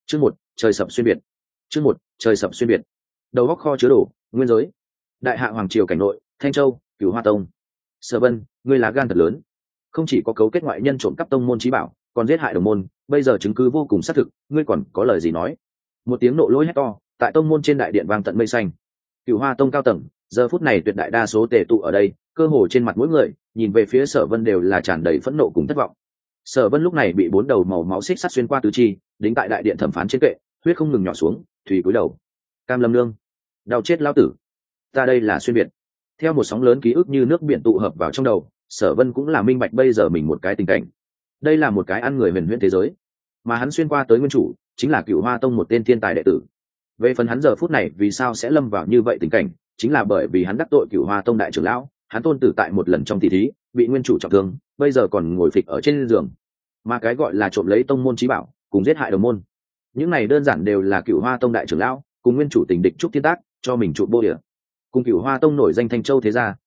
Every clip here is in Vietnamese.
Chương một, trời sập xuyên biệt. Chương một, trời sập xuyên biệt. Đầu góc kho chứa đồ, nguyên giới. Đại hạ hoàng triều cảnh nội, Thanh Châu, Cửu Hoa Tông. Sở Vân, ngươi là gan thật lớn. Không chỉ có cấu kết ngoại nhân trộm cắp tông môn chí bảo, còn giết hại đồng môn, bây giờ chứng cứ vô cùng xác thực, ngươi còn có lời gì nói? Một tiếng nộ lỗi hét to, tại tông môn trên đại điện vang tận mây xanh. Cửu Hoa Tông cao tầng, giờ phút này tuyệt đại đa số tề tụ ở đây, cơ hồ trên mặt mỗi người, nhìn về phía Sở Vân đều là tràn đầy phẫn nộ cùng thất vọng. Sở Vân lúc này bị 4 đầu màu máu xích sắt xuyên qua tứ chi, đính tại đại điện thẩm phán trên kệ, huyết không ngừng nhỏ xuống, thủy cúi đầu. Cam Lâm Nương, đau chết lão tử. Ta đây là xuyên biệt. Theo một sóng lớn ký ức như nước biển tụ hợp vào trong đầu, Sở Vân cũng là minh bạch bây giờ mình một cái tình cảnh. Đây là một cái ăn người huyền huyễn thế giới, mà hắn xuyên qua tới nguyên chủ, chính là Cửu Hoa Tông một tên thiên tài đệ tử. Về phần hắn giờ phút này vì sao sẽ lâm vào như vậy tình cảnh, chính là bởi vì hắn đắc tội Cửu Hoa Tông đại trưởng lão, hắn tôn tử tại một lần trong tỷ thí bị nguyên chủ trọng thương, bây giờ còn ngồi phịch ở trên giường. Mà cái gọi là trộm lấy tông môn chí bảo, cùng giết hại đồng môn, những này đơn giản đều là Cửu Hoa Tông đại trưởng lão cùng nguyên chủ tình địch Trúc Thiên Tác cho mình trụ bô địa. Cùng Cửu Hoa Tông nổi danh Thanh Châu thế gia,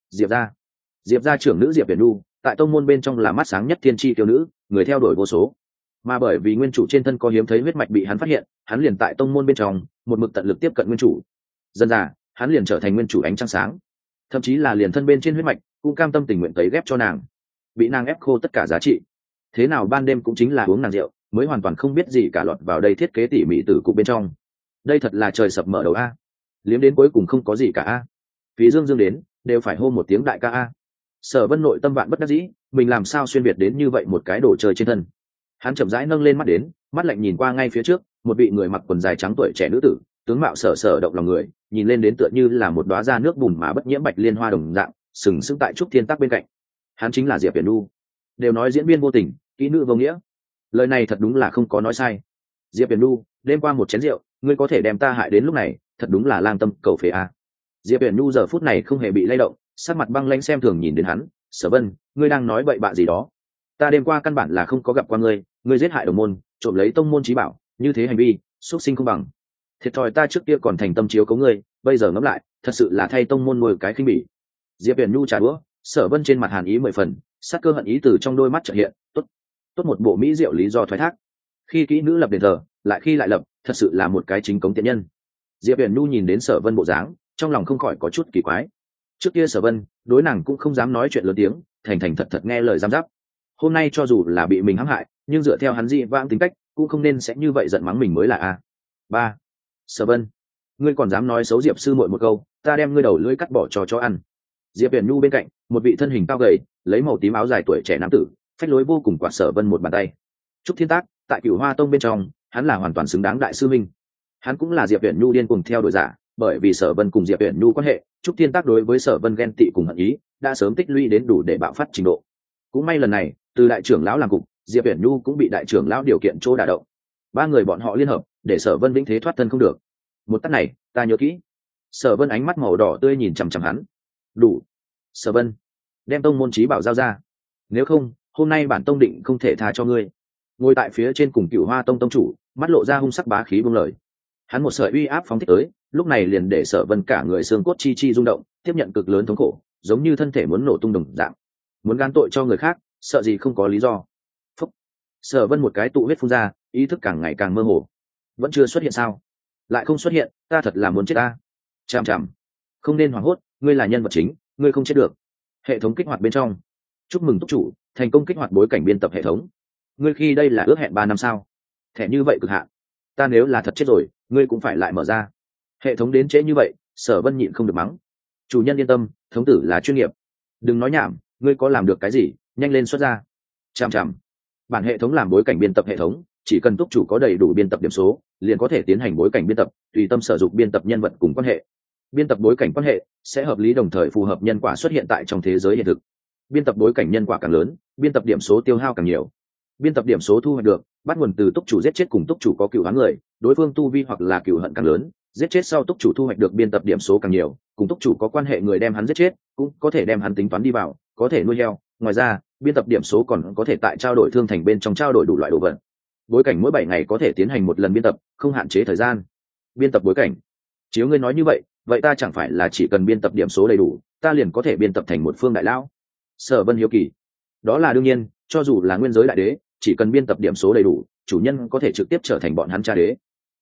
Diệp gia trưởng nữ Diệp Viễn Nhu, tại tông môn bên trong là mắt sáng nhất thiên chi tiểu nữ, người theo đuổi vô số. Mà bởi vì nguyên chủ trên thân có hiếm thấy huyết mạch bị hắn phát hiện, hắn liền tại tông môn bên trong một mực tận lực tiếp cận nguyên chủ. Dần dà, hắn liền trở thành nguyên chủ ánh trăng sáng, thậm chí là liền thân bên trên huyết mạch cũng cam tâm tình nguyện tấy ghép cho nàng, bị nàng ép khô tất cả giá trị. Thế nào ban đêm cũng chính là uống nàng rượu, mới hoàn toàn không biết gì cả lọt vào đây thiết kế tỉ mỉ tử cục bên trong. Đây thật là trời sập mở đầu a, liếm đến cuối cùng không có gì cả a. Phí Dương đến đều phải hô một tiếng đại ca a. Sở Vân nội tâm vạn bất đắc dĩ, mình làm sao xuyên việt đến như vậy một cái đồ chơi trên thân. Hắn chậm rãi nâng lên mắt đến, mắt lạnh nhìn qua ngay phía trước, một vị người mặc quần dài trắng tuổi trẻ nữ tử, tướng mạo sở sở động lòng người, nhìn lên đến tựa như là một đóa ra nước bùn mà bất nhiễm bạch liên hoa đồng dạng, sừng sững tại Trúc Thiên Tác bên cạnh. Hắn chính là Diệp Viễn Nhu. Đều nói diễn viên vô tình, kỹ nữ vô nghĩa. Lời này thật đúng là không có nói sai. Diệp Viễn Nhu, đêm qua một chén rượu, ngươi có thể đem ta hại đến lúc này, thật đúng là lang tâm cầu phế a. Diệp Viễn Nhu giờ phút này không hề bị lay động, sắc mặt băng lãnh xem thường nhìn đến hắn. Sở Vân, ngươi đang nói bậy bạ gì đó? Ta đêm qua căn bản là không có gặp qua ngươi, ngươi giết hại đồng môn, trộm lấy tông môn chí bảo, như thế hành vi xuất sinh không bằng. Thiệt thòi ta trước kia còn thành tâm chiếu cố ngươi, bây giờ ngẫm lại, thật sự là thay tông môn nuôi cái khinh bỉ. Diệp Viễn Nhu trả đũa, Sở Vân trên mặt hàn ý 10 phần, sát cơ hận ý từ trong đôi mắt chợt hiện, tốt một bộ mỹ diệu lý do thoái thác. Khi kỹ nữ lập đền thờ, lại khi lại lập, thật sự là một cái chính cống tiện nhân. Diệp Viễn Nhu nhìn đến Sở Vân bộ dáng, trong lòng không khỏi có chút kỳ quái. Trước kia Sở Vân, đối nàng cũng không dám nói chuyện lớn tiếng, thành thành thật thật nghe lời giám giáp. Hôm nay cho dù là bị mình hãm hại, nhưng dựa theo hắn dị vãng tính cách, cũng không nên sẽ như vậy giận mắng mình mới là a. Ba, Sở Vân, ngươi còn dám nói xấu Diệp sư muội một câu, ta đem ngươi đầu lưỡi cắt bỏ cho chó ăn. Diệp Viễn Nhu bên cạnh, một vị thân hình cao gầy, lấy màu tím áo dài tuổi trẻ nam tử, phách lối vô cùng quạt Sở Vân một bàn tay. Trúc Thiên Tác, tại Cửu Hoa Tông bên trong, hắn là hoàn toàn xứng đáng đại sư minh. Hắn cũng là Diệp Viễn Nhu điên cuồng theo đuổi giả, bởi vì Sở Vân cùng Diệp Viễn Nhu quan hệ, Trúc Thiên Tác đối với Sở Vân ghen tị cùng hận ý, đã sớm tích lũy đến đủ để bạo phát trình độ. Cũng may lần này, từ đại trưởng lão làm cục, Diệp Viễn Nhu cũng bị đại trưởng lão điều kiện chỗ đả động. Ba người bọn họ liên hợp, để Sở Vân vĩnh thế thoát thân không được. Một tát này, ta nhớ kỹ. Sở Vân ánh mắt màu đỏ tươi nhìn chằm chằm hắn. Đủ. Sở Vân, đem tông môn chí bảo giao ra. Nếu không, hôm nay bản tông định không thể tha cho ngươi. Ngồi tại phía trên cùng Cửu Hoa Tông tông chủ, mắt lộ ra hung sắc bá khí buông lời. Hắn một sợi uy áp phóng thích tới, lúc này liền để Sở Vân cả người xương cốt chi chi rung động, tiếp nhận cực lớn thống khổ, giống như thân thể muốn nổ tung đồng dạng. Muốn gan tội cho người khác, sợ gì không có lý do. Phúc. Sở Vân một cái tụ huyết phun ra, ý thức càng ngày càng mơ hồ. Vẫn chưa xuất hiện sao? Lại không xuất hiện, ta thật là muốn chết ta. Chằm chằm. Không nên hoảng hốt, ngươi là nhân vật chính, ngươi không chết được. Hệ thống kích hoạt bên trong. Chúc mừng túc chủ, thành công kích hoạt bối cảnh biên tập hệ thống. Ngươi khi đây là ước hẹn 3 năm sao? Thẻ như vậy cực hạn. Ta nếu là thật chết rồi, ngươi cũng phải lại mở ra. Hệ thống đến trễ như vậy, Sở Vân nhịn không được mắng. Chủ nhân yên tâm, thống tử là chuyên nghiệp. Đừng nói nhảm, ngươi có làm được cái gì, nhanh lên xuất ra. Chằm chằm. Bản hệ thống làm bối cảnh biên tập hệ thống, chỉ cần túc chủ có đầy đủ biên tập điểm số, liền có thể tiến hành bối cảnh biên tập, tùy tâm sử dụng biên tập nhân vật cùng quan hệ. Biên tập bối cảnh quan hệ sẽ hợp lý đồng thời phù hợp nhân quả xuất hiện tại trong thế giới hiện thực. Biên tập bối cảnh nhân quả càng lớn, biên tập điểm số tiêu hao càng nhiều. Biên tập điểm số thu hoạch được bắt nguồn từ túc chủ giết chết cùng túc chủ có cựu hán người, đối phương tu vi hoặc là cựu hận càng lớn, giết chết sau túc chủ thu hoạch được biên tập điểm số càng nhiều, cùng túc chủ có quan hệ người đem hắn giết chết cũng có thể đem hắn tính toán đi vào, có thể nuôi heo. Ngoài ra, biên tập điểm số còn có thể tại trao đổi thương thành bên trong trao đổi đủ loại đồ vật. Bối cảnh mỗi 7 ngày có thể tiến hành một lần biên tập, không hạn chế thời gian. Biên tập bối cảnh. Chiếu ngươi nói như vậy ta chẳng phải là chỉ cần biên tập điểm số đầy đủ, ta liền có thể biên tập thành một phương đại lão? Sở Vân hiếu kỳ. Đó là đương nhiên, cho dù là nguyên giới đại đế, chỉ cần biên tập điểm số đầy đủ, chủ nhân có thể trực tiếp trở thành bọn hắn cha đế.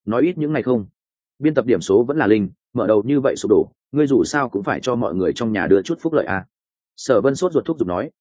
nói ít những ngày không, biên tập điểm số vẫn là linh, mở đầu như vậy sụp đổ, ngươi dù sao cũng phải cho mọi người trong nhà đưa chút phúc lợi à. Sở Vân sốt ruột thúc giục nói.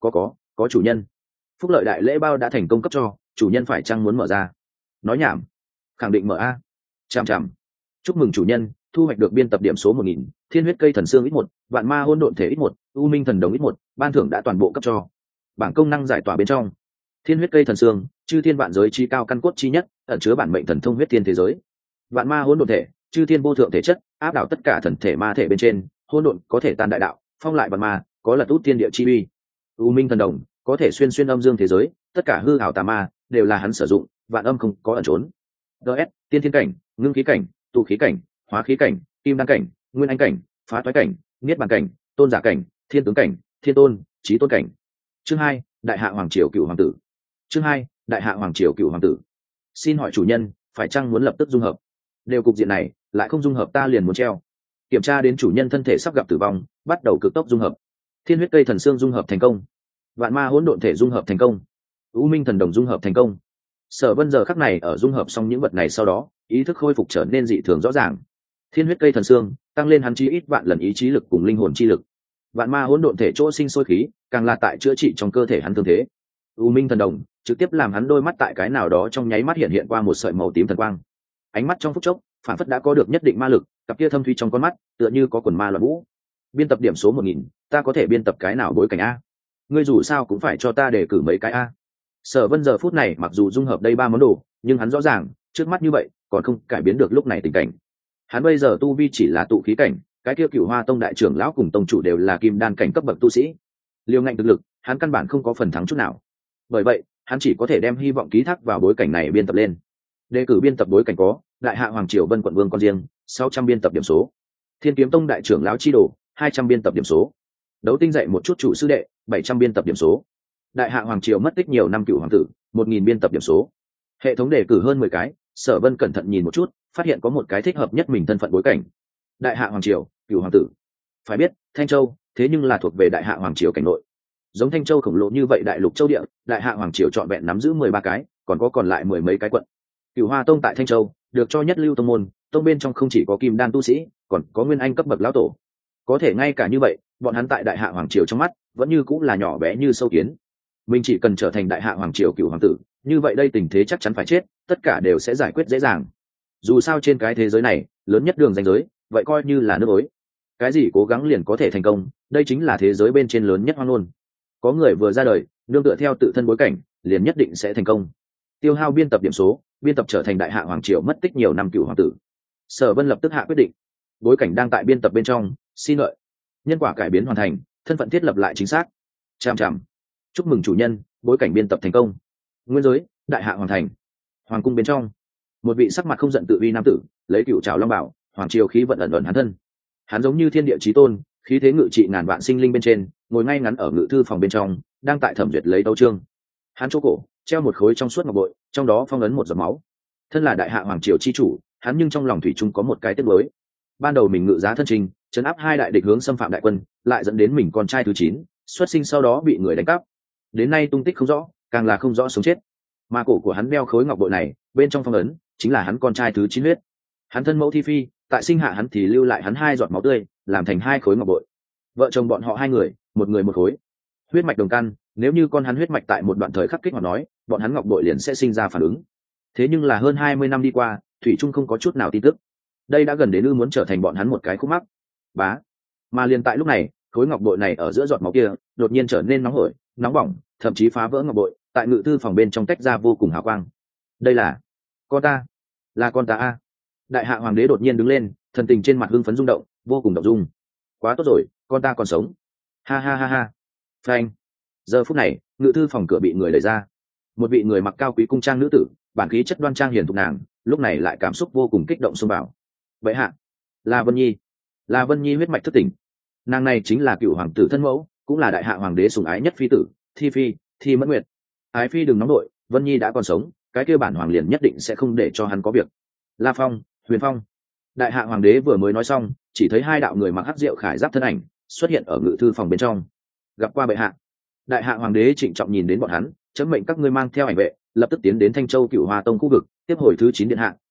Có chủ nhân, phúc lợi đại lễ bao đã thành công cấp cho, chủ nhân phải chăng muốn mở ra? Nói nhảm, khẳng định mở a. Chằm chằm, chúc mừng chủ nhân thu hoạch được biên tập điểm số 1000, thiên huyết cây thần xương ít 1, vạn ma hôn độn thể ít 1, u minh thần đồng ít 1, ban thưởng đã toàn bộ cấp cho. Bảng công năng giải tỏa bên trong, thiên huyết cây thần xương, chư thiên vạn giới chi cao căn cốt chi nhất, ẩn chứa bản mệnh thần thông huyết thiên thế giới. Vạn ma hôn độn thể, chư thiên vô thượng thể chất, áp đảo tất cả thần thể ma thể bên trên, hôn độn có thể tan đại đạo, phong lại vạn ma, có lật út thiên địa chi uy. U minh thần đồng, có thể xuyên xuyên âm dương thế giới, tất cả hư ảo tà ma đều là hắn sử dụng, vạn âm không có ẩn trốn. DS, tiên thiên cảnh, ngưng khí cảnh, tụ khí cảnh, hóa khí cảnh, kim đan cảnh, nguyên anh cảnh, phá toái cảnh, niết bàn cảnh, tôn giả cảnh, thiên tướng cảnh, thiên tôn, chí tôn cảnh. Chương 2, đại hạ hoàng triều cựu hoàng tử. Chương 2, đại hạ hoàng triều cựu hoàng tử. Xin hỏi chủ nhân, phải chăng muốn lập tức dung hợp? Đều cục diện này, lại không dung hợp ta liền muốn treo. Kiểm tra đến chủ nhân thân thể sắp gặp tử vong, bắt đầu cực tốc dung hợp. Thiên huyết cây thần xương dung hợp thành công, vạn ma hỗn độn thể dung hợp thành công, u minh thần đồng dung hợp thành công. Sở Vân giờ khắc này ở dung hợp xong những vật này sau đó, ý thức khôi phục trở nên dị thường rõ ràng. Thiên huyết cây thần xương tăng lên hắn chí ít vạn lần ý chí lực cùng linh hồn chi lực. Vạn ma hỗn độn thể chỗ sinh sôi khí, càng là tại chữa trị trong cơ thể hắn thương thế. U minh thần đồng trực tiếp làm hắn đôi mắt tại cái nào đó trong nháy mắt hiện qua một sợi màu tím thần quang. Ánh mắt trong phút chốc, phản phất đã có được nhất định ma lực, cặp kia thâm thúy trong con mắt, tựa như có quần ma loạn vũ. Biên tập điểm số 1000, ta có thể biên tập cái nào bối cảnh a? Ngươi dù sao cũng phải cho ta đề cử mấy cái a. Sở Vân giờ phút này mặc dù dung hợp đây 3 món đồ, nhưng hắn rõ ràng, trước mắt như vậy, còn không cải biến được lúc này tình cảnh. Hắn bây giờ tu vi chỉ là tụ khí cảnh, cái kia Cửu Hoa Tông đại trưởng lão cùng tông chủ đều là kim đan cảnh cấp bậc tu sĩ. Liều ngạnh thực lực, hắn căn bản không có phần thắng chút nào. Bởi vậy, hắn chỉ có thể đem hy vọng ký thác vào bối cảnh này biên tập lên. Đề cử biên tập bối cảnh có: Đại Hạ Hoàng Triều Vân quận vương con riêng, 600 biên tập điểm số; Thiên Kiếm Tông đại trưởng lão chi đồ, 200 biên tập điểm số; Đấu Tinh dạy một chút chủ sư đệ, 700 biên tập điểm số; Đại Hạ Hoàng Triều mất tích nhiều năm Cửu hoàng tử, 1000 biên tập điểm số. Hệ thống đề cử hơn 10 cái, Sở Vân cẩn thận nhìn một chút, phát hiện có một cái thích hợp nhất mình thân phận bối cảnh. Đại Hạ Hoàng Triều, Cửu hoàng tử. Phải biết, Thanh Châu, thế nhưng là thuộc về Đại Hạ Hoàng Triều cảnh nội. Giống Thanh Châu khổng lồ như vậy đại lục châu địa, Đại Hạ Hoàng Triều trọn vẹn nắm giữ 13 cái, còn lại 10 mấy cái quận. Cửu Hoa Tông tại Thanh Châu, được cho nhất lưu tông môn, tông bên trong không chỉ có kim đan tu sĩ, còn có nguyên anh cấp bậc lão tổ. Có thể ngay cả như vậy, bọn hắn tại Đại Hạ Hoàng Triều trong mắt, vẫn như cũng là nhỏ bé như sâu kiến. Mình chỉ cần trở thành Đại Hạ Hoàng Triều Cửu hoàng tử, như vậy đây tình thế chắc chắn phải chết, tất cả đều sẽ giải quyết dễ dàng. Dù sao trên cái thế giới này, lớn nhất đường ranh giới, vậy coi như là nước ối. Cái gì cố gắng liền có thể thành công, đây chính là thế giới bên trên lớn nhất hoang luôn. Có người vừa ra đời, nương tựa theo tự thân bối cảnh, liền nhất định sẽ thành công. Tiêu hao biên tập điểm số, biên tập trở thành Đại Hạ Hoàng Triều mất tích nhiều năm Cửu hoàng tử. Sở Vân lập tức hạ quyết định. Bối cảnh đang tại biên tập bên trong, xin lợi. Nhân quả cải biến hoàn thành, thân phận thiết lập lại chính xác. Chạm chạm. Chúc mừng chủ nhân, bối cảnh biên tập thành công. Nguyên giới, Đại Hạ Hoàng thành. Hoàng cung bên trong, một vị sắc mặt không giận tự uy nam tử, lấy cựu trảo long bảo, hoàng triều khí vận ẩn ẩn hắn thân. Hắn giống như thiên địa chí tôn, khí thế ngự trị ngàn vạn sinh linh bên trên, ngồi ngay ngắn ở ngự thư phòng bên trong, đang tại thẩm duyệt lấy tấu chương. Hắn chỗ cổ treo một khối trong suốt ngọc bội, trong đó phong ấn một giọt máu. Thân là Đại Hạ Hoàng triều chi chủ, hắn nhưng trong lòng thủy chung có một cái tiếc nuối. Ban đầu mình ngự giá thân trình, trấn áp hai đại địch hướng xâm phạm đại quân, lại dẫn đến mình con trai thứ 9, xuất sinh sau đó bị người đánh cắp. Đến nay tung tích không rõ, càng là không rõ sống chết. Mà cổ của hắn đeo khối ngọc bội này, bên trong phong ấn chính là hắn con trai thứ 9 huyết. Hắn thân mẫu thi phi, tại sinh hạ hắn thì lưu lại hắn 2 giọt máu tươi, làm thành 2 khối ngọc bội. Vợ chồng bọn họ 2 người, một người một khối. Huyết mạch đồng căn, nếu như con hắn huyết mạch tại một đoạn thời khắc kích hoạt nói, bọn hắn ngọc bội liền sẽ sinh ra phản ứng. Thế nhưng là hơn 20 năm đi qua, thủy trung không có chút nào tin tức. Đây đã gần đến ư muốn trở thành bọn hắn một cái khúc mắc. Bá. Mà liền tại lúc này, khối ngọc bội này ở giữa giọt máu kia, đột nhiên trở nên nóng hổi, nóng bỏng, thậm chí phá vỡ ngọc bội, tại ngự thư phòng bên trong tách ra vô cùng hào quang. Đây là con ta, là con ta a. Đại Hạ Hoàng đế đột nhiên đứng lên, thần tình trên mặt hưng phấn rung động, vô cùng động dung. Quá tốt rồi, con ta còn sống. Ha ha ha ha. Phanh. Giờ phút này, ngự thư phòng cửa bị người đẩy ra. Một vị người mặc cao quý cung trang nữ tử, bản khí chất đoan trang hiền thục nàng, lúc này lại cảm xúc vô cùng kích động xông vào. Vậy hạ, là Vân Nhi. Là Vân Nhi huyết mạch thức tỉnh. Nàng này chính là cựu hoàng tử thân mẫu, cũng là Đại Hạ Hoàng đế sủng ái nhất phi tử, Thi phi, Thi Mẫn Nguyệt. Ái phi đừng nóng đội, Vân Nhi đã còn sống, cái kia bản hoàng liền nhất định sẽ không để cho hắn có việc. La Phong, Huyền Phong. Đại Hạ Hoàng đế vừa mới nói xong, chỉ thấy 2 đạo người mặc hắc diệu khải giáp thân ảnh xuất hiện ở ngự thư phòng bên trong. Gặp qua bệ hạ. Đại Hạ Hoàng đế trịnh trọng nhìn đến bọn hắn, chấm mệnh các ngươi mang theo ảnh vệ, lập tức tiến đến Thanh Châu Cửu Hoa Tông khu vực, tiếp hồi thứ 9 điện hạ,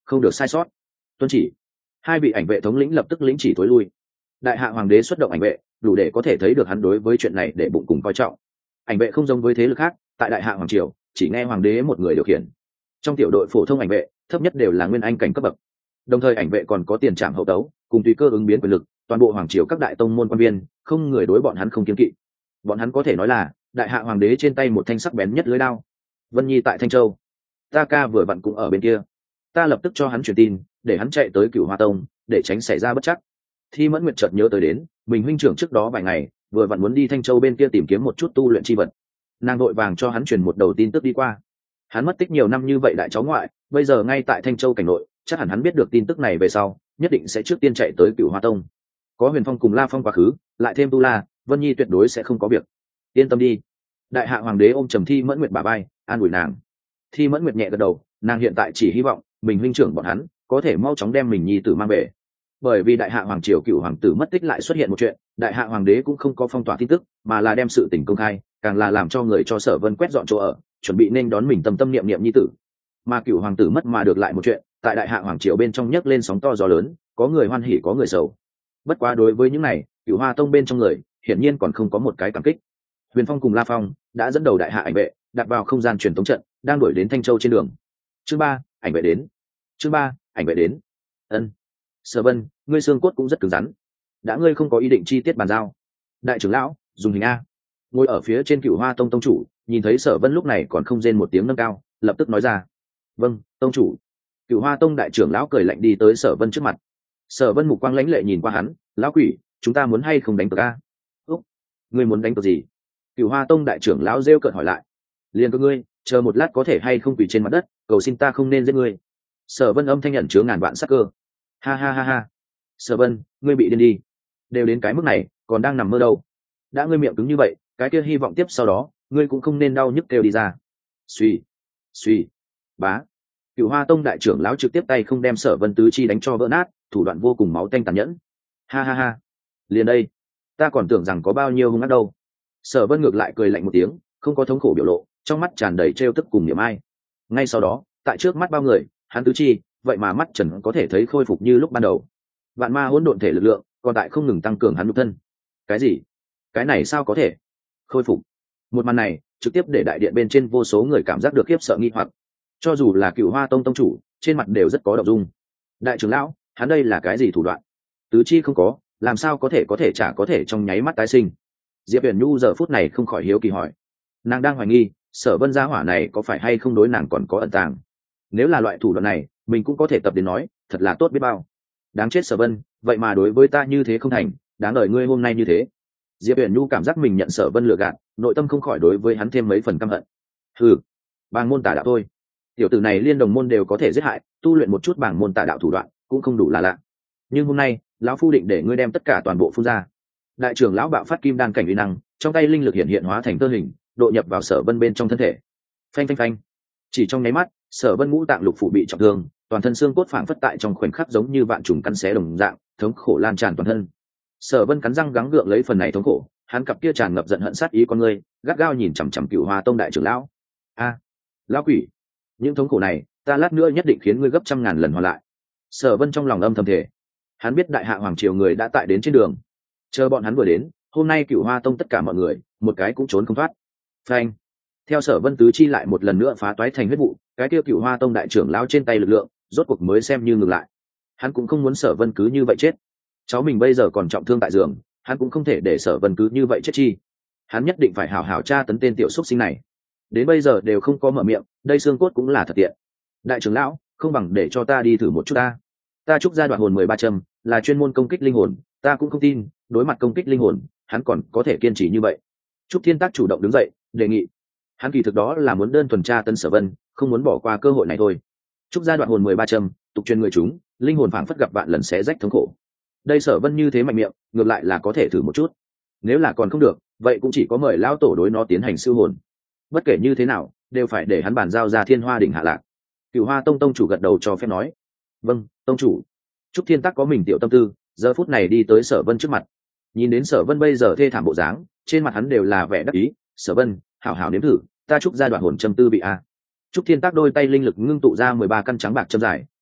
không được sai sót. Tuân chỉ. Hai vị ảnh vệ thống lĩnh lập tức lĩnh chỉ tối lui. Đại hạ hoàng đế xuất động ảnh vệ, đủ để có thể thấy được hắn đối với chuyện này để bụng cùng coi trọng. Ảnh vệ không giống với thế lực khác, tại đại hạ hoàng triều chỉ nghe hoàng đế một người điều khiển. Trong tiểu đội phổ thông ảnh vệ, thấp nhất đều là nguyên anh cảnh cấp bậc. Đồng thời ảnh vệ còn có tiền trảm hậu tấu, cùng tùy cơ ứng biến quyền lực, toàn bộ hoàng triều các đại tông môn quan viên, không người đối bọn hắn không kiêng kỵ. Bọn hắn có thể nói là đại hạ hoàng đế trên tay một thanh sắc bén nhất lưỡi đao. Vân Nhi tại Thanh Châu, ta ca vừa vặn cũng ở bên kia, ta lập tức cho hắn truyền tin, để hắn chạy tới Cửu Hoa Tông, để tránh xảy ra bất trắc. Thi Mẫn Nguyệt chợt nhớ tới đến mình huynh trưởng trước đó vài ngày vừa vặn muốn đi Thanh Châu bên kia tìm kiếm một chút tu luyện chi vật, nàng vội vàng cho hắn truyền một đầu tin tức đi qua. Hắn mất tích nhiều năm như vậy đại cháu ngoại bây giờ ngay tại Thanh Châu cảnh nội, chắc hẳn hắn biết được tin tức này về sau nhất định sẽ trước tiên chạy tới Cửu Hoa Tông. Có Huyền Phong cùng La Phong quá khứ, lại thêm Tu La, Vân Nhi tuyệt đối sẽ không có việc. Yên tâm đi. Đại hạ hoàng đế ôm trầm Thi Mẫn Nguyệt bả vai, an ủi nàng. Thi Mẫn Nguyệt nhẹ gật đầu, nàng hiện tại chỉ hy vọng mình huynh trưởng bọn hắn có thể mau chóng đem mình nhi tử mang về. Bởi vì đại hạ hoàng triều cựu hoàng tử mất tích lại xuất hiện một chuyện, đại hạ hoàng đế cũng không có phong tỏa tin tức, mà là đem sự tình công khai, càng là làm cho người cho Sở Vân quét dọn chỗ ở, chuẩn bị nên đón mình tâm tâm niệm niệm nhi tử. Mà cựu hoàng tử mất mà được lại một chuyện, tại đại hạ hoàng triều bên trong nhấc lên sóng to gió lớn, có người hoan hỉ có người sầu. Bất quá đối với những này, Cửu Hoa Tông bên trong người hiển nhiên còn không có một cái cảm kích. Huyền Phong cùng La Phong đã dẫn đầu đại hạ ảnh vệ đặt vào không gian truyền tống trận, đang đuổi đến Thanh Châu trên đường. Chương 3, ảnh vệ đến. Chương 3, ảnh vệ đến. Ân. Sở Vân, ngươi xương cốt cũng rất cứng rắn. Đã ngươi không có ý định chi tiết bàn giao. Đại trưởng lão, dùng hình a. Ngồi ở phía trên Cửu Hoa Tông tông chủ, nhìn thấy Sở Vân lúc này còn không rên một tiếng nâng cao, lập tức nói ra. Vâng, tông chủ. Cửu Hoa Tông đại trưởng lão cười lạnh đi tới Sở Vân trước mặt. Sở Vân mục quang lãnh lệ nhìn qua hắn, lão quỷ, chúng ta muốn hay không đánh cược a? Úc, ngươi muốn đánh cược gì? Cửu Hoa Tông đại trưởng lão rêu cợt hỏi lại. Liền cơ ngươi, chờ một lát có thể hay không quỳ trên mặt đất, cầu xin ta không nên giết ngươi. Sở Vân âm thanh nhận chứa ngàn vạn sắc cơ. Ha ha ha ha. Sở Vân, ngươi bị điên đi. Đều đến cái mức này, còn đang nằm mơ đâu? Đã ngươi miệng cứng như vậy, cái kia hy vọng tiếp sau đó, ngươi cũng không nên đau nhức kêu đi ra. Suy, suy, bá. Cửu Hoa Tông đại trưởng lão trực tiếp tay không đem Sở Vân tứ chi đánh cho vỡ nát, thủ đoạn vô cùng máu tanh tàn nhẫn. Ha ha ha. Liền đây, ta còn tưởng rằng có bao nhiêu hung ác đâu. Sở Vân ngược lại cười lạnh một tiếng, không có thống khổ biểu lộ, trong mắt tràn đầy trêu tức cùng niềm ai. Ngay sau đó, tại trước mắt bao người, hắn tứ chi, vậy mà mắt trần có thể thấy khôi phục như lúc ban đầu. Vạn ma hỗn độn thể lực lượng, còn tại không ngừng tăng cường hắn nhục thân. Cái gì? Cái này sao có thể? Khôi phục? Một màn này, trực tiếp để đại điện bên trên vô số người cảm giác được khiếp sợ nghi hoặc. Cho dù là Cửu Hoa Tông tông chủ, trên mặt đều rất có động dung. Đại trưởng lão, hắn đây là cái gì thủ đoạn? Tứ chi không có, làm sao có thể chả có thể trong nháy mắt tái sinh? Diệp Huyền Nhu giờ phút này không khỏi hiếu kỳ hỏi. Nàng đang hoài nghi, Sở Vân gia hỏa này có phải hay không đối nàng còn có ẩn tàng. Nếu là loại thủ đoạn này, mình cũng có thể tập đến nói, thật là tốt biết bao. Đáng chết Sở Vân, vậy mà đối với ta như thế không thành, đáng đời ngươi hôm nay như thế. Diệp Huyền Nhu cảm giác mình nhận Sở Vân lừa gạt, nội tâm không khỏi đối với hắn thêm mấy phần căm hận. Hừ, bàng môn tà đạo thôi. Tiểu tử này liên đồng môn đều có thể giết hại, tu luyện một chút bàng môn tà đạo thủ đoạn, cũng không đủ là lạ. Nhưng hôm nay, lão phu định để ngươi đem tất cả toàn bộ phun ra. Đại trưởng lão bạo phát kim đan cảnh uy năng, trong tay linh lực hiện hóa thành tơ hình, độ nhập vào Sở Vân bên trong thân thể. Phanh phanh phanh. Chỉ trong nháy mắt, Sở Vân ngũ tạng lục phủ bị trọng thương, toàn thân xương cốt phảng phất tại trong khoảnh khắc giống như vạn trùng cắn xé đồng dạng, thống khổ lan tràn toàn thân. Sở Vân cắn răng gắng gượng lấy phần này thống khổ, hắn cặp kia tràn ngập giận hận sát ý con người, gắt gao nhìn chằm chằm Cửu Hoa Tông đại trưởng lão. A, lão quỷ, những thống khổ này, ta lát nữa nhất định khiến ngươi gấp trăm ngàn lần hoàn lại. Sở Vân trong lòng âm thầm thề. Hắn biết đại hạ hoàng triều người đã tại đến trên đường, chờ bọn hắn vừa đến, hôm nay Cửu Hoa Tông tất cả mọi người, một cái cũng trốn không thoát. Phanh. Theo Sở Vân tứ chi lại một lần nữa phá toái thành huyết vụ, cái kia Cửu Hoa Tông đại trưởng lão trên tay lực lượng, rốt cuộc mới xem như ngừng lại. Hắn cũng không muốn Sở Vân cứ như vậy chết. Cháu mình bây giờ còn trọng thương tại giường, hắn cũng không thể để Sở Vân cứ như vậy chết chi. Hắn nhất định phải hảo hảo tra tấn tên tiểu xuất sinh này. Đến bây giờ đều không có mở miệng, đây xương cốt cũng là thật tiện. Đại trưởng lão, không bằng để cho ta đi thử một chút ta. Ta trúc gia đoạn hồn 13 châm, là chuyên môn công kích linh hồn, ta cũng không tin, đối mặt công kích linh hồn, hắn còn có thể kiên trì như vậy. Trúc Thiên Tác chủ động đứng dậy, đề nghị. Hắn kỳ thực đó là muốn đơn thuần tra tấn Sở Vân, không muốn bỏ qua cơ hội này thôi. Trúc gia đoạn hồn 13 châm, tục truyền người chúng, linh hồn phảng phất gặp vạn lần xé rách thống khổ. Đây Sở Vân như thế mạnh miệng, ngược lại là có thể thử một chút. Nếu là còn không được, vậy cũng chỉ có mời lão tổ đối nó tiến hành siêu hồn. Bất kể như thế nào, đều phải để hắn bàn giao ra Thiên Hoa đỉnh hạ lạc. Cửu Hoa Tông tông chủ gật đầu cho phép nói. Vâng, tông chủ. Trúc Thiên Tắc có mình tiểu tâm tư, giờ phút này đi tới Sở Vân trước mặt. Nhìn đến Sở Vân bây giờ thê thảm bộ dáng, trên mặt hắn đều là vẻ đắc ý. Sở Vân, hảo hảo nếm thử, ta trúc gia đoạn hồn châm tư bị a. Trúc Thiên Tắc đôi tay linh lực ngưng tụ ra 13 căn trắng bạc châm dài,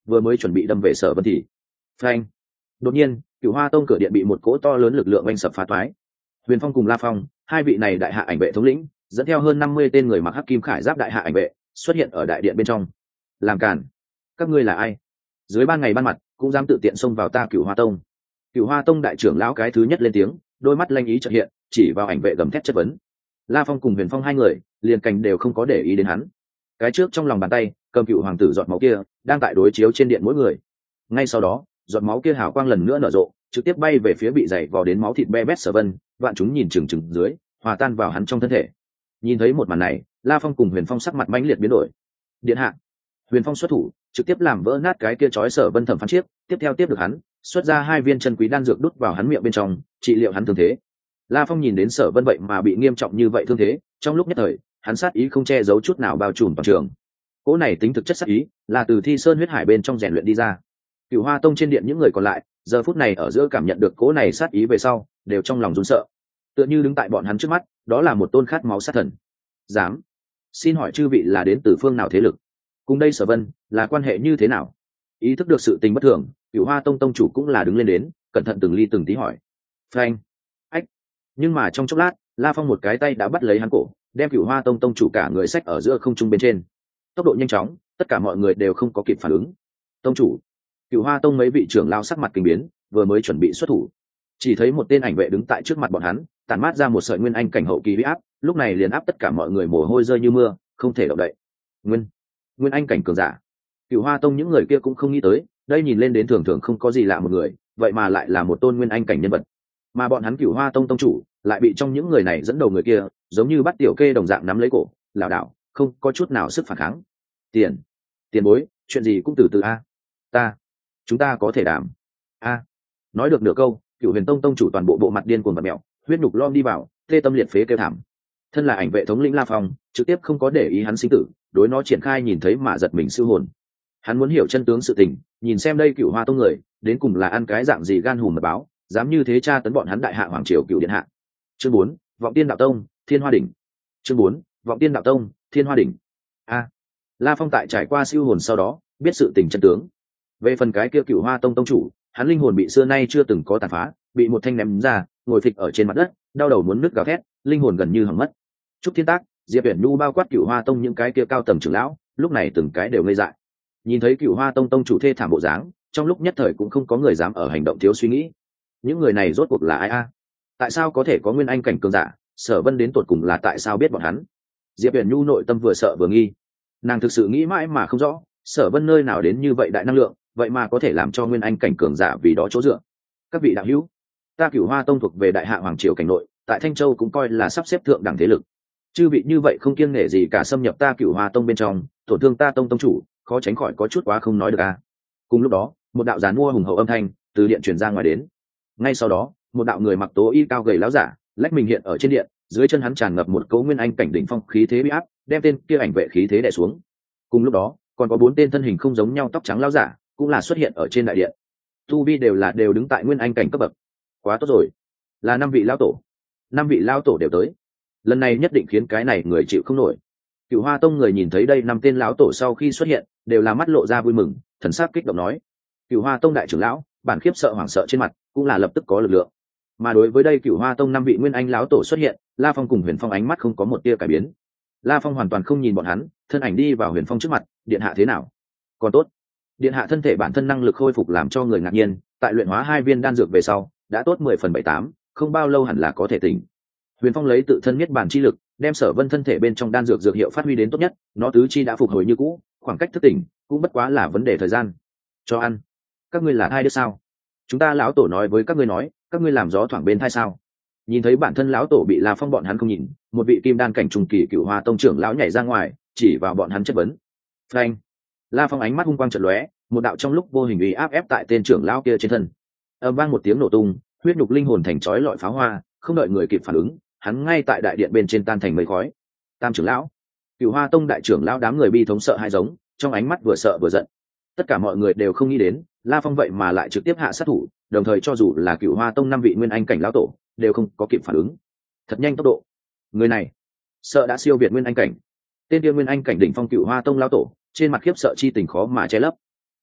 vừa mới chuẩn bị đâm về Sở Vân thì phanh, đột nhiên Cửu Hoa Tông cửa điện bị một cỗ to lớn lực lượng oanh sập phá toái. Huyền Phong cùng La Phong, hai vị này đại hạ ảnh vệ thống lĩnh, dẫn theo hơn 50 tên người mặc hắc kim khải giáp đại hạ ảnh vệ xuất hiện ở đại điện bên trong. Làm cản, các ngươi là ai? Dưới ban ngày ban mặt cũng dám tự tiện xông vào ta Cửu Hoa Tông. Cửu Hoa Tông đại trưởng lão cái thứ nhất lên tiếng, đôi mắt lanh ý chợt hiện, chỉ vào ảnh vệ gầm thét chất vấn. La Phong cùng Huyền Phong hai người liền cành đều không có để ý đến hắn. Cái trước trong lòng bàn tay cầm cựu hoàng tử giọt máu kia đang tại đối chiếu trên điện mỗi người. Ngay sau đó giọt máu kia hào quang lần nữa nở rộ, trực tiếp bay về phía bị dày vò đến máu thịt be bét Sở Vân. Vạn chúng nhìn chừng chừng dưới, hòa tan vào hắn trong thân thể. Nhìn thấy một màn này, La Phong cùng Huyền Phong sắc mặt mãnh liệt biến đổi. Điện hạ. Huyền Phong xuất thủ, trực tiếp làm vỡ nát cái kia chói Sở Vân thẩm phán chiếc, tiếp theo tiếp được hắn, xuất ra 2 viên chân quý đan dược đút vào hắn miệng bên trong, trị liệu hắn thương thế. La Phong nhìn đến Sở Vân vậy mà bị nghiêm trọng như vậy thương thế, trong lúc nhất thời, hắn sát ý không che giấu chút nào bao trùm toàn trường. Cỗ này tính thực chất sát ý, là từ Thi Sơn huyết hải bên trong rèn luyện đi ra. Cửu Hoa Tông trên điện những người còn lại, giờ phút này ở giữa cảm nhận được cỗ này sát ý về sau, đều trong lòng run sợ. Tựa như đứng tại bọn hắn trước mắt, đó là một tôn khát máu sát thần. Dám? Xin hỏi chư vị là đến từ phương nào thế lực? Cùng đây Sở Vân, là quan hệ như thế nào? Ý thức được sự tình bất thường, Cửu Hoa Tông tông chủ cũng là đứng lên đến, cẩn thận từng ly từng tí hỏi. Phanh. Ách. Nhưng mà trong chốc lát, La Phong một cái tay đã bắt lấy hắn cổ, đem Cửu Hoa Tông tông chủ cả người xách ở giữa không trung bên trên. Tốc độ nhanh chóng, tất cả mọi người đều không có kịp phản ứng. Tông chủ. Cửu Hoa Tông mấy vị trưởng lao sắc mặt kinh biến, vừa mới chuẩn bị xuất thủ, chỉ thấy một tên ảnh vệ đứng tại trước mặt bọn hắn, tản mát ra một sợi nguyên anh cảnh hậu kỳ uy áp, lúc này liền áp tất cả mọi người mồ hôi rơi như mưa, không thể động đậy. Nguyên anh cảnh cường giả. Cửu Hoa Tông những người kia cũng không nghĩ tới, đây nhìn lên đến thường thường không có gì lạ một người, vậy mà lại là một tôn nguyên anh cảnh nhân vật. Mà bọn hắn Cửu Hoa Tông tông chủ lại bị trong những người này dẫn đầu người kia, giống như bắt tiểu kê đồng dạng nắm lấy cổ, lảo đảo, không có chút nào sức phản kháng. Tiền bối, chuyện gì cũng từ từ a. Chúng ta có thể đảm. Nói được nửa câu, Cửu Huyền Tông tông chủ toàn bộ bộ mặt điên cuồng bật mẹo, huyết nhục lom đi vào, tê tâm liệt phế kêu thảm. Thân là ảnh vệ thống lĩnh La Phong, trực tiếp không có để ý hắn sinh tử, đối nó triển khai nhìn thấy mà giật mình siêu hồn. Hắn muốn hiểu chân tướng sự tình, nhìn xem đây Cửu Hoa Tông người đến cùng là ăn cái dạng gì gan hùm mật báo, dám như thế tra tấn bọn hắn đại hạ hoàng triều Cửu điện hạ. Chương 4, Vọng Tiên Đạo Tông, Thiên Hoa đỉnh. Chương 4, Vọng Tiên Đạo Tông, Thiên Hoa đỉnh. La Phong tại trải qua siêu hồn sau đó, biết sự tình chân tướng. Về phần cái kia Cửu Hoa Tông tông chủ, hắn linh hồn bị xưa nay chưa từng có tàn phá, bị một thanh ném ra, ngồi phịch ở trên mặt đất, đau đầu muốn nứt gào thét, linh hồn gần như hỏng mất. Trúc Thiên Tác, Diệp Uyển Nhu bao quát Cửu Hoa Tông những cái kia cao tầng trưởng lão, lúc này từng cái đều ngây dại. Nhìn thấy Cửu Hoa Tông tông chủ thê thảm bộ dáng, trong lúc nhất thời cũng không có người dám ở hành động thiếu suy nghĩ. Những người này rốt cuộc là ai Tại sao có thể có nguyên anh cảnh cường giả? Sở Vân đến tột cùng là tại sao biết bọn hắn? Diệp Uyển Nhu nội tâm vừa sợ vừa nghi. Nàng thực sự nghĩ mãi mà không rõ, Sở Vân nơi nào đến như vậy đại năng lượng, vậy mà có thể làm cho nguyên anh cảnh cường giả vì đó chỗ dựa. Các vị đạo hữu, ta Cửu Hoa Tông thuộc về đại hạ hoàng triều cảnh nội, tại Thanh Châu cũng coi là sắp xếp thượng đẳng thế lực. Chư vị như vậy không kiêng nể gì cả xâm nhập ta Cửu Hoa Tông bên trong, tổn thương ta tông chủ, khó tránh khỏi có chút quá không nói được Cùng lúc đó, một đạo giàn mua hùng hậu âm thanh từ điện truyền ra ngoài đến. Ngay sau đó, một đạo người mặc tố y cao gầy láo giả, lách mình hiện ở trên điện, dưới chân hắn tràn ngập một cấu nguyên anh cảnh đỉnh phong khí thế uy áp, đem tên kia ảnh vệ khí thế đè xuống. Cùng lúc đó, còn có 4 tên thân hình không giống nhau tóc trắng láo giả, cũng là xuất hiện ở trên đại điện. Tu vi đều đứng tại nguyên anh cảnh cấp bậc. Quá tốt rồi, là 5 vị lão tổ. 5 vị lão tổ đều tới. Lần này nhất định khiến cái này người chịu không nổi. Cửu Hoa Tông người nhìn thấy đây 5 tên lão tổ sau khi xuất hiện, đều là mắt lộ ra vui mừng, thần sắc kích động nói: Cửu Hoa Tông đại trưởng lão, bản khiếp sợ hoảng sợ trên mặt, cũng là lập tức có lực lượng. Mà đối với đây Cửu Hoa Tông 5 vị nguyên anh lão tổ xuất hiện, La Phong cùng Huyền Phong ánh mắt không có một tia cải biến. La Phong hoàn toàn không nhìn bọn hắn, thân ảnh đi vào Huyền Phong trước mặt, điện hạ thế nào? Còn tốt. Điện hạ thân thể bản thân năng lực khôi phục làm cho người ngạc nhiên, tại luyện hóa 2 viên đan dược về sau, đã tốt 10 phần 7/8, không bao lâu hẳn là có thể tỉnh. Huyền Phong lấy tự thân miết bản chi lực, đem Sở Vân thân thể bên trong đan dược dược hiệu phát huy đến tốt nhất, nó tứ chi đã phục hồi như cũ, khoảng cách thức tỉnh cũng bất quá là vấn đề thời gian. Cho ăn. Các ngươi là hai đứa sao? Chúng ta lão tổ nói với các ngươi nói, các ngươi làm gió thoảng bên thai sao? Nhìn thấy bản thân lão tổ bị La Phong bọn hắn không nhìn, một vị kim đan cảnh trung kỳ Cửu Hoa Tông trưởng lão nhảy ra ngoài, chỉ vào bọn hắn chất vấn. Phanh! La Phong ánh mắt hung quang chợt lóe, một đạo trong lúc vô hình uy áp ép tại tên trưởng lão kia trên thân. Ầm vang một tiếng nổ tung, huyết nhục linh hồn thành chói lọi pháo hoa, không đợi người kịp phản ứng, hắn ngay tại đại điện bên trên tan thành mây khói. Tam trưởng lão, Cửu Hoa Tông đại trưởng lão đám người bi thống sợ hai giống, trong ánh mắt vừa sợ vừa giận. Tất cả mọi người đều không nghĩ đến, La Phong vậy mà lại trực tiếp hạ sát thủ, đồng thời cho dù là Cửu Hoa Tông 5 vị nguyên anh cảnh lão tổ, đều không có kịp phản ứng. Thật nhanh tốc độ. Người này, sợ đã siêu việt nguyên anh cảnh. Tên kia nguyên anh cảnh đỉnh phong Cửu Hoa Tông lão tổ, trên mặt khiếp sợ chi tình khó mà che lấp.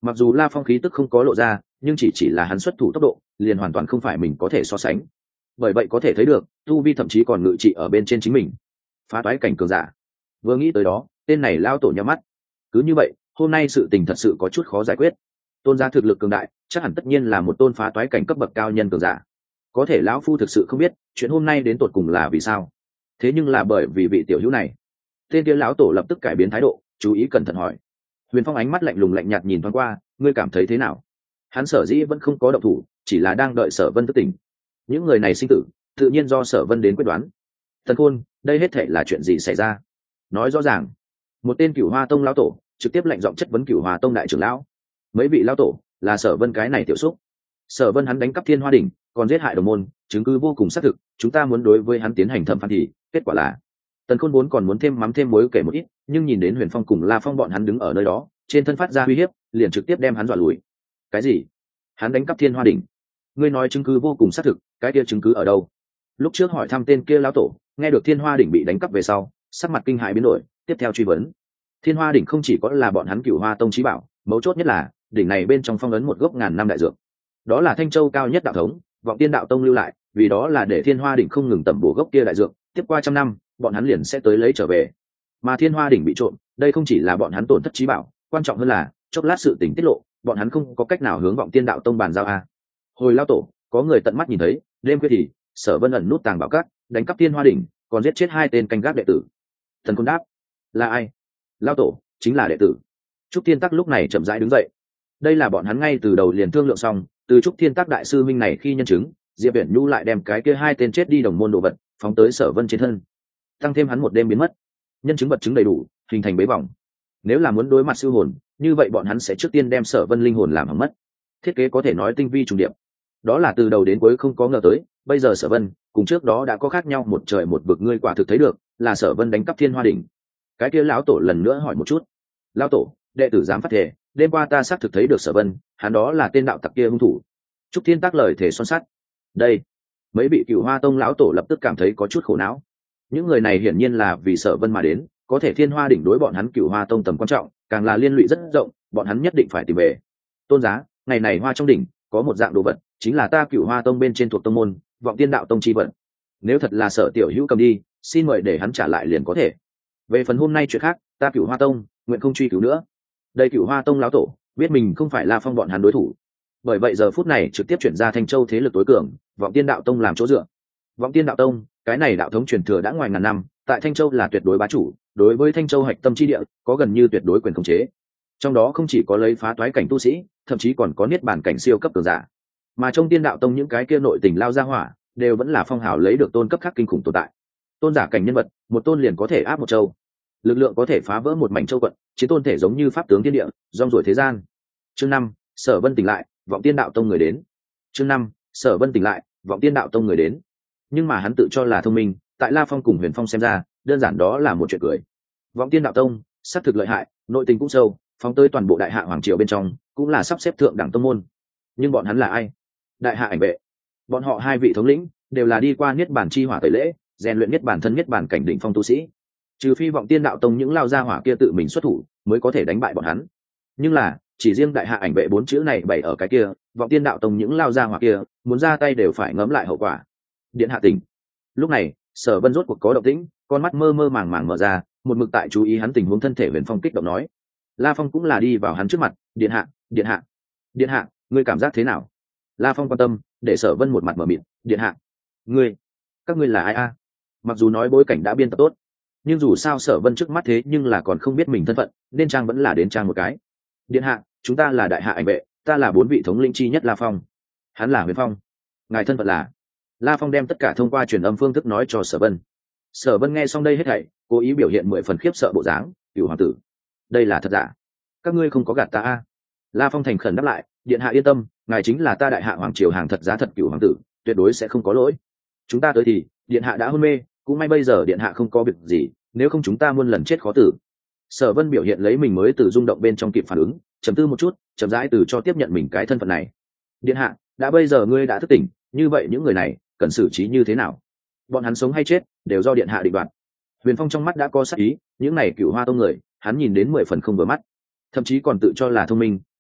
Mặc dù La Phong khí tức không có lộ ra, nhưng chỉ là hắn xuất thủ tốc độ liền hoàn toàn không phải mình có thể so sánh. Bởi vậy có thể thấy được tu vi thậm chí còn ngự trị ở bên trên chính mình. Phá toái cảnh cường giả. Vừa nghĩ tới đó, tên này lao tổ nhắm mắt. Cứ như vậy, hôm nay sự tình thật sự có chút khó giải quyết. Tôn gia thực lực cường đại, chắc hẳn tất nhiên là một tôn phá toái cảnh cấp bậc cao nhân cường giả. Có thể lão phu thực sự không biết chuyện hôm nay đến tột cùng là vì sao. Thế nhưng là bởi vì vị tiểu hữu này. Tên kia lão tổ lập tức cải biến thái độ, chú ý cẩn thận hỏi. Huyền Phong ánh mắt lạnh lùng lạnh nhạt nhìn thoáng qua, ngươi cảm thấy thế nào? Hắn sở dĩ vẫn không có động thủ, chỉ là đang đợi Sở Vân thức tỉnh. Những người này sinh tử, tự nhiên do Sở Vân đến quyết đoán. Thần Khôn, đây hết thảy là chuyện gì xảy ra? Nói rõ ràng. Một tên Cửu Hoa Tông lão tổ trực tiếp lạnh giọng chất vấn Cửu Hoa Tông đại trưởng lão. Mấy vị lão tổ là Sở Vân cái này tiểu xúc. Sở Vân hắn đánh cắp Thiên Hoa đỉnh, còn giết hại đồng môn, chứng cứ vô cùng xác thực, chúng ta muốn đối với hắn tiến hành thẩm phán thì kết quả là Tần Khôn vốn còn muốn thêm mắm thêm muối kể một ít, nhưng nhìn đến Huyền Phong cùng La Phong bọn hắn đứng ở nơi đó, trên thân phát ra uy hiếp, liền trực tiếp đem hắn dọa lùi. Cái gì? Hắn đánh cắp Thiên Hoa đỉnh? Ngươi nói chứng cứ vô cùng xác thực, cái kia chứng cứ ở đâu? Lúc trước hỏi thăm tên kia lão tổ, nghe được Thiên Hoa đỉnh bị đánh cắp về sau, sắc mặt kinh hãi biến đổi, tiếp theo truy vấn. Thiên Hoa đỉnh không chỉ có là bọn hắn Cửu Hoa Tông chí bảo, mấu chốt nhất là đỉnh này bên trong phong ấn một gốc ngàn năm đại dược. Đó là Thanh Châu cao nhất đạo thống, Vọng Tiên đạo tông lưu lại, vì đó là để Thiên Hoa đỉnh không ngừng tẩm bổ gốc kia đại dược, tiếp qua trăm năm, bọn hắn liền sẽ tới lấy trở về. Mà Thiên Hoa đỉnh bị trộm, đây không chỉ là bọn hắn tổn thất chí bảo, quan trọng hơn là chốc lát sự tình tiết lộ, bọn hắn không có cách nào hướng Vọng Tiên đạo tông bàn giao a. Hồi lao tổ, có người tận mắt nhìn thấy, đêm khuya thì Sở Vân ẩn nút tàng bảo cát, đánh cắp Thiên Hoa đỉnh, còn giết chết 2 tên canh gác đệ tử. Thần Khôn đáp, là ai? Lao tổ, chính là đệ tử. Trúc Thiên Tắc lúc này chậm rãi đứng dậy. Đây là bọn hắn ngay từ đầu liền thương lượng xong, từ Trúc Thiên Tắc đại sư minh này khi nhân chứng, Diệp Viễn Nhu lại đem cái kia 2 tên chết đi đồng môn đồ vật phóng tới Sở Vân trên thân, tăng thêm hắn một đêm biến mất, nhân chứng vật chứng đầy đủ, hình thành bế vòng. Nếu là muốn đối mặt siêu hồn, như vậy bọn hắn sẽ trước tiên đem Sở Vân linh hồn làm hỏng mất. Thiết kế có thể nói tinh vi trùng điệp, đó là từ đầu đến cuối không có ngờ tới. Bây giờ Sở Vân cùng trước đó đã có khác nhau một trời một vực, ngươi quả thực thấy được là Sở Vân đánh cắp Thiên Hoa đỉnh. Cái kia lão tổ lần nữa hỏi một chút. Lão tổ, đệ tử dám phát thể, đêm qua ta xác thực thấy được Sở Vân, hắn đó là tên đạo tặc kia hung thủ. Trúc Thiên Tác lời thể son sắt. Đây, mấy vị Cửu Hoa Tông lão tổ lập tức cảm thấy có chút khổ não. Những người này hiển nhiên là vì Sở Vân mà đến, có thể Thiên Hoa đỉnh đối bọn hắn Cửu Hoa Tông tầm quan trọng, càng là liên lụy rất rộng, bọn hắn nhất định phải tìm về. Tôn giá, ngày này hoa trong đỉnh có một dạng đồ vật, chính là ta Cửu Hoa Tông bên trên thuộc tông môn, Vọng Tiên đạo tông chi vận. Nếu thật là Sở tiểu hữu cầm đi, xin mời để hắn trả lại liền có thể. Về phần hôm nay chuyện khác, ta Cửu Hoa Tông nguyện không truy cứu nữa. Đây Cửu Hoa Tông lão tổ biết mình không phải La Phong bọn hắn đối thủ, bởi vậy giờ phút này trực tiếp chuyển ra Thanh Châu thế lực tối cường, Vọng Tiên đạo tông làm chỗ dựa. Vọng Tiên đạo tông, cái này đạo thống truyền thừa đã ngoài ngàn năm, tại Thanh Châu là tuyệt đối bá chủ, đối với Thanh Châu hạch tâm chi địa có gần như tuyệt đối quyền khống chế. Trong đó không chỉ có lấy phá toái cảnh tu sĩ, thậm chí còn có niết bàn cảnh siêu cấp cường giả. Mà trong Tiên đạo tông những cái kia nội tình lao ra hỏa, đều vẫn là phong hào lấy được tôn cấp khác kinh khủng tồn tại. Tôn giả cảnh nhân vật, một tôn liền có thể áp một châu. Lực lượng có thể phá vỡ một mảnh châu quận, chiến tôn thể giống như pháp tướng thiên địa, rong ruổi thế gian. Chương 5, Sở Vân tỉnh lại, Vọng Tiên đạo tông người đến. Chương 5, Sở Vân tỉnh lại, Vọng Tiên đạo tông người đến. Nhưng mà hắn tự cho là thông minh, tại La Phong cùng Huyền Phong xem ra, đơn giản đó là một chuyện cười. Vọng Tiên đạo tông, sát thực lợi hại, nội tình cũng sâu, phóng tới toàn bộ đại hạ hoàng triều bên trong, cũng là sắp xếp thượng đẳng tông môn. Nhưng bọn hắn là ai? Đại hạ ảnh vệ. Bọn họ 2 vị thống lĩnh đều là đi qua niết bàn chi hỏa tẩy lễ, rèn luyện niết bàn thân niết bàn cảnh đỉnh phong tu sĩ. Trừ phi Vọng Tiên đạo tông những lao gia hỏa kia tự mình xuất thủ, mới có thể đánh bại bọn hắn. Nhưng là, chỉ riêng đại hạ ảnh vệ 4 chữ này bày ở cái kia, Vọng Tiên đạo tông những lao gia hỏa kia, muốn ra tay đều phải ngẫm lại hậu quả. Điện hạ tỉnh. Lúc này, Sở Vân rốt cuộc có động tĩnh, con mắt mơ mơ màng màng mở ra, một mực tại chú ý hắn tình huống thân thể. Huyền Phong kích động nói. La Phong cũng là đi vào hắn trước mặt, điện hạ, điện hạ, điện hạ, ngươi cảm giác thế nào? La Phong quan tâm, để Sở Vân một mặt mở miệng, điện hạ, ngươi, các ngươi là ai a? Mặc dù nói bối cảnh đã biên tập tốt, nhưng dù sao Sở Vân trước mắt thế nhưng là còn không biết mình thân phận, nên trang vẫn là đến trang một cái. Điện hạ, chúng ta là đại hạ ảnh vệ, ta là 4 vị thống lĩnh chi nhất La Phong. Hắn là Huyền Phong. Ngài thân phận là? La Phong đem tất cả thông qua truyền âm phương thức nói cho Sở Vân. Sở Vân nghe xong đây hết thảy, cố ý biểu hiện 10 phần khiếp sợ bộ dáng, Cửu hoàng tử, đây là thật giả? Các ngươi không có gạt ta a? La Phong thành khẩn đáp lại, điện hạ yên tâm, ngài chính là ta đại hạ hoàng triều hàng thật giá thật Cửu hoàng tử, tuyệt đối sẽ không có lỗi. Chúng ta tới thì, điện hạ đã hôn mê, cũng may bây giờ điện hạ không có việc gì, nếu không chúng ta muôn lần chết khó tử. Sở Vân biểu hiện lấy mình mới từ rung động bên trong kịp phản ứng, trầm tư một chút, chậm rãi từ cho tiếp nhận mình cái thân phận này. Điện hạ, đã bây giờ ngươi đã thức tỉnh, như vậy những người này cần xử trí như thế nào? Bọn hắn sống hay chết đều do điện hạ định đoạt. Huyền Phong trong mắt đã có sát ý, những này Cửu Hoa tông người, hắn nhìn đến 10 phần không vừa mắt, thậm chí còn tự cho là thông minh,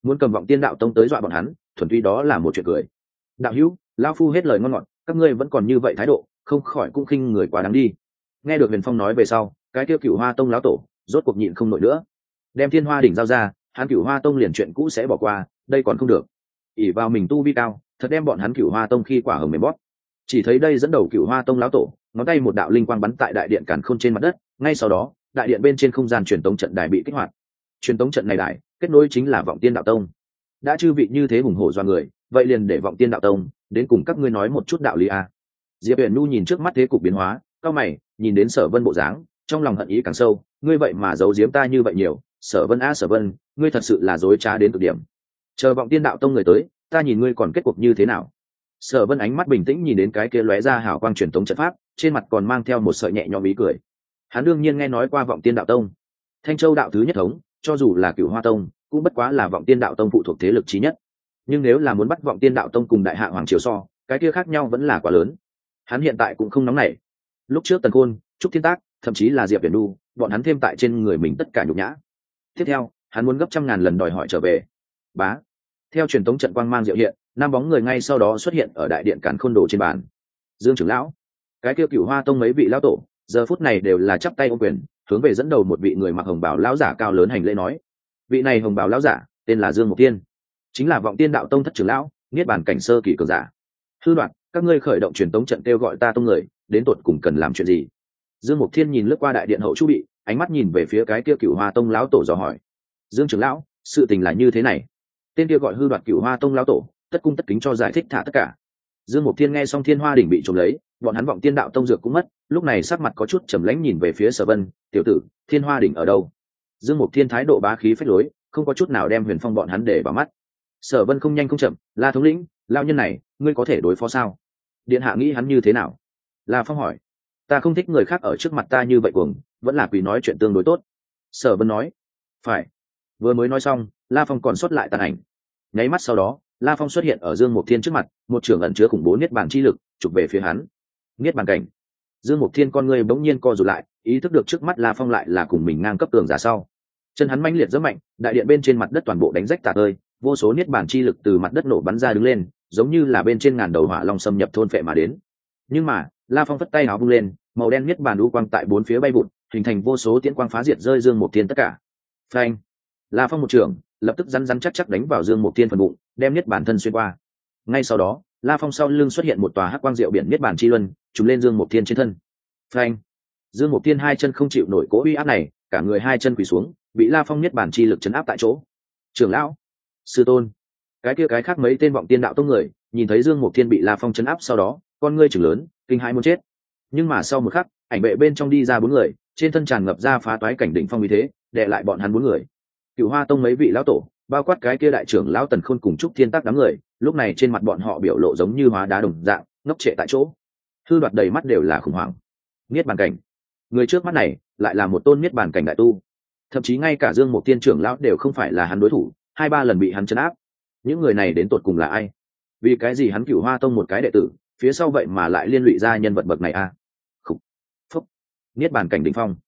muốn cầm vọng tiên đạo tông tới dọa bọn hắn thuần túy đó là một chuyện cười. Đạo hữu, lão phu hết lời ngon ngọt, các ngươi vẫn còn như vậy thái độ, không khỏi cũng khinh người quá đáng đi. Nghe được Huyền Phong nói về sau, cái kia Cửu Hoa tông lão tổ rốt cuộc nhịn không nổi nữa, đem Thiên Hoa đỉnh giao ra, hắn Cửu Hoa tông liền chuyện cũ sẽ bỏ qua, đây còn không được. ỷ vào mình tu vi cao, thật đem bọn hắn Cửu Hoa tông khi quả hồng mềm bóp. Chỉ thấy đây dẫn đầu Cửu Hoa tông lão tổ, ngón tay một đạo linh quang bắn tại đại điện càn khôn trên mặt đất, ngay sau đó, đại điện bên trên không gian truyền tống trận đài bị kích hoạt. Truyền tống trận này đài, kết nối chính là Vọng Tiên đạo tông. Đã chư vị như thế hùng hổ doa người, vậy liền để Vọng Tiên đạo tông đến cùng các ngươi nói một chút đạo lý a. Diệp Uyển Nhu nhìn trước mắt thế cục biến hóa, cao mày, nhìn đến Sở Vân bộ dáng, trong lòng hận ý càng sâu, ngươi vậy mà giấu giếm ta như vậy nhiều, Sở Vân Sở Vân, ngươi thật sự là dối trá đến cực điểm. Chờ Vọng Tiên đạo tông người tới, ta nhìn ngươi còn kết cục như thế nào. Sở Vân ánh mắt bình tĩnh nhìn đến cái kia lóe ra hào quang truyền tống trận pháp, trên mặt còn mang theo một sợi nhẹ nhõm ý cười. Hắn đương nhiên nghe nói qua Vọng Tiên đạo tông. Thanh Châu đạo thứ nhất thống, cho dù là Cửu Hoa tông, cũng bất quá là Vọng Tiên đạo tông phụ thuộc thế lực chí nhất. Nhưng nếu là muốn bắt Vọng Tiên đạo tông cùng Đại Hạ hoàng triều so, cái kia khác nhau vẫn là quá lớn. Hắn hiện tại cũng không nóng nảy. Lúc trước Tần Khôn, Trúc Thiên Tác, thậm chí là Diệp Viễn Du, bọn hắn thêm tại trên người mình tất cả nhục nhã. Tiếp theo, hắn muốn gấp trăm ngàn lần đòi hỏi trở về. Bá. Theo truyền tống trận quang mang diệu hiện, năm bóng người ngay sau đó xuất hiện ở đại điện Càn Khôn Đồ trên bàn. Dương trưởng lão, cái kia Cửu Hoa tông mấy vị lão tổ, giờ phút này đều là chắp tay ôm quyền, hướng về dẫn đầu một vị người mặc hồng bào lão giả cao lớn hành lễ nói. Vị này hồng bào lão giả, tên là Dương Mục Tiên, chính là Vọng Tiên đạo tông thất trưởng lão, niết bàn cảnh sơ kỳ cường giả. Hư Đoạt, các ngươi khởi động truyền tống trận kêu gọi ta tông người, đến tột cùng cần làm chuyện gì? Dương Mục Thiên nhìn lướt qua đại điện hậu chu bị, ánh mắt nhìn về phía cái kia Cửu Hoa tông lão tổ dò hỏi. Dương trưởng lão, sự tình là như thế này. Tên kia gọi Hư Đoạt Cửu Hoa tông lão tổ, tất cung tất kính cho giải thích thả tất cả. Dương Mục Thiên nghe xong Thiên Hoa đỉnh bị trộm lấy, bọn hắn Vọng Tiên đạo tông dược cũng mất, lúc này sắc mặt có chút trầm lãnh nhìn về phía Sở Vân, "Tiểu tử, Thiên Hoa đỉnh ở đâu?" Dương Mục Thiên thái độ bá khí phách lối, không có chút nào đem Huyền Phong bọn hắn để vào mắt. Sở Vân không nhanh không chậm, "La thống lĩnh, lão nhân này, ngươi có thể đối phó sao? Điện hạ nghĩ hắn như thế nào?" La Phong hỏi. "Ta không thích người khác ở trước mặt ta như vậy cuồng, vẫn là quỳ nói chuyện tương đối tốt." Sở Vân nói. "Phải." Vừa mới nói xong, La Phong còn sót lại tàn ảnh. Nháy mắt sau đó, La Phong xuất hiện ở Dương Mục Thiên trước mặt, một trường ẩn chứa khủng bố niết bàn chi lực, chụp về phía hắn. Niết bàn cảnh. Dương Mục Thiên con người bỗng nhiên co rụt lại, ý thức được trước mắt La Phong lại là cùng mình ngang cấp tường giả sau. Chân hắn mãnh liệt rất mạnh, đại điện bên trên mặt đất toàn bộ đánh rách tả tơi, vô số niết bàn chi lực từ mặt đất nổ bắn ra đứng lên, giống như là bên trên ngàn đầu hỏa long xâm nhập thôn phệ mà đến. Nhưng mà, La Phong vất tay áo vung lên, màu đen niết bàn u quang tại bốn phía bay vụt, hình thành vô số tiễn quang phá diệt rơi Dương Mục Thiên tất cả. Phanh! La Phong một trường, lập tức rắn chắc chắc đánh vào Dương Mục Thiên phần bụng, đem niết bàn thân xuyên qua. Ngay sau đó, La Phong sau lưng xuất hiện một tòa hắc quang diệu biển niết bàn chi luân, trùm lên Dương Mục Thiên trên thân. Phanh! Dương Mục Thiên hai chân không chịu nổi cỗ uy áp này, cả người hai chân quỳ xuống, bị La Phong niết bàn chi lực chấn áp tại chỗ. Trưởng lão, sư tôn, cái kia cái khác mấy tên Vọng Tiên đạo tông người, nhìn thấy Dương Mục Thiên bị La Phong chấn áp sau đó, con ngươi trừng lớn, kinh hãi muốn chết. Nhưng mà sau một khắc, ảnh vệ bên trong đi ra bốn người, trên thân tràn ngập ra phá toái cảnh đỉnh phong uy thế, đè lại bọn hắn bốn người. Cửu Hoa tông mấy vị lão tổ, bao quát cái kia đại trưởng lão Tần Khôn cùng Trúc Thiên Tác đám người, lúc này trên mặt bọn họ biểu lộ giống như hóa đá đồng dạng, ngốc trệ tại chỗ. Hư Đoạt đầy mắt đều là khủng hoảng. Niết bàn cảnh, người trước mắt này lại là một tôn niết bàn cảnh đại tu, thậm chí ngay cả Dương Mục Tiên trưởng lão đều không phải là hắn đối thủ, hai ba lần bị hắn chấn áp. Những người này đến tột cùng là ai? Vì cái gì hắn Cửu Hoa tông một cái đệ tử, phía sau vậy mà lại liên lụy ra nhân vật bậc này a? Khục, phúc, niết bàn cảnh đỉnh phong.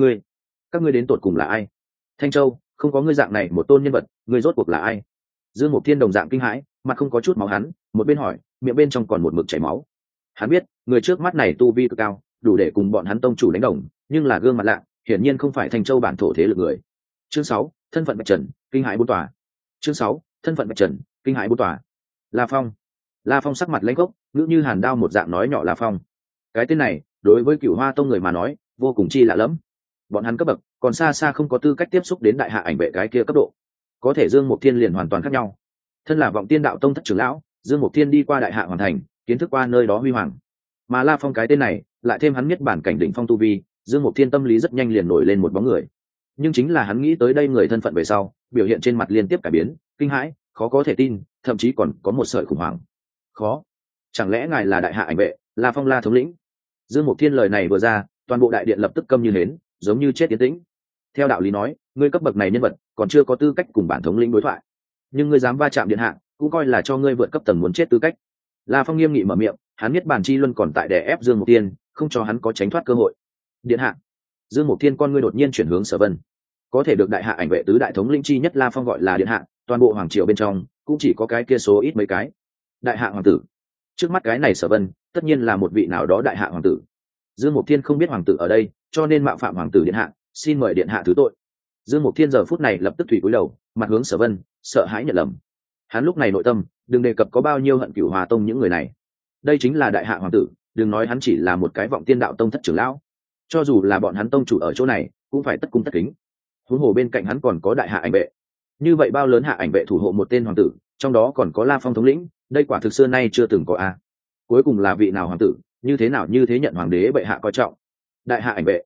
Các ngươi đến tột cùng là ai? Thanh Châu, không có ngươi dạng này một tôn nhân vật, ngươi rốt cuộc là ai? Dương Mục Thiên đồng dạng kinh hãi, mặt không có chút máu hắn, một bên hỏi, miệng bên trong còn một mực chảy máu. Hắn biết, người trước mắt này tu vi cực cao, đủ để cùng bọn hắn tông chủ đánh đồng, nhưng là gương mặt lạ, hiển nhiên không phải Thanh Châu bản thổ thế lực người. Chương 6, thân phận Bạch Trần, kinh hãi bốn tòa. Chương 6, thân phận Bạch Trần, kinh hãi bốn tòa. La Phong. La Phong sắc mặt lãnh gốc, ngữ như hàn đao một dạng nói nhỏ La Phong. Cái tên này, đối với Cửu Hoa tông người mà nói, vô cùng chi lạ lẫm. Bọn hắn cấp bậc còn xa xa không có tư cách tiếp xúc đến đại hạ ảnh vệ cái kia cấp độ, có thể Dương Mục Thiên liền hoàn toàn khác nhau. Thân là Vọng Tiên đạo tông thất trưởng lão, Dương Mục Thiên đi qua đại hạ hoàn thành, kiến thức qua nơi đó huy hoàng. Mà La Phong cái tên này, lại thêm hắn nhất bản cảnh đỉnh phong tu vi, Dương Mục Thiên tâm lý rất nhanh liền nổi lên một bóng người. Nhưng chính là hắn nghĩ tới đây người thân phận về sau, biểu hiện trên mặt liên tiếp cải biến, kinh hãi, khó có thể tin, thậm chí còn có một sợi khủng hoảng. Khó, chẳng lẽ ngài là đại hạ ảnh vệ, La Phong La thống lĩnh? Dương Mục Thiên lời này vừa ra, toàn bộ đại điện lập tức câm như hến, giống như chết tiến tĩnh. Theo đạo lý nói, ngươi cấp bậc này nhân vật còn chưa có tư cách cùng bản thống lĩnh đối thoại, nhưng ngươi dám va chạm điện hạ, cũng coi là cho ngươi vượt cấp tầng muốn chết tư cách. La Phong nghiêm nghị mở miệng, hắn biết bản chi luân còn tại đè ép Dương Mục Thiên, không cho hắn có tránh thoát cơ hội. Điện hạ. Dương Mục Thiên con ngươi đột nhiên chuyển hướng Sở Vân. Có thể được đại hạ ảnh vệ tứ đại thống lĩnh chi nhất La Phong gọi là điện hạ, toàn bộ hoàng triều bên trong cũng chỉ có cái kia số ít mấy cái đại hạ hoàng tử. Trước mắt cái này Sở Vân tất nhiên là một vị nào đó đại hạ hoàng tử. Dương Mục Thiên không biết hoàng tử ở đây, cho nên mạo phạm hoàng tử điện hạ, xin mời điện hạ thứ tội. Dương Mục Thiên giờ phút này lập tức thủy cúi đầu, mặt hướng Sở Vân, sợ hãi nhận lầm. Hắn lúc này nội tâm đừng đề cập có bao nhiêu hận Cửu Hòa tông những người này. Đây chính là đại hạ hoàng tử, đừng nói hắn chỉ là một cái vọng tiên đạo tông thất trưởng lão, cho dù là bọn hắn tông chủ ở chỗ này cũng phải tất cung tất kính. Huống hồ bên cạnh hắn còn có đại hạ ảnh vệ, như vậy bao lớn hạ ảnh vệ thủ hộ một tên hoàng tử, trong đó còn có La Phong thống lĩnh, đây quả thực xưa nay chưa từng có a. Cuối cùng là vị nào hoàng tử, như thế nào như thế nhận hoàng đế bệ hạ coi trọng. Đại hạ ảnh vệ,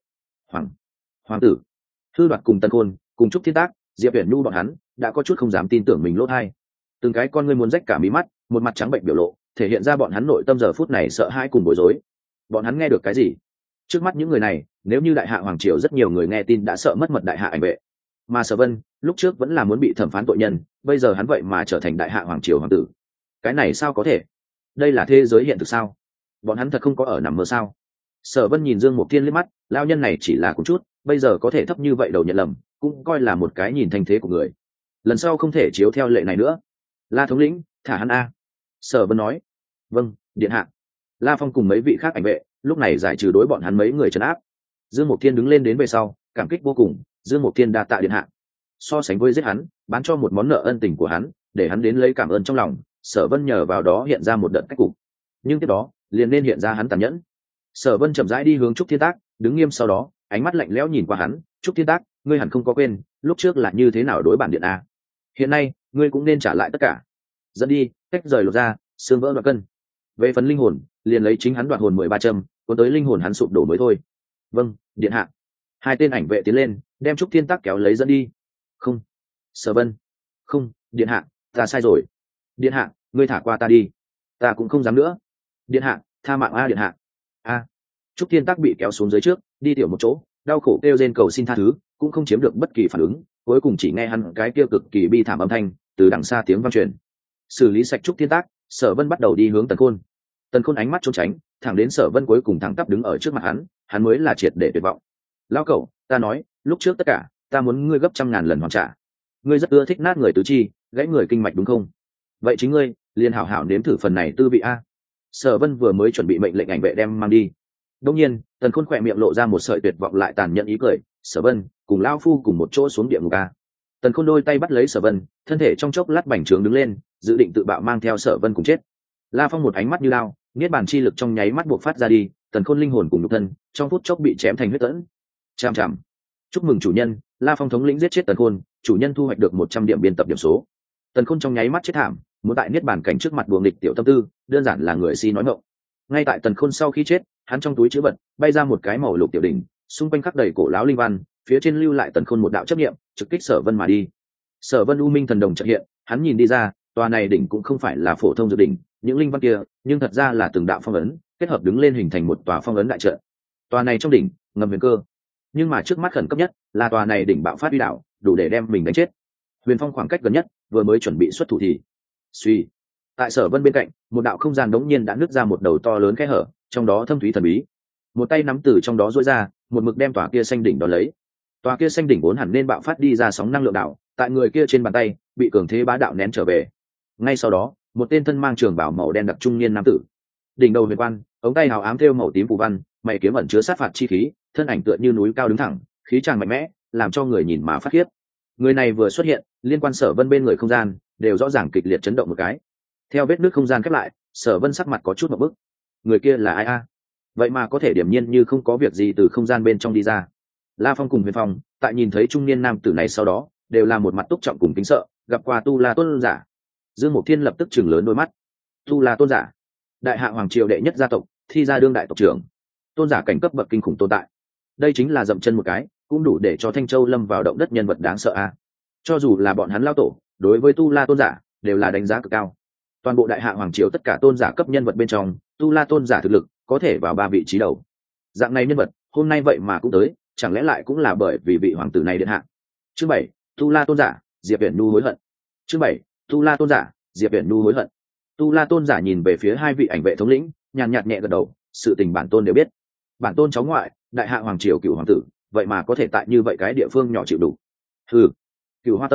hoàng tử, Hư Đoạt cùng Tân Khôn, cùng Trúc Thiên Tác, Diệp Viễn Nhu bọn hắn đã có chút không dám tin tưởng mình lỗ tai. Từng cái con ngươi muốn rách cả mí mắt, một mặt trắng bệnh biểu lộ, thể hiện ra bọn hắn nội tâm giờ phút này sợ hãi cùng bối rối. Bọn hắn nghe được cái gì? Trước mắt những người này, nếu như đại hạ hoàng triều rất nhiều người nghe tin đã sợ mất mật đại hạ ảnh vệ, mà Sở Vân lúc trước vẫn là muốn bị thẩm phán tội nhân, bây giờ hắn vậy mà trở thành đại hạ hoàng triều hoàng tử. Cái này sao có thể? Đây là thế giới hiện thực sao? Bọn hắn thật không có ở nằm mơ sao? Sở Vân nhìn Dương Mục Thiên liếc mắt, lão nhân này chỉ là cũng chút, bây giờ có thể thấp như vậy đầu nhận lầm, cũng coi là một cái nhìn thành thế của người. Lần sau không thể chiếu theo lệ này nữa. La thống lĩnh, thả hắn a. Sở Vân nói. Vâng, điện hạ. La Phong cùng mấy vị khác ảnh vệ lúc này giải trừ đối bọn hắn mấy người trấn áp. Dương Mục Thiên đứng lên đến về sau, cảm kích vô cùng. Dương Mục Thiên đa tạ điện hạ. So sánh với giết hắn, bán cho một món nợ ân tình của hắn, để hắn đến lấy cảm ơn trong lòng. Sở Vân nhờ vào đó hiện ra một đợt cách cục, nhưng tiếp đó liền nên hiện ra hắn tàn nhẫn. Sở Vân chậm rãi đi hướng Trúc Thiên Tác, đứng nghiêm sau đó, ánh mắt lạnh lẽo nhìn qua hắn. Trúc Thiên Tác, ngươi hẳn không có quên lúc trước là như thế nào đối bản điện a. Hiện nay ngươi cũng nên trả lại tất cả. Dẫn đi, tách rời lột ra, xương vỡ đoạt cân. Về phần linh hồn, liền lấy chính hắn đoạt hồn 13 châm, cuốn tới linh hồn hắn sụp đổ mới thôi. Vâng, điện hạ. Hai tên ảnh vệ tiến lên, đem Trúc Thiên Tác kéo lấy dẫn đi. Không. Sở Vân. Không, điện hạ, ta sai rồi. Điện hạ, ngươi thả qua ta đi. Ta cũng không dám nữa. Điện hạ, tha mạng a điện hạ. A. Trúc Thiên Tác bị kéo xuống dưới trước, đi tiểu một chỗ, đau khổ kêu rên cầu xin tha thứ, cũng không chiếm được bất kỳ phản ứng, cuối cùng chỉ nghe hắn cái kia cực kỳ bi thảm âm thanh từ đằng xa tiếng vang truyền. Xử lý sạch Trúc Thiên Tác, Sở Vân bắt đầu đi hướng Tần Khôn. Tần Khôn ánh mắt trốn tránh, thẳng đến Sở Vân cuối cùng thẳng tắp đứng ở trước mặt hắn mới là triệt để tuyệt vọng. Lão cẩu, ta nói, lúc trước tất cả, ta muốn ngươi gấp trăm ngàn lần hoàn trả. Ngươi rất ưa thích nát người tứ chi, gãy người kinh mạch đúng không? Vậy chính ngươi liền hảo hảo nếm thử phần này tư vị a. Sở Vân vừa mới chuẩn bị mệnh lệnh ảnh vệ đem mang đi, đương nhiên Tần Khôn khỏe miệng lộ ra một sợi tuyệt vọng lại tàn nhẫn ý cười. Sở Vân, cùng lão phu cùng một chỗ xuống địa ngục a. Tần Khôn đôi tay bắt lấy Sở Vân, thân thể trong chốc lát bành trướng đứng lên, dự định tự bạo mang theo Sở Vân cùng chết. La Phong một ánh mắt như lao, niết bàn chi lực trong nháy mắt buộc phát ra đi, Tần Khôn linh hồn cùng nhục thân trong phút chốc bị chém thành huyết tẫn. Chạm chạm. Chúc mừng chủ nhân, La Phong thống lĩnh giết chết Tần Khôn, chủ nhân thu hoạch được 100 điểm biên tập điểm số. Tần Khôn trong nháy mắt chết thảm, muốn tại niết bàn cảnh trước mặt đùa nghịch tiểu tâm tư, đơn giản là người si nói ngọng. Ngay tại Tần Khôn sau khi chết, hắn trong túi trữ vật bay ra một cái màu lục tiểu đỉnh, xung quanh khắc đầy cổ lão linh văn, phía trên lưu lại Tần Khôn một đạo chấp niệm, trực kích Sở Vân mà đi. Sở Vân u minh thần đồng chợt hiện, hắn nhìn đi ra, tòa này đỉnh cũng không phải là phổ thông dược đỉnh, những linh văn kia, nhưng thật ra là từng đạo phong ấn, kết hợp đứng lên hình thành một tòa phong ấn đại trận. Tòa này trong đỉnh ngầm huyền cơ, nhưng mà trước mắt khẩn cấp nhất là tòa này đỉnh bạo phát uy đạo, đủ để đem mình đánh chết. Huyền Phong khoảng cách gần nhất, vừa mới chuẩn bị xuất thủ thì, suy, tại Sở Vân bên cạnh, một đạo không gian đống nhiên đã nứt ra một đầu to lớn khe hở, trong đó thâm thúy thần bí. Một tay nắm từ trong đó duỗi ra, một mực đem tòa kia xanh đỉnh đó lấy. Tòa kia xanh đỉnh vốn hẳn nên bạo phát đi ra sóng năng lượng đạo, tại người kia trên bàn tay bị cường thế bá đạo nén trở về. Ngay sau đó, một tên thân mang trường bào màu đen đặc trung niên nam tử, đỉnh đầu huyền quan, ống tay hào ám thêu màu tím phù văn, mày kiếm ẩn chứa sát phạt chi khí, thân ảnh tựa như núi cao đứng thẳng, khí tràng mạnh mẽ, làm cho người nhìn mà phát khiếp. Người này vừa xuất hiện, liên quan Sở Vân bên người không gian đều rõ ràng kịch liệt chấn động một cái. Theo vết nứt không gian khép lại, Sở Vân sắc mặt có chút ngượng bức. Người kia là ai a? Vậy mà có thể điểm nhiên như không có việc gì từ không gian bên trong đi ra. La Phong cùng Huyền Phong, tại nhìn thấy trung niên nam tử này sau đó, đều là một mặt túc trọng cùng kính sợ, gặp qua Tu La tôn giả. Dương Mục Thiên lập tức trừng lớn đôi mắt. Tu La tôn giả, đại hạ hoàng triều đệ nhất gia tộc, thi ra đương đại tộc trưởng, tôn giả cảnh cấp bậc kinh khủng tồn tại. Đây chính là dậm chân một cái, cũng đủ để cho Thanh Châu lâm vào động đất nhân vật đáng sợ a. Cho dù là bọn hắn lao tổ, đối với Tu La tôn giả đều là đánh giá cực cao. Toàn bộ đại hạ hoàng triều tất cả tôn giả cấp nhân vật bên trong, Tu La tôn giả thực lực có thể vào 3 vị trí đầu. Dạng này nhân vật, hôm nay vậy mà cũng tới, chẳng lẽ lại cũng là bởi vì vị hoàng tử này điện hạ. Chương 7, Tu La tôn giả, Diệp Viễn Nhu hối hận. Chương 7, Tu La tôn giả, Diệp Viễn Nhu hối hận. Tu La tôn giả nhìn về phía hai vị ảnh vệ thống lĩnh, nhàn nhạt nhẹ gật đầu, sự tình bản tôn đều biết. Bản tôn cháu ngoại, đại hạ hoàng triều cửu hoàng tử, vậy mà có thể tại như vậy cái địa phương nhỏ chịu đủ. Cửu Hoa tông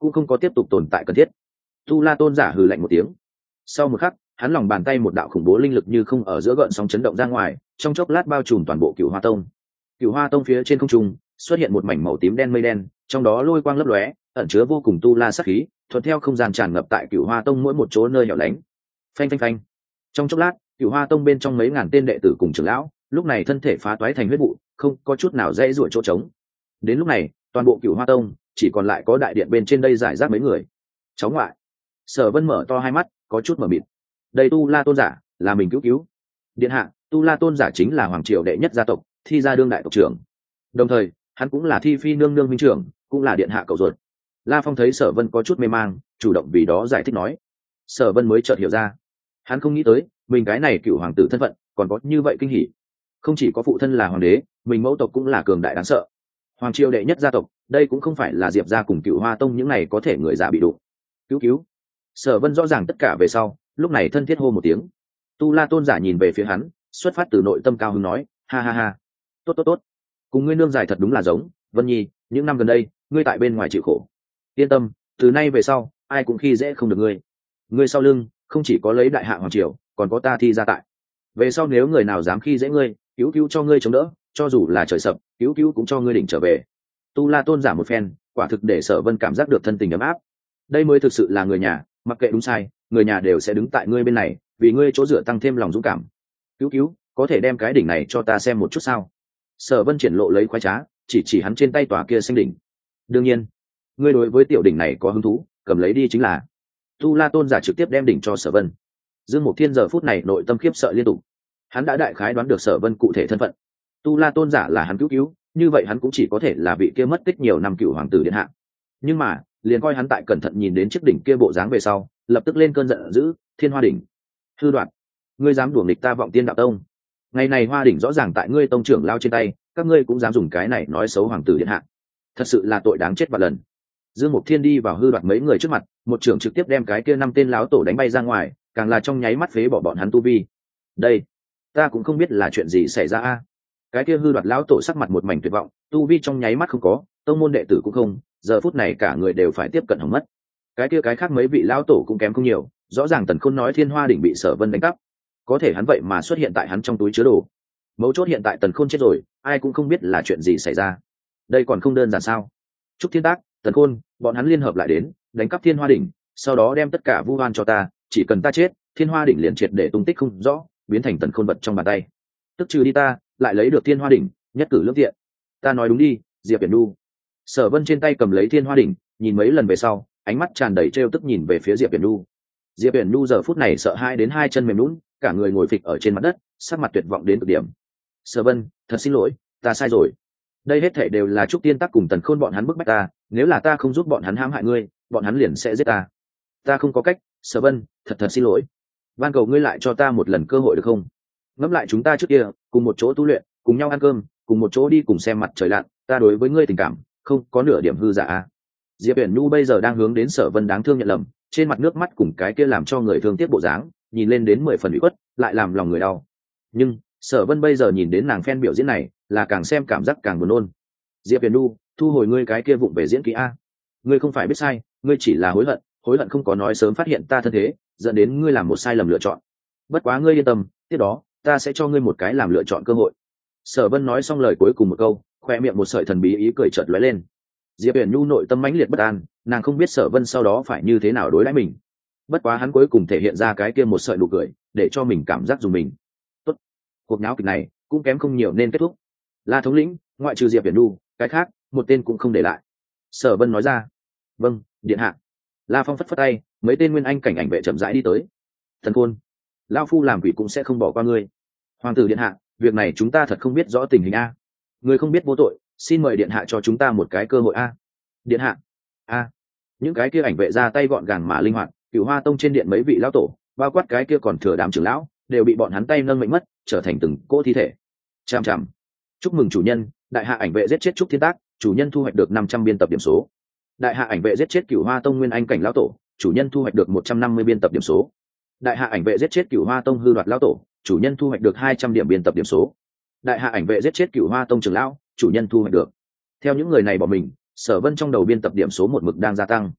cũng không có tiếp tục tồn tại cần thiết. Tu La tôn giả hừ lạnh một tiếng. Sau một khắc, hắn lòng bàn tay một đạo khủng bố linh lực như không ở giữa gợn sóng chấn động ra ngoài, trong chốc lát bao trùm toàn bộ Cửu Hoa Tông. Cửu Hoa Tông phía trên không trung xuất hiện một mảnh màu tím đen mây đen, trong đó lôi quang lấp lóe, ẩn chứa vô cùng tu la sát khí, thuận theo không gian tràn ngập tại Cửu Hoa Tông mỗi một chỗ nơi hẻo lánh. Phanh phanh phanh. Trong chốc lát, Cửu Hoa Tông bên trong mấy ngàn tên đệ tử cùng trưởng lão, lúc này thân thể phá toái thành huyết vụ, không có chút nào dễ dụa chỗ trống. Đến lúc này, toàn bộ Cửu Hoa Tông chỉ còn lại có đại điện bên trên đây giải rác mấy người. Cháu ngoại. Sở Vân mở to hai mắt, có chút mờ mịt. Đây Tu La tôn giả, là mình cứu. Điện hạ, Tu La tôn giả chính là hoàng triều đệ nhất gia tộc, Thi gia đương đại tộc trưởng. Đồng thời, hắn cũng là Thi phi nương nương minh trưởng, cũng là điện hạ cậu ruột. La Phong thấy Sở Vân có chút mê mang, chủ động vì đó giải thích nói. Sở Vân mới chợt hiểu ra, hắn không nghĩ tới, mình cái này cựu hoàng tử thân phận còn có như vậy kinh hỉ. Không chỉ có phụ thân là hoàng đế, mình mẫu tộc cũng là cường đại đáng sợ. Hoàng triều đệ nhất gia tộc, đây cũng không phải là Diệp gia cùng Cựu Hoa Tông những này có thể người già bị đụng. Cứu. Sở Vân rõ ràng tất cả về sau, lúc này thân thiết hô một tiếng. Tu La tôn giả nhìn về phía hắn, xuất phát từ nội tâm cao hứng nói, ha. Tốt. Cùng ngươi nương dài thật đúng là giống, Vân Nhi, những năm gần đây, ngươi tại bên ngoài chịu khổ. Yên tâm, từ nay về sau, ai cũng khi dễ không được ngươi. Ngươi sau lưng, không chỉ có lấy đại hạ hoàng triều, còn có ta Thi gia tại. Về sau nếu người nào dám khi dễ ngươi, cứu cho ngươi chống đỡ, cho dù là trời sập, cứu cũng cho ngươi đỉnh trở về. Tu La tôn giả một phen, quả thực để Sở Vân cảm giác được thân tình ấm áp. Đây mới thực sự là người nhà, mặc kệ đúng sai, người nhà đều sẽ đứng tại ngươi bên này, vì ngươi chỗ dựa tăng thêm lòng dũng cảm. Cứu, có thể đem cái đỉnh này cho ta xem một chút sao? Sở Vân triển lộ lấy khoái trá, chỉ hắn trên tay tòa kia xanh đỉnh. Đương nhiên, ngươi đối với tiểu đỉnh này có hứng thú, cầm lấy đi chính là. Tu La tôn giả trực tiếp đem đỉnh cho Sở Vân. Dương Mục Thiên giờ phút này nội tâm khiếp sợ liên tục. Hắn đã đại khái đoán được Sở Vân cụ thể thân phận. Tu La tôn giả là hắn cứu, như vậy hắn cũng chỉ có thể là vị kia mất tích nhiều năm cựu hoàng tử điện hạ. Nhưng mà, liền coi hắn tại cẩn thận nhìn đến chiếc đỉnh kia bộ dáng về sau, lập tức lên cơn giận dữ, Thiên Hoa đỉnh. Hư đoạt, ngươi dám đuổi nghịch ta Vọng Tiên đạo tông. Ngày này Hoa đỉnh rõ ràng tại ngươi tông trưởng lao trên tay, các ngươi cũng dám dùng cái này nói xấu hoàng tử điện hạ. Thật sự là tội đáng chết vạn lần. Dương Mục Thiên đi vào hư đoạt mấy người trước mặt, một trưởng trực tiếp đem cái kia 5 tên láo tổ đánh bay ra ngoài, càng là trong nháy mắt phế bỏ bọn hắn tu vi. Đây, ta cũng không biết là chuyện gì xảy ra a. Cái kia hư đoạt lão tổ sắc mặt một mảnh tuyệt vọng, tu vi trong nháy mắt không có, tông môn đệ tử cũng không, giờ phút này cả người đều phải tiếp cận hỏng mất. Cái kia cái khác mấy vị lão tổ cũng kém không nhiều, rõ ràng Tần Khôn nói Thiên Hoa đỉnh bị Sở Vân đánh cắp, có thể hắn vậy mà xuất hiện tại hắn trong túi chứa đồ. Mấu chốt hiện tại Tần Khôn chết rồi, ai cũng không biết là chuyện gì xảy ra. Đây còn không đơn giản sao? Trúc Thiên Tác, Tần Khôn, bọn hắn liên hợp lại đến, đánh cắp Thiên Hoa đỉnh, sau đó đem tất cả vu oan cho ta, chỉ cần ta chết, Thiên Hoa đỉnh liền triệt để tung tích không rõ, biến thành Tần Khôn vật trong bàn tay. Tức trừ đi ta, lại lấy được Thiên Hoa đỉnh, nhất cử lưỡng tiện. Ta nói đúng đi, Diệp Viễn Nhu. Sở Vân trên tay cầm lấy Thiên Hoa đỉnh, nhìn mấy lần về sau, ánh mắt tràn đầy trêu tức nhìn về phía Diệp Viễn Nhu. Diệp Viễn Nhu giờ phút này sợ hãi đến hai chân mềm nhũn, cả người ngồi phịch ở trên mặt đất, sắc mặt tuyệt vọng đến cực điểm. Sở Vân, thật xin lỗi, ta sai rồi. Đây hết thảy đều là Trúc Tiên Tắc cùng Tần Khôn bọn hắn bức bách ta, nếu là ta không giúp bọn hắn hãm hại ngươi, bọn hắn liền sẽ giết ta. Ta không có cách, Sở Vân, thật xin lỗi. Van cầu ngươi lại cho ta một lần cơ hội được không? Ngẫm lại chúng ta trước kia, cùng một chỗ tu luyện, cùng nhau ăn cơm, cùng một chỗ đi cùng xem mặt trời lặn, ta đối với ngươi tình cảm không có nửa điểm hư giả. Diệp Viễn Nhu bây giờ đang hướng đến Sở Vân đáng thương nhận lầm, trên mặt nước mắt cùng cái kia làm cho người thương tiếc bộ dáng, nhìn lên đến 10 phần ủy khuất, lại làm lòng người đau. Nhưng Sở Vân bây giờ nhìn đến nàng fan biểu diễn này, là càng xem cảm giác càng buồn nôn. Diệp Viễn Nhu, thu hồi ngươi cái kia vụng về diễn kỹ a. Ngươi không phải biết sai, ngươi chỉ là hối hận không có nói sớm phát hiện ta thân thế, dẫn đến ngươi làm một sai lầm lựa chọn. Bất quá ngươi yên tâm, tiếp đó ta sẽ cho ngươi một cái làm lựa chọn cơ hội. Sở Vân nói xong lời cuối cùng một câu, khoe miệng một sợi thần bí ý cười chợt lóe lên. Diệp Viễn Nhu nội tâm mãnh liệt bất an, nàng không biết Sở Vân sau đó phải như thế nào đối đãi mình. Bất quá hắn cuối cùng thể hiện ra cái kia một sợi nụ cười, để cho mình cảm giác dùng mình. Tốt, cuộc náo kịch này cũng kém không nhiều nên kết thúc. La thống lĩnh, ngoại trừ Diệp Viễn Nhu, cái khác một tên cũng không để lại. Sở Vân nói ra. Vâng, điện hạ. La Phong phất phất tay, mấy tên nguyên anh cảnh ảnh vệ chậm rãi đi tới. Thần Khôn, lão phu làm quỷ cũng sẽ không bỏ qua ngươi. Hoàng tử điện hạ, việc này chúng ta thật không biết rõ tình hình a. Người không biết vô tội, xin mời điện hạ cho chúng ta một cái cơ hội a. Điện hạ. A. Những cái kia ảnh vệ ra tay gọn gàng mà linh hoạt, Cửu Hoa Tông trên điện mấy vị lão tổ, bao quát cái kia còn thừa đám trưởng lão, đều bị bọn hắn tay nâng mệnh mất, trở thành từng cỗ thi thể. Chằm. Chúc mừng chủ nhân, đại hạ ảnh vệ giết chết Trúc Thiên Tác, chủ nhân thu hoạch được 500 biên tập điểm số. Đại hạ ảnh vệ giết chết Cửu Hoa Tông nguyên anh cảnh lão tổ, chủ nhân thu hoạch được 150 biên tập điểm số. Đại hạ ảnh vệ giết chết Cửu Hoa Tông hư đoạt lão tổ, chủ nhân thu hoạch được 200 điểm biên tập điểm số. Đại hạ ảnh vệ giết chết Cửu Hoa Tông trưởng lão, chủ nhân thu hoạch được. Theo những người này bỏ mình, Sở Vân trong đầu biên tập điểm số một mực đang gia tăng.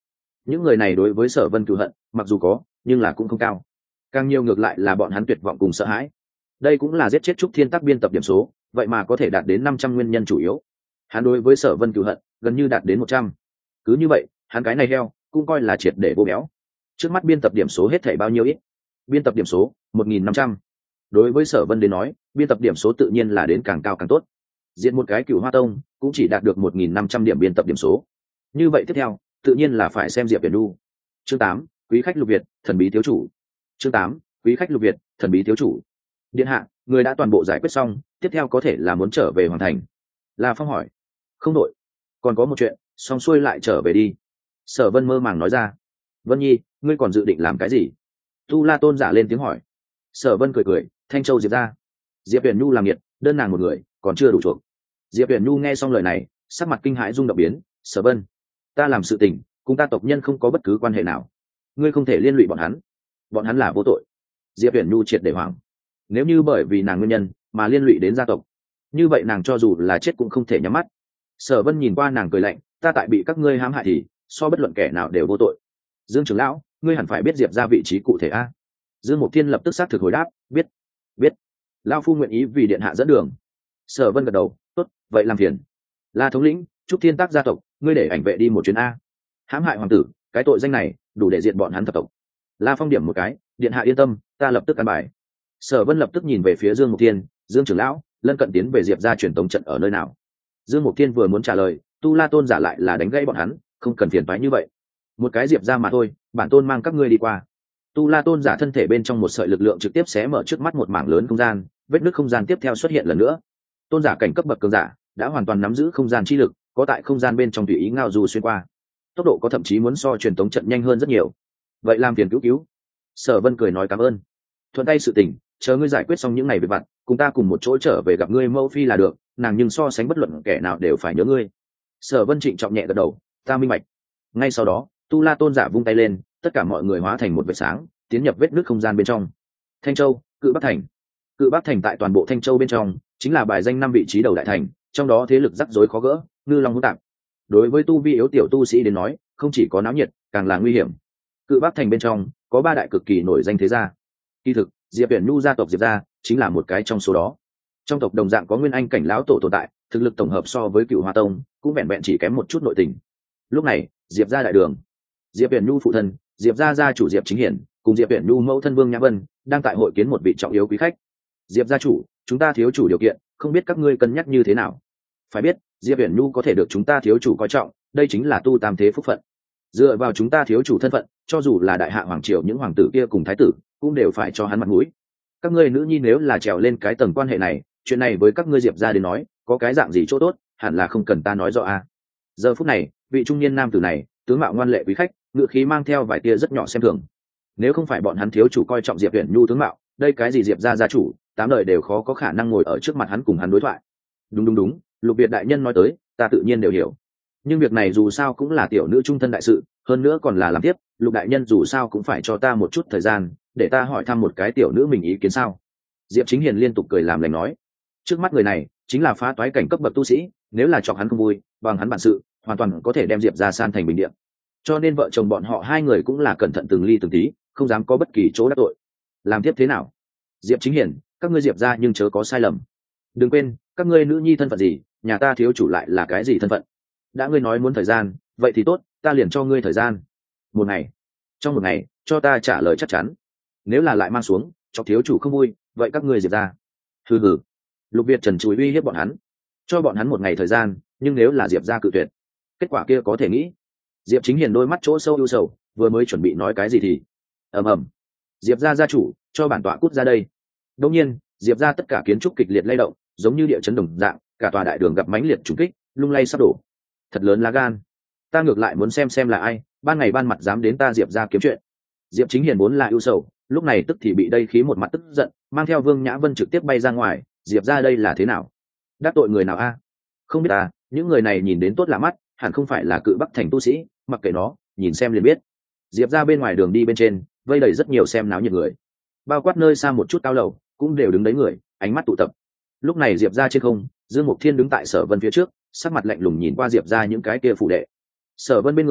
những người này đối với Sở Vân cừu hận mặc dù có nhưng là cũng không cao, càng nhiều ngược lại là bọn hắn tuyệt vọng cùng sợ hãi. Đây cũng là giết chết Trúc Thiên Tắc biên tập điểm số, vậy mà có thể đạt đến 500 nguyên nhân chủ yếu. Hắn đối với Sở Vân cừu hận gần như đạt đến 100. Cứ như vậy hắn cái này heo cũng coi là triệt để vô béo. Trước mắt biên tập điểm số hết thảy bao nhiêu ít? Biên tập điểm số 1.500. Đối với Sở Vân đến nói, biên tập điểm số tự nhiên là đến càng cao càng tốt. Diện một cái Cửu Hoa Tông cũng chỉ đạt được 1.500 điểm biên tập điểm số. Như vậy tiếp theo tự nhiên là phải xem Diệp Viễn Nhu. Chương 8, quý khách Lục Việt, thần bí thiếu chủ. Chương 8, quý khách Lục Việt, thần bí thiếu chủ. Điện hạ, người đã toàn bộ giải quyết xong, tiếp theo có thể là muốn trở về hoàng thành. La Phong hỏi. Không đội, còn có một chuyện, xong xuôi lại trở về đi. Sở Vân mơ màng nói ra. Vân Nhi, ngươi còn dự định làm cái gì? Tu La Tôn giả lên tiếng hỏi. Sở Vân cười cười, Thanh Châu Diệp ra. Diệp Viễn Nhu làm nghiệt, đơn nàng một người, còn chưa đủ chuộc. Diệp Viễn Nhu nghe xong lời này, sắc mặt kinh hãi rung động biến. Sở Vân, ta làm sự tình, cùng ta tộc nhân không có bất cứ quan hệ nào, ngươi không thể liên lụy bọn hắn là vô tội. Diệp Viễn Nhu triệt để hoảng. Nếu như bởi vì nàng nguyên nhân mà liên lụy đến gia tộc, như vậy nàng cho dù là chết cũng không thể nhắm mắt. Sở Vân nhìn qua nàng cười lạnh, ta tại bị các ngươi hãm hại thì so bất luận kẻ nào đều vô tội. Dương trưởng lão, ngươi hẳn phải biết Diệp ra vị trí cụ thể a? Dương Mục Thiên lập tức xác thực hồi đáp, biết. Lão phu nguyện ý vì điện hạ dẫn đường. Sở Vân gật đầu, tốt, vậy làm phiền. La thống lĩnh, Trúc Thiên Tác gia tộc, ngươi để ảnh vệ đi một chuyến a. Hãm hại hoàng tử, cái tội danh này đủ để diệt bọn hắn thập tộc. La Phong điểm một cái, điện hạ yên tâm, ta lập tức căn bài. Sở Vân lập tức nhìn về phía Dương Mục Thiên, Dương trưởng lão, lân cận tiến về Diệp gia truyền tống trận ở nơi nào? Dương Mục Thiên vừa muốn trả lời, Tu La Tôn giả lại là đánh gãy bọn hắn, không cần phiền toái như vậy. Một cái Diệp gia mà thôi, bản tôn mang các ngươi đi qua. Tu La Tôn giả thân thể bên trong một sợi lực lượng trực tiếp xé mở trước mắt một mảng lớn không gian, vết nứt không gian tiếp theo xuất hiện lần nữa. Tôn giả cảnh cấp bậc cường giả đã hoàn toàn nắm giữ không gian chi lực, có tại không gian bên trong tùy ý ngao du xuyên qua. Tốc độ có thậm chí muốn so truyền tống trận nhanh hơn rất nhiều. Vậy làm phiền cứu. Sở Vân cười nói cảm ơn. Thuận tay sự tình, chờ ngươi giải quyết xong những ngày việc vặt, cùng ta cùng một chỗ trở về gặp ngươi mẫu phi là được, nàng nhưng so sánh bất luận kẻ nào đều phải nhớ ngươi. Sở Vân trịnh trọng nhẹ gật đầu, ta minh bạch. Ngay sau đó, Tu La Tôn giả vung tay lên, tất cả mọi người hóa thành một vệt sáng, tiến nhập vết nứt không gian bên trong. Thanh Châu, Cự Bắc Thành. Cự Bắc Thành tại toàn bộ Thanh Châu bên trong, chính là bài danh 5 vị trí đầu đại thành, trong đó thế lực rắc rối khó gỡ, ngư long hỗn tạp. Đối với tu vi yếu tiểu tu sĩ đến nói, không chỉ có náo nhiệt, càng là nguy hiểm. Cự Bắc Thành bên trong có 3 đại cực kỳ nổi danh thế gia. Kỳ thực, Diệp Viễn Nhu gia tộc Diệp gia chính là một cái trong số đó. Trong tộc đồng dạng có nguyên anh cảnh lão tổ tồn tại, thực lực tổng hợp so với Cựu Hoa Tông cũng vẹn vẹn chỉ kém một chút nội tình. Lúc này, Diệp gia đại đường, Diệp Viễn Nhu phụ thân, Diệp gia gia chủ Diệp Chính Hiển, cùng Diệp Viễn Nhu mẫu thân Vương Nhã Vân đang tại hội kiến một vị trọng yếu quý khách. Diệp gia chủ, chúng ta thiếu chủ điều kiện, không biết các ngươi cân nhắc như thế nào? Phải biết, Diệp Viễn Nhu có thể được chúng ta thiếu chủ coi trọng, đây chính là tu tam thế phúc phận. Dựa vào chúng ta thiếu chủ thân phận, cho dù là đại hạ hoàng triều những hoàng tử kia cùng thái tử, cũng đều phải cho hắn mặt mũi. Các ngươi nữ nhi nếu là trèo lên cái tầng quan hệ này, chuyện này với các ngươi Diệp gia đến nói, có cái dạng gì chỗ tốt, hẳn là không cần ta nói rõ a. Giờ phút này, vị trung niên nam tử này, tướng mạo ngoan lệ quý khách, ngữ khí mang theo vài tia rất nhỏ xem thường. Nếu không phải bọn hắn thiếu chủ coi trọng Diệp Viễn Nhu tướng mạo, đây cái gì Diệp gia gia chủ, 8 đời đều khó có khả năng ngồi ở trước mặt hắn cùng hắn đối thoại. Đúng, Lục Việt đại nhân nói tới, ta tự nhiên đều hiểu. Nhưng việc này dù sao cũng là tiểu nữ trung thân đại sự, hơn nữa còn là làm tiếp, Lục đại nhân dù sao cũng phải cho ta một chút thời gian, để ta hỏi thăm một cái tiểu nữ mình ý kiến sao? Diệp Chính Hiền liên tục cười làm lành nói, trước mắt người này chính là phá toái cảnh cấp bậc tu sĩ, nếu là chọc hắn không vui, bằng hắn bản sự, hoàn toàn có thể đem Diệp gia san thành bình địa. Cho nên vợ chồng bọn họ hai người cũng là cẩn thận từng ly từng tí, không dám có bất kỳ chỗ đắc tội. Làm tiếp thế nào? Diệp Chính Hiền, các ngươi Diệp gia nhưng chớ có sai lầm. Đừng quên, các ngươi nữ nhi thân phận gì, nhà ta thiếu chủ lại là cái gì thân phận? Đã ngươi nói muốn thời gian, vậy thì tốt, ta liền cho ngươi thời gian. 1 ngày. Trong 1 ngày, cho ta trả lời chắc chắn. Nếu là lại mang xuống, cho thiếu chủ không vui, vậy các ngươi Diệp gia. Hừ. Lục Việt trần trụi uy hiếp bọn hắn, cho bọn hắn 1 ngày thời gian, nhưng nếu là Diệp gia cự tuyệt, kết quả kia có thể nghĩ. Diệp Chính Hiền đôi mắt chỗ sâu ưu sầu, vừa mới chuẩn bị nói cái gì thì ầm. Diệp gia gia chủ, cho bản tọa cút ra đây. Đương nhiên, Diệp gia tất cả kiến trúc kịch liệt lay động, giống như địa chấn đồng dạng, cả tòa đại đường gặp mãnh liệt trùng kích, lung lay sắp đổ. Thật lớn lá gan. Ta ngược lại muốn xem là ai, ban ngày ban mặt dám đến ta Diệp gia kiếm chuyện. Diệp Chính Hiền vốn là ưu sầu, lúc này tức thì bị đây khí một mặt tức giận, mang theo Vương Nhã Vân trực tiếp bay ra ngoài. Diệp gia đây là thế nào? Đắc tội người nào a? Không biết à, những người này nhìn đến tốt lạ mắt, hẳn không phải là Cự Bắc thành tu sĩ, mặc kệ nó, nhìn xem liền biết. Diệp gia bên ngoài đường đi bên trên, vây đầy rất nhiều xem náo nhiệt người, bao quát nơi xa một chút cao lầu cũng đều đứng đấy người, ánh mắt tụ tập. Lúc này Diệp gia trên không, Dương Mục Thiên đứng tại Sở Vân phía trước, sắc mặt lạnh lùng nhìn qua Diệp gia những cái kia phủ đệ. Sở Vân bên người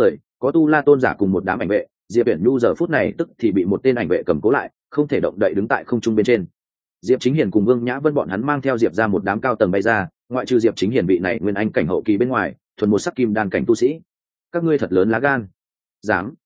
có tu la tôn giả cùng một đám ảnh vệ, Diệp Uyển Nhu giờ phút này tức thì bị một tên ảnh vệ cầm cố lại, không thể động đậy đứng tại không trung bên trên. Diệp Chính Hiền cùng Vương Nhã Vân bọn hắn mang theo Diệp ra một đám cao tầng bay ra, ngoại trừ Diệp Chính Hiền vị này nguyên anh cảnh hậu kỳ bên ngoài, thuần một sắc kim đan cảnh tu sĩ. Các ngươi thật lớn lá gan. Dám.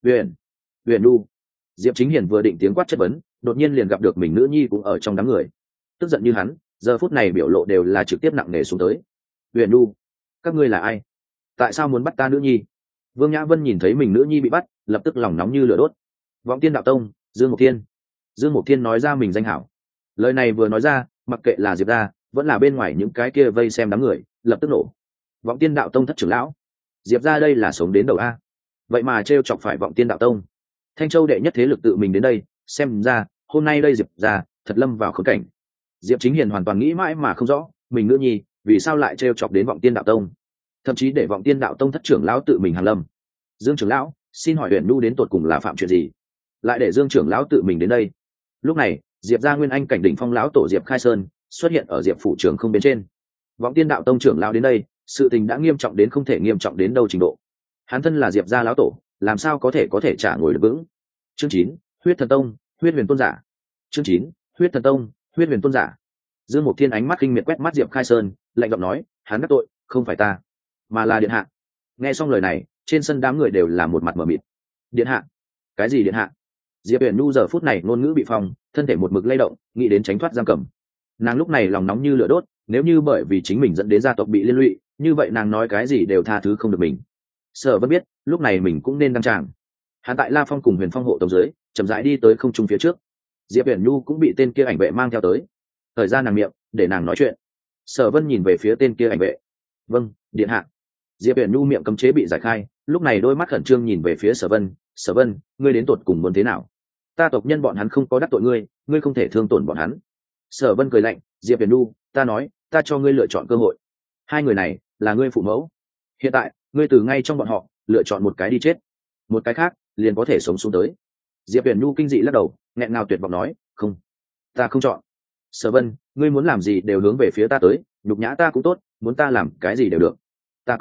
Uyển Nhu. Diệp Chính Hiền vừa định tiếng quát chất vấn, đột nhiên liền gặp được mình nữ nhi cũng ở trong đám người. Tức giận như hắn, giờ phút này biểu lộ đều là trực tiếp nặng nề xuống tới. Uyển Nhu, các ngươi là ai? Tại sao muốn bắt ta nữ nhi? Vương Nhã Vân nhìn thấy mình nữ nhi bị bắt, lập tức lòng nóng như lửa đốt. Vọng Tiên đạo tông, Dương Mộc Thiên. Dương Mộc Thiên nói ra mình danh hảo. Lời này vừa nói ra, mặc kệ là Diệp ra, vẫn là bên ngoài những cái kia vây xem đám người, lập tức nổ. Vọng Tiên đạo tông thất trưởng lão. Diệp ra đây là sống đến đầu a. Vậy mà trêu chọc phải Vọng Tiên đạo tông. Thanh Châu đệ nhất thế lực tự mình đến đây, xem ra hôm nay đây Diệp ra thật lâm vào khốn cảnh. Diệp Chính Hiền hoàn toàn nghĩ mãi mà không rõ, mình nữ nhi vì sao lại trêu chọc đến Vọng Tiên đạo tông, thậm chí để Vọng Tiên đạo tông thất trưởng lão tự mình hàng lâm. Dương trưởng lão, xin hỏi Uyển Nhu đến tột cùng là phạm chuyện gì, lại để Dương trưởng lão tự mình đến đây? Lúc này, Diệp gia nguyên anh cảnh đỉnh phong lão tổ Diệp Khai Sơn xuất hiện ở Diệp phủ trường không bên trên. Vọng Tiên đạo tông trưởng lão đến đây, sự tình đã nghiêm trọng đến không thể nghiêm trọng đến đâu trình độ. Hắn thân là Diệp gia lão tổ, làm sao có thể trả ngồi được vững. Chương 9, Huyết Thần Tông, Huyết Huyền Tôn giả. Chương 9, Huyết Thần Tông, Huyết Huyền Tôn giả. Dương Mộc Thiên ánh mắt kinh miệt quét mắt Diệp Khai Sơn, lạnh giọng nói, hắn đắc tội, không phải ta, mà là điện hạ. Nghe xong lời này, trên sân đám người đều là một mặt mờ mịt. Điện hạ? Cái gì điện hạ? Diệp Uyển Nhu giờ phút này ngôn ngữ bị phong, thân thể một mực lay động, nghĩ đến tránh thoát giam cầm. Nàng lúc này lòng nóng như lửa đốt, nếu như bởi vì chính mình dẫn đến gia tộc bị liên lụy, như vậy nàng nói cái gì đều tha thứ không được mình. Sở Vân biết, lúc này mình cũng nên đăng tràng. Hắn tại La Phong cùng Huyền Phong hộ tông dưới, chậm rãi đi tới không trung phía trước. Diệp Uyển Nhu cũng bị tên kia ảnh vệ mang theo tới. Thời gian nàng miệng, để nàng nói chuyện. Sở Vân nhìn về phía tên kia ảnh vệ. Vâng, điện hạ. Diệp Uyển Nhu miệng cấm chế bị giải khai, lúc này đôi mắt khẩn trương nhìn về phía Sở Vân. Sở Vân, ngươi đến tột cùng muốn thế nào? Ta tộc nhân bọn hắn không có đắc tội ngươi, ngươi không thể thương tổn bọn hắn. Sở Vân cười lạnh, Diệp Uyển Nhu, ta nói, ta cho ngươi lựa chọn cơ hội. Hai người này là ngươi phụ mẫu. Hiện tại, ngươi từ ngay trong bọn họ lựa chọn một cái đi chết, một cái khác liền có thể sống xuống tới. Diệp Uyển Nhu kinh dị lắc đầu, nghẹn ngào tuyệt vọng nói, không, ta không chọn. Sở Vân, ngươi muốn làm gì đều hướng về phía ta tới, nhục nhã ta cũng tốt, muốn ta làm cái gì đều được. Ta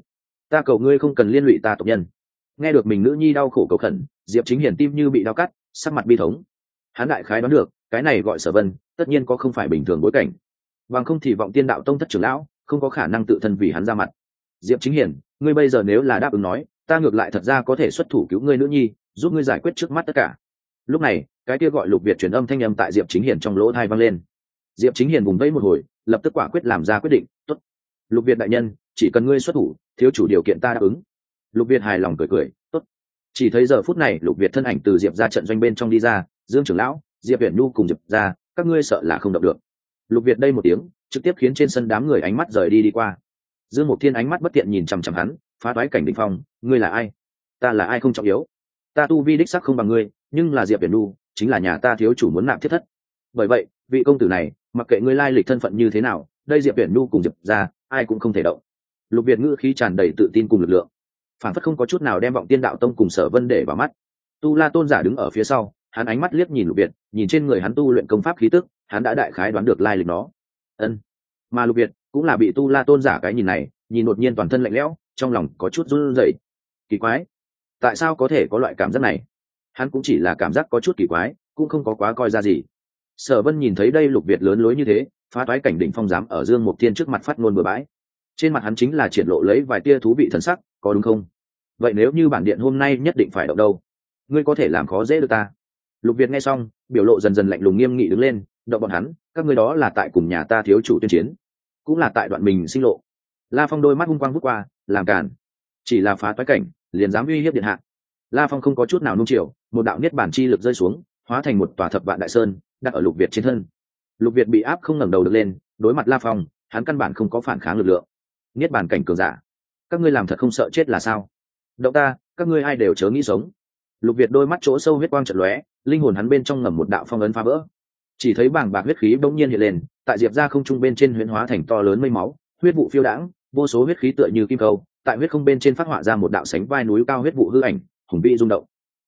cầu ngươi không cần liên lụy ta tộc nhân. Nghe được mình nữ nhi đau khổ cầu khẩn, Diệp Chính Hiển tim như bị đau cắt, sắc mặt bi thống. Hắn đại khái đoán được, cái này gọi Sở Vân, tất nhiên có không phải bình thường bối cảnh. Bằng không thì Vọng Tiên đạo tông thất trưởng lão không có khả năng tự thân vì hắn ra mặt. Diệp Chính Hiển, ngươi bây giờ nếu là đáp ứng nói, ta ngược lại thật ra có thể xuất thủ cứu ngươi nữ nhi, giúp ngươi giải quyết trước mắt tất cả. Lúc này, cái kia gọi Lục Việt truyền âm thanh âm tại Diệp Chính Hiển trong lỗ tai vang lên. Diệp Chính Hiển vùng vẫy một hồi, lập tức quả quyết làm ra quyết định, tốt. Lục Việt đại nhân, chỉ cần ngươi xuất thủ, thiếu chủ điều kiện ta đáp ứng. Lục Việt hài lòng cười cười, tốt. Chỉ thấy giờ phút này Lục Việt thân ảnh từ Diệp ra trận doanh bên trong đi ra, Dương trưởng lão, Diệp Uyển Nhu cùng Diệp ra, các ngươi sợ là không động được. Lục Việt đây một tiếng, trực tiếp khiến trên sân đám người ánh mắt rời đi qua. Dương Mộc Thiên ánh mắt bất tiện nhìn chằm chằm hắn, phá toái cảnh đỉnh phong, ngươi là ai? Ta là ai không trọng yếu. Ta tu vi đích sắc không bằng ngươi, nhưng là Diệp Uyển Nhu, chính là nhà ta thiếu chủ muốn nạp thiết thất. Bởi vậy, vị công tử này, mặc kệ ngươi lai lịch thân phận như thế nào, đây Diệp Uyển Nhu cùng Diệp ra, ai cũng không thể động. Lục Việt ngữ khí tràn đầy tự tin cùng lực lượng, phản phất không có chút nào đem Vọng Tiên đạo tông cùng Sở Vân để vào mắt. Tu La tôn giả đứng ở phía sau, hắn ánh mắt liếc nhìn Lục Việt, nhìn trên người hắn tu luyện công pháp khí tức, hắn đã đại khái đoán được lai lịch nó. Ân. Mà Lục Việt cũng là bị Tu La tôn giả cái nhìn này, nhìn đột nhiên toàn thân lạnh lẽo, trong lòng có chút run rẩy. Kỳ quái, tại sao có thể có loại cảm giác này? Hắn cũng chỉ là cảm giác có chút kỳ quái, cũng không có quá coi ra gì. Sở Vân nhìn thấy đây Lục Việt lớn lối như thế, phá toái cảnh đỉnh phong dám ở Dương Mộc Thiên trước mặt phát ngôn bừa bãi. Trên mặt hắn chính là triển lộ lấy vài tia thú vị thần sắc, có đúng không? Vậy nếu như bản điện hôm nay nhất định phải động đâu, ngươi có thể làm khó dễ được ta. Lục Việt nghe xong, biểu lộ dần dần lạnh lùng nghiêm nghị đứng lên, động bọn hắn, các ngươi đó là tại cùng nhà ta thiếu chủ tuyên chiến, cũng là tại đoạn mình sinh lộ. La Phong đôi mắt hung quang vút qua, làm cản, chỉ là phá toái cảnh liền dám uy hiếp điện hạ. La Phong không có chút nào nung chiều, một đạo niết bản chi lực rơi xuống, hóa thành một tòa thập vạn đại sơn, đặt ở Lục Việt trên thân. Lục Việt bị áp không ngẩng đầu được lên, đối mặt La Phong, hắn căn bản không có phản kháng lực lượng. Niết bàn cảnh cường giả, các ngươi làm thật không sợ chết là sao? Động ta, các ngươi ai đều chớ nghĩ sống. Lục Việt đôi mắt chỗ sâu huyết quang chợt lóe, linh hồn hắn bên trong ngầm một đạo phong ấn phá vỡ. Chỉ thấy bàng bạc huyết khí bỗng nhiên hiện lên, tại Diệp ra không trung bên trên huyễn hóa thành to lớn mây máu, huyết vụ phiêu đãng, vô số huyết khí tựa như kim câu, tại huyết không bên trên phát họa ra một đạo sánh vai núi cao huyết vụ hư ảnh, hùng vĩ rung động.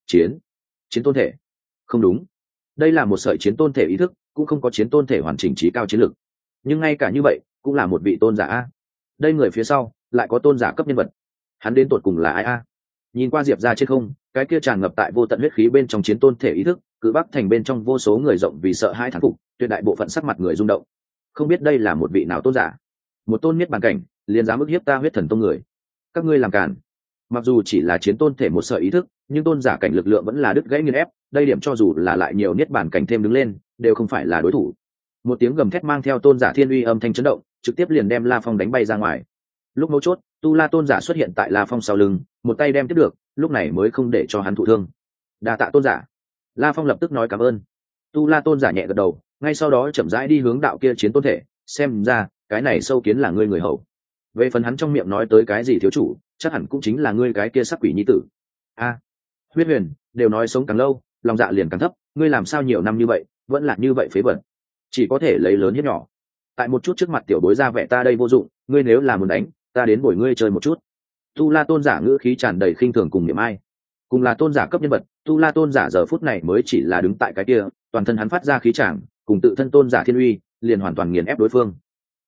Chiến tôn thể. Không đúng, đây là một sợi chiến tôn thể ý thức, cũng không có chiến tôn thể hoàn chỉnh trí cao chiến lực. Nhưng ngay cả như vậy, cũng là một vị tôn giả a. Đây người phía sau lại có tôn giả cấp nhân vật, hắn đến tột cùng là ai a? Nhìn qua diệp ra trên không, cái kia tràn ngập tại vô tận huyết khí bên trong chiến tôn thể ý thức, cự bắc thành bên trong vô số người rộng vì sợ hãi thán phục, tuyệt đại bộ phận sắc mặt người rung động. Không biết đây là một vị nào tôn giả, một tôn miết bàn cảnh liền dám ức hiếp ta huyết thần tông người. Các ngươi làm cản. Mặc dù chỉ là chiến tôn thể một sợi ý thức, nhưng tôn giả cảnh lực lượng vẫn là đứt gãy nghiền ép, đây điểm cho dù là lại nhiều niết bàn cảnh thêm đứng lên đều không phải là đối thủ. Một tiếng gầm thét mang theo tôn giả thiên uy âm thanh chấn động, trực tiếp liền đem La Phong đánh bay ra ngoài. Lúc mấu chốt, tu la tôn giả xuất hiện tại La Phong sau lưng, một tay đem tiếp được, lúc này mới không để cho hắn thụ thương. Đa tạ tôn giả. La Phong lập tức nói cảm ơn. Tu la tôn giả nhẹ gật đầu, ngay sau đó chậm rãi đi hướng đạo kia chiến tôn thể, xem ra cái này sâu kiến là ngươi người hầu. Về phần hắn trong miệng nói tới cái gì thiếu chủ, chắc hẳn cũng chính là ngươi cái kia sắc quỷ nhi tử. A, Huyết Huyền, đều nói sống càng lâu, lòng dạ liền càng thấp, ngươi làm sao nhiều năm như vậy vẫn là như vậy phế vật, chỉ có thể lấy lớn hiếp nhỏ. Tại một chút trước mặt tiểu bối ra vẻ ta đây vô dụng, ngươi nếu là muốn đánh, ta đến bồi ngươi chơi một chút. Tu la tôn giả ngữ khí tràn đầy khinh thường cùng niệm ai. Cùng là tôn giả cấp nhân vật, tu la tôn giả giờ phút này mới chỉ là đứng tại cái kia, toàn thân hắn phát ra khí tràng, cùng tự thân tôn giả thiên uy liền hoàn toàn nghiền ép đối phương.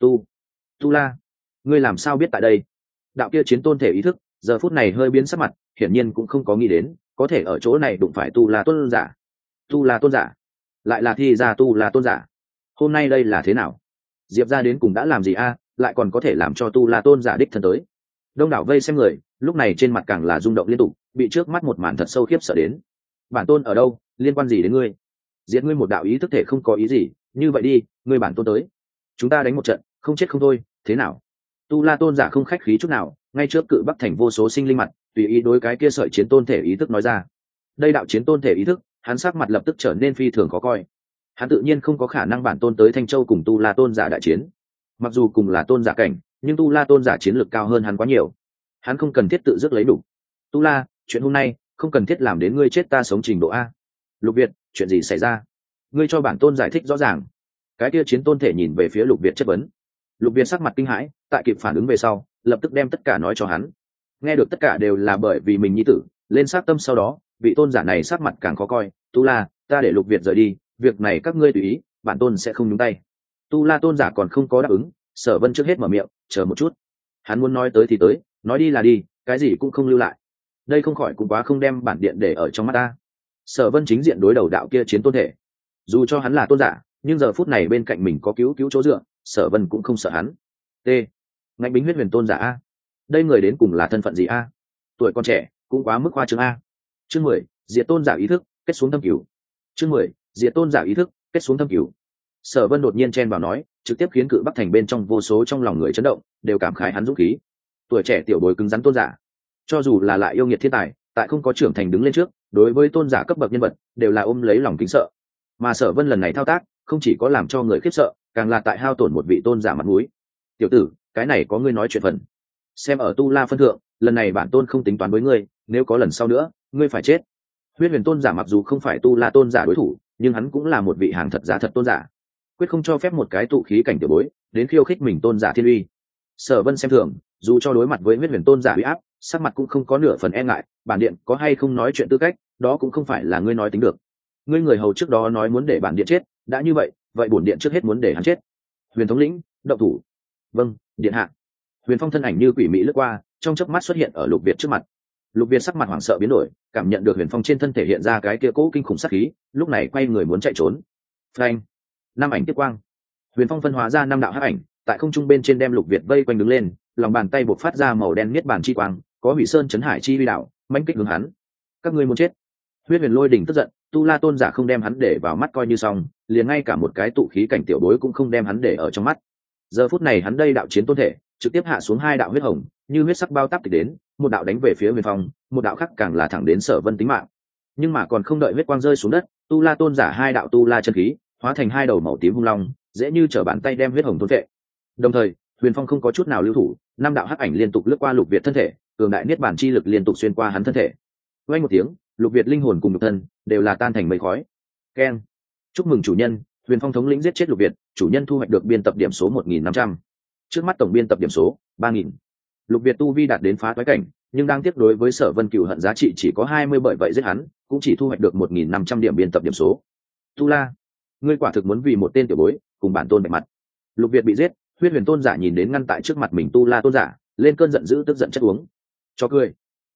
Tu la, ngươi làm sao biết tại đây? Đạo kia chiến tôn thể ý thức giờ phút này hơi biến sắc mặt, hiển nhiên cũng không có nghĩ đến có thể ở chỗ này đụng phải tu la tôn giả. Tu la tôn giả, lại là thi ra tu la tôn giả. Hôm nay đây là thế nào? Diệp ra đến cùng đã làm gì a? Lại còn có thể làm cho tu la tôn giả đích thân tới. Đông đảo vây xem người lúc này trên mặt càng là rung động liên tục, bị trước mắt một màn thật sâu khiếp sợ đến. Bản tôn ở đâu, liên quan gì đến ngươi? Diệt ngươi một đạo ý thức thể không có ý gì, như vậy đi, ngươi bản tôn tới, chúng ta đánh một trận, không chết không thôi, thế nào? Tu la tôn giả không khách khí chút nào, ngay trước cự bắc thành vô số sinh linh mặt, tùy ý đối cái kia sợi chiến tôn thể ý thức nói ra. Đây đạo chiến tôn thể ý thức, hắn sắc mặt lập tức trở nên phi thường khó coi. Hắn tự nhiên không có khả năng bản tôn tới Thanh Châu cùng tu la tôn giả đại chiến. Mặc dù cùng là tôn giả cảnh, nhưng tu la tôn giả chiến lược cao hơn hắn quá nhiều, hắn không cần thiết tự dứt lấy đủ. Tu la, chuyện hôm nay không cần thiết làm đến ngươi chết ta sống trình độ a. Lục Việt, chuyện gì xảy ra? Ngươi cho bản tôn giải thích rõ ràng. Cái kia chiến tôn thể nhìn về phía Lục Việt chất vấn. Lục Việt sắc mặt kinh hãi, tại kịp phản ứng về sau lập tức đem tất cả nói cho hắn. Nghe được tất cả đều là bởi vì mình nhi tử lên sát tâm, sau đó vị tôn giả này sắc mặt càng khó coi. Tu la, ta để Lục Việt rời đi, việc này các ngươi tùy ý, bản tôn sẽ không nhúng tay. Tu la tôn giả còn không có đáp ứng, Sở Vân trước hết mở miệng, chờ một chút. Hắn muốn nói tới thì tới, nói đi là đi, cái gì cũng không lưu lại. Đây không khỏi cũng quá không đem bản điện để ở trong mắt ta. Sở Vân chính diện đối đầu đạo kia chiến tôn thể, dù cho hắn là tôn giả, nhưng giờ phút này bên cạnh mình có cứu chỗ dựa, Sở Vân cũng không sợ hắn. T. Ngạnh Bính huyết huyền tôn giả a, đây người đến cùng là thân phận gì a? Tuổi còn trẻ cũng quá mức khoa trương a. Chương 10, diệt tôn giả ý thức, kết xuống thâm cửu. Chương 10, diệt tôn giả ý thức, kết xuống thâm cửu. Sở Vân đột nhiên chen vào nói, trực tiếp khiến cự bắc thành bên trong vô số trong lòng người chấn động, đều cảm khái hắn dũng khí. Tuổi trẻ tiểu bối cứng rắn tôn giả, cho dù là lại yêu nghiệt thiên tài, tại không có trưởng thành đứng lên trước, đối với tôn giả cấp bậc nhân vật đều là ôm lấy lòng kính sợ. Mà Sở Vân lần này thao tác không chỉ có làm cho người khiếp sợ, càng là tại hao tổn một vị tôn giả mặt mũi. Tiểu tử, cái này có ngươi nói chuyện phần. Xem ở tu la phân thượng, lần này bản tôn không tính toán với ngươi, nếu có lần sau nữa, ngươi phải chết. Huyết huyền tôn giả mặc dù không phải tu la tôn giả đối thủ, nhưng hắn cũng là một vị hàng thật giá thật tôn giả, quyết không cho phép một cái tụ khí cảnh tiểu bối đến khiêu khích mình tôn giả thiên uy. Sở Vân xem thường, dù cho đối mặt với huyết huyền tôn giả uy áp, sắc mặt cũng không có nửa phần e ngại. Bản điện có hay không nói chuyện tư cách, đó cũng không phải là ngươi nói tính được. Ngươi người hầu trước đó nói muốn để bản điện chết, đã như vậy, vậy bổn điện trước hết muốn để hắn chết. Huyền thống lĩnh, động thủ. Vâng, điện hạ. Huyền Phong thân ảnh như quỷ mị lướt qua, trong chớp mắt xuất hiện ở Lục Việt trước mặt. Lục Việt sắc mặt hoảng sợ biến đổi, cảm nhận được Huyền Phong trên thân thể hiện ra cái kia cỗ kinh khủng sát khí, lúc này quay người muốn chạy trốn. Phanh! Năm ảnh tiếp quang, Huyền Phong phân hóa ra năm đạo hắc ảnh, tại không trung bên trên đem Lục Việt vây quanh đứng lên, lòng bàn tay bộc phát ra màu đen niết bàn chi quang, có hủy sơn chấn hải chi uy đạo, mãnh kích hướng hắn. Các ngươi muốn chết! Huyết Huyền Lôi đỉnh tức giận, tu la tôn giả không đem hắn để vào mắt coi như xong, liền ngay cả một cái tụ khí cảnh tiểu bối cũng không đem hắn để ở trong mắt. Giờ phút này hắn đây đạo chiến tôn thể trực tiếp hạ xuống hai đạo huyết hồng, như huyết sắc bao táp tịch đến, một đạo đánh về phía Huyền Phong, một đạo khác càng là thẳng đến Sở Vân tính mạng. Nhưng mà còn không đợi huyết quang rơi xuống đất, tu la tôn giả hai đạo tu la chân khí hóa thành hai đầu màu tím hung long, dễ như trở bàn tay đem huyết hồng thôn vệ. Đồng thời, Huyền Phong không có chút nào lưu thủ, năm đạo hắc ảnh liên tục lướt qua Lục Việt thân thể, cường đại niết bàn chi lực liên tục xuyên qua hắn thân thể. Vang một tiếng, Lục Việt linh hồn cùng nhục thân đều là tan thành mây khói. Keng! Chúc mừng chủ nhân, Huyền Phong thống lĩnh giết chết Lục Việt, chủ nhân thu hoạch được biên tập điểm số 1500. Trước mắt tổng biên tập điểm số 3000. Lục Việt tu vi đạt đến phá toái cảnh, nhưng đang tiếp đối với Sở Vân cửu hận giá trị chỉ có 20, bởi vậy giết hắn cũng chỉ thu hoạch được 1500 điểm biên tập điểm số. Tu La, ngươi quả thực muốn vì một tên tiểu bối cùng bản tôn bạch mặt. Lục Việt bị giết, Huyết Huyền tôn giả nhìn đến ngăn tại trước mặt mình tu la tôn giả, lên cơn giận dữ tức giận chất uống. Cho cười.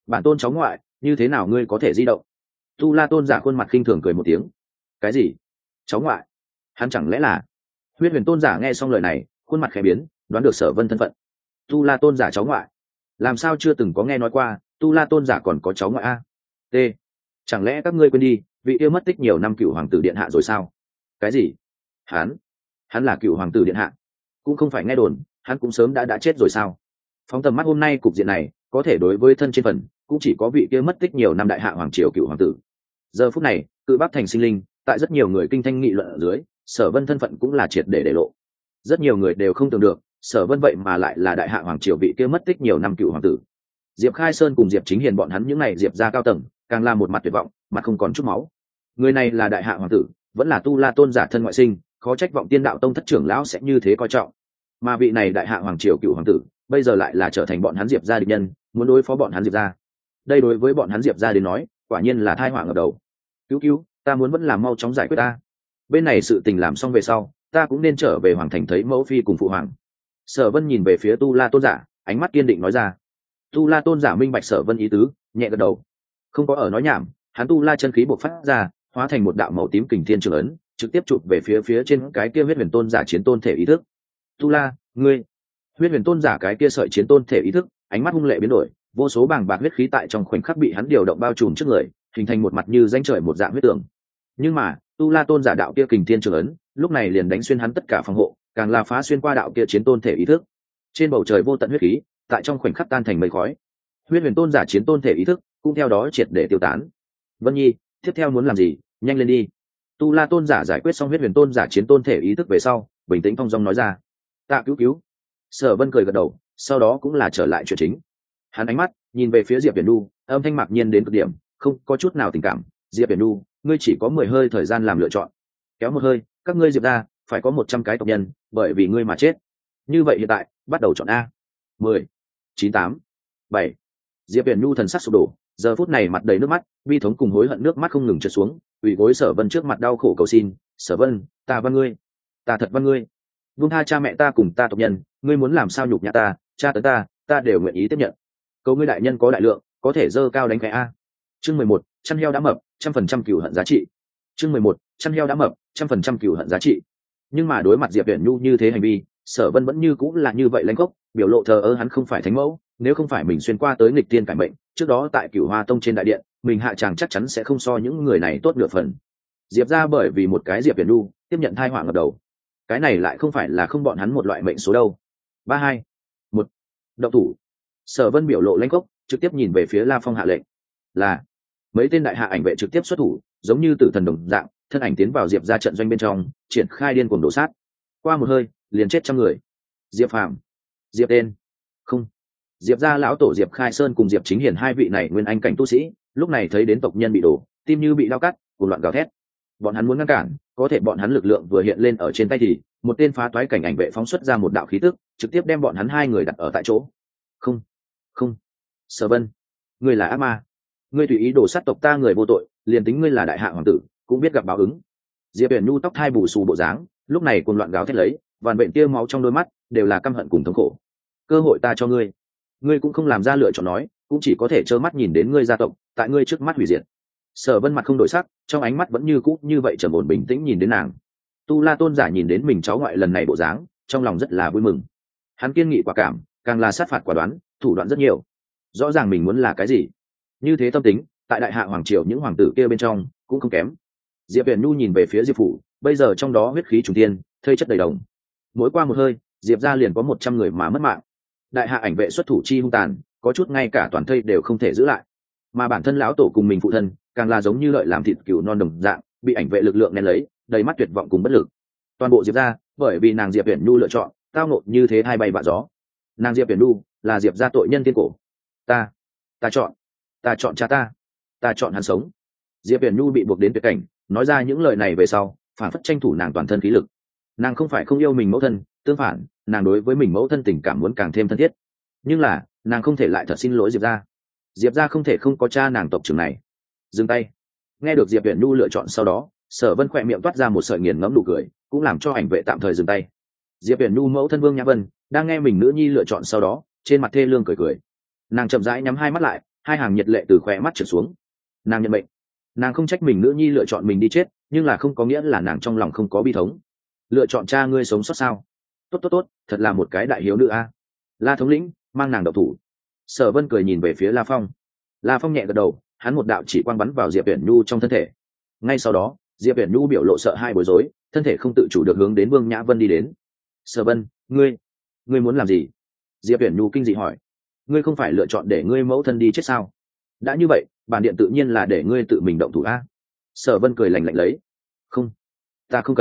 bản tôn cháu ngoại, như thế nào ngươi có thể di động? Tu La tôn giả khuôn mặt khinh thường cười một tiếng. Cái gì? Cháu ngoại? Hắn chẳng lẽ là? Huyết Huyền tôn giả nghe xong lời này, khuôn mặt khẽ biến, đoán được Sở Vân thân phận. Tu La tôn giả cháu ngoại? Làm sao chưa từng có nghe nói qua, Tu La tôn giả còn có cháu ngoại a? T. Chẳng lẽ các ngươi quên đi, vị yêu mất tích nhiều năm cựu hoàng tử điện hạ rồi sao? Cái gì? Hắn là cựu hoàng tử điện hạ? Cũng không phải nghe đồn, hắn cũng sớm đã chết rồi sao? Phóng tầm mắt hôm nay cục diện này, có thể đối với thân trên phần, cũng chỉ có vị kia mất tích nhiều năm đại hạ hoàng triều cựu hoàng tử. Giờ phút này, cự bắc thành sinh linh, tại rất nhiều người kinh thanh nghị luận ở dưới, Sở Vân thân phận cũng là triệt để lộ. Rất nhiều người đều không tưởng được, Sở Vân vậy mà lại là đại hạ hoàng triều vị kia mất tích nhiều năm cựu hoàng tử. Diệp Khai Sơn cùng Diệp Chính Hiền bọn hắn những này Diệp gia cao tầng, càng là một mặt tuyệt vọng, mặt không còn chút máu. Người này là đại hạ hoàng tử, vẫn là Tu La tôn giả thân ngoại sinh, khó trách vọng Tiên đạo tông thất trưởng lão sẽ như thế coi trọng. Mà vị này đại hạ hoàng triều cựu hoàng tử, bây giờ lại là trở thành bọn hắn Diệp gia địch nhân, muốn đối phó bọn hắn Diệp gia. Đây đối với bọn hắn Diệp gia đến nói, quả nhiên là tai họa ngập đầu. Cứu, ta muốn vẫn làm mau chóng giải quyết ta. Bên này sự tình làm xong về sau, ta cũng nên trở về hoàng thành thấy mẫu phi cùng phụ hoàng. Sở Vân nhìn về phía Tu La tôn giả, ánh mắt kiên định nói ra. Tu La tôn giả minh bạch Sở Vân ý tứ, nhẹ gật đầu. Không có ở nói nhảm, hắn Tu La chân khí bộc phát ra, hóa thành một đạo màu tím kình thiên trường ấn, trực tiếp chụp về phía trên cái kia huyết huyền tôn giả chiến tôn thể ý thức. Tu La, ngươi. Huyết huyền tôn giả cái kia sợi chiến tôn thể ý thức, ánh mắt hung lệ biến đổi, vô số bàng bạc huyết khí tại trong khoảnh khắc bị hắn điều động bao trùm trước người, hình thành một mặt như danh trời một dạng huyết tượng. Nhưng mà Tu La tôn giả đạo kia kình thiên trường ấn, lúc này liền đánh xuyên hắn tất cả phòng hộ, càng là phá xuyên qua đạo kia chiến tôn thể ý thức. Trên bầu trời vô tận huyết khí, tại trong khoảnh khắc tan thành mây khói. Huyết huyền tôn giả chiến tôn thể ý thức cũng theo đó triệt để tiêu tán. Vân Nhi, tiếp theo muốn làm gì? Nhanh lên đi. Tu La tôn giả giải quyết xong huyết huyền tôn giả chiến tôn thể ý thức về sau, bình tĩnh phong dong nói ra. Tạ cứu. Sở Vân cười gật đầu, sau đó cũng là trở lại chuyện chính. Hắn ánh mắt nhìn về phía Diệp Viễn Du, âm thanh mạc nhiên đến cực điểm, không có chút nào tình cảm. Diệp Viễn Du, ngươi chỉ có 10 hơi thời gian làm lựa chọn. Kéo một hơi, các ngươi Diệp ra phải có 100 cái tộc nhân, bởi vì ngươi mà chết. Như vậy hiện tại, bắt đầu chọn a. 10, 9, 8, 7. Diệp Viễn Du thần sắc sụp đổ, giờ phút này mặt đầy nước mắt, bi thống cùng hối hận nước mắt không ngừng trượt xuống, ủy gối Sở Vân trước mặt đau khổ cầu xin. Sở Vân, ta van ngươi, ta thật van ngươi, buông tha cha mẹ ta cùng ta tộc nhân, ngươi muốn làm sao nhục nhã ta, cha tấn ta đều nguyện ý tiếp nhận. Cầu ngươi đại nhân có đại lượng, có thể dơ cao đánh cái a. Chương 11, chăn heo đã mập, 100% cừu hận giá trị. Chương 11, chăn heo đã mập, 100% cừu hận giá trị. Nhưng mà đối mặt Diệp Viễn Nhu như thế hành vi, Sở Vân vẫn như cũng là như vậy lãnh khốc, biểu lộ thờ ơ. Hắn không phải thánh mẫu, nếu không phải mình xuyên qua tới nghịch tiên cải mệnh, trước đó tại Cửu Hoa Tông trên đại điện, mình hạ chàng chắc chắn sẽ không so những người này tốt nửa phần. Diệp ra bởi vì một cái Diệp Viễn Nhu, tiếp nhận tai họa ngập đầu. Cái này lại không phải là không bọn hắn một loại mệnh số đâu. 3, 2, 1. Động thủ. Sở Vân biểu lộ lãnh khốc, trực tiếp nhìn về phía La Phong hạ lệnh. Là. Mấy tên đại hạ ảnh vệ trực tiếp xuất thủ, giống như tử thần đồng dạng, thân ảnh tiến vào Diệp ra trận doanh bên trong, triển khai điên cuồng đổ sát. Qua một hơi, liền chết trăm người. Diệp Phàm, Diệp Tên, không. Diệp gia lão tổ Diệp Khai Sơn cùng Diệp Chính Hiền hai vị này nguyên anh cảnh tu sĩ, lúc này thấy đến tộc nhân bị đổ, tim như bị dao cắt, cuồng loạn gào thét. Bọn hắn muốn ngăn cản, có thể bọn hắn lực lượng vừa hiện lên ở trên tay thì, một tên phá toái cảnh ảnh vệ phóng xuất ra một đạo khí tức, trực tiếp đem bọn hắn hai người đặt ở tại chỗ. Không. Sở Vân, ngươi là ác ma. Ngươi tùy ý đổ sát tộc ta người vô tội, liền tính ngươi là đại hạ hoàng tử, cũng biết gặp báo ứng. Diệp Viễn Nhu tóc thai bù xù bộ dáng, lúc này cuồng loạn gào thét lấy, vằn vện tia máu trong đôi mắt đều là căm hận cùng thống khổ. Cơ hội ta cho ngươi, ngươi cũng không làm ra lựa chọn nói, cũng chỉ có thể trơ mắt nhìn đến ngươi gia tộc tại ngươi trước mắt hủy diệt. Sở Vân mặt không đổi sắc, trong ánh mắt vẫn như cũ như vậy trầm ổn bình tĩnh nhìn đến nàng. Tu La tôn giả nhìn đến mình cháu ngoại lần này bộ dáng, trong lòng rất là vui mừng. Hắn kiên nghị quả cảm, càng là sát phạt quả đoán, thủ đoạn rất nhiều. Rõ ràng mình muốn là cái gì, như thế tâm tính, tại đại hạ hoàng triều những hoàng tử kia bên trong cũng không kém. Diệp Viễn Nhu nhìn về phía Diệp phủ, bây giờ trong đó huyết khí trùng thiên, thây chất đầy đồng. Mỗi qua một hơi, Diệp gia liền có 100 người mà mất mạng. Đại hạ ảnh vệ xuất thủ chi hung tàn, có chút ngay cả toàn thây đều không thể giữ lại. Mà bản thân lão tổ cùng mình phụ thân, càng là giống như lợi làm thịt cừu non đồng dạng, bị ảnh vệ lực lượng nén lấy, đầy mắt tuyệt vọng cùng bất lực. Toàn bộ Diệp gia, bởi vì nàng Diệp Viễn Nhu lựa chọn, tao ngộ như thế hai bay vạ gió. Nàng Diệp Viễn Nhu là Diệp gia tội nhân tiên cổ. Ta chọn cha ta chọn hắn sống. Diệp Viễn Nhu bị buộc đến tuyệt cảnh, nói ra những lời này về sau, phản phất tranh thủ nàng toàn thân khí lực. Nàng không phải không yêu mình mẫu thân, tương phản, nàng đối với mình mẫu thân tình cảm muốn càng thêm thân thiết. Nhưng là, nàng không thể lại thật xin lỗi Diệp gia. Diệp gia không thể không có cha nàng tộc trưởng này. Dừng tay. Nghe được Diệp Viễn Nhu lựa chọn sau đó, Sở Vân khỏe miệng toát ra một sợi nghiền ngẫm nụ cười, cũng làm cho ảnh vệ tạm thời dừng tay. Diệp Viễn Nhu mẫu thân Vương Nhã Vân đang nghe mình nữ nhi lựa chọn sau đó, trên mặt thê lương cười. Nàng chậm rãi nhắm hai mắt lại, hai hàng nhiệt lệ từ khóe mắt trượt xuống. Nàng nhận mệnh. Nàng không trách mình nữ nhi lựa chọn mình đi chết, nhưng là không có nghĩa là nàng trong lòng không có bi thống. Lựa chọn cha ngươi sống sót sao? Tốt tốt tốt, thật là một cái đại hiếu nữ a. La thống lĩnh, mang nàng độc thủ. Sở Vân cười nhìn về phía La Phong. La Phong nhẹ gật đầu, hắn một đạo chỉ quang bắn vào Diệp Uyển Nhu trong thân thể. Ngay sau đó, Diệp Uyển Nhu biểu lộ sợ hai bối rối, thân thể không tự chủ được hướng đến Vương Nhã Vân đi đến. Sở Vân, ngươi muốn làm gì? Diệp Uyển Nhu kinh dị hỏi. Ngươi không phải lựa chọn để ngươi mẫu thân đi chết sao? Đã như vậy, bản điện tự nhiên là để ngươi tự mình động thủ a. Sở Vân cười lạnh lạnh lấy. Không, ta không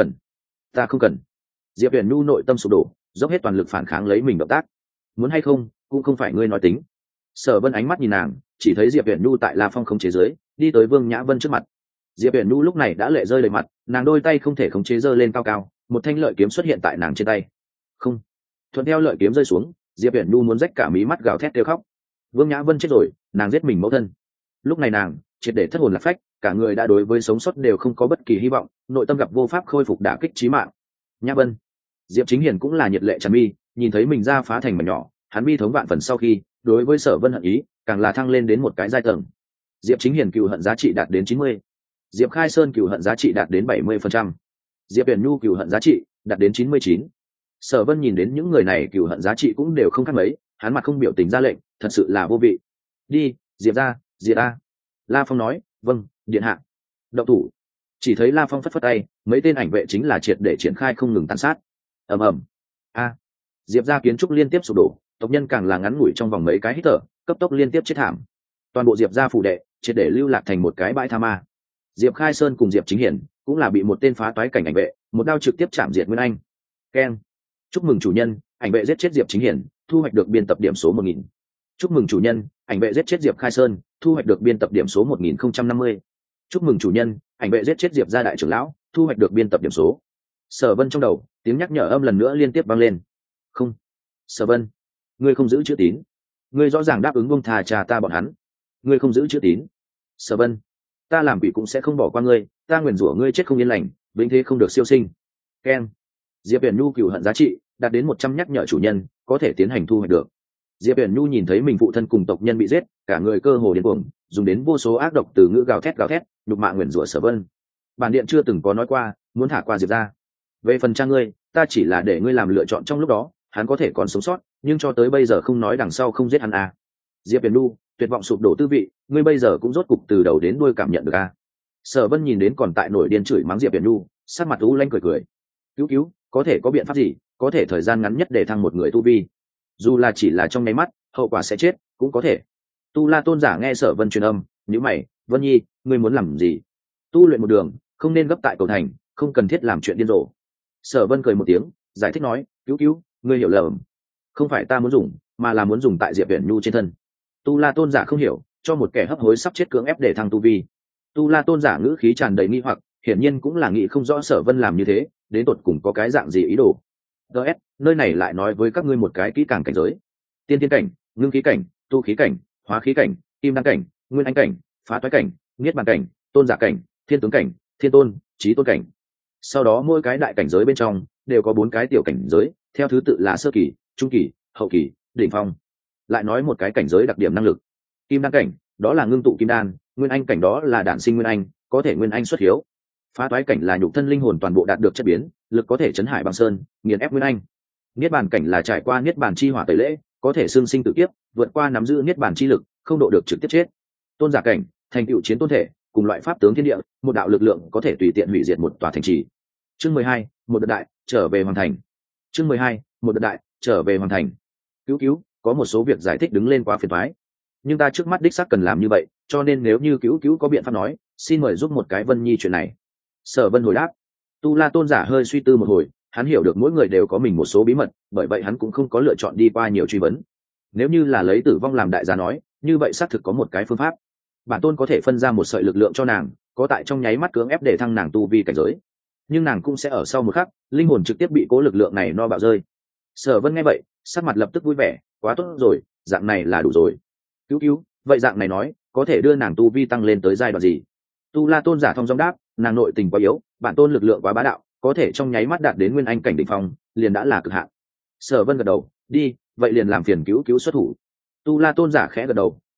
cần. Diệp Uyển Nhu nội tâm sụp đổ, dốc hết toàn lực phản kháng lấy mình động tác. Muốn hay không, cũng không phải ngươi nói tính. Sở Vân ánh mắt nhìn nàng, chỉ thấy Diệp Uyển Nhu tại La Phong khống chế dưới, đi tới Vương Nhã Vân trước mặt. Diệp Uyển Nhu lúc này đã lệ rơi đầy mặt, nàng đôi tay không thể khống chế giơ lên cao cao, một thanh lợi kiếm xuất hiện tại nàng trên tay. Không, thuận theo lợi kiếm rơi xuống, Diệp Uyển Nhu muốn rách cả mí mắt gào thét kêu khóc. Vương Nhã Vân chết rồi, nàng giết mình mẫu thân. Lúc này nàng triệt để thất hồn lạc phách, cả người đã đối với sống sót đều không có bất kỳ hy vọng, nội tâm gặp vô pháp khôi phục đả kích chí mạng. Nhã Vân, Diệp Chính Hiền cũng là nhiệt lệ tràn mi, nhìn thấy mình ra phá thành mảnh nhỏ, hắn bi thống vạn phần sau khi, đối với Sở Vân hận ý, càng là thăng lên đến một cái giai tầng. Diệp Chính Hiền cừu hận giá trị đạt đến 90, Diệp Khai Sơn cừu hận giá trị đạt đến 70%, Diệp Uyển Nhu cừu hận giá trị đạt đến 99. Sở Vân nhìn đến những người này cừu hận giá trị cũng đều không khác mấy, hắn mặt không biểu tình ra lệnh, thật sự là vô vị. Đi, Diệp ra, Diệp a. La Phong nói, vâng, điện hạ. Động thủ. Chỉ thấy La Phong phất phất tay, mấy tên ảnh vệ chính là triệt để triển khai không ngừng tàn sát. Ầm ầm. A. Diệp gia kiến trúc liên tiếp sụp đổ, tộc nhân càng là ngắn ngủi trong vòng mấy cái hít thở, cấp tốc liên tiếp chết thảm. Toàn bộ Diệp gia phủ đệ triệt để lưu lạc thành một cái bãi tha ma. Diệp Khai Sơn cùng Diệp Chính Hiển cũng là bị một tên phá toái cảnh ảnh vệ một đao trực tiếp chạm diệt Nguyên Anh. Keng. Chúc mừng chủ nhân, ảnh vệ giết chết Diệp Chính Hiển, thu hoạch được biên tập điểm số 1000. Chúc mừng chủ nhân, ảnh vệ giết chết Diệp Khai Sơn, thu hoạch được biên tập điểm số 1050. Chúc mừng chủ nhân, ảnh vệ giết chết Diệp gia đại trưởng lão, thu hoạch được biên tập điểm số. Sở Vân trong đầu tiếng nhắc nhở âm lần nữa liên tiếp vang lên. Không, Sở Vân, ngươi không giữ chữ tín, ngươi rõ ràng đáp ứng buông tha cha ta bọn hắn, ngươi không giữ chữ tín. Sở Vân, ta làm quỷ cũng sẽ không bỏ qua ngươi, ta nguyền rủa ngươi chết không yên lành, vĩnh thế không được siêu sinh. Ken. Diệp Uyển Nhu cừu hận giá trị đạt đến 100, nhắc nhở chủ nhân có thể tiến hành thu hoạch được. Diệp Uyển Nhu nhìn thấy mình phụ thân cùng tộc nhân bị giết, cả người cơ hồ điên cuồng, dùng đến vô số ác độc từ ngữ gào thét, nhục mạ nguyền rủa Sở Vân. Bản điện chưa từng có nói qua muốn thả qua Diệp gia. Về phần cha ngươi, ta chỉ là để ngươi làm lựa chọn trong lúc đó, hắn có thể còn sống sót, nhưng cho tới bây giờ không nói đằng sau không giết hắn à. Diệp Uyển Nhu, tuyệt vọng sụp đổ tư vị, ngươi bây giờ cũng rốt cục từ đầu đến đuôi cảm nhận được à. Sở Vân nhìn đến còn tại nổi điên chửi mắng Diệp Uyển Nhu, sắc mặt u lanh cười. Cứu, có thể có biện pháp gì, có thể thời gian ngắn nhất để thăng một người tu vi. Dù là chỉ là trong nháy mắt, hậu quả sẽ chết, cũng có thể. Tu La tôn giả nghe Sở Vân truyền âm, nhíu mày, Vân Nhi, ngươi muốn làm gì? Tu luyện một đường, không nên gấp tại cầu thành, không cần thiết làm chuyện điên rồ. Sở Vân cười một tiếng, giải thích nói, cứu, ngươi hiểu lầm. Không phải ta muốn dùng, mà là muốn dùng tại Diệp Uyển Nhu trên thân. Tu La tôn giả không hiểu, cho một kẻ hấp hối sắp chết cưỡng ép để thăng tu vi. Tu La tôn giả ngữ khí tràn đầy nghi hoặc, hiển nhiên cũng là nghĩ không rõ Sở Vân làm như thế, đến tột cùng có cái dạng gì ý đồ. DS, nơi này lại nói với các ngươi một cái kỹ càng cảnh giới. Tiên thiên cảnh, ngưng khí cảnh, tu khí cảnh, hóa khí cảnh, kim đan cảnh, nguyên anh cảnh, phá toái cảnh, niết bàn cảnh, tôn giả cảnh, thiên tướng cảnh, thiên tôn, chí tôn cảnh. Sau đó mỗi cái đại cảnh giới bên trong đều có 4 cái tiểu cảnh giới, theo thứ tự là sơ kỳ, trung kỳ, hậu kỳ, đỉnh phong. Lại nói một cái cảnh giới đặc điểm năng lực. Kim đan cảnh, đó là ngưng tụ kim đan, nguyên anh cảnh đó là đản sinh nguyên anh, có thể nguyên anh xuất hiếu. Phá toái cảnh là nhục thân linh hồn toàn bộ đạt được chất biến, lực có thể chấn hải băng sơn, nghiền ép nguyên anh. Niết bàn cảnh là trải qua niết bàn chi hỏa tẩy lễ, có thể xương sinh tự kiếp, vượt qua nắm giữ niết bàn chi lực, không độ được trực tiếp chết. Tôn giả cảnh, thành tựu chiến tôn thể, cùng loại pháp tướng thiên địa, một đạo lực lượng có thể tùy tiện hủy diệt một tòa thành trì. Chương 12, một đợt đại, trở về hoàn thành. Chương 12, một đợt đại, trở về hoàn thành. Cứu, có một số việc giải thích đứng lên quá phiền toái. Nhưng ta trước mắt đích xác cần làm như vậy, cho nên nếu như cứu có biện pháp nói, xin mời giúp một cái Vân Nhi chuyện này. Sở Vân hồi đáp. Tu La tôn giả hơi suy tư một hồi, hắn hiểu được mỗi người đều có mình một số bí mật, bởi vậy hắn cũng không có lựa chọn đi qua nhiều truy vấn. Nếu như là lấy tử vong làm đại giá nói, như vậy xác thực có một cái phương pháp. Bản tôn có thể phân ra một sợi lực lượng cho nàng, có tại trong nháy mắt cưỡng ép để thăng nàng tu vi cảnh giới. Nhưng nàng cũng sẽ ở sau một khắc, linh hồn trực tiếp bị cố lực lượng này no bạo rơi. Sở Vân nghe vậy, sắc mặt lập tức vui vẻ, quá tốt rồi, dạng này là đủ rồi. Cứu, vậy dạng này nói, có thể đưa nàng tu vi tăng lên tới giai đoạn gì? Tu La tôn giả thông dong đáp, nàng nội tình quá yếu, bản tôn lực lượng quá bá đạo, có thể trong nháy mắt đạt đến nguyên anh cảnh đỉnh phong, liền đã là cực hạn. Sở Vân gật đầu, đi, vậy liền làm phiền cứu xuất thủ. Tu La tôn giả khẽ gật đầu,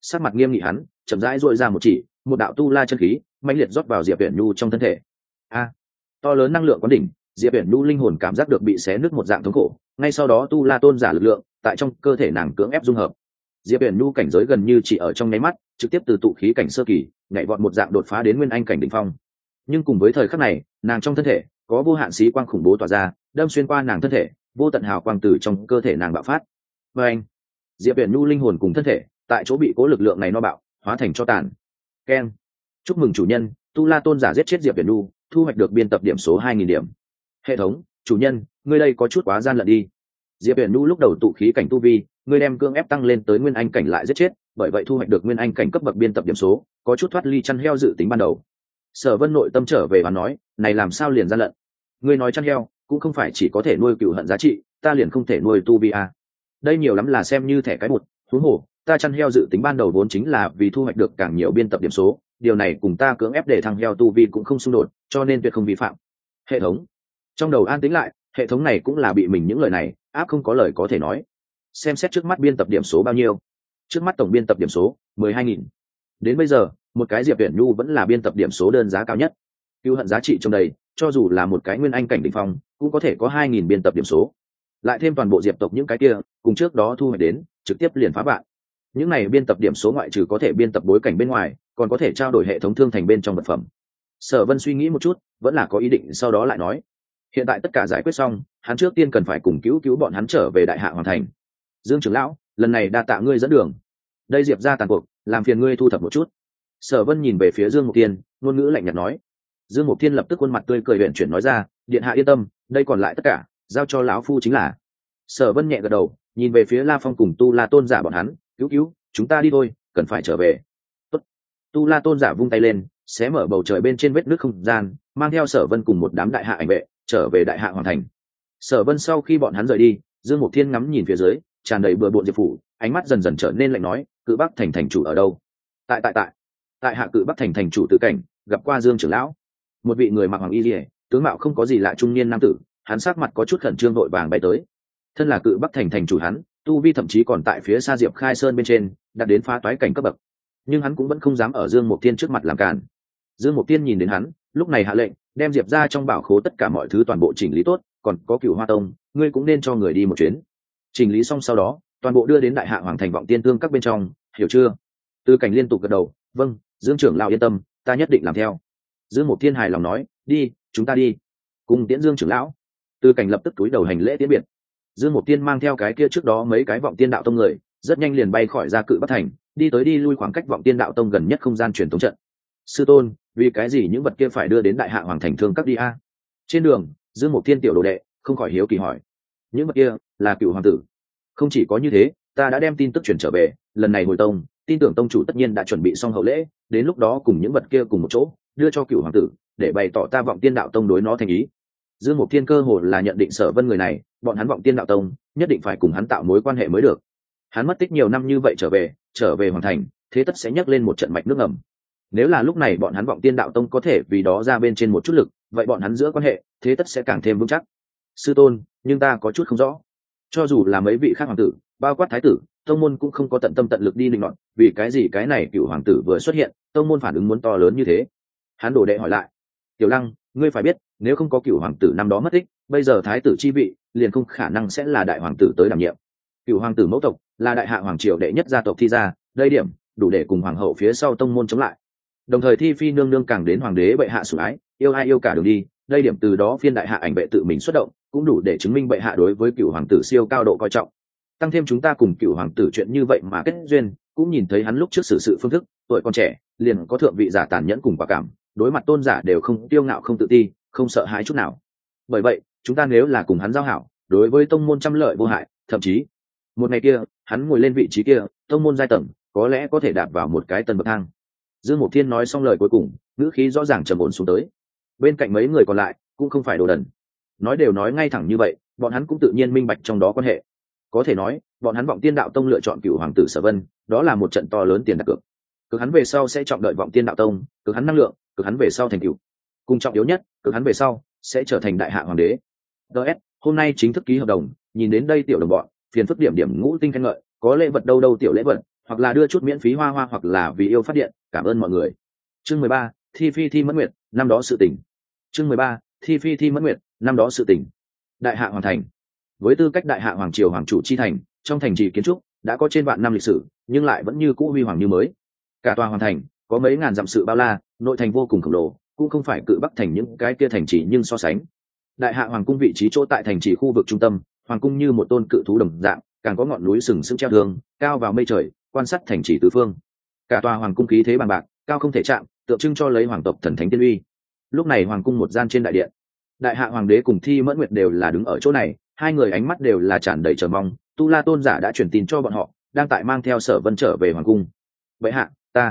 sắc mặt nghiêm nghị hắn chậm rãi dội ra một chỉ, một đạo tu la chân khí mãnh liệt rót vào Diệp Viễn Nhu trong thân thể. To lớn năng lượng quán đỉnh, Diệp Viễn Nhu linh hồn cảm giác được bị xé nứt một dạng thống khổ, ngay sau đó tu la tôn giả lực lượng tại trong cơ thể nàng cưỡng ép dung hợp. Diệp Viễn Nhu cảnh giới gần như chỉ ở trong nháy mắt, trực tiếp từ tụ khí cảnh sơ kỳ nhảy vọt một dạng đột phá đến nguyên anh cảnh đỉnh phong. Nhưng cùng với thời khắc này, nàng trong thân thể có vô hạn xí quang khủng bố tỏa ra, đâm xuyên qua nàng thân thể, vô tận hào quang từ trong cơ thể nàng bạo phát. Và anh, Diệp Viễn Nhu linh hồn cùng thân thể tại chỗ bị cố lực lượng này no bạo, hóa thành tro tàn. Keng, chúc mừng chủ nhân, tu la tôn giả giết chết Diệp Viễn Nhu, thu hoạch được biên tập điểm số 2000 điểm. Hệ thống, chủ nhân, ngươi đây có chút quá gian lận đi. Diệp Viễn Nhu lúc đầu tụ khí cảnh tu vi, ngươi đem cưỡng ép tăng lên tới nguyên anh cảnh lại giết chết, bởi vậy thu hoạch được nguyên anh cảnh cấp bậc biên tập điểm số, có chút thoát ly chăn heo dự tính ban đầu. Sở Vân nội tâm trở về và nói, này làm sao liền gian lận? Ngươi nói chăn heo cũng không phải chỉ có thể nuôi cừu hận giá trị, ta liền không thể nuôi tu vi à? Đây nhiều lắm là xem như thẻ cái bột, huống hồ, ta chăn heo dự tính ban đầu vốn chính là vì thu hoạch được càng nhiều biên tập điểm số, điều này cùng ta cưỡng ép để thằng heo tu vi cũng không xung đột, cho nên tuyệt không vi phạm. Hệ thống. Trong đầu an tĩnh lại, hệ thống này cũng là bị mình những lời này áp không có lời có thể nói. Xem xét trước mắt biên tập điểm số bao nhiêu. Trước mắt tổng biên tập điểm số 12.000. Đến bây giờ, một cái Diệp Viễn Nhu vẫn là biên tập điểm số đơn giá cao nhất. Cừu hận giá trị trong đây, cho dù là một cái nguyên anh cảnh đỉnh phong, cũng có thể có 2.000 biên tập điểm số. Lại thêm toàn bộ diệp tộc những cái kia, cùng trước đó thu hoạch đến, trực tiếp liền phá vạn. Những này biên tập điểm số ngoại trừ có thể biên tập bối cảnh bên ngoài, còn có thể trao đổi hệ thống thương thành bên trong vật phẩm. Sở Vân suy nghĩ một chút, vẫn là có ý định sau đó lại nói. Hiện tại tất cả giải quyết xong, hắn trước tiên cần phải cùng cứu bọn hắn trở về Đại Hạ Hoàng thành. Dương trưởng lão, lần này đa tạ ngươi dẫn đường. Đây Diệp gia tàn cuộc, làm phiền ngươi thu thập một chút. Sở Vân nhìn về phía Dương Mục Tiên, ngôn ngữ lạnh nhạt nói. Dương Mục Tiên lập tức khuôn mặt tươi cười huyền chuyển nói ra, điện hạ yên tâm, đây còn lại tất cả giao cho lão phu chính là. Sở Vân nhẹ gật đầu, nhìn về phía La Phong cùng Tu La tôn giả bọn hắn, cứu, chúng ta đi thôi, cần phải trở về. Tốt. Tu La tôn giả vung tay lên, xé mở bầu trời bên trên vết nứt không gian, mang theo Sở Vân cùng một đám đại hạ ảnh vệ trở về Đại Hạ Hoàng thành. Sở Vân sau khi bọn hắn rời đi, Dương Mục Thiên ngắm nhìn phía dưới, tràn đầy bừa bộn diệp phủ, ánh mắt dần dần trở nên lạnh nói, Cự Bắc thành thành chủ ở đâu? Tại Hạ Cự Bắc thành thành chủ Tử Cảnh gặp qua Dương trưởng lão. Một vị người mặc hoàng y liễu, tướng mạo không có gì lạ trung niên nam tử, hắn sắc mặt có chút khẩn trương vội vàng bay tới. Thân là Cự Bắc thành thành chủ hắn, tu vi thậm chí còn tại phía xa Diệp Khai Sơn bên trên, đạt đến phá toái cảnh cấp bậc. Nhưng hắn cũng vẫn không dám ở Dương Mục Thiên trước mặt làm cản. Dương Mục Thiên nhìn đến hắn, lúc này hạ lệnh, đem Diệp ra trong bảo khố tất cả mọi thứ toàn bộ chỉnh lý tốt, còn có Cửu Hoa Tông, ngươi cũng nên cho người đi một chuyến. Chỉnh lý xong sau đó, toàn bộ đưa đến Đại Hạ Hoàng thành vọng tiên tương các bên trong, hiểu chưa? Tư Cảnh liên tục gật đầu, vâng, Dương trưởng lão yên tâm, ta nhất định làm theo. Dương Mục Thiên hài lòng nói, đi, chúng ta đi. Cùng tiễn Dương trưởng lão. Tư Cảnh lập tức cúi đầu hành lễ tiễn biệt. Dương Mục Thiên mang theo cái kia trước đó mấy cái vọng tiên đạo tông người, rất nhanh liền bay khỏi ra Cự Bắc thành, đi tới đi lui khoảng cách vọng tiên đạo tông gần nhất không gian truyền tống trận. Sư tôn, vì cái gì những vật kia phải đưa đến Đại Hạ Hoàng thành thương các đi a? Trên đường, Dương Mục Thiên tiểu đồ đệ không khỏi hiếu kỳ hỏi. Những vật kia là Cựu hoàng tử. Không chỉ có như thế, ta đã đem tin tức truyền trở về, lần này hồi tông, tin tưởng tông chủ tất nhiên đã chuẩn bị xong hậu lễ, đến lúc đó cùng những vật kia cùng một chỗ, đưa cho Cựu hoàng tử, để bày tỏ ta vọng tiên đạo tông đối nó thành ý. Dương Mục Thiên cơ hồ là nhận định Sở Vân người này, bọn hắn vọng tiên đạo tông nhất định phải cùng hắn tạo mối quan hệ mới được. Hắn mất tích nhiều năm như vậy trở về hoàn thành, thế tất sẽ nhấc lên một trận mạch nước ngầm. Nếu là lúc này bọn hắn vọng tiên đạo tông có thể vì đó ra bên trên một chút lực, vậy bọn hắn giữa quan hệ thế tất sẽ càng thêm vững chắc. Sư tôn, nhưng ta có chút không rõ, cho dù là mấy vị khác hoàng tử, bao quát thái tử, tông môn cũng không có tận tâm tận lực đi định luận, vì cái gì cái này Cựu hoàng tử vừa xuất hiện, tông môn phản ứng muốn to lớn như thế? Hắn đồ đệ hỏi lại. Tiểu Lăng, ngươi phải biết, nếu không có Cựu hoàng tử năm đó mất tích, bây giờ thái tử chi vị liền không khả năng sẽ là đại hoàng tử tới đảm nhiệm. Cựu hoàng tử mẫu tộc là Đại Hạ hoàng triều đệ nhất gia tộc thi gia, đây điểm đủ để cùng hoàng hậu phía sau tông môn chống lại. Đồng thời Thi Phi nương nương càng đến hoàng đế bệ hạ sủng ái, yêu ai yêu cả đường đi, đây điểm từ đó phiên Đại Hạ ảnh vệ tự mình xuất động, cũng đủ để chứng minh bệ hạ đối với Cựu hoàng tử siêu cao độ coi trọng. Tăng thêm chúng ta cùng Cựu hoàng tử chuyện như vậy mà kết duyên, cũng nhìn thấy hắn lúc trước xử sự phương thức, tuổi còn trẻ liền có thượng vị giả tàn nhẫn cùng quả cảm, đối mặt tôn giả đều không tiêu ngạo không tự ti, không sợ hãi chút nào. Bởi vậy chúng ta nếu là cùng hắn giao hảo, đối với tông môn trăm lợi vô hại, thậm chí một ngày kia hắn ngồi lên vị trí kia, tông môn giai tầng có lẽ có thể đạp vào một cái tầng bậc thang. Dương Mục Thiên nói xong lời cuối cùng, ngữ khí rõ ràng trầm ổn xuống tới. Bên cạnh mấy người còn lại cũng không phải đồ đần, nói đều nói ngay thẳng như vậy, bọn hắn cũng tự nhiên minh bạch trong đó quan hệ. Có thể nói, bọn hắn vọng tiên đạo tông lựa chọn Cựu hoàng tử Sở Vân, đó là một trận to lớn tiền đặt cược. Cực hắn về sau sẽ trọng đợi vọng tiên đạo tông, cực hắn năng lượng, cực hắn về sau thành cựu. Cùng trọng yếu nhất, cực hắn về sau sẽ trở thành đại hạ hoàng đế. DS, hôm nay chính thức ký hợp đồng, nhìn đến đây tiểu đồng bọn, phiền phức điểm ngũ tinh khen ngợi, có lễ vật đâu tiểu lễ vật, hoặc là đưa chút miễn phí hoa hoa, hoặc là vì yêu phát điện, cảm ơn mọi người. Chương 13, thi phi thi mẫn nguyệt, năm đó sự tình. Chương 13, thi phi thi mẫn nguyệt, năm đó sự tình. Đại hạ hoàng thành. Với tư cách đại hạ hoàng triều hoàng chủ chi thành, trong thành trì kiến trúc đã có trên vạn năm lịch sử, nhưng lại vẫn như cũ huy hoàng như mới. Cả tòa hoàng thành có mấy ngàn dặm sự bao la, nội thành vô cùng khổng lồ, cũng không phải cự bắc thành những cái kia thành trì, nhưng so sánh đại hạ hoàng cung vị trí chỗ tại thành trì khu vực trung tâm, hoàng cung như một tôn cự thú đồng dạng, càng có ngọn núi sừng sững treo tường cao vào mây trời, quan sát thành trì tứ phương. Cả tòa hoàng cung khí thế bằng bạc, cao không thể chạm, tượng trưng cho lấy hoàng tộc thần thánh tiên uy. Lúc này hoàng cung một gian trên đại điện, đại hạ hoàng đế cùng Thi Mẫn Nguyệt đều là đứng ở chỗ này, hai người ánh mắt đều là tràn đầy chờ mong. Tu La tôn giả đã truyền tin cho bọn họ, đang tại mang theo Sở Vân trở về hoàng cung. Vậy hạ,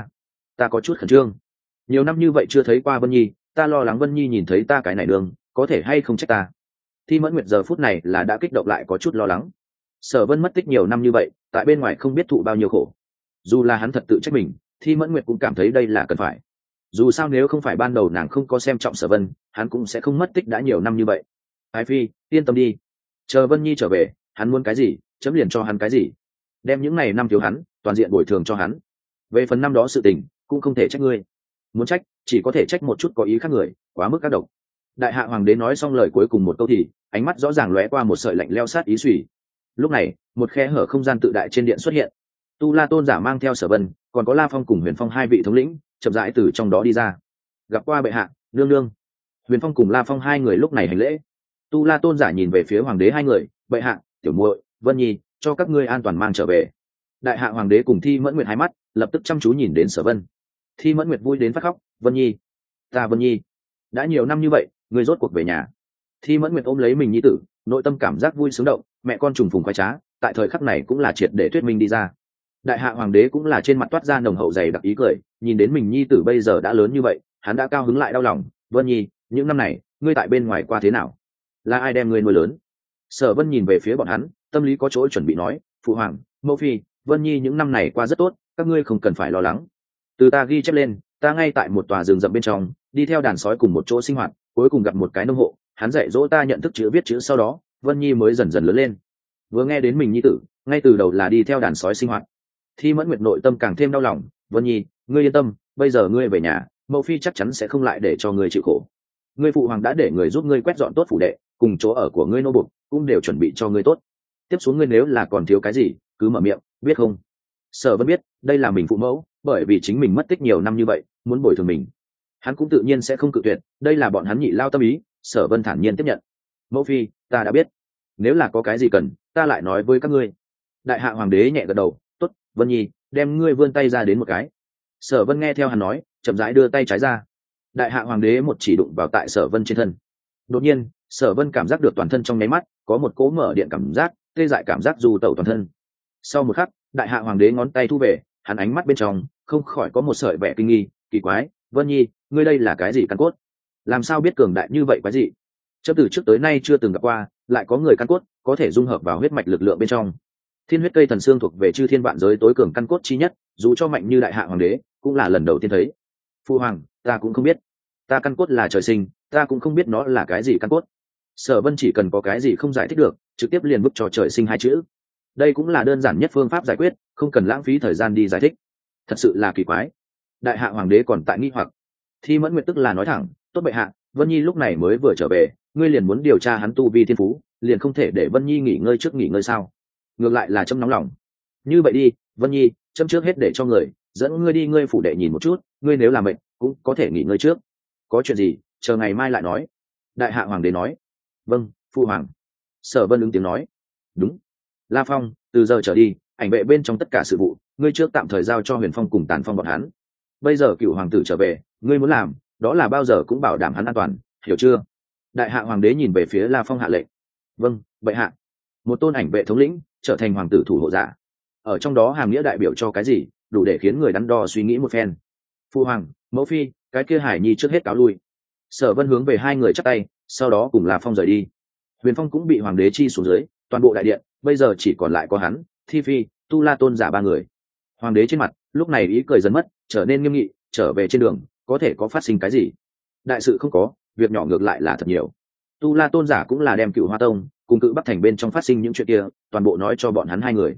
ta có chút khẩn trương, nhiều năm như vậy chưa thấy qua Vân Nhi, ta lo lắng Vân Nhi nhìn thấy ta cái này đường có thể hay không trách ta. Thi Mẫn Nguyệt giờ phút này là đã kích động lại có chút lo lắng. Sở Vân mất tích nhiều năm như vậy, tại bên ngoài không biết thụ bao nhiêu khổ, dù là hắn thật tự trách mình, Thi Mẫn Nguyệt cũng cảm thấy đây là cần phải. Dù sao nếu không phải ban đầu nàng không có xem trọng Sở Vân, hắn cũng sẽ không mất tích đã nhiều năm như vậy. Ái phi, yên tâm đi, chờ Vân Nhi trở về, hắn muốn cái gì chấm liền cho hắn cái gì, đem những ngày năm thiếu hắn toàn diện bồi thường cho hắn. Về phần năm đó sự tình cũng không thể trách ngươi, muốn trách chỉ có thể trách một chút có ý khác người, quá mức các độc. Đại hạ hoàng đế nói xong lời cuối cùng một câu thì ánh mắt rõ ràng lóe qua một sợi lạnh leo sát ý xùy. Lúc này một khe hở không gian tự đại trên điện xuất hiện, Tu La tôn giả mang theo Sở Vân, còn có La Phong cùng Huyền Phong hai vị thống lĩnh chậm rãi từ trong đó đi ra. Gặp qua bệ hạ, nương nương. Huyền Phong cùng La Phong hai người lúc này hành lễ. Tu La tôn giả nhìn về phía hoàng đế hai người, bệ hạ, tiểu muội Vân Nhi cho các ngươi an toàn mang trở về. Đại hạ hoàng đế cùng Thi Mẫn Nguyệt hai mắt lập tức chăm chú nhìn đến Sở Vân. Thi Mẫn Nguyệt vui đến phát khóc, Vân Nhi, Vân Nhi, đã nhiều năm như vậy, ngươi rốt cuộc về nhà. Thi Mẫn Nguyệt ôm lấy mình nhi tử, nội tâm cảm giác vui sướng động, mẹ con trùng phùng khoái trá, tại thời khắc này cũng là triệt để thuyết minh đi ra. Đại hạ hoàng đế cũng là trên mặt toát ra nồng hậu dày đặc ý cười, nhìn đến mình nhi tử bây giờ đã lớn như vậy, hắn đã cao hứng lại đau lòng. Vân Nhi, những năm này ngươi tại bên ngoài qua thế nào, là ai đem ngươi nuôi lớn? Sở Vân nhìn về phía bọn hắn, tâm lý có chỗ chuẩn bị nói, phụ hoàng, mẫu phi, Vân Nhi những năm này qua rất tốt, các ngươi không cần phải lo lắng. Từ ta ghi chép lên, ta ngay tại một tòa rừng rậm bên trong, đi theo đàn sói cùng một chỗ sinh hoạt, cuối cùng gặp một cái nông hộ, hắn dạy dỗ ta nhận thức chữ viết chữ, sau đó Vân Nhi mới dần dần lớn lên. Vừa nghe đến mình nhi tử ngay từ đầu là đi theo đàn sói sinh hoạt, Thi Mẫn Nguyệt nội tâm càng thêm đau lòng. Vân Nhi, ngươi yên tâm, bây giờ ngươi về nhà, mẫu phi chắc chắn sẽ không lại để cho ngươi chịu khổ. Ngươi phụ hoàng đã để người giúp ngươi quét dọn tốt phủ đệ, cùng chỗ ở của ngươi nô bộc cũng đều chuẩn bị cho ngươi tốt. Tiếp xuống ngươi nếu là còn thiếu cái gì, cứ mở miệng, biết không? Sở Vân biết, đây là mình phụ mẫu, bởi vì chính mình mất tích nhiều năm như vậy, muốn bồi thường mình, hắn cũng tự nhiên sẽ không cự tuyệt, đây là bọn hắn nhị lao tâm ý. Sở Vân thản nhiên tiếp nhận. Mẫu phi, ta đã biết, nếu là có cái gì cần, ta lại nói với các ngươi. Đại hạ hoàng đế nhẹ gật đầu, tốt, Vân Nhi, đem ngươi vươn tay ra đến một cái. Sở Vân nghe theo hắn nói, chậm rãi đưa tay trái ra. Đại hạ hoàng đế một chỉ đụng vào tại Sở Vân trên thân. Đột nhiên, Sở Vân cảm giác được toàn thân trong nháy mắt có một cỗ mở điện cảm giác, tê dại cảm giác du tẩu toàn thân. Sau một khắc, đại hạ hoàng đế ngón tay thu về, hắn ánh mắt bên trong không khỏi có một sợi vẻ kinh nghi, kỳ quái, Vân Nhi, ngươi đây là cái gì căn cốt? Làm sao biết cường đại như vậy quái gì? Chấm từ trước tới nay chưa từng gặp qua, lại có người căn cốt có thể dung hợp vào huyết mạch lực lượng bên trong. Thiên huyết cây thần xương thuộc về chư thiên vạn giới tối cường căn cốt chi nhất, dù cho mạnh như đại hạ hoàng đế cũng là lần đầu tiên thấy. Phu hoàng, ta cũng không biết, ta căn cốt là trời sinh, ta cũng không biết nó là cái gì căn cốt. Sở Vân chỉ cần có cái gì không giải thích được, trực tiếp liền bức cho trời sinh hai chữ. Đây cũng là đơn giản nhất phương pháp giải quyết, không cần lãng phí thời gian đi giải thích. Thật sự là kỳ quái. Đại hạ hoàng đế còn tại nghi hoặc. Thi Mẫn Nguyệt tức là nói thẳng, tốt bệ hạ, Vân Nhi lúc này mới vừa trở về, ngươi liền muốn điều tra hắn tu vi thiên phú, liền không thể để Vân Nhi nghỉ ngơi trước nghỉ ngơi sao? Ngược lại là chấm nóng lòng. Như vậy đi, Vân Nhi, chấm trước hết để cho người dẫn ngươi đi ngươi phủ đệ nhìn một chút, ngươi nếu làm bệnh cũng có thể nghỉ ngơi trước. Có chuyện gì, chờ ngày mai lại nói. Đại hạ hoàng đế nói. Vâng, phu hoàng. Sở Vân ứng tiếng nói. Đúng. La Phong, từ giờ trở đi, ảnh vệ bên trong tất cả sự vụ, ngươi trước tạm thời giao cho Huyền Phong cùng Tàn Phong bọn hắn. Bây giờ cựu hoàng tử trở về, ngươi muốn làm, đó là bao giờ cũng bảo đảm hắn an toàn, hiểu chưa? Đại hạ hoàng đế nhìn về phía La Phong hạ lệnh. Vâng, bệ hạ. Một tôn ảnh vệ thống lĩnh trở thành hoàng tử thủ hộ giả, ở trong đó hàm nghĩa đại biểu cho cái gì, đủ để khiến người đắn đo suy nghĩ một phen. Phu hoàng, mẫu phi, cái kia Hải Nhi trước hết cáo lui. Sở Vân hướng về hai người chắp tay, sau đó cùng La Phong rời đi. Huyền Phong cũng bị hoàng đế chi xuống dưới, toàn bộ đại điện bây giờ chỉ còn lại có hắn, Thi Phi, Tu La tôn giả ba người. Hoàng đế trên mặt lúc này ý cười dần mất, trở nên nghiêm nghị. Trở về trên đường có thể có phát sinh cái gì? Đại sự không có, việc nhỏ ngược lại là thật nhiều. Tu La tôn giả cũng là đem Cựu Hoa tông cùng Cự Bắc thành bên trong phát sinh những chuyện kia toàn bộ nói cho bọn hắn hai người.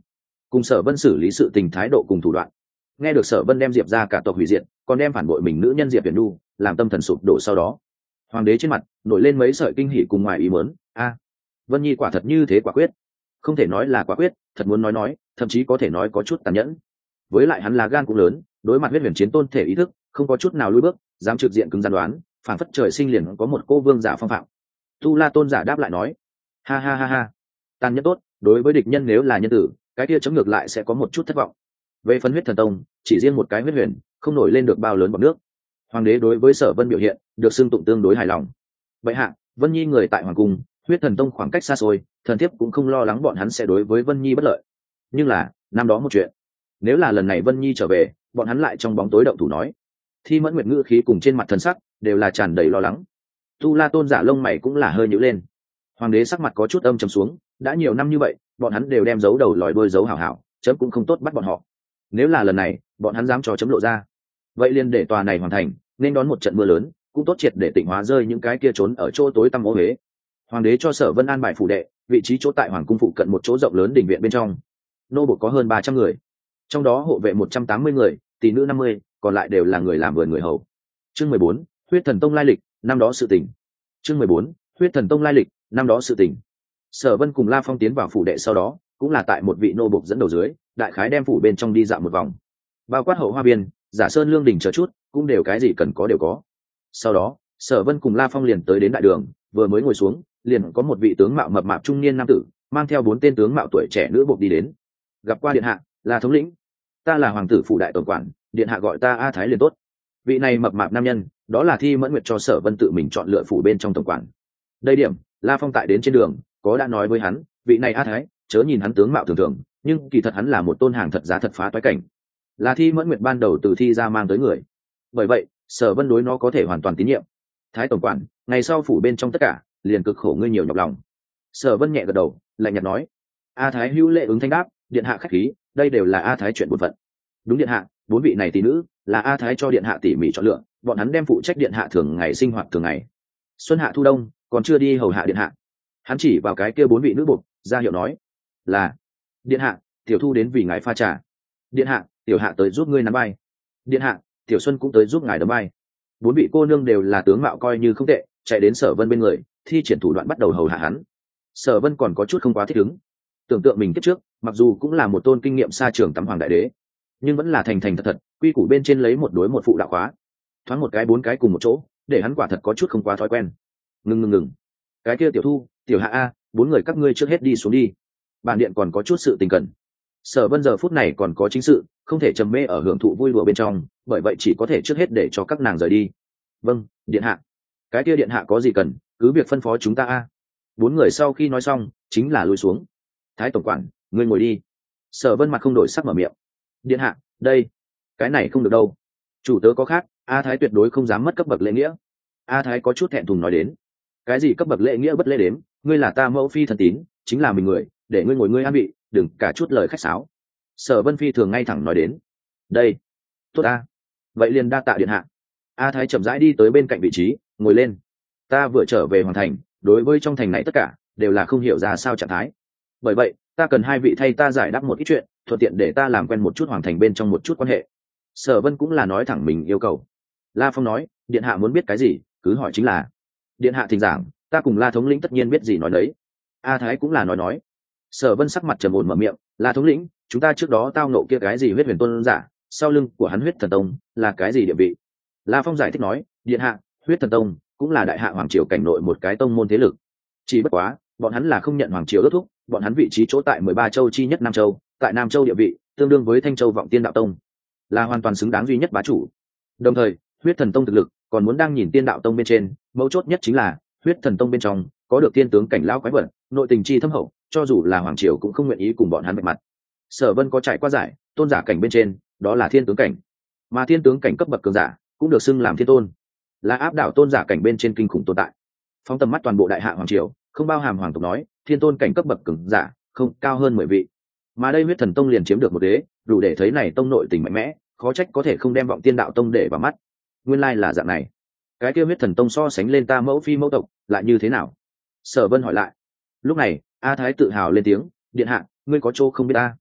cùng Sở Vân xử lý sự tình thái độ cùng thủ đoạn. Nghe được Sở Vân đem Diệp ra cả tộc hủy diệt, còn đem phản bội mình nữ nhân Diệp Viễn Nhu làm tâm thần sụp đổ. Sau đó hoàng đế trên mặt nổi lên mấy sợi kinh hỉ cùng ngoài ý muốn. Vân Nhi quả thật như thế quả quyết. Không thể nói là quả quyết, thật muốn nói, thậm chí có thể nói có chút tàn nhẫn. Với lại hắn là gan cũng lớn, đối mặt huyết huyền chiến tôn thể ý thức, không có chút nào lùi bước, dám trực diện cứng rắn đoán, phản phất trời sinh liền có một cô vương giả phong phạm. Tu La tôn giả đáp lại nói: ha ha ha ha, tàn nhẫn tốt, đối với địch nhân nếu là nhân tử, cái kia chấm ngược lại sẽ có một chút thất vọng. Về phần huyết thần tông, chỉ riêng một cái huyết huyền, không nổi lên được bao lớn bọt nước. Hoàng đế đối với Sở Vân biểu hiện, được xưng tụng tương đối hài lòng. Vậy hạ, Vân Nhi người tại hoàng cung, huyết thần tông khoảng cách xa xôi, thần thiếp cũng không lo lắng bọn hắn sẽ đối với Vân Nhi bất lợi. Nhưng là năm đó một chuyện, nếu là lần này Vân Nhi trở về, bọn hắn lại trong bóng tối động thủ nói. Thi Mẫn Nguyệt ngữ khí cùng trên mặt thần sắc đều là tràn đầy lo lắng. Tu La tôn giả lông mày cũng là hơi nhíu lên. Hoàng đế sắc mặt có chút âm trầm xuống, đã nhiều năm như vậy, bọn hắn đều đem giấu đầu lòi đuôi giấu hảo hảo, chấm cũng không tốt bắt bọn họ. Nếu là lần này, bọn hắn dám cho chấm lộ ra, vậy liền để tòa này hoàn thành, nên đón một trận mưa lớn, cũng tốt triệt để tịnh hóa rơi những cái kia trốn ở chỗ tối tăm ô huế. Hoàng đế cho Sở Vân an bài phủ đệ, vị trí chỗ tại hoàng cung phụ cận một chỗ rộng lớn đình viện bên trong. Nô bộc có hơn 300 người, trong đó hộ vệ 180 người, tỷ nữ 50, còn lại đều là người làm vườn người hầu. Chương 14, huyết thần tông lai lịch, năm đó sự tình. Chương 14, huyết thần tông lai lịch, năm đó sự tình. Sở Vân cùng La Phong tiến vào phủ đệ sau đó, cũng là tại một vị nô bộc dẫn đầu dưới, đại khái đem phủ bên trong đi dạo một vòng. Bao quát hậu hoa viên, giả sơn lương đình chờ chút, cũng đều cái gì cần có đều có. Sau đó, Sở Vân cùng La Phong liền tới đến đại đường, vừa mới ngồi xuống, liền có một vị tướng mạo mập mạp trung niên nam tử, mang theo 4 tên tướng mạo tuổi trẻ nữ bộc đi đến. Gặp qua điện hạ, là thống lĩnh. Ta là hoàng tử phủ đại tổng quản, điện hạ gọi ta A Thái liền tốt. Vị này mập mạp nam nhân, đó là Thi Mẫn Nguyệt cho Sở Vân tự mình chọn lựa phủ bên trong tổng quản. Đây điểm, La Phong tại đến trên đường, có đã nói với hắn, vị này A Thái, chớ nhìn hắn tướng mạo thường thường, nhưng kỳ thật hắn là một tôn hàng thật giá thật phá toái cảnh. Là Thi Mẫn Nguyệt ban đầu từ Thi ra mang tới người. Bởi vậy, Sở Vân đối nó có thể hoàn toàn tín nhiệm. Thái tổng quản, ngày sau phủ bên trong tất cả, liền cực khổ ngươi nhiều nhọc lòng. Sở Vân nhẹ gật đầu, lạnh nhạt nói. A Thái hữu lễ ứng thanh đáp, điện hạ khách khí, đây đều là A Thái chuyện bổn phận. Đúng điện hạ, 4 vị này tỷ nữ là A Thái cho điện hạ tỉ mỉ chọn lựa, bọn hắn đem phụ trách điện hạ thường ngày sinh hoạt thường ngày. Xuân hạ thu đông, còn chưa đi hầu hạ điện hạ. Hắn chỉ vào cái kia 4 vị nữ bộc, ra hiệu nói, là điện hạ, tiểu thu đến vì ngài pha trà. Điện hạ, tiểu hạ tới giúp ngươi nắm bay. Điện hạ, tiểu xuân cũng tới giúp ngài đấm bay. 4 vị cô nương đều là tướng mạo coi như không tệ, chạy đến Sở Vân bên người, thi triển thủ đoạn bắt đầu hầu hạ hắn. Sở Vân còn có chút không quá thích ứng, tưởng tượng mình kiếp trước, mặc dù cũng là một tôn kinh nghiệm xa trường tắm hoàng đại đế, nhưng vẫn là thành thật thật, quy củ bên trên lấy một đối một phụ đạo khóa, thoáng một cái 4 cái cùng một chỗ, để hắn quả thật có chút không quá thói quen. Ngừng, cái kia tiểu thu, tiểu hạ a, 4 người các ngươi trước hết đi xuống đi, bản điện còn có chút sự tình cần. Sở Vân giờ phút này còn có chính sự, không thể trầm mê ở hưởng thụ vui đùa bên trong, bởi vậy chỉ có thể trước hết để cho các nàng rời đi. Vâng, điện hạ. Cái kia điện hạ có gì cần, cứ việc phân phó chúng ta a. 4 người sau khi nói xong, chính là lùi xuống. Thái tổng quản, ngươi ngồi đi. Sở Vân mặt không đổi sắc mở miệng. Điện hạ, đây, cái này không được đâu. Chủ tớ có khác, A Thái tuyệt đối không dám mất cấp bậc lễ nghĩa. A Thái có chút thẹn thùng nói đến. Cái gì cấp bậc lễ nghĩa bất lễ đếm, ngươi là ta mẫu phi thần tín, chính là mình người, để ngươi ngồi ngươi an vị, đừng cả chút lời khách sáo. Sở Vân phi thường ngay thẳng nói đến. Đây, tốt a, vậy liền đa tạ điện hạ. A Thái chậm rãi đi tới bên cạnh vị trí, ngồi lên. Ta vừa trở về hoàng thành, đối với trong thành này tất cả đều là không hiểu ra sao trạng thái. Bởi vậy, ta cần 2 vị thay ta giải đáp một ít chuyện, thuận tiện để ta làm quen một chút hoàng thành bên trong một chút quan hệ. Sở Vân cũng là nói thẳng mình yêu cầu. La Phong nói, điện hạ muốn biết cái gì, cứ hỏi chính là. Điện hạ thỉnh giảng, ta cùng La thống lĩnh tất nhiên biết gì nói đấy. A Thái cũng là nói. Sở Vân sắc mặt trầm ổn mở miệng, La thống lĩnh, chúng ta trước đó tao ngộ kia cái gì huyết huyền tôn giả, sau lưng của hắn huyết thần tông là cái gì địa vị? La Phong giải thích nói, điện hạ, huyết thần tông cũng là đại hạ hoàng triều cảnh nội một cái tông môn thế lực. Chỉ bất quá, bọn hắn là không nhận hoàng triều ước thúc, bọn hắn vị trí chỗ tại 13 châu chi nhất Nam Châu, tại Nam Châu địa vị tương đương với Thanh Châu Vọng Tiên Đạo Tông, là hoàn toàn xứng đáng duy nhất bá chủ. Đồng thời, huyết thần tông thực lực còn muốn đang nhìn Tiên Đạo Tông bên trên, mấu chốt nhất chính là huyết thần tông bên trong có được tiên tướng cảnh lão quái vật, nội tình chi thâm hậu, cho dù là hoàng triều cũng không nguyện ý cùng bọn hắn vạch mặt. Sở Vân có trải qua giải, tôn giả cảnh bên trên, đó là thiên tướng cảnh, mà thiên tướng cảnh cấp bậc cường giả cũng được xưng làm thiên tôn, là áp đảo tôn giả cảnh bên trên kinh khủng tồn tại. Phóng tầm mắt toàn bộ đại hạ hoàng triều, không bao hàm hoàng tộc nói, thiên tôn cảnh cấp bậc cường giả không cao hơn 10 vị, mà đây huyết thần tông liền chiếm được một đế, đủ để thấy này tông nội tình mạnh mẽ, khó trách có thể không đem Vọng Tiên Đạo Tông để vào mắt. Nguyên lai là dạng này. Cái kia huyết thần tông so sánh lên ta mẫu phi mẫu tộc lại như thế nào? Sở Vân hỏi lại. Lúc này A Thái tự hào lên tiếng, điện hạ, ngươi có chỗ không biết ta.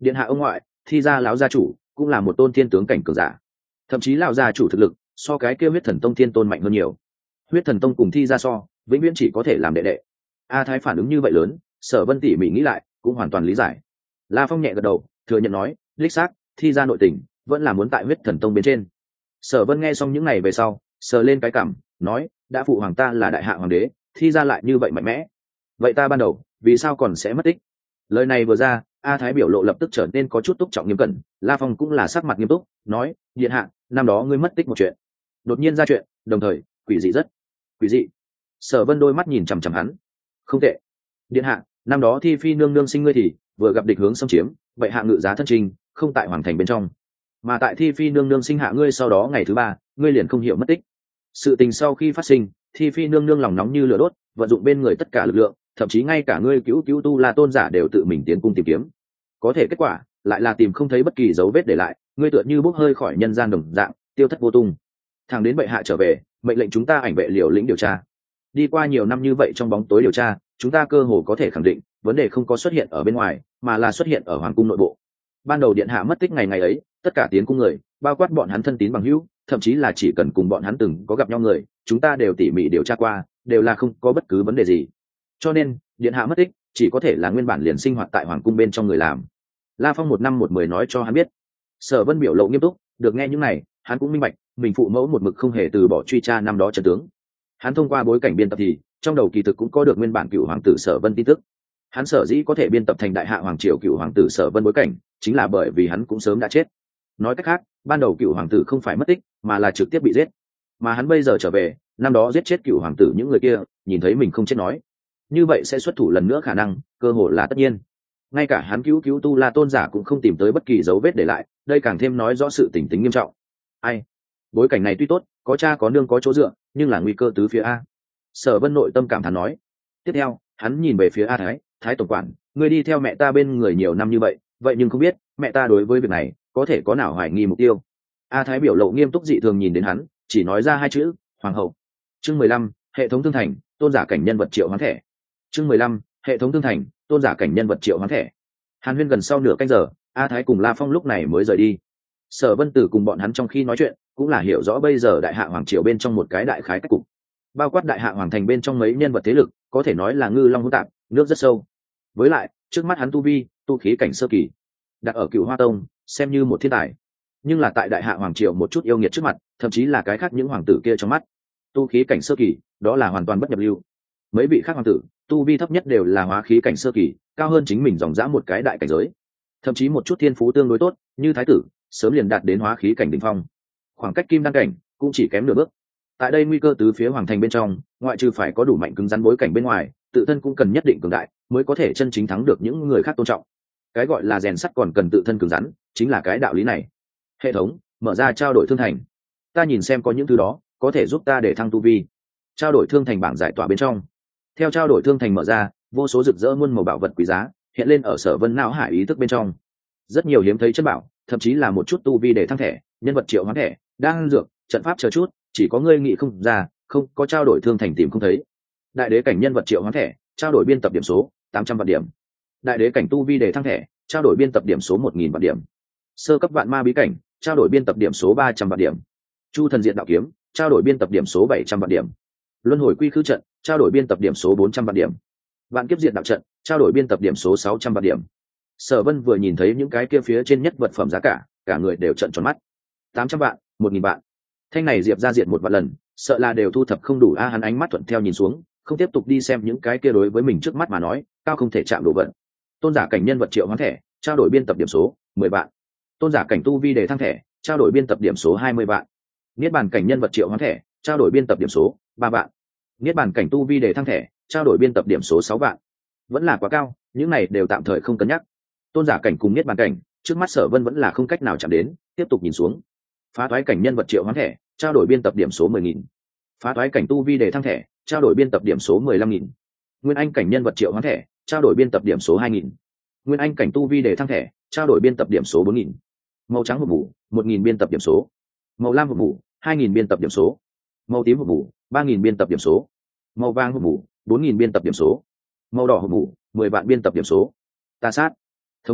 điện hạ ông ngoại, thi ra lão gia chủ cũng là một tôn thiên tướng cảnh cường giả, thậm chí lão gia chủ thực lực so cái kêu huyết thần tông thiên tôn mạnh hơn nhiều. Huyết thần tông cùng thi ra so vĩnh viễn chỉ có thể làm đệ đệ. A Thái phản ứng như vậy lớn, Sở Vân tỉ mỉ nghĩ lại cũng hoàn toàn lý giải. La Phong nhẹ gật đầu thừa nhận nói, đích xác thi ra nội tình vẫn là muốn tại huyết thần tông bên trên. Sở Vân nghe xong những này về sau sờ lên cái cằm nói, đã phụ hoàng ta là đại hạ hoàng đế, thi ra lại như vậy mạnh mẽ, vậy ta ban đầu vì sao còn sẽ mất tích? Lời này vừa ra, A Thái biểu lộ lập tức trở nên có chút túc trọng nghiêm cẩn. La Phong cũng là sắc mặt nghiêm túc nói, điện hạ, năm đó ngươi mất tích một chuyện đột nhiên ra chuyện, đồng thời quỷ dị rất quỷ dị. Sở Vân đôi mắt nhìn chằm chằm hắn. Không tệ, điện hạ, năm đó thi phi nương nương sinh ngươi thì vừa gặp địch hướng xâm chiếm, vậy hạ ngự giá thân trình không tại hoàng thành bên trong, mà tại thi phi nương nương sinh hạ ngươi sau đó ngày thứ ba ngươi liền không hiểu mất tích. Sự tình sau khi phát sinh, thi phi nương nương lòng nóng như lửa đốt, vận dụng bên người tất cả lực lượng, thậm chí ngay cả ngươi cứu cứu tu la tôn giả đều tự mình tiến cung tìm kiếm, có thể kết quả lại là tìm không thấy bất kỳ dấu vết để lại, ngươi tựa như bốc hơi khỏi nhân gian đồng dạng tiêu thất vô tung. Thằng đến bệ hạ trở về, mệnh lệnh chúng ta ảnh vệ liều lĩnh điều tra. Đi qua nhiều năm như vậy trong bóng tối điều tra, chúng ta cơ hồ có thể khẳng định vấn đề không có xuất hiện ở bên ngoài, mà là xuất hiện ở hoàng cung nội bộ. Ban đầu điện hạ mất tích ngày ấy, tất cả tiến cung người, bao quát bọn hắn thân tín bằng hữu, thậm chí là chỉ cần cùng bọn hắn từng có gặp nhau người, chúng ta đều tỉ mỉ điều tra qua, đều là không có bất cứ vấn đề gì. Cho nên điện hạ mất tích chỉ có thể là nguyên bản liền sinh hoạt tại hoàng cung bên trong người làm. La Phong 1 năm 1 mười nói cho hắn biết. Sở Vân biểu lộ nghiêm túc, được nghe những này hắn cũng minh bạch mình phụ mẫu một mực không hề từ bỏ truy tra năm đó trận tướng. Hắn thông qua bối cảnh biên tập thì trong đầu kỳ thực cũng có được nguyên bản cựu hoàng tử Sở Vân tin tức. Hắn sở dĩ có thể biên tập thành đại hạ hoàng triều cựu hoàng tử Sở Vân bối cảnh, chính là bởi vì hắn cũng sớm đã chết. Nói cách khác, ban đầu cựu hoàng tử không phải mất tích, mà là trực tiếp bị giết. Mà hắn bây giờ trở về, năm đó giết chết cựu hoàng tử những người kia, nhìn thấy mình không chết nói, như vậy sẽ xuất thủ lần nữa khả năng, cơ hội là tất nhiên. Ngay cả hắn cứu cứu tu la tôn giả cũng không tìm tới bất kỳ dấu vết để lại, đây càng thêm nói rõ sự tình tính nghiêm trọng. Ai, bối cảnh này tuy tốt, có cha có nương có chỗ dựa, nhưng là nguy cơ tứ phía a. Sở Vân nội tâm cảm thán nói. Tiếp theo hắn nhìn về phía A Thái, Thái tổng quản, ngươi đi theo mẹ ta bên người nhiều năm như vậy, vậy nhưng không biết mẹ ta đối với việc này có thể có nào hoài nghi mục tiêu. A Thái biểu lộ nghiêm túc dị thường nhìn đến hắn, chỉ nói ra hai chữ, hoàng hậu. Chương 15, hệ thống thương thành, tôn giả cảnh nhân vật triệu hoán thẻ. Chương 15, hệ thống thương thành, tôn giả cảnh nhân vật triệu hoán thẻ. Hàn Huyên gần sau nửa canh giờ, A Thái cùng La Phong lúc này mới rời đi. Sở Vân Tử cùng bọn hắn trong khi nói chuyện cũng là hiểu rõ bây giờ đại hạ hoàng triều bên trong một cái đại khái cách cục, bao quát đại hạ hoàng thành bên trong mấy nhân vật thế lực có thể nói là ngư long hỗn tạp, nước rất sâu. Với lại trước mắt hắn tu vi tu khí cảnh sơ kỳ, đặt ở Cửu Hoa Tông xem như một thiên tài, nhưng là tại đại hạ hoàng triều một chút yêu nghiệt trước mặt, thậm chí là cái khác những hoàng tử kia trong mắt, tu khí cảnh sơ kỳ đó là hoàn toàn bất nhập lưu. Mấy vị khác hoàng tử tu vi thấp nhất đều là hóa khí cảnh sơ kỳ, cao hơn chính mình dòng dã một cái đại cảnh giới. Thậm chí một chút thiên phú tương đối tốt như thái tử sớm liền đạt đến hóa khí cảnh đỉnh phong, khoảng cách kim đăng cảnh cũng chỉ kém nửa bước. Tại đây nguy cơ tứ phía hoàng thành bên trong, ngoại trừ phải có đủ mạnh cứng rắn bối cảnh bên ngoài, tự thân cũng cần nhất định cường đại mới có thể chân chính thắng được những người khác tôn trọng. Cái gọi là rèn sắt còn cần tự thân cứng rắn, chính là cái đạo lý này. Hệ thống mở ra trao đổi thương thành, ta nhìn xem có những thứ đó có thể giúp ta để thăng tu vi. Trao đổi thương thành bảng giải tỏa bên trong, theo trao đổi thương thành mở ra, vô số rực rỡ muôn màu bảo vật quý giá hiện lên ở Sở Vân não hải ý thức bên trong. Rất nhiều hiếm thấy chất bảo, thậm chí là một chút tu vi để thăng thẻ, nhân vật triệu hoán thẻ, đang dược, trận pháp chờ chút, chỉ có ngươi nghĩ không ra, không có trao đổi thương thành tìm không thấy. Đại đế cảnh nhân vật triệu hoán thẻ, trao đổi biên tập điểm số 800 vạn điểm. Đại đế cảnh tu vi để thăng thẻ, trao đổi biên tập điểm số 1000 vạn điểm. Sơ cấp vạn ma bí cảnh, trao đổi biên tập điểm số 300 vạn điểm. Chu thần diện đạo kiếm, trao đổi biên tập điểm số 700 vạn điểm. Luân hồi quy khư trận, trao đổi biên tập điểm số 400 vạn điểm. Vạn kiếp diện đạo trận, trao đổi biên tập điểm số 600 vạn điểm. Sở Vân vừa nhìn thấy những cái kia phía trên nhất vật phẩm giá cả người đều trợn tròn mắt. 800 vạn, 1000 vạn. Thanh này diệp ra diệt một vạn lần, sợ là đều thu thập không đủ a. Hắn ánh mắt thuận theo nhìn xuống, không tiếp tục đi xem những cái kia đối với mình trước mắt mà nói cao không thể chạm đồ vật. Tôn giả cảnh nhân vật triệu hoán thẻ, trao đổi biên tập điểm số 10 vạn. Tôn giả cảnh tu vi để thăng thẻ, trao đổi biên tập điểm số 20 vạn. Niết bàn cảnh nhân vật triệu hoán thẻ, trao đổi biên tập điểm số 3 vạn. Niết bàn cảnh tu vi để thăng thẻ, trao đổi biên tập điểm số 6 vạn. Vẫn là quá cao, những này đều tạm thời không cân nhắc. Tôn giả cảnh cùng niết bàn cảnh, trước mắt Sở Vân vẫn là không cách nào chạm đến, tiếp tục nhìn xuống. Phá toái cảnh nhân vật triệu hoán thẻ, trao đổi biên tập điểm số 10.000. Phá toái cảnh tu vi để thăng thẻ, trao đổi biên tập điểm số 15.000. Nguyên anh cảnh nhân vật triệu hoán thẻ, trao đổi biên tập điểm số 2.000. Nguyên anh cảnh tu vi để thăng thẻ, trao đổi biên tập điểm số 4.000. Màu trắng hộp mũ 1.000 biên tập điểm số. Màu lam hộp mũ 2.000 biên tập điểm số. Màu tím hộp mũ 3.000 biên tập điểm số. Màu vàng hộp mũ 4.000 biên tập điểm số. Màu đỏ hộp mũ 10 vạn biên tập điểm số. Ta sát thống tử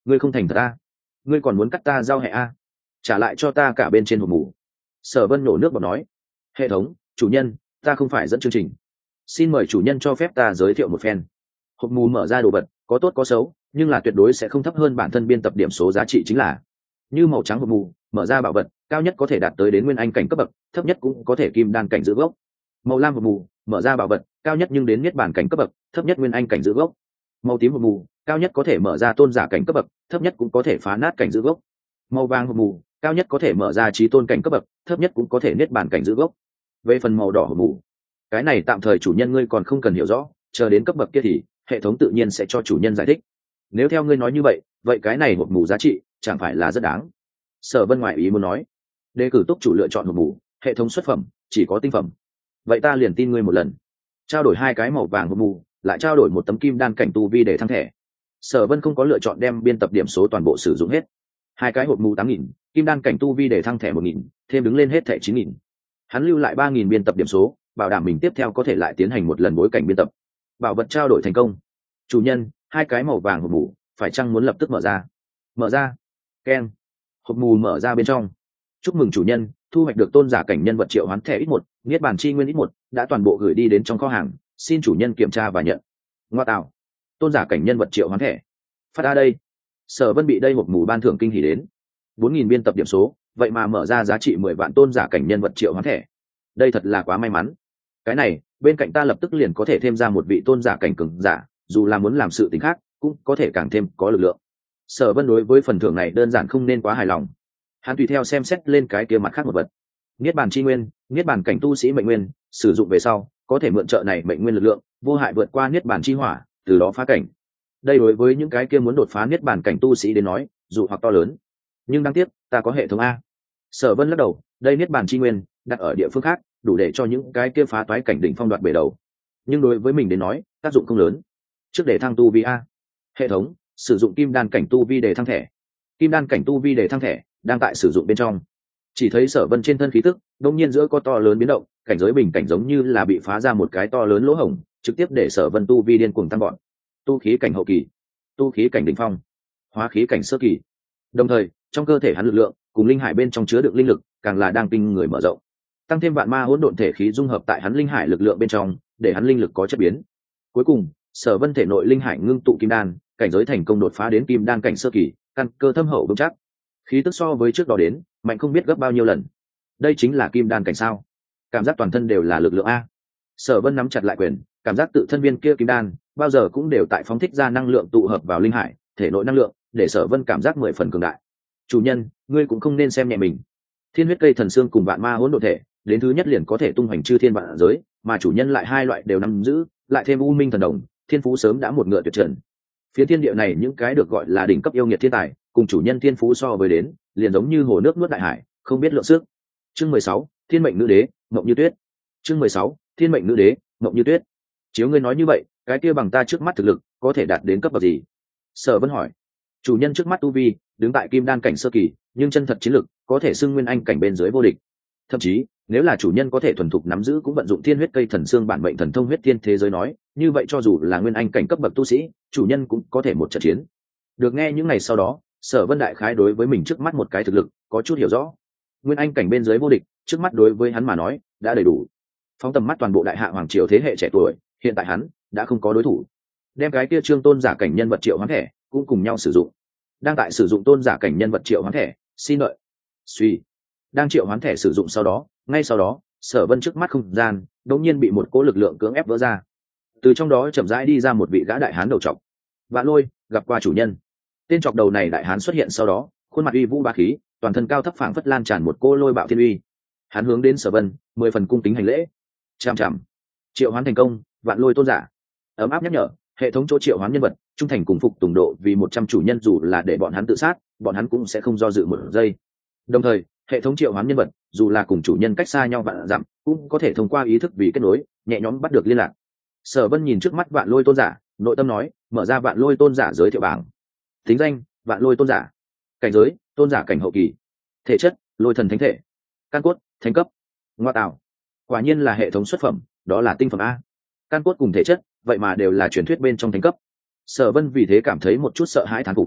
ngươi không thành thật a? Ngươi còn muốn cắt ta giao hệ a? Trả lại cho ta cả bên trên hộp mù. Sở Vân nổ nước bọt nói, hệ thống, chủ nhân, ta không phải dẫn chương trình, xin mời chủ nhân cho phép ta giới thiệu một phen. Hộp mù mở ra đồ vật có tốt có xấu, nhưng là tuyệt đối sẽ không thấp hơn bản thân biên tập điểm số giá trị chính là. Như màu trắng hộp mù mở ra bảo vật cao nhất có thể đạt tới đến nguyên anh cảnh cấp bậc, thấp nhất cũng có thể kim đan cảnh giữ gốc. Màu lam hộp mù mở ra bảo vật cao nhất nhưng đến niết bàn cảnh cấp bậc, thấp nhất nguyên anh cảnh giữ gốc. Màu tím hộp mù cao nhất có thể mở ra tôn giả cảnh cấp bậc, thấp nhất cũng có thể phá nát cảnh giữ gốc. Màu vàng hộp mù cao nhất có thể mở ra chí tôn cảnh cấp bậc, thấp nhất cũng có thể niết bàn cảnh giữ gốc. Về phần màu đỏ hộp mù, cái này tạm thời chủ nhân ngươi còn không cần hiểu rõ, chờ đến cấp bậc kia thì hệ thống tự nhiên sẽ cho chủ nhân giải thích. Nếu theo ngươi nói như vậy, vậy cái này hộp mù giá trị chẳng phải là rất đáng. Sở Vân ngoại ý muốn nói, đề cử túc chủ lựa chọn hộp mù, hệ thống xuất phẩm chỉ có tinh phẩm. Vậy ta liền tin ngươi một lần. Trao đổi 2 cái màu vàng hộp mù, lại trao đổi một tấm kim đan cảnh tu vi để thăng thẻ. Sở Vân không có lựa chọn đem biên tập điểm số toàn bộ sử dụng hết. 2 cái hộp mù 8.000, kim đan cảnh tu vi để thăng thẻ 1.000, thêm đứng lên hết thẻ 9.000. Hắn lưu lại 3.000 biên tập điểm số, bảo đảm mình tiếp theo có thể lại tiến hành một lần bối cảnh biên tập. Bảo vật trao đổi thành công. Chủ nhân, 2 cái màu vàng hộp mù, phải chăng muốn lập tức mở ra? Mở ra. Keng. Hộp mù mở ra bên trong. Chúc mừng chủ nhân, thu hoạch được tôn giả cảnh nhân vật triệu hoán thẻ ít 1, niết bàn chi nguyên ít 1, đã toàn bộ gửi đi đến trong kho hàng, xin chủ nhân kiểm tra và nhận. Ngoa tạo. Tôn giả cảnh nhân vật triệu hoán thẻ. Phát ra đây. Sở Vân bị đây hộp mù ban thưởng kinh hỉ đến. 4.000 biên tập điểm số, vậy mà mở ra giá trị 10 vạn tôn giả cảnh nhân vật triệu hoán thẻ. Đây thật là quá may mắn. Cái này, bên cạnh ta lập tức liền có thể thêm ra một vị tôn giả cảnh cường giả, dù là muốn làm sự tình khác, cũng có thể càng thêm có lực lượng. Sở Vân đối với phần thưởng này đơn giản không nên quá hài lòng. Hắn tùy theo xem xét lên cái kia mặt khác một vật. Niết bàn chi nguyên, niết bàn cảnh tu sĩ mệnh nguyên, sử dụng về sau, có thể mượn trợ này mệnh nguyên lực lượng, vô hại vượt qua niết bàn chi hỏa, từ đó phá cảnh. Đây đối với những cái kia muốn đột phá niết bàn cảnh tu sĩ đến nói, dù hoặc to lớn. Nhưng đáng tiếc, ta có hệ thống a. Sở Vân lắc đầu, đây niết bàn chi nguyên, đặt ở địa phương khác, đủ để cho những cái kia phá toái cảnh đỉnh phong đoạt bể đầu. Nhưng đối với mình đến nói, tác dụng không lớn. Trước để thăng tu vi a. Hệ thống, sử dụng kim đan cảnh tu vi để thăng thẻ. Kim đan cảnh tu vi để thăng thẻ đang tại sử dụng bên trong. Chỉ thấy Sở Vân trên thân khí tức đột nhiên giữa có to lớn biến động, cảnh giới bình cảnh giống như là bị phá ra một cái to lớn lỗ hổng, trực tiếp để Sở Vân tu vi điên cuồng tăng vọt. Tu khí cảnh hậu kỳ, tu khí cảnh đỉnh phong, hóa khí cảnh sơ kỳ. Đồng thời, trong cơ thể hắn lực lượng cùng linh hải bên trong chứa đựng linh lực càng là đang kinh người mở rộng. Tăng thêm vạn ma hỗn độn thể khí dung hợp tại hắn linh hải lực lượng bên trong, để hắn linh lực có chất biến. Cuối cùng, Sở Vân thể nội linh hải ngưng tụ kim đan, cảnh giới thành công đột phá đến kim đan cảnh sơ kỳ, căn cơ thâm hậu vững chắc. Khí tức so với trước đó đến, mạnh không biết gấp bao nhiêu lần. Đây chính là kim đan cảnh sao? Cảm giác toàn thân đều là lực lượng a. Sở Vân nắm chặt lại quyền, cảm giác tự thân viên kia kim đan, bao giờ cũng đều tại phóng thích ra năng lượng tụ hợp vào linh hải, thể nội năng lượng, để Sở Vân cảm giác 10 phần cường đại. Chủ nhân, ngươi cũng không nên xem nhẹ mình. Thiên huyết cây thần xương cùng vạn ma hỗn độn thể, đến thứ nhất liền có thể tung hoành chư thiên vạn giới, mà chủ nhân lại 2 loại đều nắm giữ, lại thêm u minh thần đồng, thiên phú sớm đã một ngựa tuyệt trần. Phía thiên địa này những cái được gọi là đỉnh cấp yêu nghiệt thiên tài, cùng chủ nhân thiên phú so với đến, liền giống như hồ nước nuốt đại hải, không biết lượng sức. Chương 16, Thiên mệnh nữ đế, Mộng Như Tuyết. Chương 16, Thiên mệnh nữ đế, Mộng Như Tuyết. Chiếu ngươi nói như vậy, cái kia bằng ta trước mắt thực lực, có thể đạt đến cấp bậc gì? Sở Vân hỏi. Chủ nhân trước mắt tu vi, đứng tại kim đan cảnh sơ kỳ, nhưng chân thật chiến lực, có thể xưng nguyên anh cảnh bên dưới vô địch. Thậm chí, nếu là chủ nhân có thể thuần thục nắm giữ cũng vận dụng thiên huyết cây thần xương bản mệnh thần thông huyết tiên thế giới nói, như vậy cho dù là nguyên anh cảnh cấp bậc tu sĩ, chủ nhân cũng có thể một trận chiến. Được nghe những ngày sau đó, Sở Vân đại khái đối với mình trước mắt một cái thực lực có chút hiểu rõ. Nguyên anh cảnh bên dưới vô địch, trước mắt đối với hắn mà nói đã đầy đủ. Phóng tầm mắt toàn bộ đại hạ hoàng triều thế hệ trẻ tuổi, hiện tại hắn đã không có đối thủ. Đem cái kia trương tôn giả cảnh nhân vật triệu hoán thẻ cũng cùng nhau sử dụng. Đang tại sử dụng tôn giả cảnh nhân vật triệu hoán thẻ, xin đợi. Suy. Đang triệu hoán thẻ sử dụng sau đó, ngay sau đó, Sở Vân trước mắt không gian đột nhiên bị một cỗ lực lượng cưỡng ép vỡ ra. Từ trong đó chậm rãi đi ra một vị gã đại hán đầu trọc. Vạn Lôi, gặp qua chủ nhân. Tên trọc đầu này đại hán xuất hiện sau đó, khuôn mặt uy vũ bá khí, toàn thân cao thấp phảng phất lan tràn một cô lôi bạo thiên uy. Hắn hướng đến Sở Vân, 10 phần cung kính hành lễ. Chạm chạm. Triệu hoán thành công, Vạn Lôi tôn giả. Ấm áp nhắc nhở, hệ thống chỗ triệu hoán nhân vật, trung thành cùng phục tùng độ vì 100 chủ nhân dù là để bọn hắn tự sát, bọn hắn cũng sẽ không do dự một giây. Đồng thời, hệ thống triệu hoán nhân vật, dù là cùng chủ nhân cách xa nhau vạn dặm, cũng có thể thông qua ý thức vì kết nối, nhẹ nhõm bắt được liên lạc. Sở Vân nhìn trước mắt Vạn Lôi tôn giả, nội tâm nói, mở ra Vạn Lôi tôn giả giới thiệu bảng. Tính danh, Vạn Lôi tôn giả. Cảnh giới, tôn giả cảnh hậu kỳ. Thể chất, lôi thần thánh thể. Căn cốt, thánh cấp. Ngoa tạo, quả nhiên là hệ thống xuất phẩm, đó là tinh phẩm a. Căn cốt cùng thể chất, vậy mà đều là truyền thuyết bên trong thánh cấp. Sở Vân vì thế cảm thấy một chút sợ hãi thán phục.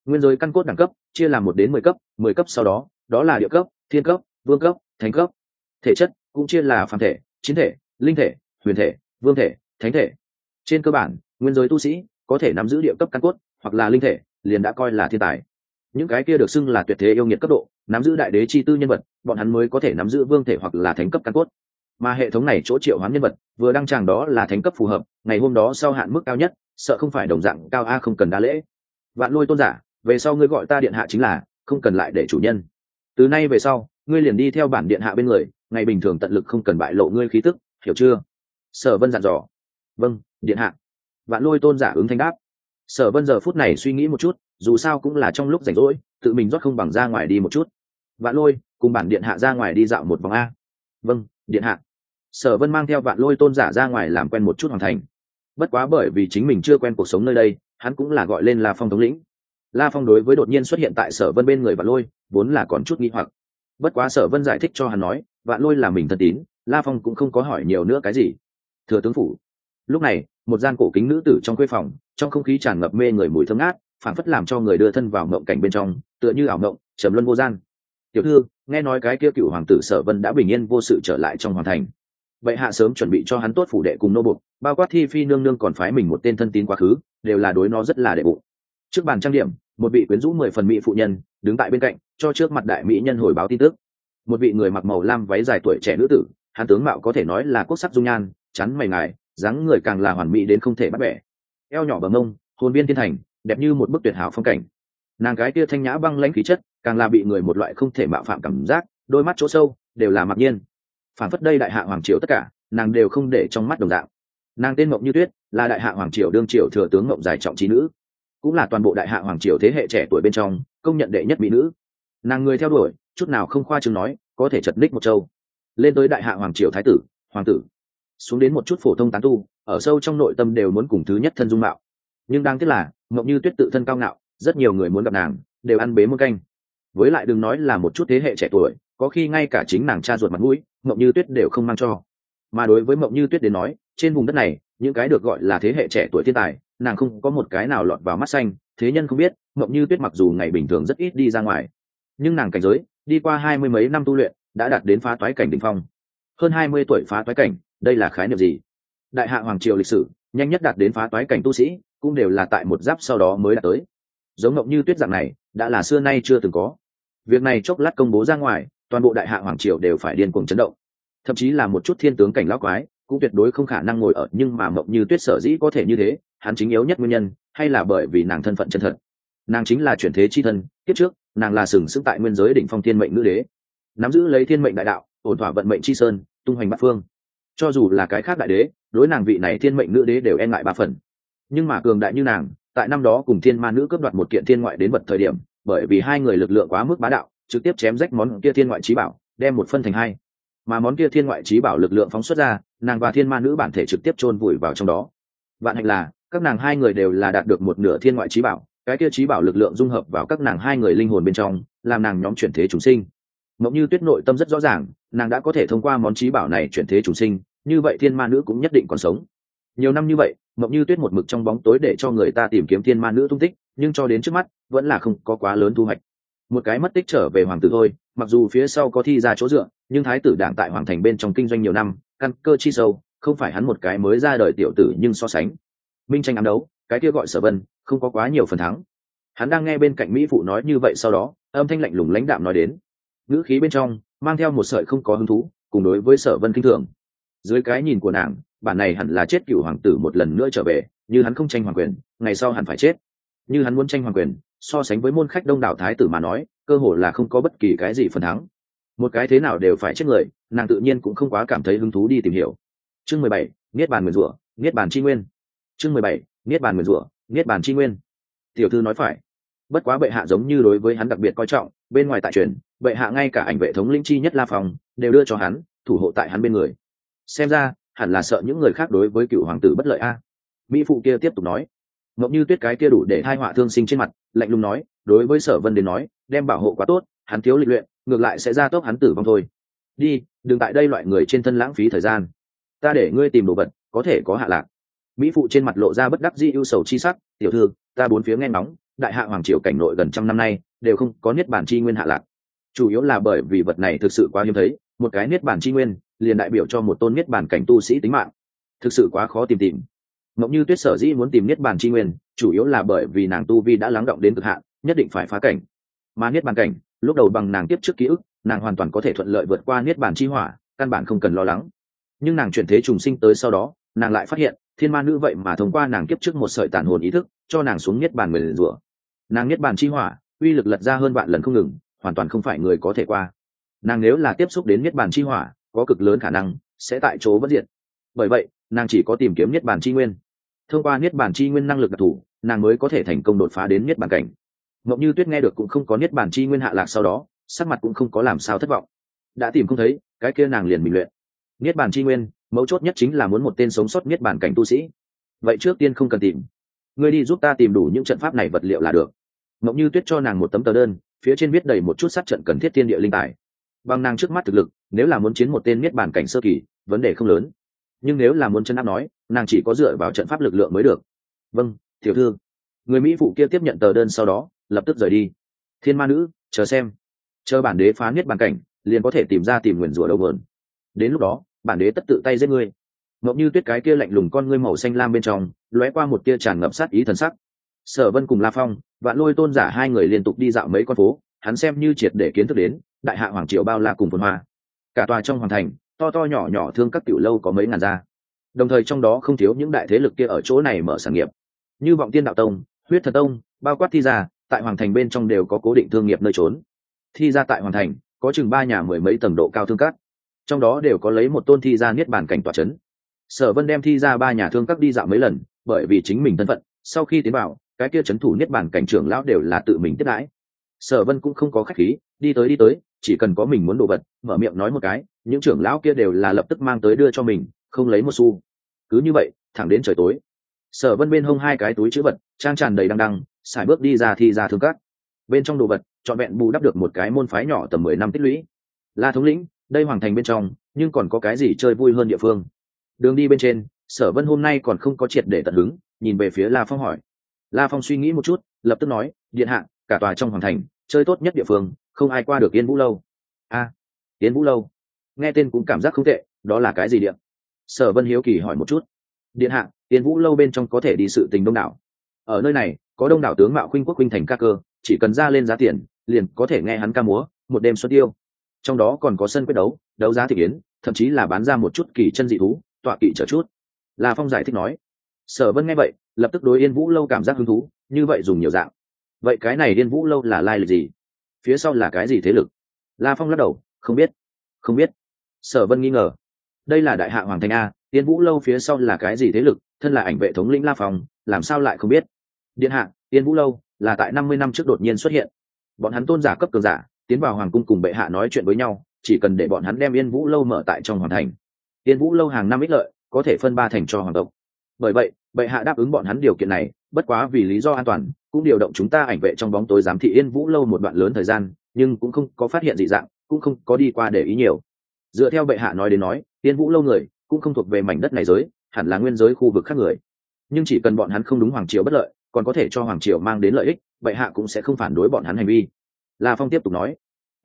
Nguyên giới căn cốt đẳng cấp chia làm 1 đến 10 cấp, 10 cấp sau đó là địa cấp, thiên cấp, vương cấp, thánh cấp. Thể chất cũng chia là phàm thể, chiến thể, linh thể, huyền thể, vương thể, thánh thể. Trên cơ bản nguyên giới tu sĩ có thể nắm giữ địa cấp căn cốt hoặc là linh thể liền đã coi là thiên tài. Những cái kia được xưng là tuyệt thế yêu nghiệt cấp độ, nắm giữ đại đế chi tư nhân vật, bọn hắn mới có thể nắm giữ vương thể hoặc là thánh cấp căn cốt. Mà hệ thống này chỗ triệu hoán nhân vật vừa đăng tràng đó là thánh cấp phù hợp, ngày hôm đó sau hạn mức cao nhất, sợ không phải đồng dạng cao a không cần đa lễ. Vạn Lôi tôn giả, về sau ngươi gọi ta điện hạ chính là, không cần lại để chủ nhân. Từ nay về sau ngươi liền đi theo bản điện hạ bên người, ngày bình thường tận lực không cần bại lộ ngươi khí tức, hiểu chưa? Sở Vân dặn dò. Vâng, điện hạ. Vạn Lôi tôn giả ứng thanh đáp. Sở Vân giờ phút này suy nghĩ một chút, dù sao cũng là trong lúc rảnh rỗi, tự mình rót không bằng ra ngoài đi một chút. Vạn Lôi, cùng bản điện hạ ra ngoài đi dạo một vòng a. Vâng, điện hạ. Sở Vân mang theo Vạn Lôi tôn giả ra ngoài làm quen một chút hoàn thành. Bất quá bởi vì chính mình chưa quen cuộc sống nơi đây, hắn cũng là gọi lên La Phong thống lĩnh. La Phong đối với đột nhiên xuất hiện tại Sở Vân bên người Vạn Lôi, vốn là còn chút nghi hoặc. Bất quá Sở Vân giải thích cho hắn nói, Vạn Lôi là mình thân tín, La Phong cũng không có hỏi nhiều nữa cái gì. Thừa tướng phủ. Lúc này, một gian cổ kính nữ tử trong khuê phòng, trong không khí tràn ngập mê người mùi thơm ngát, phảng phất làm cho người đưa thân vào mộng cảnh bên trong, tựa như ảo mộng, trầm luân vô gian. Tiểu thư, nghe nói cái kia cựu hoàng tử Sở Vân đã bình yên vô sự trở lại trong hoàng thành. Vậy hạ sớm chuẩn bị cho hắn tốt phủ đệ cùng nô buộc, bao quát Thi Phi nương nương còn phái mình một tên thân tín quá khứ, đều là đối nó rất là đệ bụng. Trước bàn trang điểm, một vị quyến rũ 10 phần mỹ phụ nhân đứng tại bên cạnh, cho trước mặt đại mỹ nhân hồi báo tin tức. Một vị người mặc màu lam váy dài tuổi trẻ nữ tử, hắn tướng mạo có thể nói là quốc sắc dung nhan, chắn mày ngài, dáng người càng là hoàn mỹ đến không thể bắt bẻ. Eo nhỏ bờ mông, hồn viên thiên thành, đẹp như một bức tuyệt hảo phong cảnh. Nàng gái kia thanh nhã băng lãnh khí chất, càng là bị người một loại không thể mạo phạm cảm giác, đôi mắt chỗ sâu đều là mặc nhiên. Phản phất đây đại hạ hoàng triều tất cả, nàng đều không để trong mắt đồng dạng. Nàng tên Mộng Như Tuyết, là đại hạ hoàng triều đương triều thừa tướng Mộng Dài trọng trí nữ, cũng là toàn bộ đại hạ hoàng triều thế hệ trẻ tuổi bên trong công nhận đệ nhất mỹ nữ. Nàng người theo đuổi chút nào không khoa trương nói, có thể chật ních một châu. Lên tới đại hạ hoàng triều thái tử, hoàng tử, xuống đến một chút phổ thông tán tu, ở sâu trong nội tâm đều muốn cùng thứ nhất thân dung mạo. Nhưng đáng tiếc là Mộng Như Tuyết tự thân cao ngạo, rất nhiều người muốn gặp nàng đều ăn bế muôn canh. Với lại đừng nói là một chút thế hệ trẻ tuổi, có khi ngay cả chính nàng cha ruột mặt mũi Mộng Như Tuyết đều không mang cho. Mà đối với Mộng Như Tuyết đến nói, trên vùng đất này những cái được gọi là thế hệ trẻ tuổi thiên tài, nàng không có một cái nào lọt vào mắt xanh. Thế nhân không biết, Mộng Như Tuyết mặc dù ngày bình thường rất ít đi ra ngoài, nhưng nàng cảnh giới đi qua 20 mấy năm tu luyện đã đạt đến phá toái cảnh đỉnh phong. Hơn 20 tuổi phá toái cảnh, đây là khái niệm gì? Đại hạ hoàng triều lịch sử nhanh nhất đạt đến phá toái cảnh tu sĩ cũng đều là tại một giáp sau đó mới đạt tới. Giống Mộng Như Tuyết dạng này đã là xưa nay chưa từng có. Việc này chốc lát công bố ra ngoài, toàn bộ đại hạ hoàng triều đều phải điên cuồng chấn động. Thậm chí là một chút thiên tướng cảnh lão quái cũng tuyệt đối không khả năng ngồi ở, nhưng mà Mộng Như Tuyết sở dĩ có thể như thế, hắn chính yếu nhất nguyên nhân hay là bởi vì nàng thân phận chân thật. Nàng chính là chuyển thế chi thân, kiếp trước nàng là sừng sững tại nguyên giới đỉnh phong thiên mệnh nữ đế, nắm giữ lấy thiên mệnh đại đạo, ổn thỏa vận mệnh chi sơn, tung hoành bát phương. Cho dù là cái khác đại đế, đối nàng vị này thiên mệnh nữ đế đều e ngại 3 phần. Nhưng mà cường đại như nàng, tại năm đó cùng thiên ma nữ cướp đoạt một kiện thiên ngoại đến vật thời điểm, bởi vì hai người lực lượng quá mức bá đạo, trực tiếp chém rách món kia thiên ngoại chí bảo, đem một phân thành hai. Mà món kia thiên ngoại chí bảo lực lượng phóng xuất ra, nàng và thiên ma nữ bản thể trực tiếp chôn vùi vào trong đó. Vạn hạnh là các nàng hai người đều là đạt được một nửa thiên ngoại chí bảo, cái kia chí bảo lực lượng dung hợp vào các nàng hai người linh hồn bên trong, làm nàng nhóm chuyển thế chúng sinh. Mộng Như Tuyết nội tâm rất rõ ràng, nàng đã có thể thông qua món chí bảo này chuyển thế chúng sinh, như vậy thiên ma nữ cũng nhất định còn sống. Nhiều năm như vậy, Mộng Như Tuyết một mực trong bóng tối để cho người ta tìm kiếm thiên ma nữ tung tích, nhưng cho đến trước mắt vẫn là không có quá lớn thu hoạch. Một cái mất tích trở về hoàng tử thôi, mặc dù phía sau có thi ra chỗ dựa, nhưng thái tử đảng tại hoàng thành bên trong kinh doanh nhiều năm, căn cơ chi sâu, không phải hắn một cái mới ra đời tiểu tử nhưng so sánh minh tranh ám đấu, cái kia gọi Sở Vân không có quá nhiều phần thắng. Hắn đang nghe bên cạnh mỹ phụ nói như vậy, sau đó âm thanh lạnh lùng lãnh đạm nói đến, ngữ khí bên trong mang theo một sợi không có hứng thú, cùng đối với Sở Vân kinh thường. Dưới cái nhìn của nàng, bản này hẳn là chết cửu hoàng tử một lần nữa trở về, như hắn không tranh hoàng quyền, ngày sau hẳn phải chết. Như hắn muốn tranh hoàng quyền, so sánh với môn khách đông đảo thái tử mà nói, cơ hội là không có bất kỳ cái gì phần thắng. Một cái thế nào đều phải chết người, nàng tự nhiên cũng không quá cảm thấy hứng thú đi tìm hiểu. Chương 17, niết bàn nguyền rủa, niết bàn chi nguyên. Chương 17, niết bàn nguyền rủa, niết bàn chi nguyên. Tiểu thư nói phải. Bất quá bệ hạ giống như đối với hắn đặc biệt coi trọng, bên ngoài tại truyền, bệ hạ ngay cả ảnh vệ thống lĩnh chi nhất La Phong đều đưa cho hắn, thủ hộ tại hắn bên người. Xem ra hẳn là sợ những người khác đối với cựu hoàng tử bất lợi a. Mỹ phụ kia tiếp tục nói. Mộng Như Tuyết cái kia đủ để thai họa thương sinh trên mặt, lạnh lùng nói, đối với Sở Vân đến nói, đem bảo hộ quá tốt, hắn thiếu lịch luyện, ngược lại sẽ gia tốc hắn tử vong thôi. Đi, đừng tại đây loại người trên thân lãng phí thời gian. Ta để ngươi tìm đồ vật, có thể có hạ lạc. Mỹ phụ trên mặt lộ ra bất đắc dĩ ưu sầu chi sắc, tiểu thư, ta bốn phía nghe ngóng, đại hạ hoàng triều cảnh nội gần trăm năm nay đều không có niết bàn chi nguyên hạ lạc, chủ yếu là bởi vì vật này thực sự quá hiếm thấy, một cái niết bàn chi nguyên liền đại biểu cho một tôn niết bàn cảnh tu sĩ tính mạng, thực sự quá khó tìm. Mộng Như Tuyết sở dĩ muốn tìm niết bàn chi nguyên chủ yếu là bởi vì nàng tu vi đã lắng động đến cực hạn, nhất định phải phá cảnh. Mà niết bàn cảnh lúc đầu bằng nàng tiếp trước ký ức, nàng hoàn toàn có thể thuận lợi vượt qua niết bàn chi hỏa, căn bản không cần lo lắng. Nhưng nàng chuyển thế trùng sinh tới sau đó, nàng lại phát hiện thiên ma nữ vậy mà thông qua nàng kiếp trước một sợi tàn hồn ý thức cho nàng xuống niết bàn nguyền rủa. Nàng niết bàn chi hỏa uy lực lật ra hơn vạn lần không ngừng, hoàn toàn không phải người có thể qua. Nàng nếu là tiếp xúc đến niết bàn chi hỏa, có cực lớn khả năng sẽ tại chỗ bất diệt. Bởi vậy nàng chỉ có tìm kiếm niết bàn chi nguyên, thông qua niết bàn chi nguyên năng lực đặc thù, nàng mới có thể thành công đột phá đến niết bàn cảnh. Mộng Như Tuyết nghe được cũng không có niết bàn chi nguyên hạ lạc sau đó, sắc mặt cũng không có làm sao thất vọng. Đã tìm không thấy, cái kia nàng liền bình luyện. Niết bàn chi nguyên mấu chốt nhất chính là muốn một tên sống sót niết bàn cảnh tu sĩ. Vậy trước tiên không cần tìm, ngươi đi giúp ta tìm đủ những trận pháp này vật liệu là được. Mộng Như Tuyết cho nàng một tấm tờ đơn, phía trên viết đầy một chút sát trận cần thiết thiên địa linh tài. Bằng nàng trước mắt thực lực, nếu là muốn chiến một tên niết bàn cảnh sơ kỳ, vấn đề không lớn. Nhưng nếu là muốn chân áp nói, nàng chỉ có dựa vào trận pháp lực lượng mới được. Vâng, tiểu thư. Người mỹ phụ kia tiếp nhận tờ đơn sau đó lập tức rời đi. Thiên ma nữ, chờ xem, chờ bản đế phá niết bàn cảnh, liền có thể tìm ra tìm nguyền rủa đâu vườn. Đến lúc đó, bản đế tất tự tay giết ngươi. Ngọc Như Tuyết cái kia lạnh lùng con ngươi màu xanh lam bên trong lóe qua một tia tràn ngập sát ý thần sắc. Sở Vân cùng La Phong, Vạn Lôi Tôn giả hai người liên tục đi dạo mấy con phố, hắn xem như triệt để kiến thức đến đại hạ hoàng triều bao la cùng phồn hoa. Cả tòa trong hoàng thành, to to nhỏ nhỏ thương các tiểu lâu có mấy ngàn gia, đồng thời trong đó không thiếu những đại thế lực kia ở chỗ này mở sản nghiệp, như Vọng Tiên đạo tông, Huyết Thần tông, bao quát thi gia, tại hoàng thành bên trong đều có cố định thương nghiệp nơi trốn. Thi gia tại hoàng thành có chừng 3 nhà 10 mấy tầng độ cao thương các, trong đó đều có lấy một tôn thi gia niết bàn cảnh tọa chấn. Sở Vân đem thi gia 3 nhà thương các đi dạo mấy lần, bởi vì chính mình thân phận, sau khi tiến vào, cái kia chấn thủ niết bàn cảnh trưởng lão đều là tự mình tiếp đãi. Sở Vân cũng không có khách khí, đi tới, chỉ cần có mình muốn đồ vật, mở miệng nói một cái, những trưởng lão kia đều là lập tức mang tới đưa cho mình, không lấy một xu. Cứ như vậy, thẳng đến trời tối. Sở Vân bên hông 2 cái túi trữ vật, trang tràn đầy đăng đăng, xài bước đi ra thi gia thương các. Bên trong đồ vật, trọn vẹn bù đắp được một cái môn phái nhỏ tầm 10 năm tích lũy. La thống lĩnh, đây hoàng thành bên trong, nhưng còn có cái gì chơi vui hơn địa phương? Đường đi bên trên, Sở Vân hôm nay còn không có triệt để tận hứng, nhìn về phía La Phong hỏi. La Phong suy nghĩ một chút, lập tức nói, điện hạ, cả tòa trong hoàng thành, chơi tốt nhất địa phương, không ai qua được Yên Vũ lâu. Yên Vũ lâu, nghe tên cũng cảm giác không tệ, đó là cái gì điện? Sở Vân hiếu kỳ hỏi một chút. Điện hạ, Yên Vũ lâu bên trong có thể đi sự tình đông đảo. Ở nơi này, có đông đảo tướng mạo khuynh quốc khuynh thành ca cơ, chỉ cần ra lên giá tiền, liền có thể nghe hắn ca múa, một đêm xuân tiêu. Trong đó còn có sân quyết đấu, đấu giá thị yến, thậm chí là bán ra một chút kỳ chân dị thú, tọa kỵ chờ chút. La Phong giải thích nói. Sở Vân nghe vậy, lập tức đối Yên Vũ lâu cảm giác hứng thú, như vậy dùng nhiều dạng. Vậy cái này Yên Vũ lâu là lai lịch gì? Phía sau là cái gì thế lực? La Phong lắc đầu, không biết. Sở Vân nghi ngờ. Đây là đại hạ hoàng thành a, Yên Vũ lâu phía sau là cái gì thế lực? Thân là ảnh vệ thống lĩnh La Phong, làm sao lại không biết? Điện hạ, Yên Vũ lâu là tại 50 năm trước đột nhiên xuất hiện. Bọn hắn tôn giả cấp cường giả tiến vào hoàng cung cùng bệ hạ nói chuyện với nhau, chỉ cần để bọn hắn đem Yên Vũ lâu mở tại trong hoàng thành, Yên Vũ lâu hàng năm ích lợi có thể phân 3 thành cho hoàng tộc. Bởi vậy, bệ hạ đáp ứng bọn hắn điều kiện này, bất quá vì lý do an toàn, cũng điều động chúng ta ảnh vệ trong bóng tối giám thị Yên Vũ lâu một đoạn lớn thời gian, nhưng cũng không có phát hiện dị dạng, cũng không có đi qua để ý nhiều. Dựa theo bệ hạ nói đến nói, Yên Vũ lâu người cũng không thuộc về mảnh đất này giới, hẳn là nguyên giới khu vực khác người. Nhưng chỉ cần bọn hắn không đúng hoàng triều bất lợi, còn có thể cho hoàng triều mang đến lợi ích, bệ hạ cũng sẽ không phản đối bọn hắn hành vi. La Phong tiếp tục nói.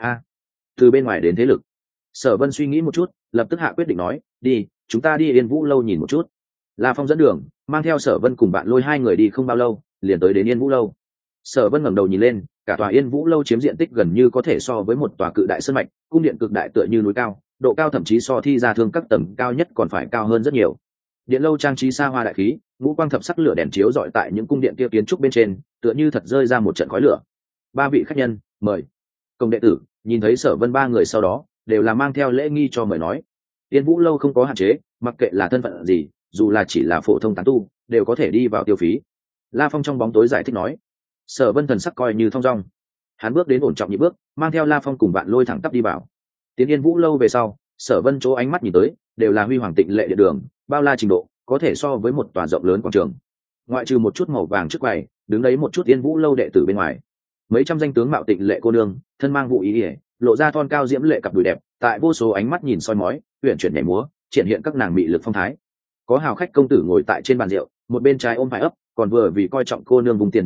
Từ bên ngoài đến thế lực. Sở Vân suy nghĩ một chút, lập tức hạ quyết định nói, đi, chúng ta đi Yên Vũ lâu nhìn một chút. La Phong dẫn đường, mang theo Sở Vân cùng bạn lôi 2 người đi không bao lâu, liền tới đến Yên Vũ lâu. Sở Vân ngẩng đầu nhìn lên, cả tòa Yên Vũ lâu chiếm diện tích gần như có thể so với một tòa cự đại sơn mạch, cung điện cực đại tựa như núi cao, độ cao thậm chí so thi gia thương các tầng cao nhất còn phải cao hơn rất nhiều. Điện lâu trang trí xa hoa đại khí, ngũ quang thập sắc lửa đèn chiếu rọi tại những cung điện kia kiến trúc bên trên, tựa như thật rơi ra một trận khói lửa. 3 vị khách nhân, mời. Công đệ tử nhìn thấy Sở Vân 3 người sau đó, đều là mang theo lễ nghi cho mời nói. Yên Vũ lâu không có hạn chế, mặc kệ là thân phận gì, dù là chỉ là phổ thông tán tu, đều có thể đi vào tiêu phí. La Phong trong bóng tối giải thích nói. Sở Vân thần sắc coi như thong dong, hắn bước đến ổn trọng nhịp bước, mang theo La Phong cùng bạn lôi thẳng tắp đi vào. Tiến Yên Vũ lâu về sau, Sở Vân chỗ ánh mắt nhìn tới, đều là huy hoàng tịnh lệ địa đường, bao la trình độ, có thể so với một tòa rộng lớn quảng trường. Ngoại trừ một chút màu vàng trước quầy, đứng đấy một chút Yên Vũ lâu đệ tử bên ngoài. Mấy trăm danh tướng mạo tịnh lệ cô nương, thân mang vụ ý, lộ ra thon cao diễm lệ cặp đùi đẹp, tại vô số ánh mắt nhìn soi mói, uyển chuyển nhảy múa, triển hiện các nàng mị lực phong thái. Có hào khách công tử ngồi tại trên bàn rượu, một bên trái ôm phải ấp, còn vừa vì coi trọng cô nương vùng tiền như rác,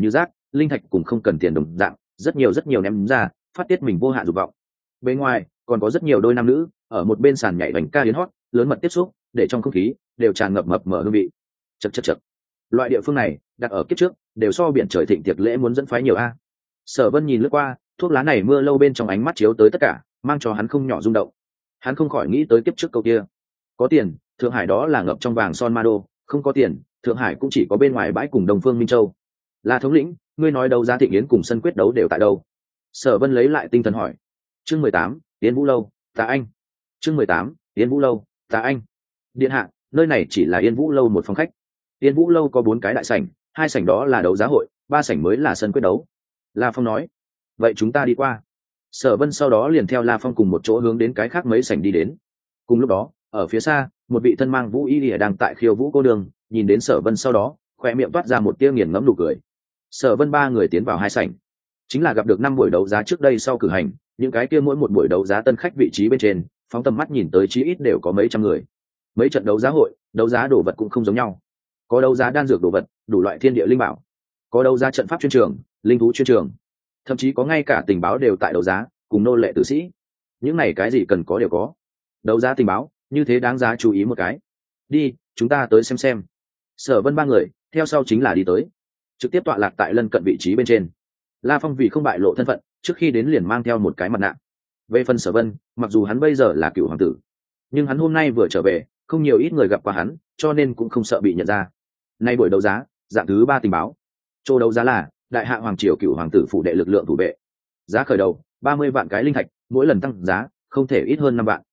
linh thạch cùng không cần tiền đồng dạng, rất nhiều ném ra, phát tiết mình vô hạn dục vọng. Bên ngoài còn có rất nhiều đôi nam nữ ở một bên sàn nhảy bánh ca hiến hót, lớn mật tiếp xúc, để trong không khí đều tràn ngập mập mờ hương vị. Chậc. Loại địa phương này đặt ở kiếp trước đều so biển trời thịnh tiệc lễ muốn dẫn phái nhiều a. Sở Vân nhìn lướt qua, thuốc lá này mưa lâu bên trong ánh mắt chiếu tới tất cả, mang cho hắn không nhỏ rung động. Hắn không khỏi nghĩ tới kiếp trước câu kia: có tiền, Thượng Hải đó là ngập trong vàng son ma đô, không có tiền, Thượng Hải cũng chỉ có bên ngoài bãi cùng Đông Phương Minh Châu. Là thống lĩnh, ngươi nói đấu giá Thịnh Yến cùng sân quyết đấu đều tại đâu? Sở Vân lấy lại tinh thần hỏi. Chương 18, Yến Vũ lâu, Tà Anh. Chương 18, Yến Vũ lâu, Tà Anh. Điện hạ, nơi này chỉ là Yến Vũ lâu một phòng khách. Yến Vũ lâu có 4 cái đại sảnh, 2 sảnh đó là đấu giá hội, 3 sảnh mới là sân quyết đấu. La Phong nói. Vậy chúng ta đi qua. Sở Vân sau đó liền theo La Phong cùng một chỗ hướng đến cái khác mấy sảnh đi đến. Cùng lúc đó, ở phía xa, một vị thân mang vũ y lìa đang tại khiêu vũ cô đường, nhìn đến Sở Vân sau đó, khoe miệng toát ra một tia nghiền ngẫm nụ cười. Sở Vân 3 người tiến vào 2 sảnh, chính là gặp được 5 buổi đấu giá trước đây sau cử hành, những cái kia mỗi một buổi đấu giá tân khách vị trí bên trên, phóng tầm mắt nhìn tới chí ít đều có mấy trăm người. Mấy trận đấu giá hội, đấu giá đồ vật cũng không giống nhau. Có đấu giá đan dược đồ vật, đủ loại thiên địa linh bảo, có đấu giá trận pháp chuyên trường, linh thú chuyên trường, thậm chí có ngay cả tình báo đều tại đấu giá, cùng nô lệ tử sĩ. Những này cái gì cần có đều có. Đấu giá tình báo, như thế đáng giá chú ý một cái. Đi, chúng ta tới xem. Sở Vân 3 người, theo sau chính là đi tới, trực tiếp tọa lạc tại lân cận vị trí bên trên. La Phong vì không bại lộ thân phận, trước khi đến liền mang theo một cái mặt nạ. Về phần Sở Vân, mặc dù hắn bây giờ là cựu hoàng tử, nhưng hắn hôm nay vừa trở về, không nhiều ít người gặp qua hắn, cho nên cũng không sợ bị nhận ra. Nay buổi đấu giá, dạng thứ 3 tình báo. Chỗ đấu giá là Đại Hạ hoàng triều cựu hoàng tử phủ đệ lực lượng thủ vệ. Giá khởi đầu 30 vạn cái linh thạch, mỗi lần tăng giá không thể ít hơn 5 vạn.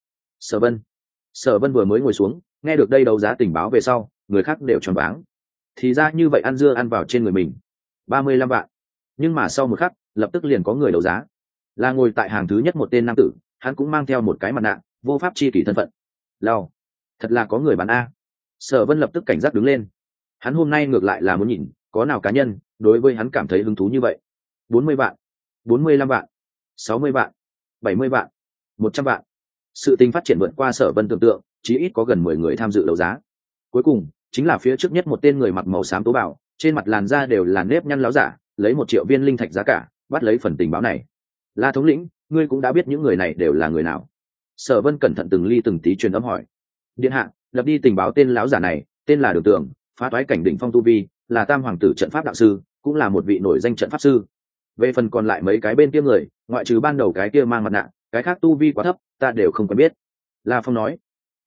Sở Vân vừa mới ngồi xuống, nghe được đây đấu giá tình báo về sau, người khác đều choáng váng. Thì ra như vậy ăn dưa ăn vào trên người mình. 35 vạn. Nhưng mà sau một khắc, lập tức liền có người đấu giá. Là ngồi tại hàng thứ nhất một tên nam tử, hắn cũng mang theo một cái mặt nạ, vô pháp chi kỷ thân phận. Lao, thật là có người bán a. Sở Vân lập tức cảnh giác đứng lên. Hắn hôm nay ngược lại là muốn nhìn, có nào cá nhân đối với hắn cảm thấy hứng thú như vậy. 40 vạn, 45 vạn, 60 vạn, 70 vạn, 100 vạn. Sự tình phát triển vượt qua Sở Vân tưởng tượng, chí ít có gần 10 người tham dự đấu giá. Cuối cùng, chính là phía trước nhất một tên người mặc màu xám tố bào, trên mặt làn da đều là nếp nhăn láo giả, lấy 1 triệu viên linh thạch giá cả, bắt lấy phần tình báo này. La thống lĩnh, ngươi cũng đã biết những người này đều là người nào? Sở Vân cẩn thận từng ly từng tí truyền âm hỏi. Điện hạ, lập đi tình báo tên láo giả này, tên là Đường Tường, phá toái cảnh đỉnh phong tu vi, là tam hoàng tử trận pháp đạo sư, cũng là một vị nổi danh trận pháp sư. Về phần còn lại mấy cái bên kia người, ngoại trừ ban đầu cái kia mang mặt nạ, cái khác tu vi quá thấp, ta đều không quen biết. La Phong nói.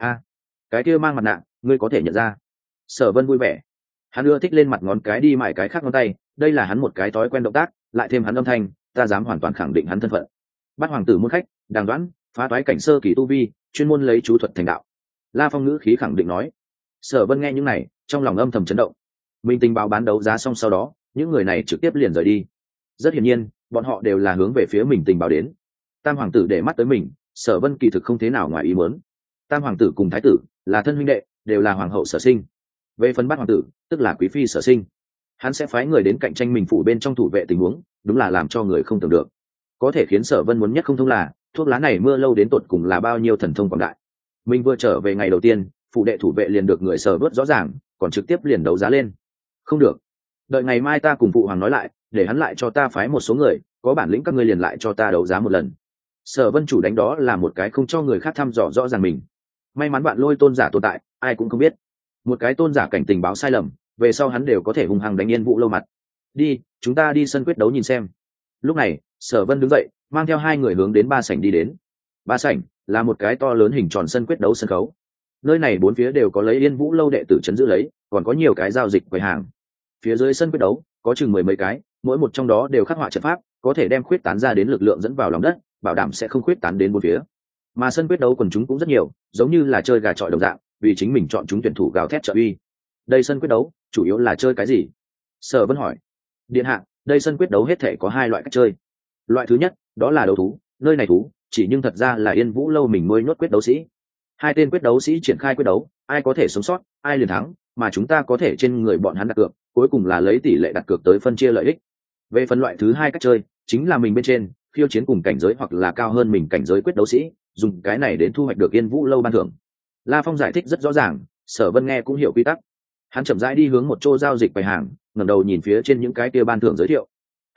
Cái kia mang mặt nạ, ngươi có thể nhận ra. Sở Vân vui vẻ, hắn ưa thích lên mặt ngón cái đi mài cái khác ngón tay, đây là hắn một cái thói quen động tác, lại thêm hắn âm thanh, ta dám hoàn toàn khẳng định hắn thân phận. Bát hoàng tử môn khách, Đàng Đoán, phá toái cảnh sơ kỳ tu vi, chuyên môn lấy chú thuật thành đạo. La Phong ngữ khí khẳng định nói. Sở Vân nghe những này, trong lòng âm thầm chấn động. Mình tình báo bán đấu giá xong sau đó, những người này trực tiếp liền rời đi. Rất hiển nhiên, bọn họ đều là hướng về phía mình tình báo đến. Tam hoàng tử để mắt tới mình, Sở Vân kỳ thực không thế nào ngoài ý muốn. Tam hoàng tử cùng thái tử là thân huynh đệ, đều là hoàng hậu sở sinh. Về phần Bát hoàng tử, tức là quý phi sở sinh. Hắn sẽ phái người đến cạnh tranh mình phủ bên trong thủ vệ tình huống, đúng là làm cho người không tưởng được. Có thể khiến Sở Vân muốn nhất không thông là, thuốc lá này mưa lâu đến tột cùng là bao nhiêu thần thông quảng đại. Mình vừa trở về ngày đầu tiên, phủ đệ thủ vệ liền được người Sở bớt rõ ràng, còn trực tiếp liền đấu giá lên. Không được, đợi ngày mai ta cùng phụ hoàng nói lại, để hắn lại cho ta phái một số người, có bản lĩnh các ngươi liền lại cho ta đấu giá một lần. Sở Vân chủ đánh đó là một cái không cho người khác thăm dò rõ ràng mình. May mắn bạn lôi tôn giả tồn tại, ai cũng không biết. Một cái tôn giả cảnh tình báo sai lầm, về sau hắn đều có thể hung hăng đánh Yên Vũ lâu mặt. Đi, chúng ta đi sân quyết đấu nhìn xem. Lúc này, Sở Vân đứng dậy, mang theo 2 người hướng đến 3 sảnh đi đến. 3 sảnh là một cái to lớn hình tròn sân quyết đấu sân khấu. Nơi này 4 phía đều có lấy Yên Vũ lâu đệ tử trấn giữ lấy, còn có nhiều cái giao dịch quầy hàng. Phía dưới sân quyết đấu có chừng 10 mấy cái, mỗi một trong đó đều khắc họa trận pháp, có thể đem khuyết tán ra đến lực lượng dẫn vào lòng đất, bảo đảm sẽ không khuyết tán đến 4 phía. Mà sân quyết đấu quần chúng cũng rất nhiều, giống như là chơi gà chọi đồng dạng, vì chính mình chọn chúng tuyển thủ gào thét trợ uy. Đây sân quyết đấu chủ yếu là chơi cái gì? Sở Vân hỏi. Điện hạ, đây sân quyết đấu hết thể có 2 loại cách chơi. Loại thứ nhất, đó là đấu thú, nơi này thú chỉ nhưng thật ra là Yên Vũ lâu mình nuôi nhốt quyết đấu sĩ. 2 tên quyết đấu sĩ triển khai quyết đấu, ai có thể sống sót, ai liền thắng, mà chúng ta có thể trên người bọn hắn đặt cược, cuối cùng là lấy tỷ lệ đặt cược tới phân chia lợi ích. Về phần loại thứ 2 cách chơi, chính là mình bên trên khiêu chiến cùng cảnh giới hoặc là cao hơn mình cảnh giới quyết đấu sĩ, dùng cái này đến thu hoạch được Yên Vũ lâu ban thưởng. La Phong giải thích rất rõ ràng, Sở Vân nghe cũng hiểu quy tắc. Hắn chậm rãi đi hướng một chỗ giao dịch quầy hàng, ngẩng đầu nhìn phía trên những cái kia ban thưởng giới thiệu.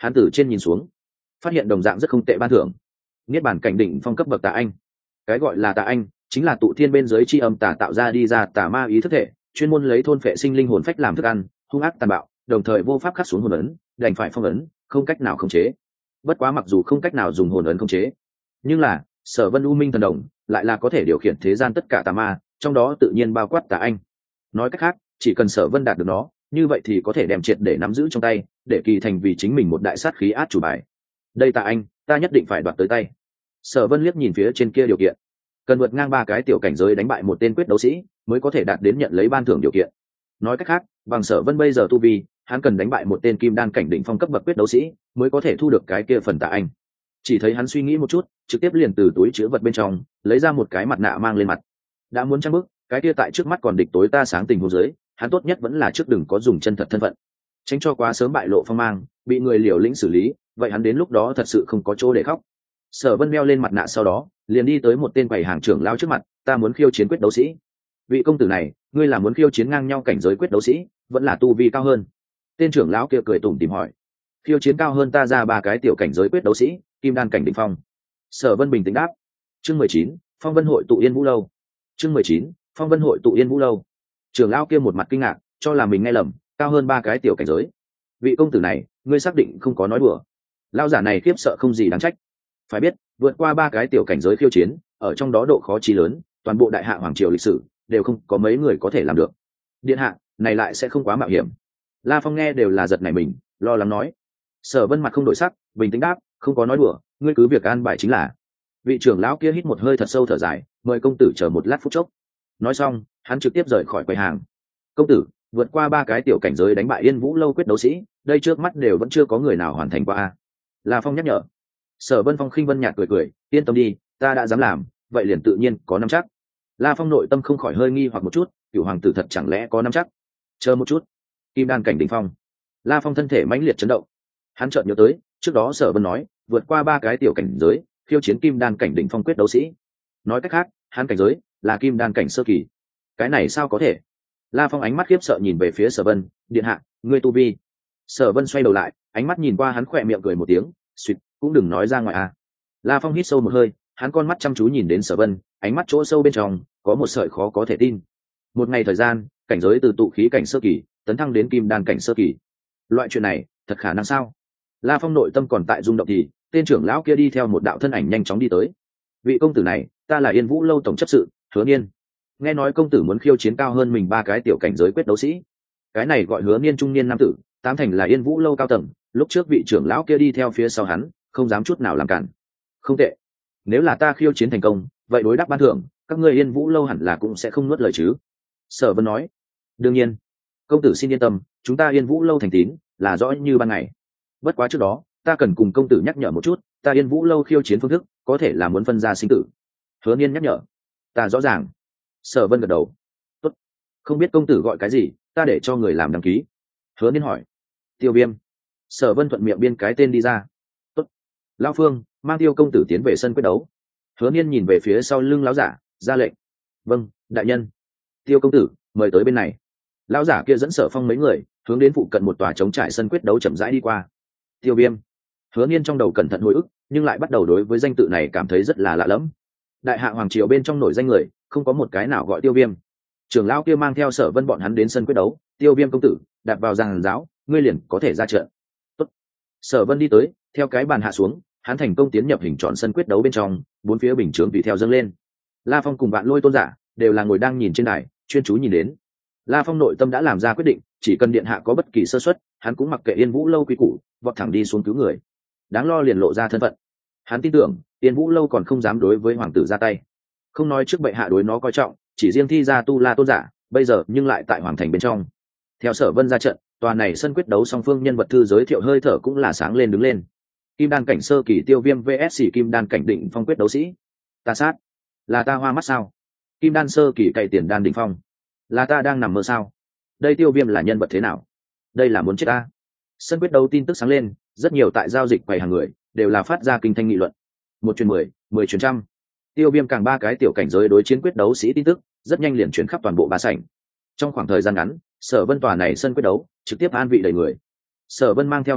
hắn từ trên nhìn xuống, phát hiện đồng dạng rất không tệ ban thưởng. Niết bàn cảnh đỉnh phong cấp bậc tà anh. Cái gọi là tà anh chính là tụ thiên bên dưới chi âm tà tạo ra đi ra tà ma ý thức thể, chuyên môn lấy thôn phệ sinh linh hồn phách làm thức ăn, hung ác tàn bạo, đồng thời vô pháp khắc xuống hồn ấn, đành phải phong ấn, không cách nào khống chế. Bất quá mặc dù không cách nào dùng hồn ấn khống chế, nhưng là Sở Vân U Minh thần đồng lại là có thể điều khiển thế gian tất cả tà ma, trong đó tự nhiên bao quát tà anh. Nói cách khác, chỉ cần Sở Vân đạt được nó, như vậy thì có thể đem triệt để nắm giữ trong tay, để kỳ thành vì chính mình một đại sát khí át chủ bài. Đây tà anh, ta nhất định phải đoạt tới tay. Sở Vân liếc nhìn phía trên kia điều kiện, cần vượt ngang 3 cái tiểu cảnh giới đánh bại một tên quyết đấu sĩ mới có thể đạt đến nhận lấy ban thưởng điều kiện. Nói cách khác, bằng Sở Vân bây giờ tu vi, hắn cần đánh bại một tên kim đan cảnh đỉnh phong cấp bậc quyết đấu sĩ mới có thể thu được cái kia phần tà anh. Chỉ thấy hắn suy nghĩ một chút, trực tiếp liền từ túi chứa vật bên trong lấy ra một cái mặt nạ mang lên mặt. Đã muốn trang bức, cái kia tại trước mắt còn địch tối ta sáng tình huống dưới, hắn tốt nhất vẫn là trước đừng có dùng chân thật thân phận, tránh cho quá sớm bại lộ phong mang, bị người liều lĩnh xử lý, vậy hắn đến lúc đó thật sự không có chỗ để khóc. Sở Vân đeo lên mặt nạ sau đó, liền đi tới một tên quầy hàng trưởng lão trước mặt, ta muốn khiêu chiến quyết đấu sĩ. Vị công tử này, ngươi là muốn khiêu chiến ngang nhau cảnh giới quyết đấu sĩ, vẫn là tu vi cao hơn? Tên trưởng lão kia cười tủm tỉm hỏi. Khiêu chiến cao hơn ta ra 3 cái tiểu cảnh giới quyết đấu sĩ, kim đan cảnh đỉnh phong. Sở Vân bình tĩnh đáp. Chương 19, Phong Vân hội tụ Yên Vũ lâu. Chương 19, Phong Vân hội tụ Yên Vũ lâu. Trưởng lão kia một mặt kinh ngạc, cho là mình nghe lầm, cao hơn 3 cái tiểu cảnh giới. Vị công tử này, ngươi xác định không có nói đùa? Lão giả này khiếp sợ không gì đáng trách. Phải biết, vượt qua 3 cái tiểu cảnh giới khiêu chiến, ở trong đó độ khó chí lớn, toàn bộ đại hạ hoàng triều lịch sử đều không có mấy người có thể làm được. Điện hạ, này lại sẽ không quá mạo hiểm? La Phong nghe đều là giật nảy mình, lo lắng nói. Sở Vân mặt không đổi sắc, bình tĩnh đáp, không có nói đùa, ngươi cứ việc an bài chính là. Vị trưởng lão kia hít một hơi thật sâu thở dài, mời công tử chờ một lát phút chốc. Nói xong, hắn trực tiếp rời khỏi quầy hàng. Công tử, vượt qua 3 cái tiểu cảnh giới đánh bại Yên Vũ lâu quyết đấu sĩ, đây trước mắt đều vẫn chưa có người nào hoàn thành qua. La Phong nhắc nhở. Sở Vân Phong khinh vân nhạt cười cười, yên tâm đi, ta đã dám làm, vậy liền tự nhiên có nắm chắc. La Phong nội tâm không khỏi hơi nghi hoặc một chút, cửu hoàng tử thật chẳng lẽ có nắm chắc? Chờ một chút, kim đan cảnh đỉnh phong. La Phong thân thể mãnh liệt chấn động. Hắn chợt nhớ tới, trước đó Sở Vân nói, vượt qua 3 cái tiểu cảnh giới, khiêu chiến kim đan cảnh đỉnh phong quyết đấu sĩ. Nói cách khác, hắn cảnh giới là kim đan cảnh sơ kỳ. Cái này sao có thể? La Phong ánh mắt khiếp sợ nhìn về phía Sở Vân, điện hạ, ngươi tu vi. Sở Vân xoay đầu lại, ánh mắt nhìn qua hắn, khỏe miệng cười một tiếng, suýt, cũng đừng nói ra ngoài à. La Phong hít sâu một hơi, hắn con mắt chăm chú nhìn đến Sở Vân, ánh mắt chỗ sâu bên trong có một sợi khó có thể tin. Một ngày thời gian, cảnh giới từ tụ khí cảnh sơ kỳ tấn thăng đến kim đan cảnh sơ kỳ. Loại chuyện này, thật khả năng sao? La Phong nội tâm còn tại rung động thì, tên trưởng lão kia đi theo một đạo thân ảnh nhanh chóng đi tới. Vị công tử này, ta là Yên Vũ lâu tổng chấp sự, Hứa Niên. Nghe nói công tử muốn khiêu chiến cao hơn mình 3 cái tiểu cảnh giới quyết đấu sĩ. Cái này gọi Hứa Niên trung niên nam tử, tám thành là Yên Vũ lâu cao tầng, lúc trước vị trưởng lão kia đi theo phía sau hắn, không dám chút nào làm cản. Không tệ, nếu là ta khiêu chiến thành công, vậy đối đáp ban thưởng, các ngươi Yên Vũ lâu hẳn là cũng sẽ không nuốt lời chứ? Sở Vân nói. Đương nhiên, công tử xin yên tâm, chúng ta Yên Vũ lâu thành tín, là rõ như ban ngày. Bất quá trước đó, ta cần cùng công tử nhắc nhở một chút, ta Yên Vũ lâu khiêu chiến phương thức, có thể là muốn phân ra sinh tử. Hứa Niên nhắc nhở. Ta rõ ràng. Sở Vân gật đầu. Tốt. Không biết công tử gọi cái gì, ta để cho người làm đăng ký. Hứa Niên hỏi. Tiêu Viêm. Sở Vân thuận miệng biên cái tên đi ra. Tốt. Lão Phương, mang Tiêu công tử tiến về sân quyết đấu. Hứa Niên nhìn về phía sau lưng lão giả, ra lệnh. Vâng, đại nhân. Tiêu công tử, mời tới bên này. Lão giả kia dẫn Sở Phong mấy người hướng đến phụ cận một tòa trống trải sân quyết đấu chậm rãi đi qua. Tiêu Viêm. Hứa Niên trong đầu cẩn thận hồi ức, nhưng lại bắt đầu đối với danh tự này cảm thấy rất là lạ lẫm. Đại hạ hoàng triều bên trong nổi danh người, không có một cái nào gọi Tiêu Viêm. Trưởng lão kia mang theo Sở Vân bọn hắn đến sân quyết đấu, Tiêu Viêm công tử, đạp vào giàn giáo, ngươi liền có thể ra trận. Tốt. Sở Vân đi tới, theo cái bàn hạ xuống, hắn thành công tiến nhập hình tròn sân quyết đấu bên trong, bốn phía bình chướng tùy theo dâng lên. La Phong cùng bạn Lôi Tôn giả đều là ngồi đang nhìn trên đài, chuyên chú nhìn đến. La Phong nội tâm đã làm ra quyết định, chỉ cần điện hạ có bất kỳ sơ suất, hắn cũng mặc kệ Yên Vũ lâu quý củ, vọt thẳng đi xuống cứu người. Đáng lo liền lộ ra thân phận. Hắn tin tưởng, Yên Vũ lâu còn không dám đối với hoàng tử ra tay. Không nói trước bệ hạ đối nó coi trọng, chỉ riêng thi ra Tu La Tôn giả, bây giờ nhưng lại tại hoàng thành bên trong. Theo Sở Vân ra trận, tòa này sân quyết đấu song phương nhân vật thư giới thiệu hơi thở cũng là sáng lên đứng lên. Kim đan cảnh sơ kỳ Tiêu Viêm vs Kim đan cảnh đỉnh phong quyết đấu sĩ. Ta sát, là ta hoa mắt sao? Kim đan sơ kỳ cày tiền đan đỉnh phong, là ta đang nằm mơ sao? Đây Tiêu Viêm là nhân vật thế nào? Đây là muốn chết ta. Sân quyết đấu tin tức sáng lên, rất nhiều tại giao dịch quầy hàng người đều là phát ra kinh thanh nghị luận. 1 truyền 10, 10 truyền trăm. Tiêu Viêm càng 3 cái tiểu cảnh giới đối chiến quyết đấu sĩ tin tức rất nhanh liền truyền khắp toàn bộ ba sảnh. Trong khoảng thời gian ngắn, Sở Vân tòa này sân quyết đấu trực tiếp an vị đầy người. Sở Vân mang theo mặt nạ,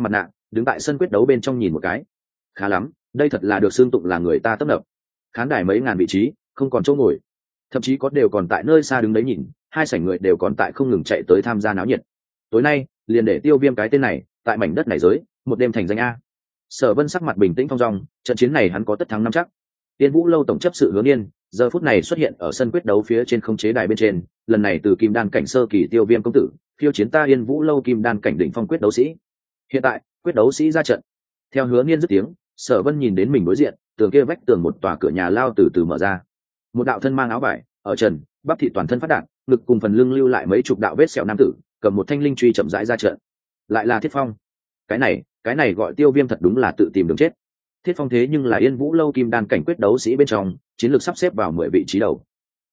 đứng tại sân quyết đấu bên trong nhìn một cái. Khá lắm, đây thật là được xương tụng là người ta tấp nập. Khán đài mấy ngàn vị trí không còn chỗ ngồi, thậm chí có đều còn tại nơi xa đứng đấy nhìn, hai sảnh người đều còn tại không ngừng chạy tới tham gia náo nhiệt. Tối nay liền để Tiêu Viêm cái tên này tại mảnh đất này giới một đêm thành danh a. Sở Vân sắc mặt bình tĩnh thong dong, trận chiến này hắn có tất thắng năm chắc. Tiên Vũ lâu tổng chấp sự Hứa Niên giờ phút này xuất hiện ở sân quyết đấu phía trên khống chế đài bên trên, lần này từ kim đan cảnh sơ kỳ Tiêu Viêm công tử khiêu chiến ta Yên Vũ lâu kim đan cảnh đỉnh phong quyết đấu sĩ. Hiện tại quyết đấu sĩ ra trận. Theo Hứa Niên dứt tiếng, Sở Vân nhìn đến mình đối diện, tường kia vách tường một tòa cửa nhà lao từ từ mở ra. Một đạo thân mang áo vải, ở trần, bắp thịt toàn thân phát đạt, ngực cùng phần lưng lưu lại mấy chục đạo vết sẹo nam tử, cầm một thanh linh truy chậm rãi ra trận. Lại là Thiết Phong. Cái này gọi Tiêu Viêm thật đúng là tự tìm đường chết. Thiết Phong thế nhưng là Yên Vũ lâu kim đan cảnh quyết đấu sĩ bên trong, chiến lược sắp xếp vào 10 vị trí đầu.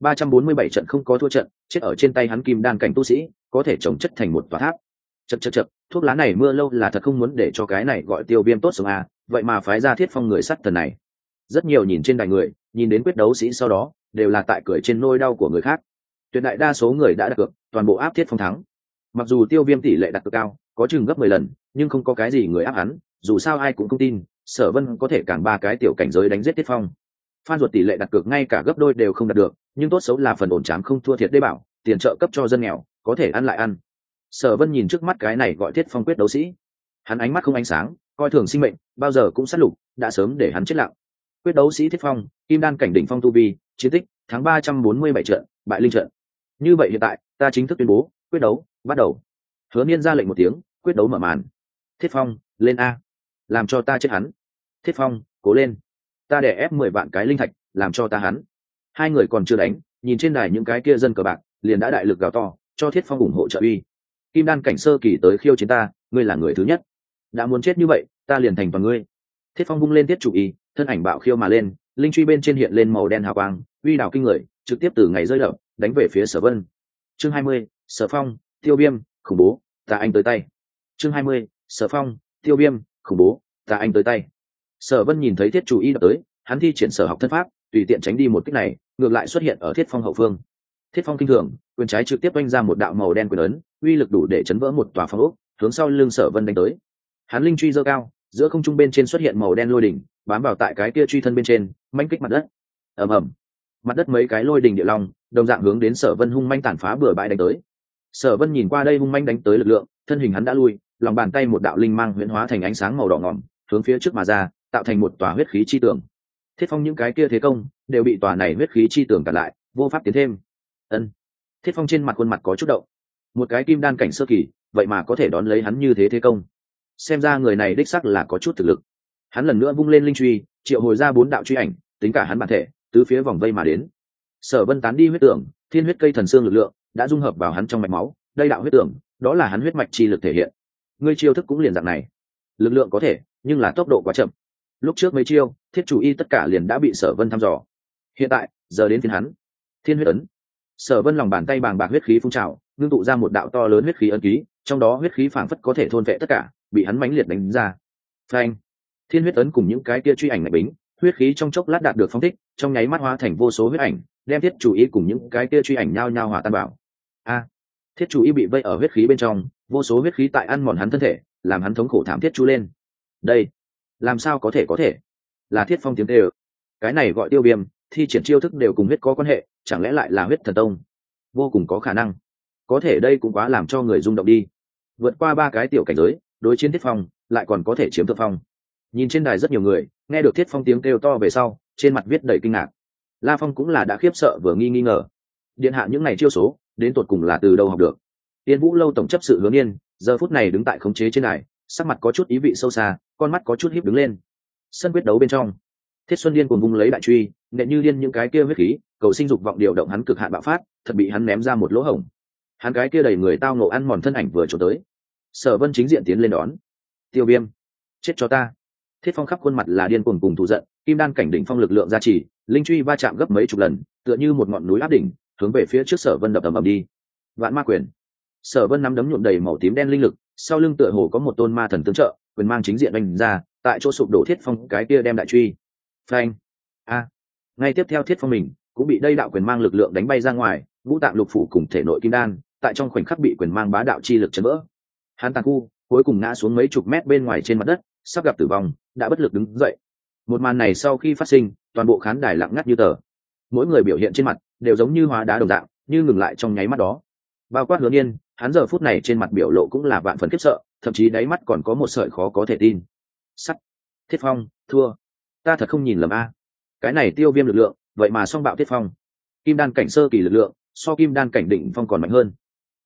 347 trận không có thua trận, chết ở trên tay hắn kim đan cảnh tu sĩ, có thể chồng chất thành một tòa tháp. Chậc, thuốc lá này mưa lâu là thật không muốn để cho cái này gọi Tiêu Viêm tốt sống à, vậy mà phái ra Thiết Phong người sắt thần này. Rất nhiều nhìn trên đài người, nhìn đến quyết đấu sĩ sau đó, đều là tại cười trên nỗi đau của người khác. Tuyệt đại đa số người đã đặt cược, toàn bộ áp Thiết Phong thắng. Mặc dù Tiêu Viêm tỷ lệ đặt cược cao, có chừng gấp 10 lần, nhưng không có cái gì người áp hắn, dù sao ai cũng không tin Sở Vân có thể cản ba cái tiểu cảnh giới đánh giết Thiết Phong. Phan ruột tỷ lệ đặt cược ngay cả gấp đôi đều không đạt được, nhưng tốt xấu là phần ổn trám không thua thiệt đê bảo, tiền trợ cấp cho dân nghèo, có thể ăn lại ăn. Sở Vân nhìn trước mắt cái này gọi Thiết Phong quyết đấu sĩ, hắn ánh mắt không ánh sáng, coi thường sinh mệnh, bao giờ cũng sát lục, đã sớm để hắn chết lặng. Quyết đấu sĩ Thiết Phong, kim đan cảnh đỉnh phong tu vi, chiến tích, tháng 347 trận, bại linh trận. Như vậy hiện tại, ta chính thức tuyên bố, quyết đấu bắt đầu. Hứa Niên ra lệnh một tiếng, quyết đấu mở màn. Thiết Phong, lên a, làm cho ta chết hắn. Thiết Phong, cố lên, ta đè ép 10 vạn cái linh thạch, làm cho ta hắn. Hai người còn chưa đánh, nhìn trên đài những cái kia dân cờ bạc, liền đã đại lực gào to, cho Thiết Phong ủng hộ trợ uy. Kim đan cảnh sơ kỳ tới khiêu chiến ta, ngươi là người thứ nhất. Đã muốn chết như vậy, ta liền thành toàn ngươi. Thiết Phong vung lên tiết chủ y, thân ảnh bạo khiêu mà lên, linh truy bên trên hiện lên màu đen hào quang, uy đảo kinh người, trực tiếp từ ngày rơi đập, đánh về phía Sở Vân. Chương 20, Sở Phong, Tiêu Viêm, khủng bố, ta anh tới tay. Chương 20, Sở Phong, Tiêu Viêm, khủng bố, ta anh tới tay. Sở Vân nhìn thấy thiết chủ y đập tới, hắn thi triển sở học thân pháp, tùy tiện tránh đi một kích này, ngược lại xuất hiện ở Thiết Phong hậu phương. Thiết Phong kinh thường, quyền trái trực tiếp oanh ra một đạo màu đen quyền ấn, uy lực đủ để chấn vỡ một tòa phòng ốc, hướng sau lưng Sở Vân đánh tới. Hắn linh truy giơ cao, giữa không trung bên trên xuất hiện màu đen lôi đỉnh, bám vào tại cái kia truy thân bên trên, mãnh kích mặt đất. Ầm ầm, mặt đất mấy cái lôi đỉnh địa long, đồng dạng hướng đến Sở Vân hung manh tàn phá bừa bãi đánh tới. Sở Vân nhìn qua đây hung manh đánh tới lực lượng, thân hình hắn đã lui, lòng bàn tay một đạo linh mang huyễn hóa thành ánh sáng màu đỏ ngòm, hướng phía trước mà ra, tạo thành một tòa huyết khí chi tường. Thiết Phong những cái kia thế công đều bị tòa này huyết khí chi tường cản lại, vô pháp tiến thêm. Ân. Thiết Phong trên mặt khuôn mặt có chút động. Một cái kim đan cảnh sơ kỳ, vậy mà có thể đón lấy hắn như thế thế công. Xem ra người này đích xác là có chút thực lực. Hắn lần nữa vung lên linh truy, triệu hồi ra 4 đạo truy ảnh, tính cả hắn bản thể, tứ phía vòng vây mà đến. Sở Vân tán đi huyết tưởng, thiên huyết cây thần xương lực lượng đã dung hợp vào hắn trong mạch máu, đây đạo huyết tưởng, đó là hắn huyết mạch chi lực thể hiện. Ngươi chiêu thức cũng liền dạng này. Lực lượng có thể, nhưng là tốc độ quá chậm. Lúc trước mấy chiêu, thiết chủ y tất cả liền đã bị Sở Vân thăm dò. Hiện tại, giờ đến phiên hắn. Thiên huyết ấn. Sở Vân lòng bàn tay bàng bạc huyết khí phun trào, ngưng tụ ra một đạo to lớn huyết khí ấn ký, trong đó huyết khí phảng phất có thể thôn vệ tất cả, bị hắn mãnh liệt đánh ra. Phanh! Thiên huyết ấn cùng những cái kia truy ảnh ngạch bính, huyết khí trong chốc lát đạt được phóng thích, trong nháy mắt hóa thành vô số huyết ảnh, đem thiết chủ y cùng những cái kia truy ảnh nhao nhao hòa tan vào. A! Thiết chủ y bị vây ở huyết khí bên trong, vô số huyết khí tại ăn mòn hắn thân thể, làm hắn thống khổ thảm thiết chú lên. Đây, làm sao có thể? Là Thiết Phong tiếng kêu. Cái này gọi Tiêu Viêm, thi triển chiêu thức đều cùng huyết có quan hệ, chẳng lẽ lại là huyết thần tông? Vô cùng có khả năng. Có thể đây cũng quá làm cho người rung động đi. Vượt qua 3 cái tiểu cảnh giới, đối chiến Thiết Phong, lại còn có thể chiếm thượng phong. Nhìn trên đài rất nhiều người, nghe được Thiết Phong tiếng kêu to về sau, trên mặt viết đầy kinh ngạc. La Phong cũng là đã khiếp sợ vừa nghi ngờ. Điện hạ những này chiêu số, đến tột cùng là từ đâu học được? Tiên Vũ lâu tổng chấp sự Hứa Niên, giờ phút này đứng tại khống chế trên đài, sắc mặt có chút ý vị sâu xa, con mắt có chút híp đứng lên. Sân quyết đấu bên trong, Thiết Xuân Điên cuồng vung lấy đại truy, nện như điên những cái kia huyết khí, cầu sinh dục vọng điều động hắn cực hạn bạo phát, thật bị hắn ném ra một lỗ hổng. Hắn cái kia đầy người tao ngộ ăn mòn thân ảnh vừa trốn tới. Sở Vân chính diện tiến lên đón. Tiêu Viêm, chết cho ta! Thiết Phong khắp khuôn mặt là điên cuồng cùng thù giận, kim đan cảnh đỉnh phong lực lượng gia trì, linh truy va chạm gấp mấy chục lần, tựa như một ngọn núi áp đỉnh, hướng về phía trước Sở Vân đập ầm ầm đi. Vạn ma quyền. Sở Vân nắm đấm nhuộm đầy màu tím đen linh lực, sau lưng tựa hồ có một tôn ma thần tương trợ, quyền mang chính diện đánh ra, tại chỗ sụp đổ Thiết Phong cái kia đem đại truy. Phanh! A! Ngay tiếp theo Thiết Phong mình cũng bị đây đạo quyền mang lực lượng đánh bay ra ngoài, ngũ tạng lục phủ cùng thể nội kim đan, tại trong khoảnh khắc bị quyền mang bá đạo chi lực chấn vỡ. Hắn tàn khu, cuối cùng ngã xuống mấy chục mét bên ngoài trên mặt đất, sắp gặp tử vong, đã bất lực đứng dậy. Một màn này sau khi phát sinh, toàn bộ khán đài lặng ngắt như tờ. Mỗi người biểu hiện trên mặt đều giống như hóa đá đồng dạng, như ngừng lại trong nháy mắt đó. Bao quát Hứa Nhiên, hắn giờ phút này trên mặt biểu lộ cũng là vạn phần khiếp sợ, thậm chí đáy mắt còn có một sợi khó có thể tin. Sắt, Thiết Phong, thua. Ta thật không nhìn lầm a. Cái này Tiêu Viêm lực lượng, vậy mà song bạo Thiết Phong. Kim đan cảnh sơ kỳ lực lượng, so kim đan cảnh đỉnh phong còn mạnh hơn.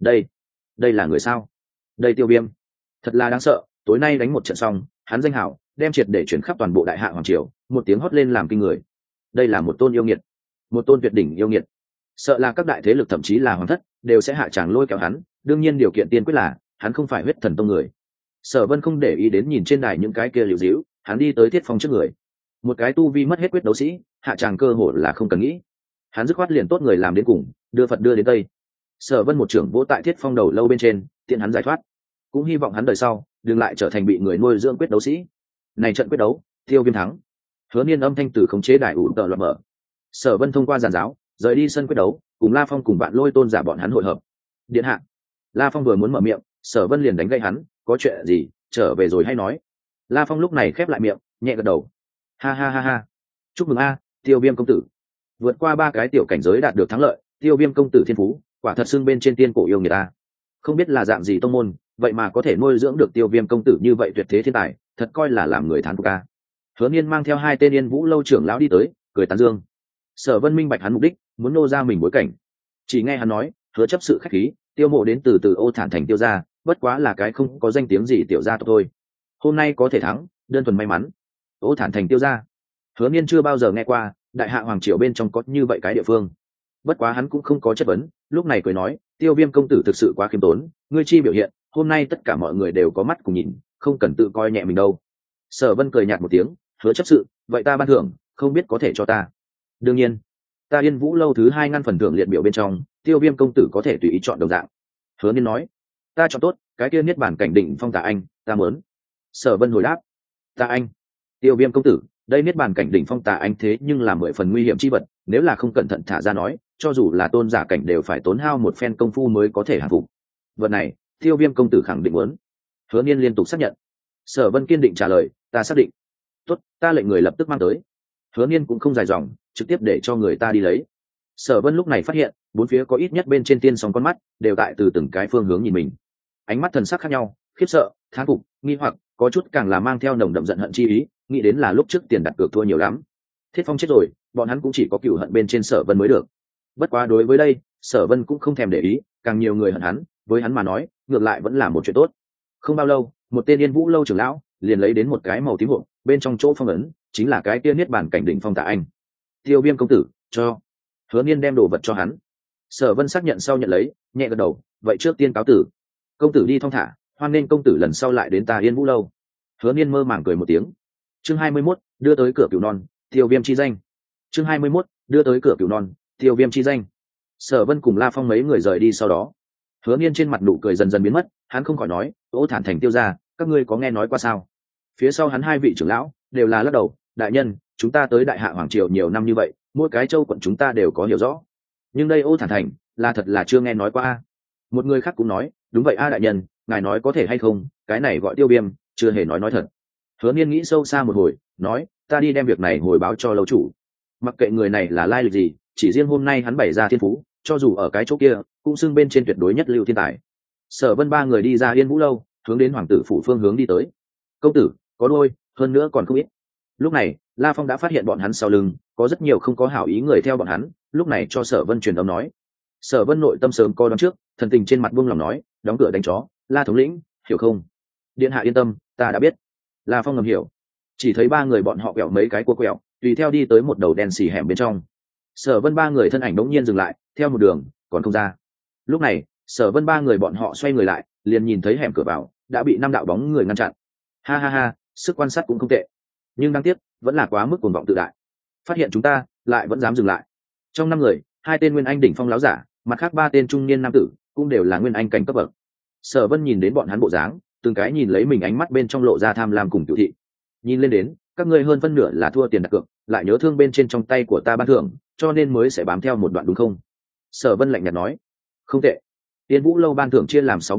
Đây là người sao? Đây Tiêu Viêm, thật là đáng sợ, tối nay đánh một trận xong, hắn danh hảo đem triệt để chuyển khắp toàn bộ đại hạ hoàng triều, một tiếng hót lên làm kinh người. Đây là một tôn yêu nghiệt, một tôn tuyệt đỉnh yêu nghiệt. Sợ là các đại thế lực thậm chí là hoàng thất đều sẽ hạ tràng lôi kéo hắn, đương nhiên điều kiện tiên quyết là hắn không phải huyết thần tông người. Sở Vân không để ý đến nhìn trên đài những cái kia liều díu, hắn đi tới Thiết Phong trước người. Một cái tu vi mất hết quyết đấu sĩ, hạ tràng cơ hội là không cần nghĩ. Hắn dứt khoát liền tốt người làm đến cùng, đưa Phật đưa đến Tây. Sở Vân một trưởng vỗ tại Thiết Phong đầu lâu bên trên, tiện hắn giải thoát. Cũng hy vọng hắn đời sau đừng lại trở thành bị người nuôi dưỡng quyết đấu sĩ. Này trận quyết đấu, Tiêu Viêm thắng. Hứa Niên âm thanh từ khống chế đài ủ tợ loạn mở. Sở Vân thông qua giàn giáo, rời đi sân quyết đấu, cùng La Phong cùng Vạn Lôi Tôn giả bọn hắn hội hợp. Điện hạ. La Phong vừa muốn mở miệng, Sở Vân liền đánh gãy hắn, có chuyện gì, trở về rồi hay nói. La Phong lúc này khép lại miệng, nhẹ gật đầu. Ha ha ha ha. Chúc mừng a, Tiêu Viêm công tử. Vượt qua 3 cái tiểu cảnh giới đạt được thắng lợi, Tiêu Viêm công tử thiên phú, quả thật xưng bên trên tiên cổ yêu người ta. Không biết là dạng gì tông môn, vậy mà có thể nuôi dưỡng được Tiêu Viêm công tử như vậy tuyệt thế thiên tài, thật coi là làm người thán phục ca. Hứa Niên mang theo 2 tên Yên Vũ lâu trưởng lão đi tới, cười tán dương. Sở Vân minh bạch hắn mục đích, muốn nô ra mình bối cảnh. Chỉ nghe hắn nói, Hứa chấp sự khách khí, Tiêu Mộ đến từ Ô Thản thành Tiêu gia, bất quá là cái không có danh tiếng gì tiểu gia tộc thôi. Hôm nay có thể thắng, đơn thuần may mắn. Ô Thản thành Tiêu gia, Hứa Niên chưa bao giờ nghe qua, đại hạ hoàng triều bên trong có như vậy cái địa phương. Bất quá hắn cũng không có chất vấn, lúc này cười nói, Tiêu Viêm công tử thực sự quá khiêm tốn, ngươi chi biểu hiện, hôm nay tất cả mọi người đều có mắt cùng nhìn, không cần tự coi nhẹ mình đâu. Sở Vân cười nhạt một tiếng, Hứa chấp sự, vậy ta ban thưởng, không biết có thể cho ta. Đương nhiên, ta Yên Vũ lâu thứ 2 ngăn phần thưởng liệt biểu bên trong, Tiêu Viêm công tử có thể tùy ý chọn đồng dạng. Hứa Niên nói, ta chọn tốt, cái kia niết bản cảnh định phong Tà Anh, ta muốn. Sở Vân hồi đáp, Tà Anh, Tiêu Viêm công tử, đây niết bàn cảnh đỉnh phong Tà Anh thế nhưng là 10 phần nguy hiểm chi vật, nếu là không cẩn thận thả ra nói, cho dù là tôn giả cảnh đều phải tốn hao một phen công phu mới có thể hạ phục. Vật này, Tiêu Viêm công tử khẳng định muốn. Hứa Niên liên tục xác nhận. Sở Vân kiên định trả lời, ta xác định. Tốt, ta lệnh người lập tức mang tới. Hứa Niên cũng không dài dòng, trực tiếp để cho người ta đi lấy. Sở Vân lúc này phát hiện, bốn phía có ít nhất bên trên tiên song con mắt đều tại từ từng cái phương hướng nhìn mình. Ánh mắt thần sắc khác nhau, khiếp sợ, thán phục, nghi hoặc, có chút càng là mang theo nồng đậm giận hận chi ý, nghĩ đến là lúc trước tiền đặt cược thua nhiều lắm. Thiết Phong chết rồi, bọn hắn cũng chỉ có cừu hận bên trên Sở Vân mới được. Bất quá đối với đây, Sở Vân cũng không thèm để ý, càng nhiều người hận hắn, với hắn mà nói, ngược lại vẫn là một chuyện tốt. Không bao lâu, một tên Yên Vũ lâu trưởng lão liền lấy đến một cái màu tím hộp, bên trong chỗ phong ấn chính là cái kia niết bàn cảnh đỉnh phong Tà Anh. Tiêu Viêm công tử, cho. Hứa Niên đem đồ vật cho hắn. Sở Vân xác nhận sau nhận lấy, nhẹ gật đầu, vậy trước tiên cáo tử. Công tử đi thong thả, hoan nên công tử lần sau lại đến ta Yên Vũ lâu. Hứa Niên mơ màng cười một tiếng. Chương 21, đưa tới cửa Cửu Non, Tiêu Viêm chi danh. Chương 21, đưa tới cửa Cửu Non, Tiêu Viêm chi danh. Sở Vân cùng La Phong mấy người rời đi sau đó, Hứa Niên trên mặt nụ cười dần dần biến mất, hắn không khỏi nói, Ô Thản thành Tiêu gia, các ngươi có nghe nói qua sao? Phía sau hắn 2 vị trưởng lão đều là lắc đầu, đại nhân, chúng ta tới đại hạ hoàng triều nhiều năm như vậy, mỗi cái châu quận chúng ta đều có hiểu rõ, nhưng đây Ô Thản thành là thật là chưa nghe nói qua. Một người khác cũng nói, đúng vậy a đại nhân, ngài nói có thể hay không, cái này gọi Tiêu Viêm, chưa hề nói thật. Hứa Niên nghĩ sâu xa một hồi, nói, ta đi đem việc này hồi báo cho lâu chủ. Mặc kệ người này là lai lịch gì, chỉ riêng hôm nay hắn bày ra thiên phú, cho dù ở cái chỗ kia, cũng xưng bên trên tuyệt đối nhất lưu thiên tài. Sở Vân 3 người đi ra Yên Vũ lâu, hướng đến hoàng tử phủ phương hướng đi tới. Công tử, có đôi, hơn nữa còn không ít. Lúc này, La Phong đã phát hiện bọn hắn sau lưng có rất nhiều không có hảo ý người theo bọn hắn, lúc này cho Sở Vân truyền âm nói. Sở Vân nội tâm sớm coi đón trước, thần tình trên mặt buông lòng nói, đóng cửa đánh chó, La thống lĩnh, hiểu không? Điện hạ yên tâm, ta đã biết. La Phong ngầm hiểu. Chỉ thấy 3 người bọn họ quẹo mấy cái cua quẹo, tùy theo đi tới một đầu đen xì hẻm bên trong. Sở Vân 3 người thân ảnh đống nhiên dừng lại, theo một đường, còn không ra. Lúc này, Sở Vân 3 người bọn họ xoay người lại, liền nhìn thấy hẻm cửa vào đã bị 5 đạo bóng người ngăn chặn. Ha ha ha, sức quan sát cũng không tệ, nhưng đáng tiếc, vẫn là quá mức cuồng vọng tự đại. Phát hiện chúng ta, lại vẫn dám dừng lại. Trong 5 người, 2 tên nguyên anh đỉnh phong láo giả, mặt khác 3 tên trung niên nam tử, cũng đều là nguyên anh cảnh cấp bậc. Sở Vân nhìn đến bọn hắn bộ dáng, từng cái nhìn lấy mình ánh mắt bên trong lộ ra tham lam cùng tiểu thị. Nhìn lên đến, các ngươi hơn phân nửa là thua tiền đặt cược, lại nhớ thương bên trên trong tay của ta ban thưởng, cho nên mới sẽ bám theo một đoạn đúng không? Sở Vân lạnh nhạt nói. Không tệ. Tiên Vũ lâu ban thưởng chia làm 6 ngăn,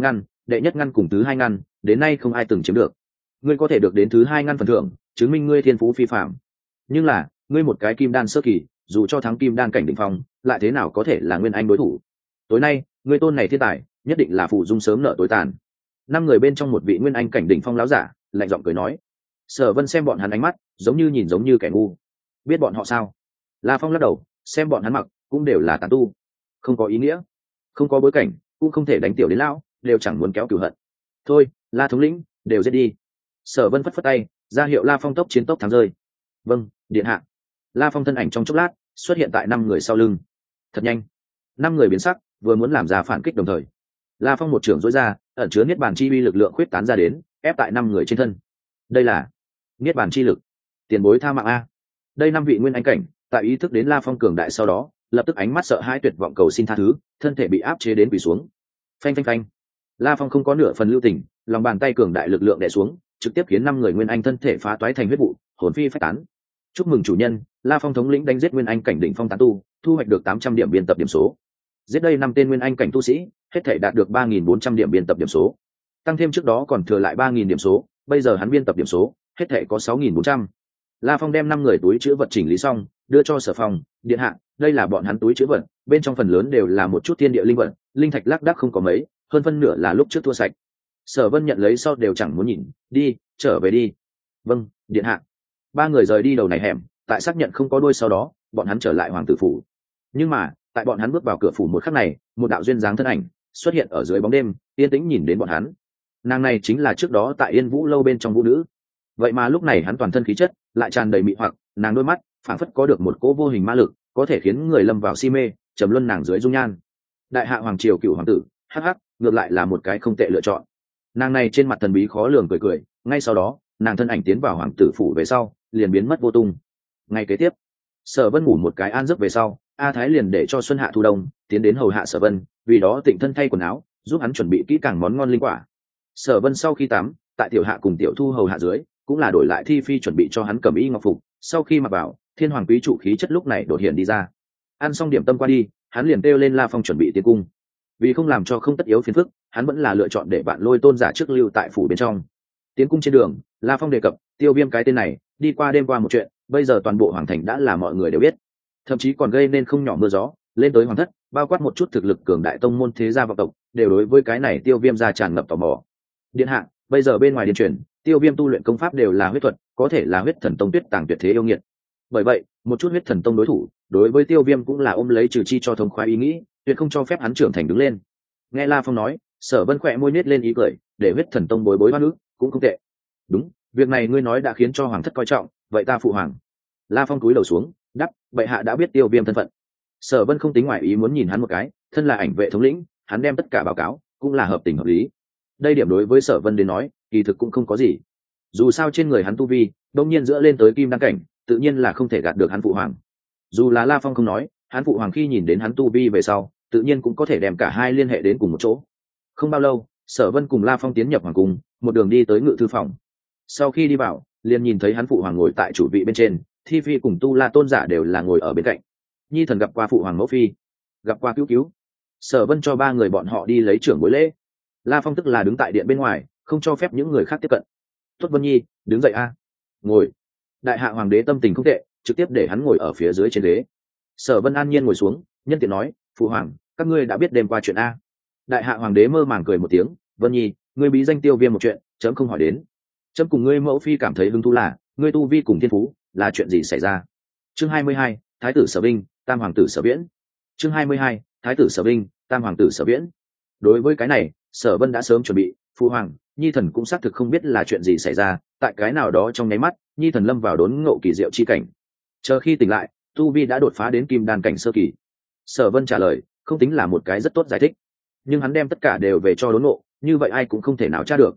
đệ nhất ngăn cùng thứ hai ngăn đến nay không ai từng chiếm được. Ngươi có thể được đến thứ hai ngăn phần thưởng, chứng minh ngươi thiên phú phi phạm. Nhưng là ngươi một cái kim đan sơ kỳ, dù cho thắng kim đan cảnh đỉnh phong lại thế nào có thể là nguyên anh đối thủ. Tối nay ngươi tôn này thiên tài nhất định là phụ dung sớm nợ tối tàn. 5 người bên trong một vị nguyên anh cảnh đỉnh phong láo giả lạnh giọng cười nói. Sở Vân xem bọn hắn ánh mắt giống như nhìn giống như kẻ ngu. Biết bọn họ sao? La Phong lắc đầu, xem bọn hắn mặc cũng đều là tán tu, không có ý nghĩa, không có bối cảnh, cũng không thể đánh tiểu đến lão, đều chẳng muốn kéo cửu hận. Thôi, La thống lĩnh, đều giết đi. Sở Vân phất phất tay, ra hiệu La Phong tốc chiến tốc thắng rơi. Vâng, điện hạ. La Phong thân ảnh trong chốc lát xuất hiện tại 5 người sau lưng. Thật nhanh. 5 người biến sắc, vừa muốn làm ra phản kích đồng thời. La Phong một trường dối ra, ẩn chứa niết bàn chi uy lực lượng khuyết tán ra đến, ép tại 5 người trên thân. Đây là niết bàn chi lực. Tiền bối tha mạng a. Đây 5 vị nguyên anh cảnh, tại ý thức đến La Phong cường đại sau đó, lập tức ánh mắt sợ hãi tuyệt vọng cầu xin tha thứ, thân thể bị áp chế đến quỳ xuống. Phanh phanh phanh. La Phong không có nửa phần lưu tình, lòng bàn tay cường đại lực lượng đè xuống, trực tiếp khiến 5 người nguyên anh thân thể phá toái thành huyết vụ, hồn phi phách tán. Chúc mừng chủ nhân, La Phong thống lĩnh đánh giết nguyên anh cảnh đỉnh phong tán tu, thu hoạch được 800 điểm biên tập điểm số. Giết đây 5 tên nguyên anh cảnh tu sĩ, hết thể đạt được 3400 điểm biên tập điểm số. Tăng thêm trước đó còn thừa lại 3000 điểm số, bây giờ hắn biên tập điểm số, hết thể có 6400. La Phong đem 5 người túi chứa vật chỉnh lý xong, đưa cho Sở Phong, điện hạ, đây là bọn hắn túi chứa vật, bên trong phần lớn đều là một chút thiên địa linh vật, linh thạch lác đác không có mấy, hơn phân nửa là lúc trước thua sạch. Sở Vân nhận lấy sau đều chẳng muốn nhìn, đi, trở về đi. Vâng, điện hạ. 3 người rời đi đầu này hẻm, tại xác nhận không có đuôi sau đó, bọn hắn trở lại hoàng tử phủ. Nhưng mà, tại bọn hắn bước vào cửa phủ một khắc này, một đạo duyên dáng thân ảnh xuất hiện ở dưới bóng đêm, yên tĩnh nhìn đến bọn hắn. Nàng này chính là trước đó tại Yên Vũ lâu bên trong vũ nữ. Vậy mà lúc này hắn toàn thân khí chất lại tràn đầy mị hoặc, nàng đôi mắt phảng phất có được một cỗ vô hình ma lực, có thể khiến người lâm vào si mê, trầm luân nàng dưới dung nhan. Đại hạ hoàng triều cựu hoàng tử, hắc hắc, ngược lại là một cái không tệ lựa chọn. Nàng này trên mặt thần bí khó lường cười cười, ngay sau đó, nàng thân ảnh tiến vào hoàng tử phủ về sau, liền biến mất vô tung. Ngay kế tiếp, Sở Vân ngủ một cái an giấc về sau, A Thái liền để cho Xuân Hạ Thu Đông tiến đến hầu hạ Sở Vân, vì đó tịnh thân thay quần áo, giúp hắn chuẩn bị kỹ càng món ngon linh quả. Sở Vân sau khi tắm, tại tiểu hạ cùng tiểu thu hầu hạ dưới, cũng là đổi lại thi phi chuẩn bị cho hắn cẩm y ngọc phục. Sau khi mặc vào, thiên hoàng quý trụ khí chất lúc này đột hiện đi ra. Ăn xong điểm tâm qua đi, hắn liền kêu lên La Phong chuẩn bị tiến cung. Vì không làm cho không tất yếu phiền phức, hắn vẫn là lựa chọn để bạn Lôi Tôn giả trước lưu tại phủ bên trong. Tiến cung trên đường, La Phong đề cập Tiêu Viêm cái tên này, đi qua đêm qua một chuyện, bây giờ toàn bộ hoàng thành đã là mọi người đều biết, thậm chí còn gây nên không nhỏ mưa gió lên tới hoàng thất, bao quát một chút thực lực cường đại tông môn thế gia vọng tộc đều đối với cái này Tiêu Viêm ra tràn ngập tò mò. Điện hạ, bây giờ bên ngoài điền truyền, Tiêu Viêm tu luyện công pháp đều là huyết thuật, có thể là huyết thần tông tuyết tàng tuyệt thế yêu nghiệt. Bởi vậy, một chút huyết thần tông đối thủ, đối với Tiêu Viêm cũng là ôm lấy trừ chi cho thống khoái ý nghĩ, tuyệt không cho phép hắn trưởng thành đứng lên. Nghe La Phong nói, Sở Vân khỏe môi nết lên ý cười, để huyết thần tông bối bối hoa nữ cũng không tệ. Đúng, việc này ngươi nói đã khiến cho hoàng thất coi trọng, vậy ta phụ hoàng. La Phong cúi đầu xuống, đáp, bệ hạ đã biết Tiêu Viêm thân phận. Sở Vân không tính ngoại ý muốn nhìn hắn một cái, thân là ảnh vệ thống lĩnh, hắn đem tất cả báo cáo, cũng là hợp tình hợp lý. Đây điểm đối với Sở Vân đến nói, kỳ thực cũng không có gì. Dù sao trên người hắn tu vi, đông nhiên giữa lên tới kim đăng cảnh, tự nhiên là không thể gạt được hắn phụ hoàng. Dù là La Phong không nói, hắn phụ hoàng khi nhìn đến hắn tu vi về sau, tự nhiên cũng có thể đem cả hai liên hệ đến cùng một chỗ. Không bao lâu, Sở Vân cùng La Phong tiến nhập hoàng cung, một đường đi tới ngự thư phòng. Sau khi đi vào, liền nhìn thấy hắn phụ hoàng ngồi tại chủ vị bên trên, Thi Phi cùng Tu La Tôn giả đều là ngồi ở bên cạnh. Nhi thần gặp qua phụ hoàng mẫu phi, gặp qua cứu cứu. Sở Vân cho 3 người bọn họ đi lấy trưởng bối lễ. La Phong tức là đứng tại điện bên ngoài, không cho phép những người khác tiếp cận. Tốt Vân Nhi, đứng dậy a. Ngồi. Đại hạ hoàng đế tâm tình không tệ, trực tiếp để hắn ngồi ở phía dưới trên ghế. Sở Vân an nhiên ngồi xuống, nhân tiện nói, phụ hoàng, các ngươi đã biết đêm qua chuyện a. Đại hạ hoàng đế mơ màng cười một tiếng, Vân Nhi, ngươi bí danh Tiêu Viêm một chuyện, chấm không hỏi đến. Chấm cùng ngươi mẫu phi cảm thấy hứng thú là, ngươi tu vi cùng thiên phú, là chuyện gì xảy ra? Chương 22, Thái tử Sở Vinh, Tam hoàng tử Sở Viễn. Chương 22, Thái tử Sở Vinh, Tam hoàng tử Sở Viễn. Đối với cái này, Sở Vân đã sớm chuẩn bị, phụ hoàng, Nhi thần cũng xác thực không biết là chuyện gì xảy ra, tại cái nào đó trong nháy mắt, Nhi thần lâm vào đốn ngộ kỳ diệu chi cảnh. Chờ khi tỉnh lại, tu vi đã đột phá đến kim đan cảnh sơ kỳ. Sở Vân trả lời, không tính là một cái rất tốt giải thích, nhưng hắn đem tất cả đều về cho đốn ngộ, như vậy ai cũng không thể nào tra được.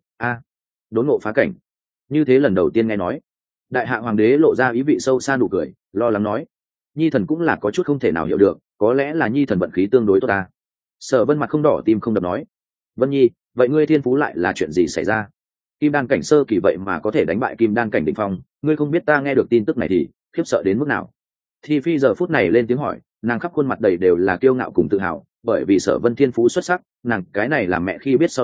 Đốn ngộ phá cảnh, như thế lần đầu tiên nghe nói. Đại hạ hoàng đế lộ ra ý vị sâu xa nụ cười, lo lắng nói, Nhi thần cũng là có chút không thể nào hiểu được, có lẽ là Nhi thần vận khí tương đối tốt ta. Sở Vân mặt không đỏ tim không đập nói, Vân Nhi, vậy ngươi thiên phú lại là chuyện gì xảy ra? Kim đan cảnh sơ kỳ vậy mà có thể đánh bại kim đan cảnh đỉnh phong, ngươi không biết ta nghe được tin tức này thì khiếp sợ đến mức nào. Thi Phi giờ phút này lên tiếng hỏi, nàng khắp khuôn mặt đầy đều là kiêu ngạo cùng tự hào, bởi vì Sở Vân thiên phú xuất sắc, nàng cái này làm mẹ khi biết sau đó,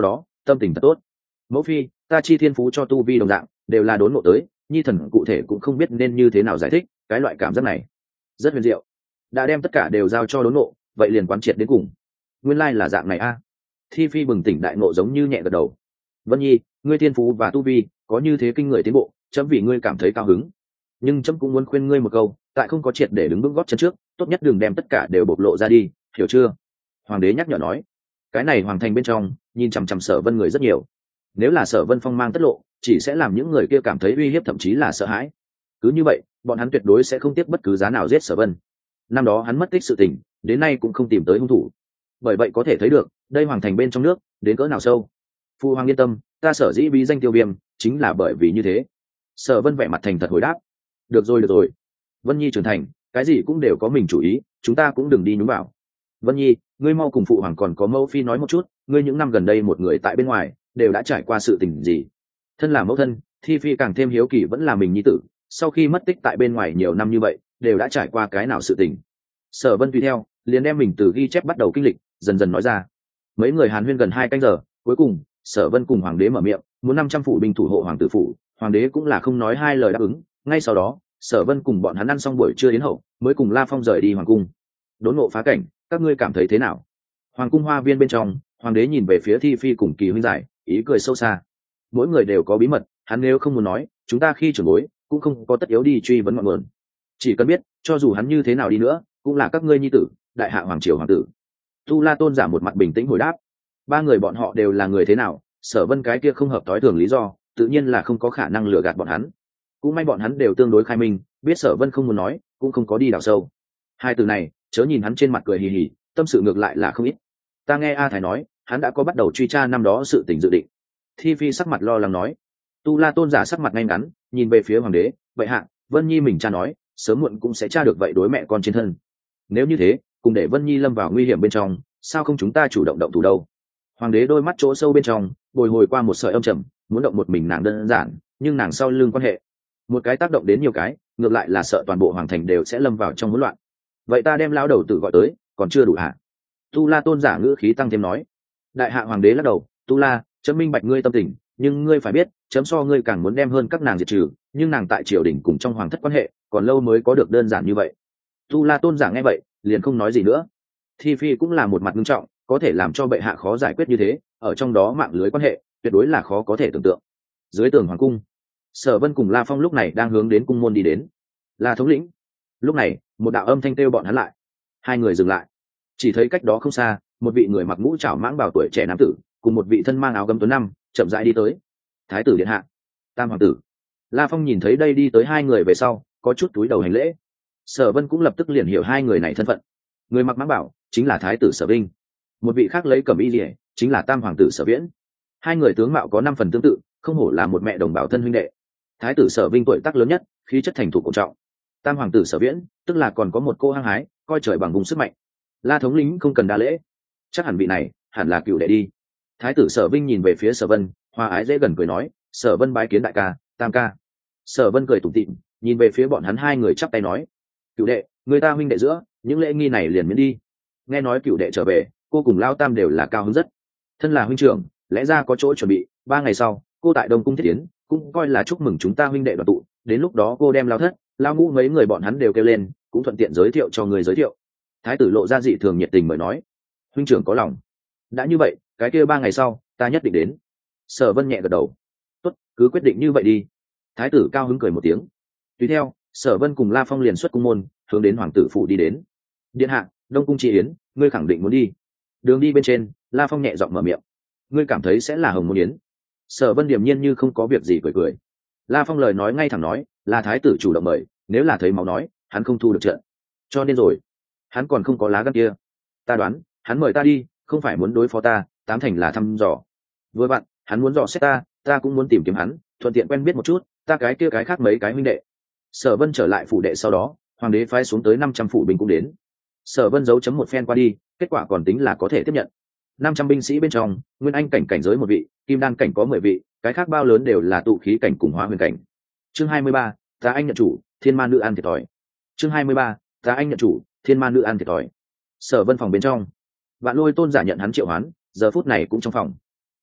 tâm tình thật tốt. Mẫu phi, ta chi thiên phú cho tu vi đồng dạng đều là đốn ngộ tới, nhi thần cụ thể cũng không biết nên như thế nào giải thích cái loại cảm giác này. Rất huyền diệu, đã đem tất cả đều giao cho đốn ngộ, vậy liền quán triệt đến cùng. Nguyên lai là dạng này a. Thi phi bừng tỉnh đại ngộ, giống như nhẹ gật đầu. Vân nhi, ngươi thiên phú và tu vi có như thế kinh người tiến bộ, chấm vì ngươi cảm thấy cao hứng, nhưng chấm cũng muốn khuyên ngươi một câu, tại không có triệt để đứng vững gót chân trước, tốt nhất đừng đem tất cả đều bộc lộ ra đi, hiểu chưa? Hoàng đế nhắc nhở nói. Cái này hoàng thành bên trong nhìn chằm chằm Sở Vân người rất nhiều, nếu là Sở Vân phong mang tất lộ, chỉ sẽ làm những người kia cảm thấy uy hiếp, thậm chí là sợ hãi. Cứ như vậy, bọn hắn tuyệt đối sẽ không tiếc bất cứ giá nào giết Sở Vân. Năm đó hắn mất tích sự tình, đến nay cũng không tìm tới hung thủ. Bởi vậy có thể thấy được, đây hoàng thành bên trong nước đến cỡ nào sâu. Phu hoàng yên tâm, ta sở dĩ bí danh Tiêu Viêm, chính là bởi vì như thế. Sở Vân vẻ mặt thành thật hồi đáp. Được rồi được rồi, Vân nhi trưởng thành, cái gì cũng đều có mình chủ ý, chúng ta cũng đừng đi nhúng vào. Vân nhi, ngươi mau cùng phụ hoàng còn có mẫu phi nói một chút, ngươi những năm gần đây một người tại bên ngoài đều đã trải qua sự tình gì? Thân là mẫu thân, Thi phi càng thêm hiếu kỳ vẫn là mình nhi tử, sau khi mất tích tại bên ngoài nhiều năm như vậy, đều đã trải qua cái nào sự tình. Sở Vân tùy theo liền đem mình từ ghi chép bắt đầu kinh lịch dần dần nói ra. Mấy người hàn huyên gần 2 canh giờ, cuối cùng Sở Vân cùng hoàng đế mở miệng, muốn 500 phủ binh thủ hộ hoàng tử phủ. Hoàng đế cũng là không nói hai lời đáp ứng. Ngay sau đó, Sở Vân cùng bọn hắn ăn xong buổi trưa yến hậu, mới cùng La Phong rời đi hoàng cung. Đốn ngộ phá cảnh, các ngươi cảm thấy thế nào? Hoàng cung hoa viên bên trong, hoàng đế nhìn về phía Thi phi cùng Kỳ huynh giải, ý cười sâu xa. Mỗi người đều có bí mật, hắn nếu không muốn nói, chúng ta khi trưởng bối cũng không có tất yếu đi truy vấn ngọn nguồn. Chỉ cần biết, cho dù hắn như thế nào đi nữa, cũng là các ngươi nhi tử, đại hạ hoàng triều hoàng tử. Tu La tôn giả một mặt bình tĩnh hồi đáp. Ba người bọn họ đều là người thế nào, Sở Vân cái kia không hợp tối thường lý do, tự nhiên là không có khả năng lừa gạt bọn hắn. Cũng may bọn hắn đều tương đối khai minh, biết Sở Vân không muốn nói, cũng không có đi đào sâu. Hai từ này, chớ nhìn hắn trên mặt cười hì hì, tâm sự ngược lại là không ít. Ta nghe A Thái nói, hắn đã có bắt đầu truy tra năm đó sự tình dự định. Thi phi sắc mặt lo lắng nói. Tu La tôn giả sắc mặt ngay ngắn, nhìn về phía hoàng đế, vậy hạ, Vân nhi mình cha nói, sớm muộn cũng sẽ tra được vậy đối mẹ con trên thân. Nếu như thế, cùng để Vân nhi lâm vào nguy hiểm bên trong, sao không chúng ta chủ động động thủ đâu? Hoàng đế đôi mắt chỗ sâu bên trong bồi hồi qua một sợi âm trầm, muốn động một mình nàng đơn giản, nhưng nàng sau lưng quan hệ, một cái tác động đến nhiều cái, ngược lại là sợ toàn bộ hoàng thành đều sẽ lâm vào trong hỗn loạn. Vậy ta đem lão đầu tử gọi tới, còn chưa đủ hả? Tu La tôn giả ngữ khí tăng thêm nói. Đại hạ hoàng đế lắc đầu, Tu La, chấm minh bạch ngươi tâm tình, nhưng ngươi phải biết, chấm so ngươi càng muốn đem hơn các nàng diệt trừ, nhưng nàng tại triều đình cùng trong hoàng thất quan hệ, còn lâu mới có được đơn giản như vậy. Tu La tôn giả nghe vậy, liền không nói gì nữa. Thi phi cũng là một mặt nghiêm trọng, có thể làm cho bệ hạ khó giải quyết như thế, ở trong đó mạng lưới quan hệ tuyệt đối là khó có thể tưởng tượng. Dưới tường hoàng cung, Sở Vân cùng La Phong lúc này đang hướng đến cung môn đi đến. La thống lĩnh. Lúc này, một đạo âm thanh kêu bọn hắn lại. Hai người dừng lại, chỉ thấy cách đó không xa, một vị người mặc mũ trảo mãng bào tuổi trẻ nam tử, cùng một vị thân mang áo gấm tuấn năm, chậm rãi đi tới. Thái tử điện hạ, Tam hoàng tử. La Phong nhìn thấy đây đi tới hai người về sau, có chút cúi đầu hành lễ. Sở Vân cũng lập tức liền hiểu hai người này thân phận. Người mặc mãng bảo chính là thái tử Sở Vinh, một vị khác lấy cẩm y liễu chính là Tam hoàng tử Sở Viễn. Hai người tướng mạo có 5 phần tương tự, không hổ là một mẹ đồng bào thân huynh đệ. Thái tử Sở Vinh tuổi tác lớn nhất, khí chất thành thục cổ trọng. Tam hoàng tử Sở Viễn tức là còn có một cô hăng hái, coi trời bằng vùng sức mạnh. La thống lĩnh không cần đa lễ, chắc hẳn vị này hẳn là cựu đệ đi. Thái tử Sở Vinh nhìn về phía Sở Vân, hòa ái dễ gần cười nói, Sở Vân bái kiến đại ca, Tam ca. Sở Vân cười tủm tỉm, nhìn về phía bọn hắn hai người chắp tay nói, cựu đệ, người ta huynh đệ giữa, những lễ nghi này liền miễn đi. Nghe nói cựu đệ trở về, cô cùng Lao Tam đều là cao hứng rất. Thân là huynh trưởng, lẽ ra có chỗ chuẩn bị, 3 ngày sau, cô tại Đông cung thiết tiến, cũng coi là chúc mừng chúng ta huynh đệ đoàn tụ. Đến lúc đó cô đem Lao thất, Lao ngũ mấy người bọn hắn đều kêu lên, cũng thuận tiện giới thiệu cho người giới thiệu. Thái tử lộ ra dị thường nhiệt tình mời nói, huynh trưởng có lòng. Đã như vậy, cái kia 3 ngày sau, ta nhất định đến. Sở Vân nhẹ gật đầu. Tốt, cứ quyết định như vậy đi. Thái tử cao hứng cười một tiếng. Tùy theo, Sở Vân cùng La Phong liền xuất cung môn, hướng đến hoàng tử phủ đi đến. Điện hạ, Đông cung chi yến, ngươi khẳng định muốn đi. Đường đi bên trên, La Phong nhẹ giọng mở miệng. Ngươi cảm thấy sẽ là hồng môn yến? Sở Vân điềm nhiên như không có việc gì cười cười. La Phong lời nói ngay thẳng nói, là thái tử chủ động mời, nếu là thấy máu nói, hắn không thu được trận. Cho nên rồi, hắn còn không có lá gan kia. Ta đoán, hắn mời ta đi, không phải muốn đối phó ta, tám thành là thăm dò. Vừa vặn, hắn muốn dò xét ta, ta cũng muốn tìm kiếm hắn, thuận tiện quen biết một chút, ta cái kia cái khác mấy cái huynh đệ. Sở Vân trở lại phủ đệ sau đó, hoàng đế phái xuống tới 500 phủ binh cũng đến. Sở Vân dấu chấm một phen qua đi, kết quả còn tính là có thể tiếp nhận. 500 binh sĩ bên trong, nguyên anh cảnh cảnh giới một vị, kim đan cảnh có 10 vị, cái khác bao lớn đều là tụ khí cảnh cùng hóa huyền cảnh. Chương 23, ta anh nhận chủ, thiên ma nữ ăn thiệt thòi. Chương 23, ta anh nhận chủ, thiên ma nữ ăn thiệt thòi. Sở Vân phòng bên trong, Vạn Lôi tôn giả nhận hắn triệu hoán, giờ phút này cũng trong phòng.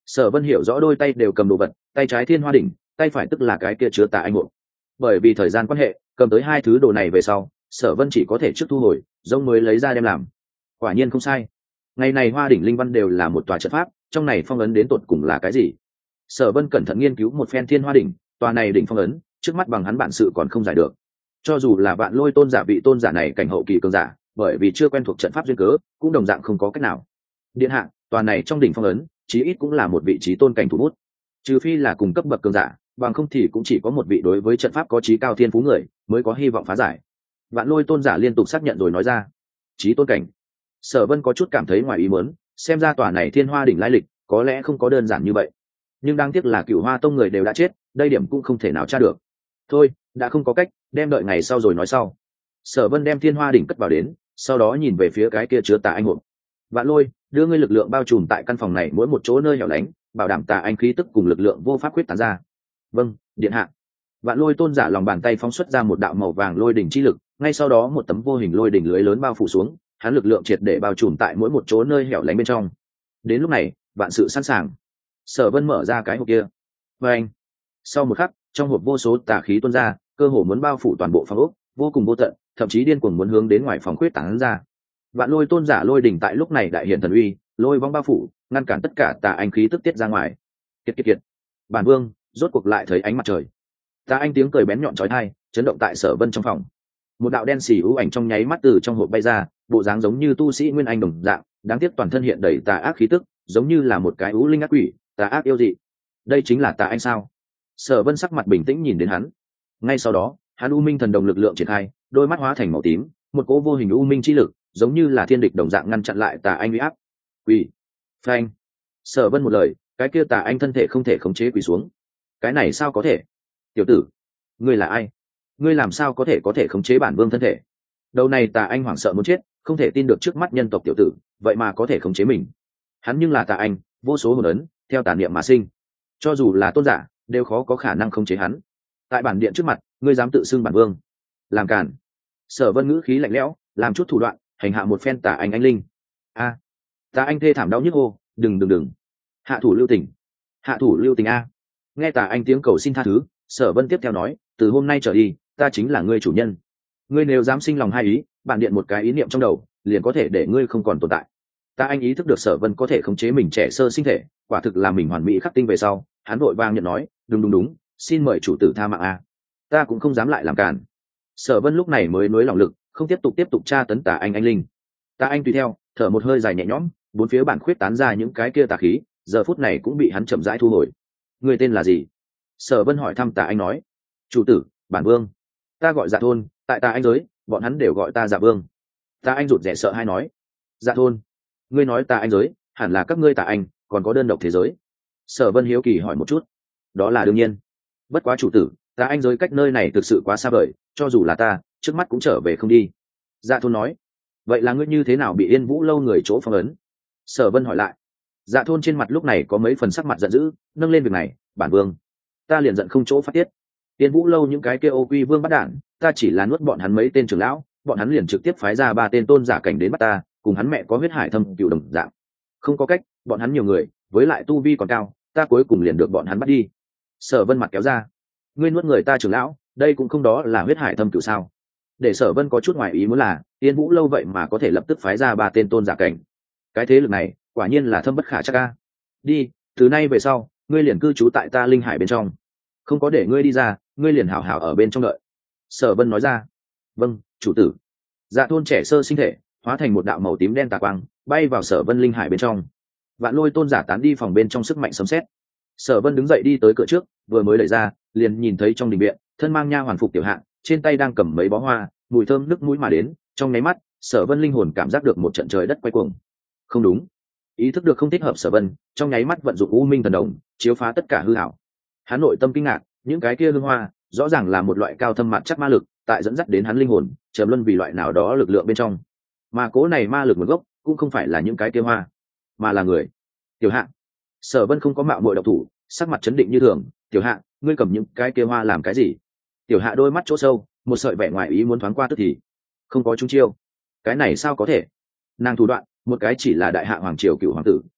Sở Vân hiểu rõ đôi tay đều cầm đồ vật, tay trái thiên hoa đỉnh, tay phải tức là cái kia chứa tà anh hộp. Bởi vì thời gian quan hệ, cầm tới hai thứ đồ này về sau, Sở Vân chỉ có thể trước thu hồi, rông mới lấy ra đem làm. Quả nhiên không sai. Ngày này hoa đỉnh linh văn đều là một tòa trận pháp, trong này phong ấn đến tột cùng là cái gì? Sở Vân cẩn thận nghiên cứu một phen thiên hoa đỉnh, tòa này đỉnh phong ấn, trước mắt bằng hắn bản sự còn không giải được. Cho dù là Vạn Lôi tôn giả vị tôn giả này cảnh hậu kỳ cường giả, bởi vì chưa quen thuộc trận pháp duyên cớ, cũng đồng dạng không có cách nào. Điện hạ, tòa này trong đỉnh phong ấn, chí ít cũng là một vị trí tôn cảnh thủ bút. Trừ phi là cùng cấp bậc cường giả, bằng không thì cũng chỉ có một vị đối với trận pháp có chí cao thiên phú người mới có hy vọng phá giải. Vạn Lôi tôn giả liên tục xác nhận rồi nói ra, chí tôn cảnh. Sở Vân có chút cảm thấy ngoài ý muốn, xem ra tòa này thiên hoa đỉnh lai lịch có lẽ không có đơn giản như vậy. Nhưng đáng tiếc là Cửu Hoa tông người đều đã chết, đây điểm cũng không thể nào tra được. Thôi, đã không có cách, đem đợi ngày sau rồi nói sau. Sở Vân đem thiên hoa đỉnh cất vào đến, sau đó nhìn về phía cái kia chứa tà anh hộp. Vạn Lôi, đưa ngươi lực lượng bao trùm tại căn phòng này mỗi một chỗ nơi hẻo lánh, bảo đảm tà anh khí tức cùng lực lượng vô pháp quyết tán ra. Vâng, điện hạ. Vạn Lôi tôn giả lòng bàn tay phóng xuất ra một đạo màu vàng lôi đỉnh chi lực, ngay sau đó một tấm vô hình lôi đỉnh lưới lớn bao phủ xuống, hắn lực lượng triệt để bao trùm tại mỗi một chỗ nơi hẻo lánh bên trong. Đến lúc này, vạn sự sẵn sàng. Sở Vân mở ra cái hộp kia. Và anh. Sau một khắc, trong hộp vô số tà khí tuôn ra, cơ hồ muốn bao phủ toàn bộ phòng ốc, vô cùng vô tận, thậm chí điên cuồng muốn hướng đến ngoài phòng khuyết tán ra. Vạn Lôi tôn giả lôi đỉnh tại lúc này đại hiện thần uy, lôi vong bao phủ, ngăn cản tất cả tà anh khí tức tiết ra ngoài. Kiệt kiệt kiệt. Bản vương rốt cuộc lại thấy ánh mặt trời. Tà anh tiếng cười bén nhọn chói tai, chấn động tại Sở Vân trong phòng. Một đạo đen xì u ảnh trong nháy mắt từ trong hộp bay ra, bộ dáng giống như tu sĩ nguyên anh đồng dạng, đáng tiếc toàn thân hiện đầy tà ác khí tức, giống như là một cái u linh ác quỷ, tà ác yêu dị. Đây chính là tà anh sao? Sở Vân sắc mặt bình tĩnh nhìn đến hắn. Ngay sau đó, hắn u minh thần đồng lực lượng triển khai, đôi mắt hóa thành màu tím, một cỗ vô hình u minh chi lực, giống như là thiên địch đồng dạng ngăn chặn lại tà anh uy áp. Quỷ, phanh. Sở Vân một lời, cái kia tà anh thân thể không thể khống chế quỳ xuống. Cái này sao có thể? Tiểu tử, ngươi là ai? Ngươi làm sao có thể khống chế bản vương thân thể? Đầu này tà anh hoảng sợ muốn chết, không thể tin được trước mắt nhân tộc tiểu tử, vậy mà có thể khống chế mình. Hắn nhưng là tà anh, vô số hồn ấn, theo tà niệm mà sinh. Cho dù là tôn giả, đều khó có khả năng khống chế hắn. Tại bản điện trước mặt, ngươi dám tự xưng bản vương, làm cản. Sở Vân ngữ khí lạnh lẽo, làm chút thủ đoạn, hành hạ một phen tà anh linh. A, tà anh thê thảm đau nhức ô, đừng, hạ thủ lưu tình, hạ thủ lưu tình a. Nghe tà anh tiếng cầu xin tha thứ, Sở Vân tiếp theo nói, từ hôm nay trở đi, ta chính là ngươi chủ nhân. Ngươi nếu dám sinh lòng hai ý, bản điện một cái ý niệm trong đầu, liền có thể để ngươi không còn tồn tại. Tà anh ý thức được Sở Vân có thể khống chế mình trẻ sơ sinh thể, quả thực là mình hoàn mỹ khắc tinh về sau, hắn vội vàng nhận nói, đúng, xin mời chủ tử tha mạng a. Ta cũng không dám lại làm cản. Sở Vân lúc này mới nuối lòng lực, không tiếp tục tra tấn tà anh linh. Tà anh tùy theo, thở một hơi dài nhẹ nhõm, bốn phía bản khuyết tán ra những cái kia tà khí, giờ phút này cũng bị hắn chậm rãi thu hồi. Người tên là gì? Sở Vân hỏi thăm tà anh nói. Chủ tử, bản vương. Ta gọi Dạ thôn, tại tà anh giới, bọn hắn đều gọi ta Dạ vương. Tà anh rụt rè sợ hai nói. Dạ thôn, ngươi nói tà anh giới, hẳn là các ngươi tà anh, còn có đơn độc thế giới. Sở Vân hiếu kỳ hỏi một chút. Đó là đương nhiên. Bất quá chủ tử, tà anh giới cách nơi này thực sự quá xa vời, cho dù là ta, trước mắt cũng trở về không đi. Dạ thôn nói. Vậy là ngươi như thế nào bị Yên Vũ lâu người chỗ phong ấn? Sở Vân hỏi lại. Dạ thôn trên mặt lúc này có mấy phần sắc mặt giận dữ, nâng lên việc này, bản vương, ta liền giận không chỗ phát tiết. Yên Vũ lâu những cái kia ô quy vương bắt đản, ta chỉ là nuốt bọn hắn mấy tên trưởng lão, bọn hắn liền trực tiếp phái ra 3 tên tôn giả cảnh đến bắt ta, cùng hắn mẹ có huyết hải thâm cựu đồng dạng. Không có cách, bọn hắn nhiều người, với lại tu vi còn cao, ta cuối cùng liền được bọn hắn bắt đi. Sở Vân mặt kéo ra. Ngươi nuốt người ta trưởng lão, đây cũng không đó là huyết hải thâm cựu sao? Để Sở Vân có chút ngoài ý muốn là, Yên Vũ lâu vậy mà có thể lập tức phái ra 3 tên tôn giả cảnh. Cái thế lực này, quả nhiên là thâm bất khả trắc a. Đi, từ nay về sau, ngươi liền cư trú tại ta linh hải bên trong, không có để ngươi đi ra, ngươi liền hảo hảo ở bên trong đợi. Sở Vân nói ra. Vâng, chủ tử. Dạ thôn trẻ sơ sinh thể hóa thành một đạo màu tím đen tà quang, bay vào Sở Vân linh hải bên trong. Vạn Lôi tôn giả tán đi phòng bên trong sức mạnh sấm sét. Sở Vân đứng dậy đi tới cửa trước, vừa mới đẩy ra, liền nhìn thấy trong đình viện, thân mang nha hoàn phục tiểu hạng, trên tay đang cầm mấy bó hoa, mùi thơm nức mũi mà đến, trong nháy mắt, Sở Vân linh hồn cảm giác được một trận trời đất quay cuồng. Không đúng, ý thức được không thích hợp, Sở Vân trong nháy mắt vận dụng U Minh thần đồng, chiếu phá tất cả hư ảo. Hắn nội tâm kinh ngạc, những cái kia hương hoa, rõ ràng là một loại cao thâm mặt chắc ma lực, tại dẫn dắt đến hắn linh hồn, trầm luân vì loại nào đó lực lượng bên trong. Mà cố này ma lực nguồn gốc, cũng không phải là những cái kia hoa, mà là người. Tiểu Hạng. Sở Vân không có mạo muội độc thủ, sắc mặt chấn định như thường. Tiểu Hạng, ngươi cầm những cái kia hoa làm cái gì? Tiểu Hạ đôi mắt chỗ sâu, một sợi vẻ ngoài ý muốn thoáng qua tức thì. Không có trúng chiêu. Cái này sao có thể? Nàng thủ đoạn, một cái chỉ là đại hạ hoàng triều cựu hoàng tử,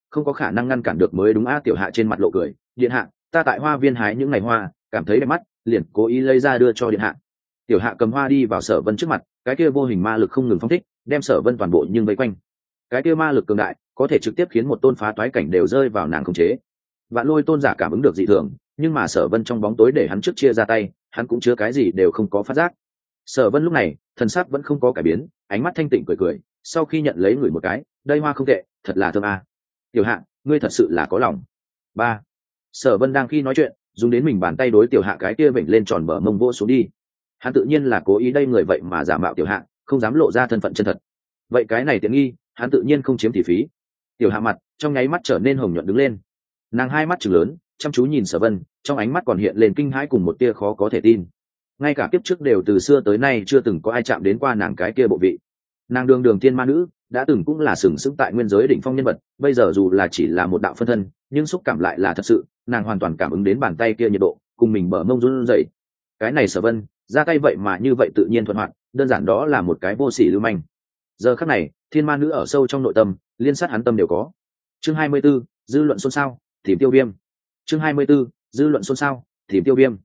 không có khả năng ngăn cản được mới đúng a. Tiểu hạ trên mặt lộ cười, điện hạ, ta tại hoa viên hái những ngày hoa cảm thấy đẹp mắt, liền cố ý lấy ra đưa cho điện hạ. Tiểu hạ cầm hoa đi vào Sở Vân trước mặt, cái kia vô hình ma lực không ngừng phóng thích, đem Sở Vân toàn bộ nhưng vây quanh. Cái kia ma lực cường đại, có thể trực tiếp khiến một tôn phá toái cảnh đều rơi vào nàng khống chế. Vạn Lôi tôn giả cảm ứng được dị thường, nhưng mà Sở Vân trong bóng tối để hắn trước chia ra tay, hắn cũng chứa cái gì đều không có phát giác. Sở Vân lúc này thần sắc vẫn không có cải biến, ánh mắt thanh tịnh cười cười, sau khi nhận lấy người một cái, đây hoa không tệ, thật là thơm a. Tiểu hạ, ngươi thật sự là có lòng. Ba. Sở Vân đang khi nói chuyện, dùng đến mình bàn tay đối tiểu hạ cái kia vểnh lên tròn bờ mông vỗ xuống đi. Hắn tự nhiên là cố ý đây người vậy mà giả mạo tiểu hạ, không dám lộ ra thân phận chân thật. Vậy cái này tiện nghi, hắn tự nhiên không chiếm thị phí. Tiểu hạ mặt trong nháy mắt trở nên hồng nhuận đứng lên, nàng hai mắt trừng lớn, chăm chú nhìn Sở Vân, trong ánh mắt còn hiện lên kinh hãi cùng một tia khó có thể tin. Ngay cả kiếp trước đều từ xưa tới nay chưa từng có ai chạm đến qua nàng cái kia bộ vị. Nàng đường đường tiên ma nữ, đã từng cũng là sừng sững tại nguyên giới đỉnh phong nhân vật, bây giờ dù là chỉ là một đạo phân thân, nhưng xúc cảm lại là thật sự, nàng hoàn toàn cảm ứng đến bàn tay kia nhiệt độ, cùng mình bờ mông run rẩy. Cái này Sở Vân, ra tay vậy mà như vậy tự nhiên thuận hoạt, đơn giản đó là một cái vô sỉ lưu manh. Giờ khắc này, thiên ma nữ ở sâu trong nội tâm, liên sát hắn tâm đều có. Chương 24, dư luận xôn xao, tìm Tiêu Viêm. Chương 24, dư luận xôn xao, tìm Tiêu Viêm.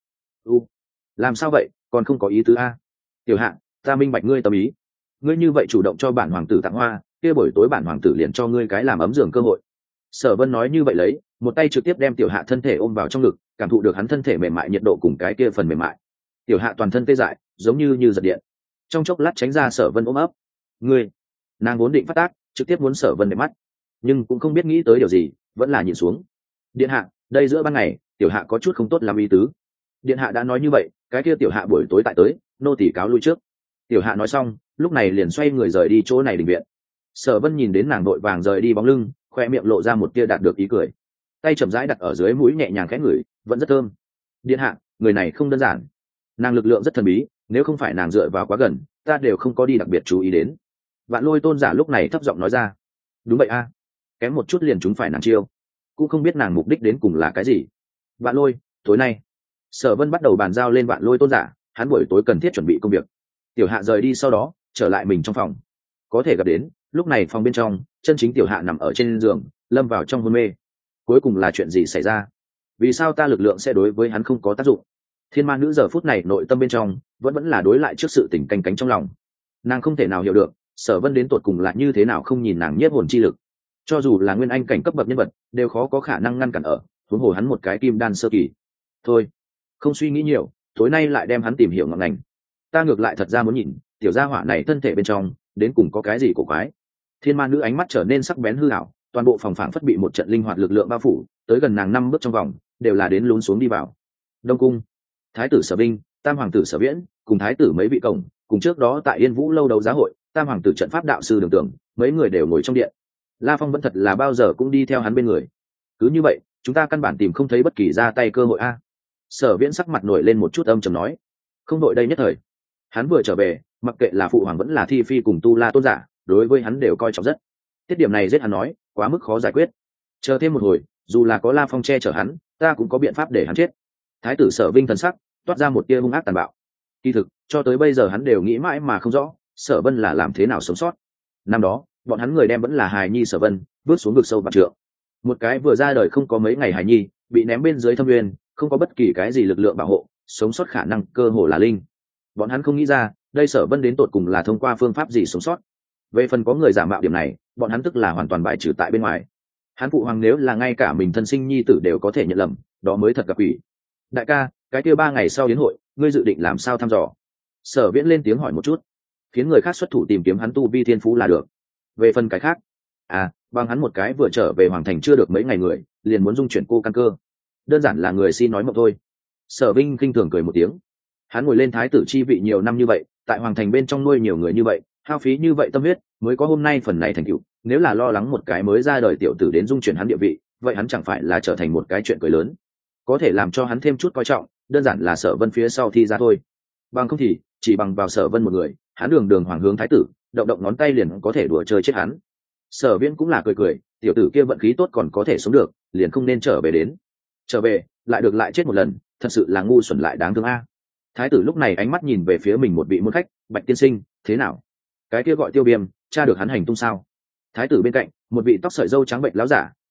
Làm sao vậy, còn không có ý tứ a? Tiểu hạ, ta minh bạch ngươi tâm ý. Ngươi như vậy chủ động cho bản hoàng tử tặng hoa, kia buổi tối bản hoàng tử liền cho ngươi cái làm ấm giường cơ hội. Sở Vân nói như vậy lấy, một tay trực tiếp đem tiểu hạ thân thể ôm vào trong ngực, cảm thụ được hắn thân thể mềm mại nhiệt độ cùng cái kia phần mềm mại. Tiểu hạ toàn thân tê dại, giống như giật điện. Trong chốc lát tránh ra Sở Vân ôm ấp. Ngươi, nàng vốn định phát tác, trực tiếp muốn Sở Vân để mắt, nhưng cũng không biết nghĩ tới điều gì, vẫn là nhìn xuống. Điện hạ, đây giữa ban ngày, tiểu hạ có chút không tốt làm ý tứ. Điện hạ đã nói như vậy, cái kia tiểu hạ buổi tối tại tới, nô tỳ cáo lui trước. Tiểu hạ nói xong, lúc này liền xoay người rời đi chỗ này đình viện. Sở Vân nhìn đến nàng đội vàng rời đi bóng lưng, khoe miệng lộ ra một tia đạt được ý cười, tay chậm rãi đặt ở dưới mũi nhẹ nhàng khẽ ngửi, vẫn rất thơm. Điện hạ, người này không đơn giản, nàng lực lượng rất thần bí, nếu không phải nàng dựa vào quá gần, ta đều không có đi đặc biệt chú ý đến. Vạn Lôi tôn giả lúc này thấp giọng nói ra. Đúng vậy a, kém một chút liền chúng phải nàng chiêu, cũng không biết nàng mục đích đến cùng là cái gì. Vạn Lôi, tối nay Sở Vân bắt đầu bàn giao lên Vạn Lôi tôn giả, hắn buổi tối cần thiết chuẩn bị công việc. Tiểu hạ rời đi sau đó, trở lại mình trong phòng. Có thể gặp đến, lúc này phòng bên trong, chân chính tiểu hạ nằm ở trên giường, lâm vào trong hôn mê. Cuối cùng là chuyện gì xảy ra? Vì sao ta lực lượng sẽ đối với hắn không có tác dụng? Thiên ma nữ giờ phút này nội tâm bên trong, vẫn là đối lại trước sự tình canh cánh trong lòng. Nàng không thể nào hiểu được, Sở Vân đến tột cùng là như thế nào không nhìn nàng nhiếp hồn chi lực. Cho dù là nguyên anh cảnh cấp bậc nhân vật, đều khó có khả năng ngăn cản ở, huống hồ hắn một cái kim đan sơ kỳ. Thôi, không suy nghĩ nhiều, tối nay lại đem hắn tìm hiểu ngọn ngành. Ta ngược lại thật ra muốn nhìn, tiểu gia hỏa này thân thể bên trong, đến cùng có cái gì cổ quái. Thiên ma nữ ánh mắt trở nên sắc bén hư ảo, toàn bộ phòng phảng phất bị một trận linh hoạt lực lượng bao phủ, tới gần nàng 5 bước trong vòng, đều là đến lún xuống đi vào. Đông cung, thái tử Sở Vinh, tam hoàng tử Sở Viễn, cùng thái tử mấy vị cổng, cùng trước đó tại Yên Vũ lâu đấu giá hội, tam hoàng tử trận pháp đạo sư Đường Tưởng, mấy người đều ngồi trong điện. La Phong vẫn thật là bao giờ cũng đi theo hắn bên người. Cứ như vậy, chúng ta căn bản tìm không thấy bất kỳ ra tay cơ hội a. Sở Viễn sắc mặt nổi lên một chút âm trầm nói, không đội đây nhất thời. Hắn vừa trở về, mặc kệ là phụ hoàng vẫn là thi phi cùng tu la tôn giả, đối với hắn đều coi trọng rất. Tiết điểm này giết hắn nói, quá mức khó giải quyết. Chờ thêm một hồi, dù là có La Phong che chở hắn, ta cũng có biện pháp để hắn chết. Thái tử Sở Vinh thần sắc toát ra một tia hung ác tàn bạo. Kỳ thực, cho tới bây giờ hắn đều nghĩ mãi mà không rõ, Sở Vân là làm thế nào sống sót. Năm đó, bọn hắn người đem vẫn là hài nhi Sở Vân bước xuống vực sâu vạn trượng. Một cái vừa ra đời không có mấy ngày hài nhi, bị ném bên dưới thâm nguyên, không có bất kỳ cái gì lực lượng bảo hộ, sống sót khả năng cơ hồ là linh. Bọn hắn không nghĩ ra, đây Sở Vân đến tột cùng là thông qua phương pháp gì sống sót. Về phần có người giả mạo điểm này, bọn hắn tức là hoàn toàn bại trừ tại bên ngoài. Hắn phụ hoàng nếu là ngay cả mình thân sinh nhi tử đều có thể nhận lầm, đó mới thật gặp ủy. Đại ca, cái kia 3 ngày sau đến hội, ngươi dự định làm sao thăm dò? Sở Viễn lên tiếng hỏi một chút, khiến người khác xuất thủ tìm kiếm hắn tu vi thiên phú là được. Về phần cái khác, bằng hắn một cái vừa trở về hoàng thành chưa được mấy ngày người, liền muốn dung chuyển cô căn cơ, đơn giản là người xin nói mộng thôi. Sở Vinh khinh thường cười một tiếng, hắn ngồi lên thái tử chi vị nhiều năm như vậy, tại hoàng thành bên trong nuôi nhiều người như vậy, hao phí như vậy tâm huyết, mới có hôm nay phần này thành tựu. Nếu là lo lắng một cái mới ra đời tiểu tử đến dung chuyển hắn địa vị, vậy hắn chẳng phải là trở thành một cái chuyện cười lớn. Có thể làm cho hắn thêm chút coi trọng, đơn giản là Sở Vân phía sau thi ra thôi. Bằng không thì chỉ bằng vào Sở Vân một người, hắn đường đường hoàng hướng thái tử, động động ngón tay liền có thể đùa chơi chết hắn. Sở Viễn cũng là cười cười, tiểu tử kia vận khí tốt còn có thể sống được, liền không nên trở về đến. Trở về, lại được lại chết một lần, thật sự là ngu xuẩn lại đáng thương a. Thái tử lúc này ánh mắt nhìn về phía mình một vị môn khách, Bạch tiên sinh, thế nào? Cái kia gọi Tiêu Viêm, tra được hắn hành tung sao? Thái tử bên cạnh, một vị tóc sợi râu trắng bệnh láo giả,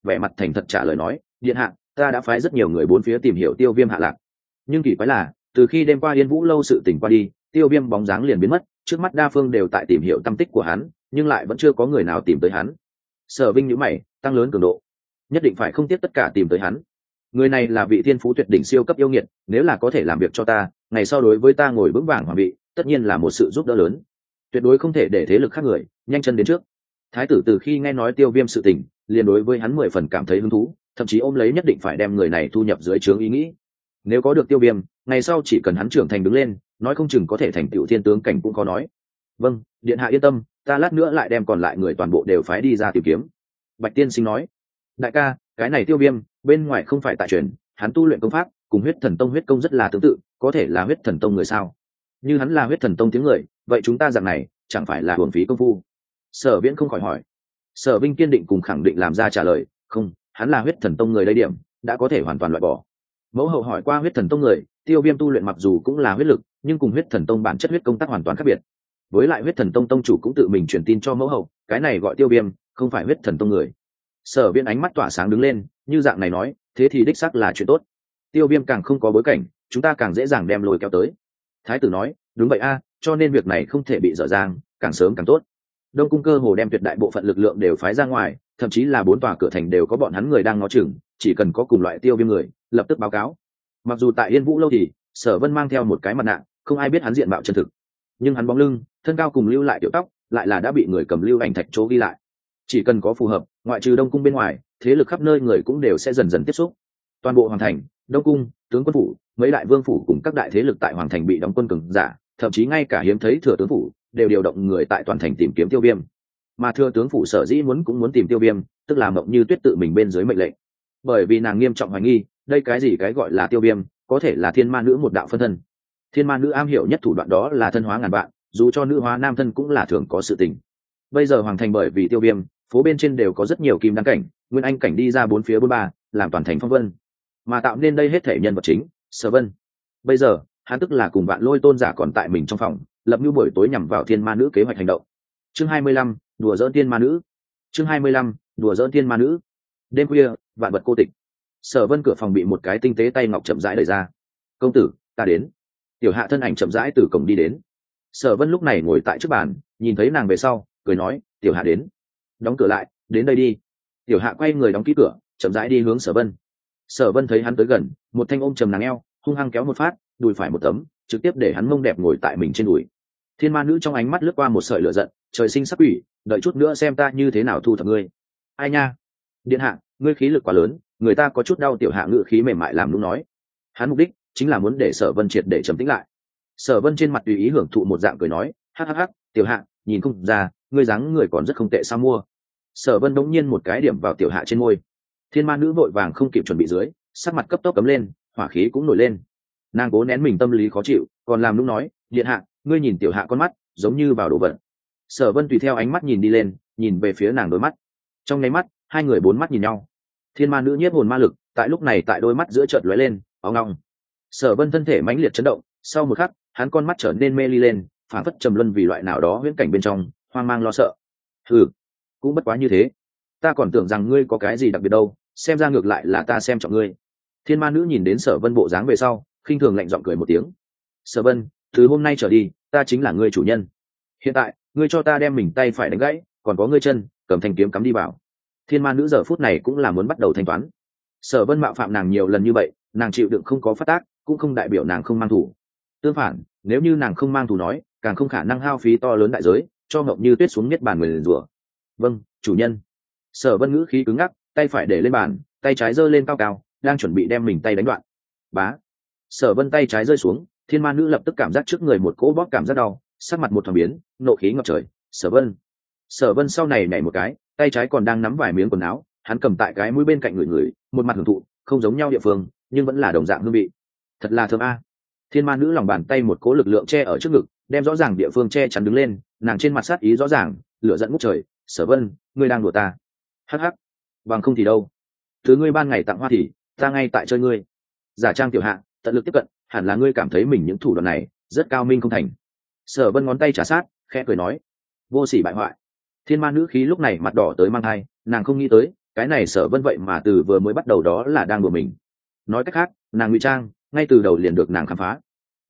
vẻ mặt thành thật trả lời nói, điện hạ, ta đã phái rất nhiều người bốn phía tìm hiểu Tiêu Viêm hạ lạc, nhưng kỳ quái là từ khi đêm qua Yên Vũ lâu sự tình qua đi, Tiêu Viêm bóng dáng liền biến mất, trước mắt đa phương đều tại tìm hiểu tâm tích của hắn, nhưng lại vẫn chưa có người nào tìm tới hắn. Sở Vinh nhíu mày, tăng lớn cường độ, nhất định phải không tiếc tất cả tìm tới hắn. Người này là vị thiên phú tuyệt đỉnh siêu cấp yêu nghiệt, nếu là có thể làm việc cho ta, ngày sau đối với ta ngồi vững vàng hoàng vị, tất nhiên là một sự giúp đỡ lớn. Tuyệt đối không thể để thế lực khác người nhanh chân đến trước. Thái tử từ khi nghe nói Tiêu Viêm sự tình, liền đối với hắn 10 phần cảm thấy hứng thú, thậm chí ôm lấy nhất định phải đem người này thu nhập dưới trướng ý nghĩ. Nếu có được Tiêu Viêm, ngày sau chỉ cần hắn trưởng thành đứng lên, nói không chừng có thể thành tựu thiên tướng cảnh cũng khó nói. Vâng, điện hạ yên tâm, ta lát nữa lại đem còn lại người toàn bộ đều phái đi ra tìm kiếm. Bạch Tiên Sinh nói, đại ca, cái này Tiêu Viêm bên ngoài không phải tại truyền, hắn tu luyện công pháp cùng Huyết Thần Tông huyết công rất là tương tự, có thể là Huyết Thần Tông người sao? Như hắn là Huyết Thần Tông tiếng người, vậy chúng ta dạng này chẳng phải là uổng phí công phu? Sở Viễn không khỏi hỏi. Sở Vinh kiên định cùng khẳng định làm ra trả lời, không, hắn là Huyết Thần Tông người đây điểm đã có thể hoàn toàn loại bỏ. Mẫu hậu hỏi qua Huyết Thần Tông người, Tiêu Viêm tu luyện mặc dù cũng là huyết lực, nhưng cùng Huyết Thần Tông bản chất huyết công tác hoàn toàn khác biệt. Với lại Huyết Thần Tông tông chủ cũng tự mình truyền tin cho mẫu hậu, cái này gọi Tiêu Viêm không phải Huyết Thần Tông người. Sở Viễn ánh mắt tỏa sáng đứng lên, như dạng này nói, thế thì đích xác là chuyện tốt. Tiêu Viêm càng không có bối cảnh, chúng ta càng dễ dàng đem lôi kéo tới. Thái tử nói, đúng vậy a, cho nên việc này không thể bị dở dang, càng sớm càng tốt. Đông cung cơ hồ đem tuyệt đại bộ phận lực lượng đều phái ra ngoài, thậm chí là 4 tòa cửa thành đều có bọn hắn người đang ngó chừng, chỉ cần có cùng loại Tiêu Viêm người, lập tức báo cáo. Mặc dù tại Yên Vũ lâu thì Sở Vân mang theo một cái mặt nạ, không ai biết hắn diện mạo chân thực, nhưng hắn bóng lưng, thân cao cùng lưu lại tiểu tóc, lại là đã bị người cầm lưu ảnh thạch chỗ ghi lại. Chỉ cần có phù hợp, ngoại trừ Đông cung bên ngoài, thế lực khắp nơi người cũng đều sẽ dần dần tiếp xúc. Toàn bộ hoàng thành, Đông cung, tướng quân phủ, mấy đại vương phủ cùng các đại thế lực tại hoàng thành bị đóng quân cường giả, thậm chí ngay cả hiếm thấy thừa tướng phủ đều điều động người tại toàn thành tìm kiếm Tiêu Viêm. Mà thừa tướng phủ sở dĩ cũng muốn tìm Tiêu Viêm, tức là Mộng Như Tuyết tự mình bên dưới mệnh lệnh, bởi vì nàng nghiêm trọng hoài nghi, đây cái gì cái gọi là Tiêu Viêm, có thể là thiên ma nữ một đạo phân thân. Thiên ma nữ am hiểu nhất thủ đoạn đó là thân hóa ngàn vạn, dù cho nữ hóa nam thân cũng là thường có sự tình. Bây giờ hoàng thành bởi vì Tiêu Viêm, phố bên trên đều có rất nhiều kim đăng cảnh, nguyên anh cảnh đi ra bốn phía bốn ba, làm toàn thành phong vân, mà tạo nên đây hết thể nhân vật chính Sở Vân. Bây giờ hắn tức là cùng Vạn Lôi tôn giả còn tại mình trong phòng, lập mưu buổi tối nhằm vào thiên ma nữ kế hoạch hành động. Chương 25, đùa giỡn thiên ma nữ. Chương 25, đùa giỡn thiên ma nữ. Đêm khuya, vạn vật cô tịch. Sở Vân cửa phòng bị một cái tinh tế tay ngọc chậm rãi đẩy ra. "Công tử, ta đến." Tiểu Hạ thân ảnh chậm rãi từ cổng đi đến. Sở Vân lúc này ngồi tại trước bàn, nhìn thấy nàng về sau, cười nói, "Tiểu Hạ đến." "Đóng cửa lại, đến đây đi." Tiểu Hạ quay người đóng kỹ cửa, chậm rãi đi hướng Sở Vân. Sở Vân thấy hắn tới gần, một thanh ôm trầm nàng eo, hung hăng kéo một phát, đùi phải một tấm, trực tiếp để hắn mông đẹp ngồi tại mình trên đùi. Thiên ma nữ trong ánh mắt lướt qua một sợi lửa giận, trời sinh sắc quỷ, đợi chút nữa xem ta như thế nào thu thập ngươi. Ai nha, điện hạ, ngươi khí lực quá lớn, người ta có chút đau. Tiểu Hạ ngự khí mềm mại làm nũng nói. Hắn mục đích chính là muốn để Sở Vân triệt để trầm tĩnh lại. Sở Vân trên mặt tùy ý hưởng thụ một dạng cười nói, hắc hắc hắc, Tiểu Hạ, nhìn không ra, ngươi dáng người còn rất không tệ sao mua. Sở Vân đống nhiên một cái điểm vào Tiểu Hạ trên môi. Thiên ma nữ vội vàng không kịp chuẩn bị dưới, sắc mặt cấp tốc cấm lên, hỏa khí cũng nổi lên. Nàng cố nén mình tâm lý khó chịu, còn làm nũng nói, điện hạ, ngươi nhìn Tiểu Hạ con mắt giống như vào đồ vật. Sở Vân tùy theo ánh mắt nhìn đi lên, nhìn về phía nàng đôi mắt. Trong nháy mắt, hai người bốn mắt nhìn nhau. Thiên ma nữ nhiếp hồn ma lực tại lúc này tại đôi mắt giữa chợt lóe lên, óng ong. Sở Vân thân thể mãnh liệt chấn động, sau một khắc, hắn con mắt trở nên mê ly lên, phảng phất trầm luân vì loại nào đó huyễn cảnh bên trong, hoang mang lo sợ. Hừ, cũng bất quá như thế. Ta còn tưởng rằng ngươi có cái gì đặc biệt đâu, xem ra ngược lại là ta xem trọng ngươi. Thiên ma nữ nhìn đến Sở Vân bộ dáng về sau, khinh thường lạnh giọng cười một tiếng. Sở Vân, từ hôm nay trở đi, ta chính là ngươi chủ nhân. Hiện tại, ngươi cho ta đem mình tay phải đánh gãy, còn có ngươi chân, cầm thanh kiếm cắm đi vào. Thiên ma nữ giờ phút này cũng là muốn bắt đầu thanh toán. Sở Vân mạo phạm nàng nhiều lần như vậy, nàng chịu đựng không có phát tác, cũng không đại biểu nàng không mang thủ. Tương phản, nếu như nàng không mang thủ nói, càng không khả năng hao phí to lớn đại giới, cho Ngọc Như Tuyết xuống niết bàn người liền rủa. Vâng, chủ nhân. Sở Vân ngữ khí cứng ngắc, tay phải để lên bàn, tay trái giơ lên cao cao, đang chuẩn bị đem mình tay đánh đoạn. Bá. Sở Vân tay trái rơi xuống, thiên ma nữ lập tức cảm giác trước người một cỗ bóp cảm rất đau, sắc mặt một thoáng biến, nộ khí ngập trời. Sở Vân. Sở Vân sau này nhảy một cái, tay trái còn đang nắm vài miếng quần áo, hắn cầm tại cái mũi bên cạnh người, một mặt hưởng thụ, không giống nhau địa phương, nhưng vẫn là đồng dạng hương vị. Thật là thơm a. Thiên ma nữ lòng bàn tay một cỗ lực lượng che ở trước ngực, đem rõ ràng địa phương che chắn đứng lên, nàng trên mặt sát ý rõ ràng, lửa giận ngút trời. Sở Vân, ngươi đang đùa ta? Hắc hắc, bằng không thì đâu. Thứ ngươi ban ngày tặng hoa thì ta ngay tại chơi ngươi. Giả trang Tiểu Hạ, tận lực tiếp cận, hẳn là ngươi cảm thấy mình những thủ đoạn này rất cao minh không thành. Sở Vân ngón tay trả sát, khẽ cười nói, vô sỉ bại hoại. Thiên ma nữ khí lúc này mặt đỏ tới mang hai, nàng không nghĩ tới cái này Sở Vân vậy mà từ vừa mới bắt đầu đó là đang đùa mình. Nói cách khác, nàng ngụy trang ngay từ đầu liền được nàng khám phá.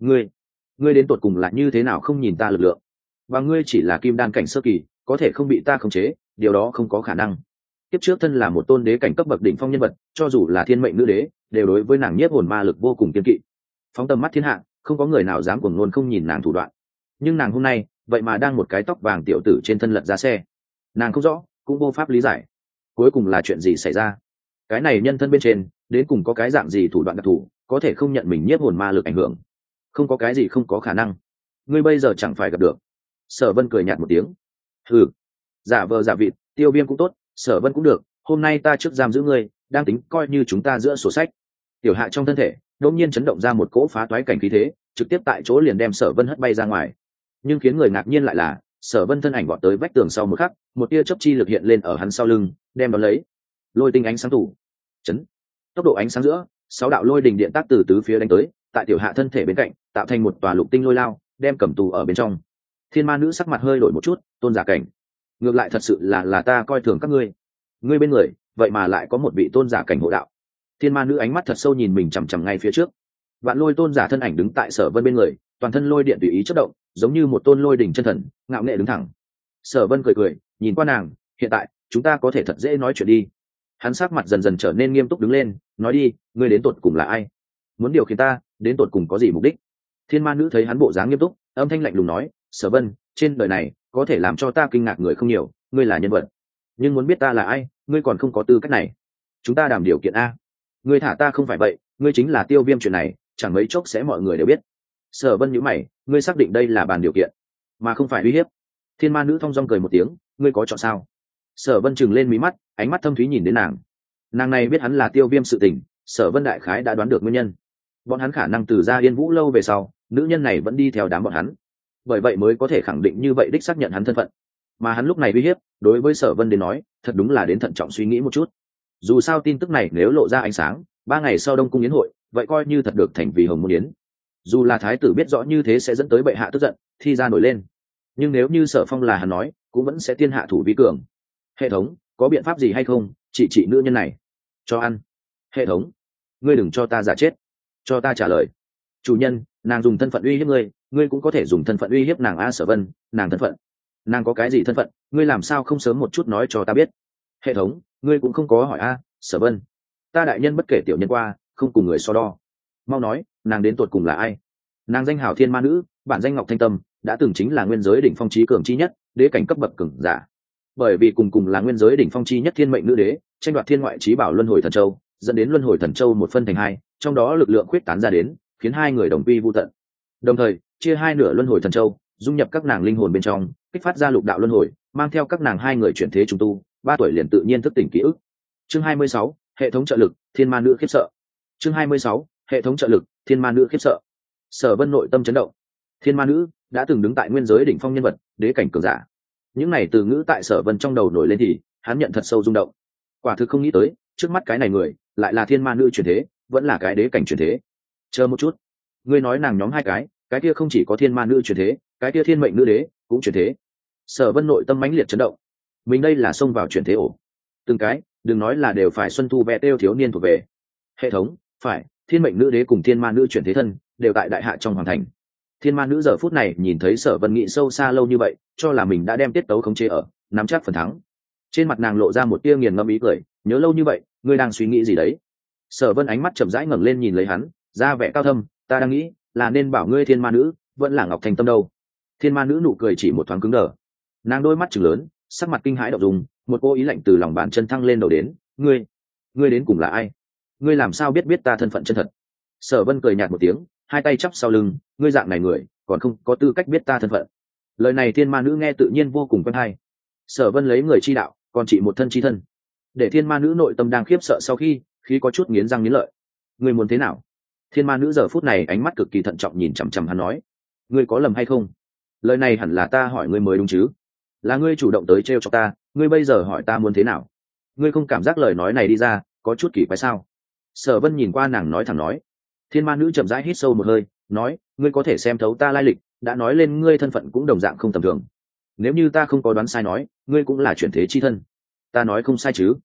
Ngươi đến tột cùng là như thế nào không nhìn ta lực lượng? Và ngươi chỉ là kim đan cảnh sơ kỳ, có thể không bị ta khống chế, điều đó không có khả năng. Kiếp trước thân là một tôn đế cảnh cấp bậc đỉnh phong nhân vật, cho dù là thiên mệnh nữ đế, đều đối với nàng nhiếp hồn ma lực vô cùng kiên kỵ. Phóng tầm mắt thiên hạ, không có người nào dám cuồng ngôn không nhìn nàng thủ đoạn. Nhưng nàng hôm nay, vậy mà đang một cái tóc vàng tiểu tử trên thân lật ra xe. Nàng không rõ, cũng vô pháp lý giải. Cuối cùng là chuyện gì xảy ra? Cái này nhân thân bên trên, đến cùng có cái dạng gì thủ đoạn đặc thù, có thể không nhận mình nhiếp hồn ma lực ảnh hưởng? Không có cái gì không có khả năng. Ngươi bây giờ chẳng phải gặp được. Sở Vân cười nhạt một tiếng. Ừ, giả vờ giả vịt, Tiêu Viêm cũng tốt, Sở Vân cũng được, hôm nay ta trước giam giữ ngươi, đang tính coi như chúng ta giữa sổ sách. Tiểu Hạ trong thân thể đột nhiên chấn động ra một cỗ phá toái cảnh khí thế, trực tiếp tại chỗ liền đem Sở Vân hất bay ra ngoài. Nhưng khiến người ngạc nhiên lại là, Sở Vân thân ảnh vọt tới vách tường sau một khắc, một tia chớp chi lực hiện lên ở hắn sau lưng, đem đón lấy. Lôi tinh ánh sáng tủ. Chấn. Tốc độ ánh sáng giữa, 6 đạo lôi đình điện tác từ tứ phía đánh tới, tại Tiểu Hạ thân thể bên cạnh, tạo thành một tòa lục tinh lôi lao, đem cầm tù ở bên trong. Thiên ma nữ sắc mặt hơi đổi một chút, tôn giả cảnh. Ngược lại thật sự là ta coi thường các ngươi. Ngươi bên người, vậy mà lại có một vị tôn giả cảnh hộ đạo. Thiên ma nữ ánh mắt thật sâu nhìn mình chằm chằm ngay phía trước. Vạn Lôi tôn giả thân ảnh đứng tại Sở Vân bên người, toàn thân lôi điện tùy ý chớp động, giống như một tôn lôi đỉnh chân thần, ngạo nghễ đứng thẳng. Sở Vân cười cười, nhìn qua nàng, hiện tại, chúng ta có thể thật dễ nói chuyện đi. Hắn sắc mặt dần dần trở nên nghiêm túc đứng lên, nói đi, ngươi đến tột cùng là ai? Muốn điều khiển ta, đến tột cùng có gì mục đích? Thiên ma nữ thấy hắn bộ dáng nghiêm túc, âm thanh lạnh lùng nói, Sở Vân, trên đời này có thể làm cho ta kinh ngạc người không nhiều, ngươi là nhân vật, nhưng muốn biết ta là ai, ngươi còn không có tư cách này. Chúng ta đàm điều kiện a. Ngươi thả ta không phải vậy, ngươi chính là Tiêu Viêm, chuyện này chẳng mấy chốc sẽ mọi người đều biết. Sở Vân nhíu mày, ngươi xác định đây là bàn điều kiện, mà không phải uy hiếp? Thiên ma nữ thong dong cười một tiếng, ngươi có chọn sao? Sở Vân trừng lên mí mắt, ánh mắt thâm thúy nhìn đến nàng. Nàng này biết hắn là Tiêu Viêm sự tình, Sở Vân đại khái đã đoán được nguyên nhân. Bọn hắn khả năng từ ra Yên Vũ lâu về sau, nữ nhân này vẫn đi theo đám bọn hắn, bởi vậy mới có thể khẳng định như vậy đích xác nhận hắn thân phận. Mà hắn lúc này uy hiếp, đối với Sở Vân đến nói, thật đúng là đến thận trọng suy nghĩ một chút. Dù sao tin tức này nếu lộ ra ánh sáng, 3 ngày sau Đông cung yến hội, vậy coi như thật được thành vì hồng môn yến. Dù là thái tử biết rõ như thế sẽ dẫn tới bệ hạ tức giận, thi ra nổi lên. Nhưng nếu như Sở Phong là hắn nói, cũng vẫn sẽ tiên hạ thủ vi cường. Hệ thống, có biện pháp gì hay không, chị nữ nhân này? Cho ăn. Hệ thống, ngươi đừng cho ta giả chết, cho ta trả lời. Chủ nhân, nàng dùng thân phận uy hiếp ngươi, ngươi cũng có thể dùng thân phận uy hiếp nàng a. Sở Vân, nàng thân phận, nàng có cái gì thân phận, ngươi làm sao không sớm một chút nói cho ta biết? Hệ thống, ngươi cũng không có hỏi a. Sở Vân, ta đại nhân bất kể tiểu nhân qua, không cùng người so đo. Mau nói, nàng đến tột cùng là ai? Nàng danh hào Thiên Ma Nữ, bản danh Ngọc Thanh Tâm, đã từng chính là nguyên giới đỉnh phong chí cường chi nhất, đế cảnh cấp bậc cường giả. Bởi vì cùng là nguyên giới đỉnh phong chi nhất thiên mệnh nữ đế, tranh đoạt thiên ngoại chí bảo luân hồi thần châu, dẫn đến luân hồi thần châu một phân thành hai, trong đó lực lượng khuyết tán ra đến, khiến hai người đồng quy vu tận. Đồng thời, chia hai nửa luân hồi thần châu, dung nhập các nàng linh hồn bên trong, kích phát ra lục đạo luân hồi, mang theo các nàng hai người chuyển thế trùng tu, 3 tuổi liền tự nhiên thức tỉnh ký ức. Chương 26, hệ thống trợ lực, Thiên Ma Nữ khiếp sợ. Chương 26, hệ thống trợ lực, Thiên Ma Nữ khiếp sợ. Sở Vân nội tâm chấn động. Thiên Ma Nữ đã từng đứng tại nguyên giới đỉnh phong nhân vật, đế cảnh cường giả. Những này từ ngữ tại Sở Vân trong đầu nổi lên thì hắn nhận thật sâu rung động. Quả thực không nghĩ tới, trước mắt cái này người lại là Thiên Ma Nữ chuyển thế, vẫn là cái đế cảnh chuyển thế. Chờ một chút, ngươi nói nàng nhóm hai cái kia không chỉ có Thiên Ma Nữ chuyển thế, cái kia Thiên Mệnh Nữ đế cũng chuyển thế. Sở Vân nội tâm mãnh liệt chấn động. Mình đây là xông vào chuyển thế ổ. Từng cái, đừng nói là đều phải xuân thu vẽ tiêu thiếu niên thuộc về. Hệ thống, phải, Thiên Mệnh Nữ đế cùng Thiên Ma Nữ chuyển thế thân, đều tại đại hạ trong hoàng thành. Thiên Ma Nữ giờ phút này nhìn thấy Sở Vân nghĩ sâu xa lâu như vậy, cho là mình đã đem tiết tấu khống chế ở, nắm chắc phần thắng. Trên mặt nàng lộ ra một tia nghiền ngẫm ý cười, nhớ lâu như vậy, ngươi đang suy nghĩ gì đấy? Sở Vân ánh mắt chậm rãi ngẩng lên nhìn lấy hắn, ra vẻ cao thâm, ta đang nghĩ, là nên bảo ngươi Thiên Ma Nữ, vẫn là Ngọc Thanh Tâm đâu. Thiên Ma Nữ nụ cười chỉ một thoáng cứng đờ. Nàng đôi mắt trừng lớn, sắc mặt kinh hãi động dung, một cô ý lạnh từ lòng bàn chân thăng lên đầu đến, ngươi đến cùng là ai? Ngươi làm sao biết ta thân phận chân thật? Sở Vân cười nhạt một tiếng, hai tay chắp sau lưng, ngươi dạng này người, còn không có tư cách biết ta thân phận. Lời này Thiên Ma Nữ nghe tự nhiên vô cùng quen hay. Sở Vân lấy người chi đạo, còn trị một thân chi thân. Để Thiên Ma Nữ nội tâm đang khiếp sợ sau khi có chút nghiến răng nghiến lợi. Ngươi muốn thế nào? Thiên Ma Nữ giờ phút này ánh mắt cực kỳ thận trọng nhìn chằm chằm hắn nói, ngươi có lầm hay không? Lời này hẳn là ta hỏi ngươi mới đúng chứ? Là ngươi chủ động tới trêu cho ta, ngươi bây giờ hỏi ta muốn thế nào? Ngươi không cảm giác lời nói này đi ra có chút kỳ quái sao? Sở Vân nhìn qua nàng nói thẳng nói. Thiên Ma Nữ chậm rãi hít sâu một hơi, nói, ngươi có thể xem thấu ta lai lịch, đã nói lên ngươi thân phận cũng đồng dạng không tầm thường. Nếu như ta không có đoán sai nói, ngươi cũng là chuyển thế chi thân. Ta nói không sai chứ?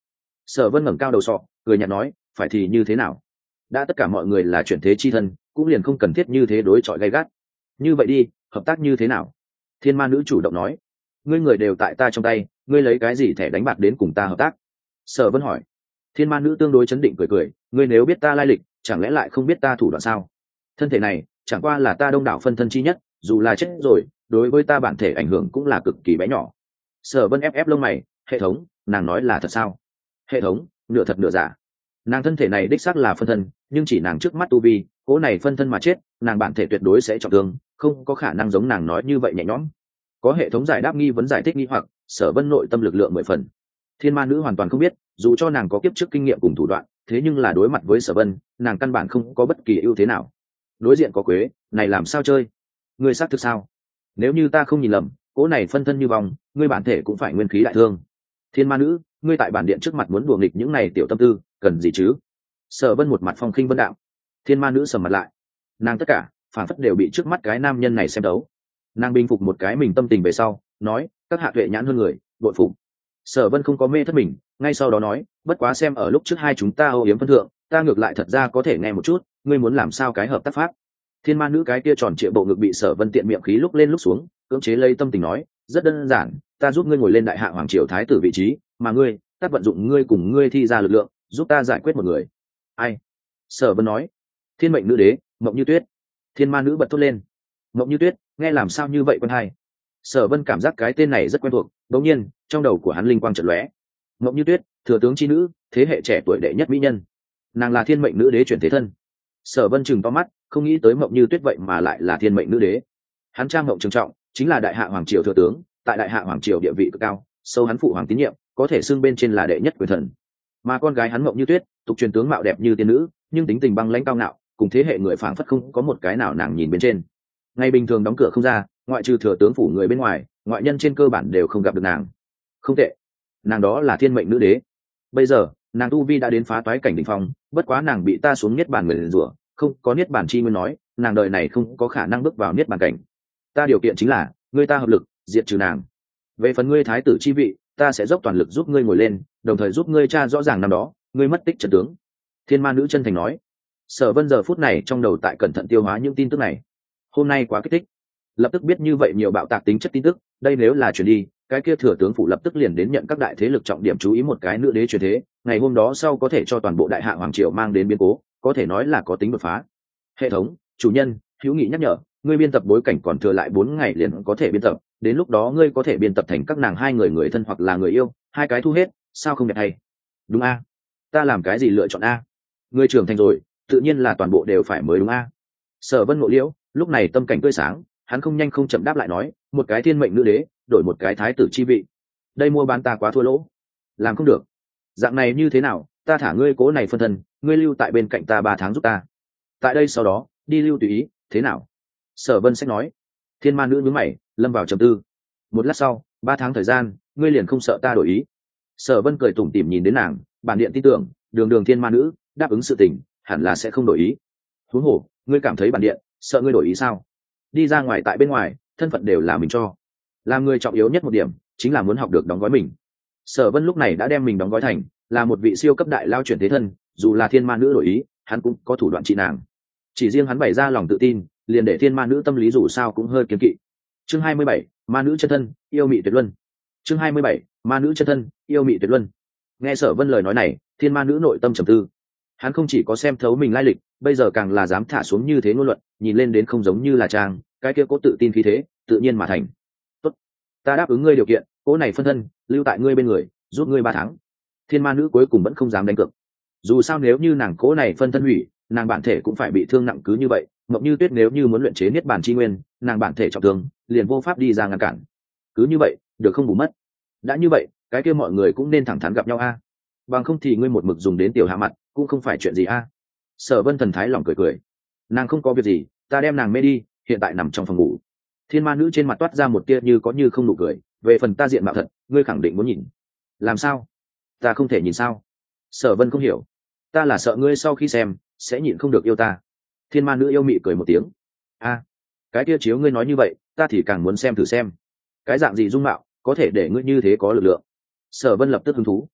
Sở Vân ngẩng cao đầu sọ, cười nhạt nói, phải thì như thế nào? Đã tất cả mọi người là chuyển thế chi thân, cũng liền không cần thiết như thế đối chọi gay gắt. Như vậy đi, hợp tác như thế nào? Thiên ma nữ chủ động nói, ngươi người đều tại ta trong tay, ngươi lấy cái gì thẻ đánh bạc đến cùng ta hợp tác? Sở Vân hỏi. Thiên ma nữ tương đối chấn định cười cười, ngươi nếu biết ta lai lịch, chẳng lẽ lại không biết ta thủ đoạn sao? Thân thể này chẳng qua là ta đông đảo phân thân chi nhất, dù là chết rồi, đối với ta bản thể ảnh hưởng cũng là cực kỳ bé nhỏ. Sở Vân ép ép lông mày, hệ thống, nàng nói là thật sao? Hệ thống, nửa thật nửa giả. Nàng thân thể này đích xác là phân thân, nhưng chỉ nàng trước mắt tu vi, cố này phân thân mà chết, nàng bản thể tuyệt đối sẽ trọng thương, không có khả năng giống nàng nói như vậy nhẹ nhõm. Có hệ thống giải đáp nghi vấn giải thích nghi hoặc, Sở Vân nội tâm lực lượng 10 phần. Thiên ma nữ hoàn toàn không biết, dù cho nàng có kiếp trước kinh nghiệm cùng thủ đoạn, thế nhưng là đối mặt với Sở Vân, nàng căn bản không có bất kỳ ưu thế nào. Đối diện có Quế, này làm sao chơi? Ngươi xác thực sao? Nếu như ta không nhìn lầm, cố này phân thân như vòng, ngươi bản thể cũng phải nguyên khí đại thương. Thiên ma nữ, ngươi tại bản điện trước mặt muốn đùa nghịch những này tiểu tâm tư, cần gì chứ? Sở Vân một mặt phong khinh vân đạo. Thiên ma nữ sầm mặt lại, nàng tất cả phản phất đều bị trước mắt cái nam nhân này xem đấu. Nàng bình phục một cái mình tâm tình về sau, nói, các hạ tuệ nhãn hơn người, bội phục. Sở Vân không có mê thất mình, ngay sau đó nói, bất quá xem ở lúc trước hai chúng ta âu yếm phân thượng, ta ngược lại thật ra có thể nghe một chút, ngươi muốn làm sao cái hợp tác pháp? Thiên ma nữ cái kia tròn trịa bộ ngực bị Sở Vân tiện miệng khí lúc lên lúc xuống, cưỡng chế lấy tâm tình nói, rất đơn giản, ta giúp ngươi ngồi lên đại hạ hoàng triều thái tử vị trí, mà ngươi, ta vận dụng ngươi cùng ngươi thi ra lực lượng, giúp ta giải quyết một người. Ai? Sở Vân nói, Thiên mệnh nữ đế, Mộng Như Tuyết. Thiên ma nữ bật thốt lên, Mộng Như Tuyết, nghe làm sao như vậy quen hay? Sở Vân cảm giác cái tên này rất quen thuộc, đột nhiên, trong đầu của hắn linh quang chợt lóe. Mộng Như Tuyết, thừa tướng chi nữ, thế hệ trẻ tuổi đệ nhất mỹ nhân. Nàng là thiên mệnh nữ đế chuyển thế thân. Sở Vân trừng to mắt, không nghĩ tới Mộng Như Tuyết vậy mà lại là thiên mệnh nữ đế. Hắn trang Mộng Trường Trọng, chính là đại hạ hoàng triều thừa tướng, tại đại hạ hoàng triều địa vị cực cao, sâu hắn phụ hoàng tín nhiệm, có thể xưng bên trên là đệ nhất quyền thần. Mà con gái hắn Mộng Như Tuyết, tục truyền tướng mạo đẹp như tiên nữ, nhưng tính tình băng lãnh cao ngạo, cùng thế hệ người phảng phất không có một cái nào nàng nhìn bên trên. Ngày bình thường đóng cửa không ra, ngoại trừ thừa tướng phủ người bên ngoài, ngoại nhân trên cơ bản đều không gặp được nàng. Không tệ, nàng đó là thiên mệnh nữ đế. Bây giờ nàng tu vi đã đến phá toái cảnh đỉnh phong, bất quá nàng bị ta xuống niết bàn người rủa, không có niết bàn chi nguyên nói, nàng đời này không có khả năng bước vào niết bàn cảnh. Ta điều kiện chính là ngươi ta hợp lực diệt trừ nàng. Về phần ngươi thái tử chi vị, ta sẽ dốc toàn lực giúp ngươi ngồi lên, đồng thời giúp ngươi tra rõ ràng năm đó ngươi mất tích trận tướng. Thiên ma nữ chân thành nói. Sở Vân giờ phút này trong đầu tại cẩn thận tiêu hóa những tin tức này. Hôm nay quá kích thích, lập tức biết như vậy nhiều bạo tạc tính chất tin tức, đây nếu là truyền đi, cái kia thừa tướng phủ lập tức liền đến nhận các đại thế lực trọng điểm chú ý một cái nữ đế truyền thế, ngày hôm đó sau có thể cho toàn bộ đại hạ hoàng triều mang đến biến cố, có thể nói là có tính đột phá. Hệ thống, chủ nhân, hữu nghị nhắc nhở, ngươi biên tập bối cảnh còn thừa lại 4 ngày liền có thể biên tập, đến lúc đó ngươi có thể biên tập thành các nàng hai người người thân hoặc là người yêu, hai cái thu hết, sao không đẹp hay? Đúng a? Ta làm cái gì lựa chọn a? Ngươi trưởng thành rồi, tự nhiên là toàn bộ đều phải mới đúng a? Sở Vân ngộ liễu, lúc này tâm cảnh tươi sáng, hắn không nhanh không chậm đáp lại nói, một cái thiên mệnh nữ đế, đổi một cái thái tử chi vị. Đây mua bán ta quá thua lỗ, làm không được. Dạng này như thế nào, ta thả ngươi cố này phân thân, ngươi lưu tại bên cạnh ta 3 tháng giúp ta. Tại đây sau đó, đi lưu tùy ý, thế nào? Sở Vân sẽ nói. Thiên ma nữ nhướng mày, lâm vào trầm tư. Một lát sau, 3 tháng thời gian, ngươi liền không sợ ta đổi ý? Sở Vân cười tủm tỉm nhìn đến nàng, bản điện tin tưởng, đường đường thiên ma nữ, đáp ứng sự tình, hẳn là sẽ không đổi ý. Huống hồ, ngươi cảm thấy bản điện sợ ngươi đổi ý sao? Đi ra ngoài tại bên ngoài, thân phận đều là mình cho. Làm người trọng yếu nhất một điểm, chính là muốn học được đóng gói mình. Sở Vân lúc này đã đem mình đóng gói thành là một vị siêu cấp đại lao chuyển thế thân, dù là thiên ma nữ đổi ý, hắn cũng có thủ đoạn trị nàng. Chỉ riêng hắn bày ra lòng tự tin, liền để thiên ma nữ tâm lý dù sao cũng hơi kiêng kỵ. Chương 27, ma nữ chân thân, yêu mị tuyệt luân. Chương 27, ma nữ chân thân, yêu mị tuyệt luân. Nghe Sở Vân lời nói này, thiên ma nữ nội tâm trầm tư. Hắn không chỉ có xem thấu mình lai lịch, bây giờ càng là dám thả xuống như thế ngôn luận, nhìn lên đến không giống như là trang, cái kia cố tự tin khí thế, tự nhiên mà thành. Tốt, ta đáp ứng ngươi điều kiện, cố này phân thân lưu tại ngươi bên người, giúp ngươi 3 tháng. Thiên ma nữ cuối cùng vẫn không dám đánh cược. Dù sao nếu như nàng cố này phân thân hủy, nàng bản thể cũng phải bị thương nặng cứ như vậy. Mộng Như Tuyết nếu như muốn luyện chế niết bàn chi nguyên, nàng bản thể trọng thương, liền vô pháp đi ra ngăn cản. Cứ như vậy, được không bù mất. Đã như vậy, cái kia mọi người cũng nên thẳng thắn gặp nhau a. Bằng không thì ngươi một mực dùng đến tiểu hạ mặt, cũng không phải chuyện gì a. Sở Vân thần thái lòng cười cười. Nàng không có việc gì, ta đem nàng mê đi, hiện tại nằm trong phòng ngủ. Thiên ma nữ trên mặt toát ra một tia như có như không nụ cười, về phần ta diện mạo thật, ngươi khẳng định muốn nhìn. Làm sao? Ta không thể nhìn sao? Sở Vân không hiểu. Ta là sợ ngươi sau khi xem sẽ nhịn không được yêu ta. Thiên ma nữ yêu mị cười một tiếng. A, cái kia chiếu ngươi nói như vậy, ta thì càng muốn xem thử xem. Cái dạng gì dung mạo có thể để ngươi như thế có lực lượng? Sở Vân lập tức hứng thú.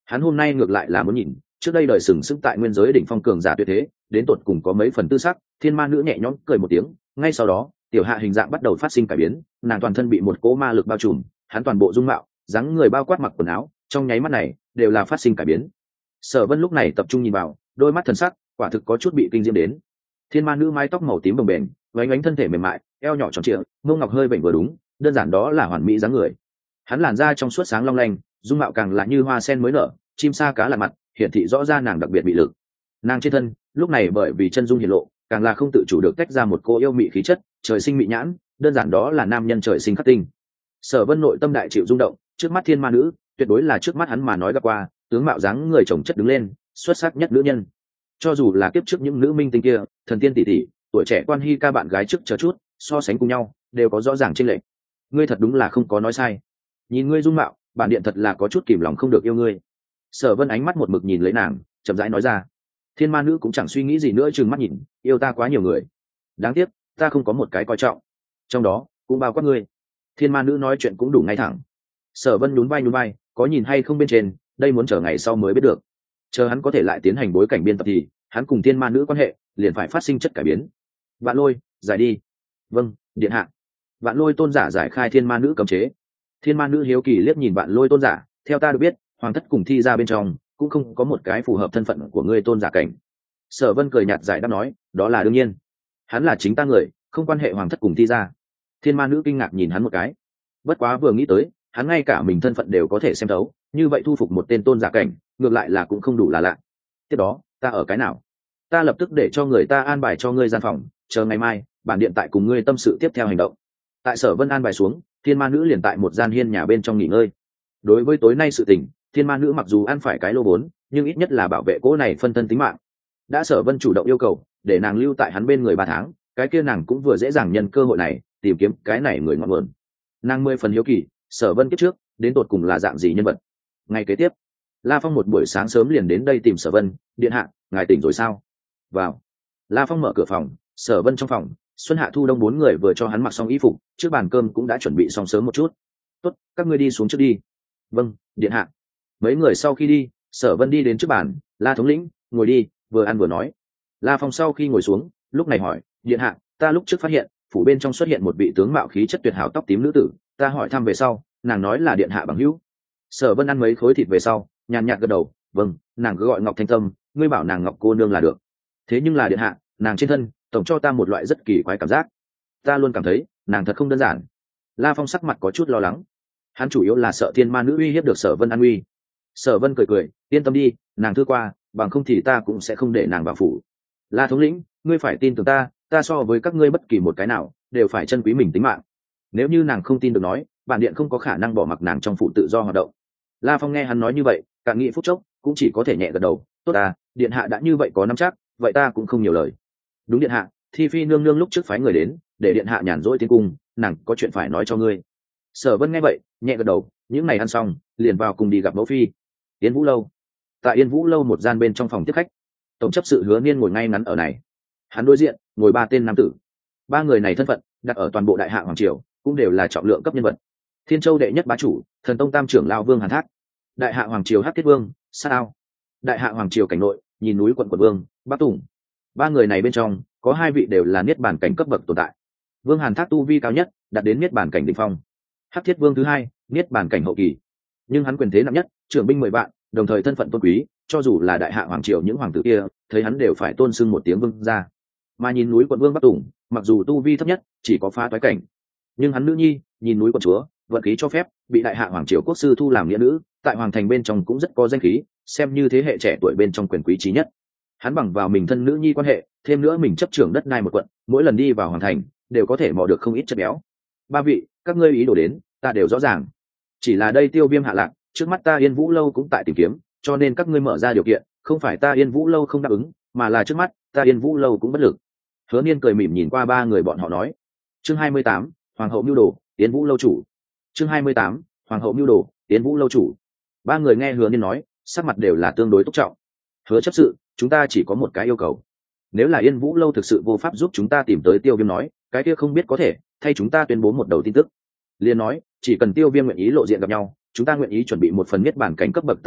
Hắn hôm nay ngược lại là muốn nhìn trước đây đời sừng sững tại nguyên giới đỉnh phong cường giả tuyệt thế đến tột cùng có mấy phần tư sắc. Thiên ma nữ nhẹ nhõm cười một tiếng, ngay sau đó tiểu hạ hình dạng bắt đầu phát sinh cải biến, nàng toàn thân bị một cỗ ma lực bao trùm, hắn toàn bộ dung mạo dáng người bao quát mặc quần áo trong nháy mắt này đều là phát sinh cải biến. Sở Vân lúc này tập trung nhìn vào, đôi mắt thần sắc quả thực có chút bị kinh diễm đến. Thiên ma nữ mái tóc màu tím bồng bềnh, vánh ánh thân thể mềm mại, eo nhỏ tròn trịa, mông ngọc hơi vểnh vừa đúng, đơn giản đó là hoàn mỹ dáng người. Hắn làn da trong suốt sáng long lanh, dung mạo càng là như hoa sen mới nở, chim sa cá lặn mặt, hiển thị rõ ra nàng đặc biệt bị lực. Nàng trên thân lúc này bởi vì chân dung hiển lộ, càng là không tự chủ được tách ra một cô yêu mị khí chất, trời sinh mị nhãn, đơn giản đó là nam nhân trời sinh khắc tinh. Sở Vân nội tâm đại chịu rung động, trước mắt thiên ma nữ tuyệt đối là trước mắt hắn mà nói gặp qua tướng mạo dáng người chồng chất đứng lên xuất sắc nhất nữ nhân. Cho dù là kiếp trước những nữ minh tinh kia, thần tiên tỷ tỷ, tuổi trẻ quan hy ca bạn gái trước chờ chút, so sánh cùng nhau đều có rõ ràng chênh lệch. Ngươi thật đúng là không có nói sai. Nhìn ngươi dung mạo, bản điện thật là có chút kìm lòng không được yêu ngươi. Sở Vân ánh mắt một mực nhìn lấy nàng, chậm rãi nói ra. Thiên ma nữ cũng chẳng suy nghĩ gì nữa, trừng mắt nhìn, yêu ta quá nhiều người, đáng tiếc ta không có một cái coi trọng, trong đó cũng bao quát ngươi. Thiên ma nữ nói chuyện cũng đủ ngay thẳng. Sở Vân nhún vai, có nhìn hay không bên trên, đây muốn chờ ngày sau mới biết được. Chờ hắn có thể lại tiến hành bối cảnh biên tập thì hắn cùng thiên ma nữ quan hệ liền phải phát sinh chất cải biến. Vạn Lôi, giải đi. Vâng, điện hạ. Vạn Lôi tôn giả giải khai thiên ma nữ cấm chế. Thiên ma nữ hiếu kỳ liếc nhìn Vạn Lôi tôn giả, theo ta được biết, hoàng thất cùng thi ra bên trong cũng không có một cái phù hợp thân phận của ngươi tôn giả cảnh. Sở Vân cười nhạt giải đáp nói, đó là đương nhiên, hắn là chính ta người, không quan hệ hoàng thất cùng thi ra. Thiên ma nữ kinh ngạc nhìn hắn một cái, bất quá vừa nghĩ tới hắn ngay cả mình thân phận đều có thể xem thấu, như vậy thu phục một tên tôn giả cảnh ngược lại là cũng không đủ là lạ. Tiếp đó ta ở cái nào? Ta lập tức để cho người ta an bài cho ngươi gian phòng, chờ ngày mai bản điện tại cùng ngươi tâm sự tiếp theo hành động. Tại Sở Vân an bài xuống, thiên ma nữ liền tại một gian hiên nhà bên trong nghỉ ngơi. Đối với tối nay sự tình, thiên ma nữ mặc dù ăn phải cái lô vốn, nhưng ít nhất là bảo vệ cỗ này phân thân tính mạng. Đã Sở Vân chủ động yêu cầu để nàng lưu tại hắn bên người 3 tháng, cái kia nàng cũng vừa dễ dàng nhân cơ hội này tìm kiếm cái này người ngọn nguồn. Nàng 10 phần hiếu kỳ, Sở Vân kiếp trước đến tột cùng là dạng gì nhân vật. Ngày kế tiếp, La Phong một buổi sáng sớm liền đến đây tìm Sở Vân, điện hạ, ngài tỉnh rồi sao? Vào. La Phong mở cửa phòng, Sở Vân trong phòng, Xuân Hạ Thu Đông 4 người vừa cho hắn mặc xong y phục, trước bàn cơm cũng đã chuẩn bị xong sớm một chút. Tốt, các ngươi đi xuống trước đi. Vâng, điện hạ. Mấy người sau khi đi, Sở Vân đi đến trước bàn, La thống lĩnh, ngồi đi, vừa ăn vừa nói. La Phong sau khi ngồi xuống, lúc này hỏi, điện hạ, ta lúc trước phát hiện phủ bên trong xuất hiện một vị tướng mạo khí chất tuyệt hảo tóc tím nữ tử, ta hỏi thăm về sau, nàng nói là điện hạ bằng hữu. Sở Vân ăn mấy khối thịt về sau, nhàn nhạt gật đầu, vâng, nàng cứ gọi Ngọc Thanh Tâm, ngươi bảo nàng Ngọc cô nương là được. Thế nhưng là điện hạ, nàng trên thân tổng cho ta một loại rất kỳ quái cảm giác, ta luôn cảm thấy nàng thật không đơn giản. La Phong sắc mặt có chút lo lắng, hắn chủ yếu là sợ thiên ma nữ uy hiếp được Sở Vân an uy. Sở Vân cười cười, yên tâm đi, nàng thư qua, bằng không thì ta cũng sẽ không để nàng vào phủ. La thống lĩnh, ngươi phải tin tưởng ta, ta so với các ngươi bất kỳ một cái nào đều phải trân quý mình tính mạng. Nếu như nàng không tin được nói, bản điện không có khả năng bỏ mặc nàng trong phủ tự do hoạt động. La Phong nghe hắn nói như vậy, càng nghĩ phút chốc cũng chỉ có thể nhẹ gật đầu, tốt à, điện hạ đã như vậy có nắm chắc, vậy ta cũng không nhiều lời. Đúng điện hạ, Thi Phi nương nương lúc trước phái người đến để điện hạ nhàn rỗi tiến cung, nàng có chuyện phải nói cho ngươi. Sở Vân nghe vậy nhẹ gật đầu, những ngày ăn xong liền vào cùng đi gặp mẫu phi. Yên Vũ lâu. Tại Yên Vũ lâu một gian bên trong phòng tiếp khách, tổng chấp sự Hứa Niên ngồi ngay ngắn ở này, hắn đối diện ngồi 3 tên nam tử. 3 người này thân phận đặt ở toàn bộ đại hạ hoàng triều cũng đều là trọng lượng cấp nhân vật. Thiên Châu đệ nhất bá chủ, Thần Tông tam trưởng lão Vương Hàn Thác, đại hạ hoàng triều Hắc Thiết Vương Sao, đại hạ hoàng triều cảnh nội Nhìn núi quận quận vương Bắc Tùng. 3 người này bên trong có 2 vị đều là niết bàn cảnh cấp bậc tồn tại. Vương Hàn Thác tu vi cao nhất, đạt đến niết bàn cảnh đỉnh phong. Hắc Thiết Vương thứ 2, niết bàn cảnh hậu kỳ. Nhưng hắn quyền thế nặng nhất, trưởng binh 10 vạn, đồng thời thân phận tôn quý, cho dù là đại hạ hoàng triều những hoàng tử kia, thấy hắn đều phải tôn xưng một tiếng vương gia. Mà Nhìn núi quận vương Bắc Tùng, mặc dù tu vi thấp nhất, chỉ có phá toái cảnh, nhưng hắn nữ nhi Nhìn núi quận chúa, vận khí cho phép, bị đại hạ hoàng triều quốc sư thu làm nghĩa nữ, tại hoàng thành bên trong cũng rất có danh khí, xem như thế hệ trẻ tuổi bên trong quyền quý trí nhất. Hắn bằng vào mình thân nữ nhi quan hệ, thêm nữa mình chấp trưởng đất đai một quận, mỗi lần đi vào hoàng thành đều có thể mò được không ít chất béo. 3 vị, các ngươi ý đồ đến, ta đều rõ ràng. Chỉ là đây Tiêu Viêm hạ lạc, trước mắt ta Yên Vũ lâu cũng tại tìm kiếm, cho nên các ngươi mở ra điều kiện, không phải ta Yên Vũ lâu không đáp ứng, mà là trước mắt ta Yên Vũ lâu cũng bất lực. Hứa Niên cười mỉm nhìn qua 3 người bọn họ nói. Chương 28, Hoàng hậu mưu đồ, Yên Vũ lâu chủ. Chương 28, Hoàng hậu mưu đồ, Yên Vũ lâu chủ. 3 người nghe Hứa Niên nói, sắc mặt đều là tương đối túc trọng. Hứa chấp sự, chúng ta chỉ có một cái yêu cầu. Nếu là Yên Vũ lâu thực sự vô pháp giúp chúng ta tìm tới Tiêu Viêm nói, cái kia không biết có thể thay chúng ta tuyên bố một đầu tin tức. Liên nói, chỉ cần Tiêu Viêm nguyện ý lộ diện gặp nhau, chúng ta nguyện ý chuẩn bị một phần niết bản cảnh cấp bậc tạ anh,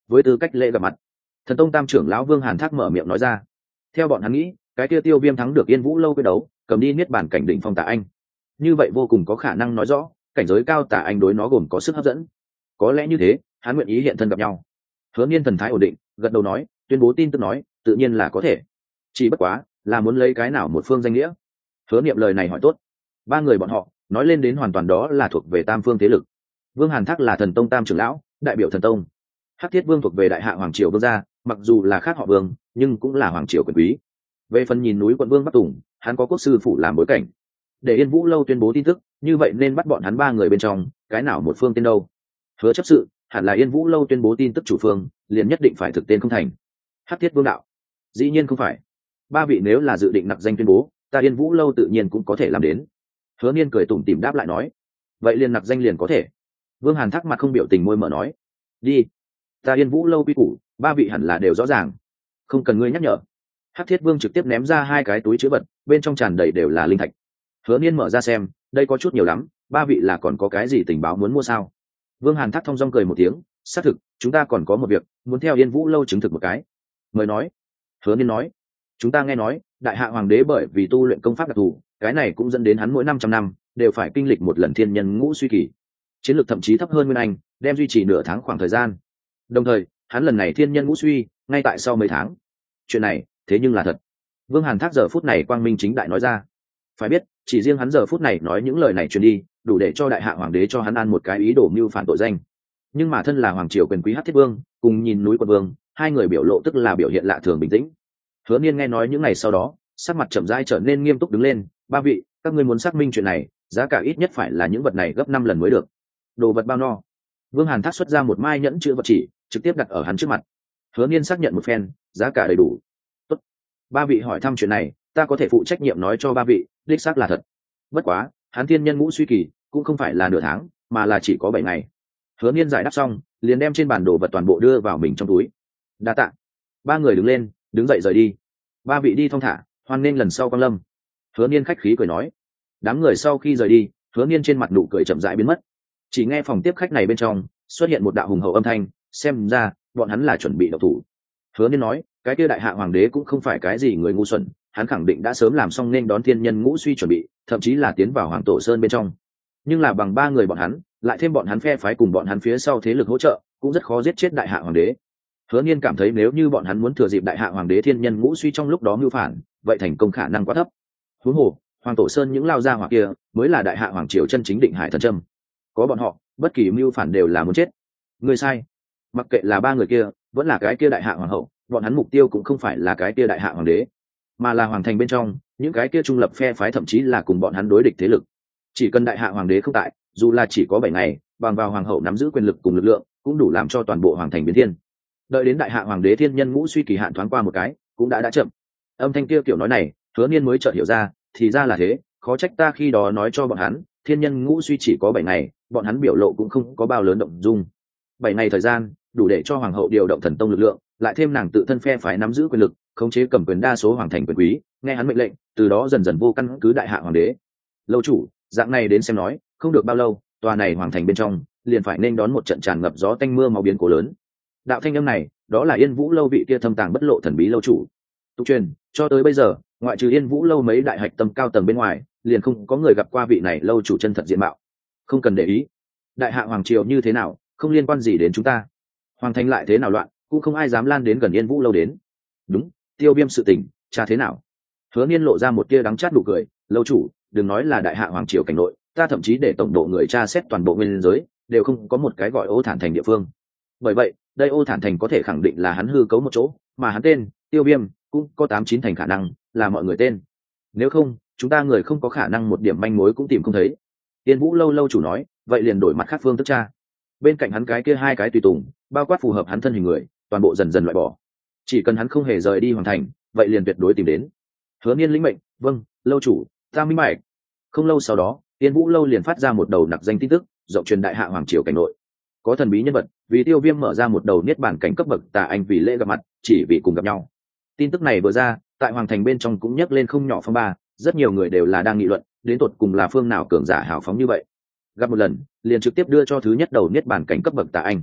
với tư cách lễ gặp mặt. Thần tông tam trưởng lão Vương Hàn Thác mở miệng nói ra. Theo bọn hắn nghĩ, cái kia Tiêu Viêm thắng được Yên Vũ lâu quyết đấu, cầm đi niết bàn cảnh đỉnh phong Tà Anh. Như vậy vô cùng có khả năng nói rõ, cảnh giới cao Tà Anh đối nó gồm có sức hấp dẫn. Có lẽ như thế, hắn nguyện ý hiện thân gặp nhau. Hứa Niên thần thái ổn định, gật đầu nói, tuyên bố tin tức nói, tự nhiên là có thể. Chỉ bất quá, là muốn lấy cái nào một phương danh nghĩa. Hứa Niệm lời này hỏi tốt. Ba người bọn họ nói lên đến hoàn toàn đó là thuộc về tam phương thế lực. Vương Hàn Thác là thần tông tam trưởng lão, đại biểu thần tông. Hắc Thiết Vương thuộc về đại hạ hoàng triều vương gia, mặc dù là khác họ Vương, nhưng cũng là hoàng triều quyền quý. Về phần nhìn núi quận Vương Bắc Tùng, hắn có quốc sư phủ làm bối cảnh. Để Yên Vũ lâu tuyên bố tin tức, như vậy nên bắt bọn hắn ba người bên trong, cái nào một phương tên đâu? Hứa chấp sự, hẳn là Yên Vũ lâu tuyên bố tin tức chủ phương, liền nhất định phải thực tên không thành. Hắc Thiết Vương đạo, dĩ nhiên không phải. Ba vị nếu là dự định nặc danh tuyên bố, ta Yên Vũ lâu tự nhiên cũng có thể làm đến. Hứa Niên cười tủm tỉm đáp lại nói, vậy liền nặc danh liền có thể. Vương Hàn Thác mặt không biểu tình môi mở nói, đi, ta Yên Vũ lâu quy củ, ba vị hẳn là đều rõ ràng, không cần ngươi nhắc nhở. Hắc Thiết Vương trực tiếp ném ra hai cái túi chứa vật, bên trong tràn đầy đều là linh thạch. Hứa Niên mở ra xem, đây có chút nhiều lắm, ba vị là còn có cái gì tình báo muốn mua sao? Vương Hàn Thác thong dong cười một tiếng, xác thực, chúng ta còn có một việc, muốn theo Yên Vũ lâu chứng thực một cái. Mời nói. Hứa Niên nói, chúng ta nghe nói, đại hạ hoàng đế bởi vì tu luyện công pháp đặc thù, cái này cũng dẫn đến hắn mỗi 500 năm đều phải kinh lịch một lần thiên nhân ngũ suy kỳ, chiến lược thậm chí thấp hơn Nguyên Anh, đem duy trì nửa tháng khoảng thời gian. Đồng thời, hắn lần này thiên nhân ngũ suy, ngay tại sau mấy tháng. Chuyện này, thế nhưng là thật. Vương Hàn Thác giờ phút này quang minh chính đại nói ra. Phải biết, chỉ riêng hắn giờ phút này nói những lời này truyền đi, đủ để cho đại hạ hoàng đế cho hắn ăn một cái ý đồ mưu phản tội danh. Nhưng mà thân là hoàng triều quyền quý Hắc Thiết Vương, cùng nhìn núi quận Vương, hai người biểu lộ tức là biểu hiện lạ thường bình tĩnh. Hứa Niên nghe nói những ngày sau đó, sắc mặt chậm rãi trở nên nghiêm túc đứng lên, ba vị, các ngươi muốn xác minh chuyện này, giá cả ít nhất phải là những vật này gấp 5 lần mới được. Đồ vật bao no? Vương Hàn Thác xuất ra một mai nhẫn chữ vật chỉ, trực tiếp đặt ở hắn trước mặt. Hứa Niên xác nhận một phen, giá cả đầy đủ. Tốt. Ba vị hỏi thăm chuyện này, ta có thể phụ trách nhiệm nói cho ba vị, đích xác là thật. Bất quá, hắn thiên nhân ngũ suy kỳ, cũng không phải là nửa tháng, mà là chỉ có 7 ngày. Hứa Niên giải đáp xong, liền đem trên bản đồ vật toàn bộ đưa vào mình trong túi. Đa tạ. Ba người đứng lên, đứng dậy rời đi. Ba vị đi thong thả, hoan nên lần sau quang lâm. Hứa Niên khách khí cười nói. Đám người sau khi rời đi, Hứa Niên trên mặt nụ cười chậm rãi biến mất. Chỉ nghe phòng tiếp khách này bên trong xuất hiện một đạo hùng hậu âm thanh, xem ra bọn hắn là chuẩn bị động thủ. Hứa Niên nói, cái kia đại hạ hoàng đế cũng không phải cái gì người ngu xuẩn, hắn khẳng định đã sớm làm xong nên đón thiên nhân ngũ suy chuẩn bị, thậm chí là tiến vào hoàng tổ sơn bên trong. Nhưng là bằng ba người bọn hắn, lại thêm bọn hắn phe phái cùng bọn hắn phía sau thế lực hỗ trợ, cũng rất khó giết chết đại hạ hoàng đế. Hứa Niên cảm thấy nếu như bọn hắn muốn thừa dịp đại hạ hoàng đế thiên nhân ngũ suy trong lúc đó mưu phản, vậy thành công khả năng quá thấp. Huống hồ, hoàng tổ sơn những lao gia hỏa kia mới là đại hạ hoàng triều chân chính định hải thần châm. Có bọn họ, bất kỳ mưu phản đều là muốn chết. Người sai. Mặc kệ là ba người kia, vẫn là cái kia đại hạ hoàng hậu, bọn hắn mục tiêu cũng không phải là cái kia đại hạ hoàng đế, mà là hoàng thành bên trong những cái kia trung lập phe phái, thậm chí là cùng bọn hắn đối địch thế lực. Chỉ cần đại hạ hoàng đế không tại, dù là chỉ có 7 ngày, bằng vào hoàng hậu nắm giữ quyền lực cùng lực lượng, cũng đủ làm cho toàn bộ hoàng thành biến thiên. Đợi đến đại hạ hoàng đế thiên nhân ngũ suy kỳ hạn thoáng qua một cái, cũng đã chậm. Âm thanh kia kiểu nói này, Hứa Niên mới chợt hiểu ra, thì ra là thế, khó trách ta khi đó nói cho bọn hắn, thiên nhân ngũ suy chỉ có 7 ngày, bọn hắn biểu lộ cũng không có bao lớn động dung. 7 ngày thời gian, đủ để cho hoàng hậu điều động thần tông lực lượng, lại thêm nàng tự thân phe phái nắm giữ quyền lực, khống chế cầm quyền đa số hoàng thành quyền quý, nghe hắn mệnh lệnh, từ đó dần dần vô căn cứ đại hạ hoàng đế. Lâu chủ, dạng này đến xem nói, không được bao lâu, tòa này hoàng thành bên trong liền phải nên đón một trận tràn ngập gió tanh mưa máu biến cố lớn. Đạo thanh âm này, đó là Yên Vũ lâu vị kia thâm tàng bất lộ thần bí lâu chủ. Tục truyền, cho tới bây giờ, ngoại trừ Yên Vũ lâu mấy đại hạch tâm cao tầng bên ngoài, liền không có người gặp qua vị này lâu chủ chân thật diện mạo. Không cần để ý, đại hạ hoàng triều như thế nào, không liên quan gì đến chúng ta. Hoàng thành lại thế nào loạn, cũng không ai dám lan đến gần Yên Vũ lâu đến. Đúng, Tiêu Viêm sự tình, cha thế nào? Hứa Niên lộ ra một tia đắng chát nụ cười, lâu chủ, đừng nói là đại hạ hoàng triều cảnh nội, ta thậm chí để tổng độ người tra xét toàn bộ nguyên giới, đều không có một cái gọi Ô Thản thành địa phương. Bởi vậy, đây Ô Thản thành có thể khẳng định là hắn hư cấu một chỗ, mà hắn tên Tiêu Viêm cũng có 8-9 thành khả năng là mọi người tên. Nếu không, chúng ta người không có khả năng một điểm manh mối cũng tìm không thấy. Yên Vũ lâu lâu chủ nói, vậy liền đổi mặt khác phương tức tra. Bên cạnh hắn cái kia hai cái tùy tùng, bao quát phù hợp hắn thân hình người, toàn bộ dần dần loại bỏ. Chỉ cần hắn không hề rời đi hoàng thành, vậy liền tuyệt đối tìm đến. Hứa Niên lĩnh mệnh, vâng, lâu chủ, ta minh bạch. Không lâu sau đó, Yên Vũ lâu liền phát ra một đầu nặc danh tin tức, rộng truyền đại hạ hoàng triều cảnh nội. Có thần bí nhân vật, vì Tiêu Viêm mở ra một đầu niết bàn cảnh cấp bậc Tà Anh vì lễ gặp mặt, chỉ vì cùng gặp nhau. Tin tức này vừa ra, tại hoàng thành bên trong cũng nhấc lên không nhỏ phong ba, rất nhiều người đều là đang nghị luận, đến tột cùng là phương nào cường giả hào phóng như vậy. Gặp một lần, liền trực tiếp đưa cho thứ nhất đầu niết bàn cảnh cấp bậc Tà Anh.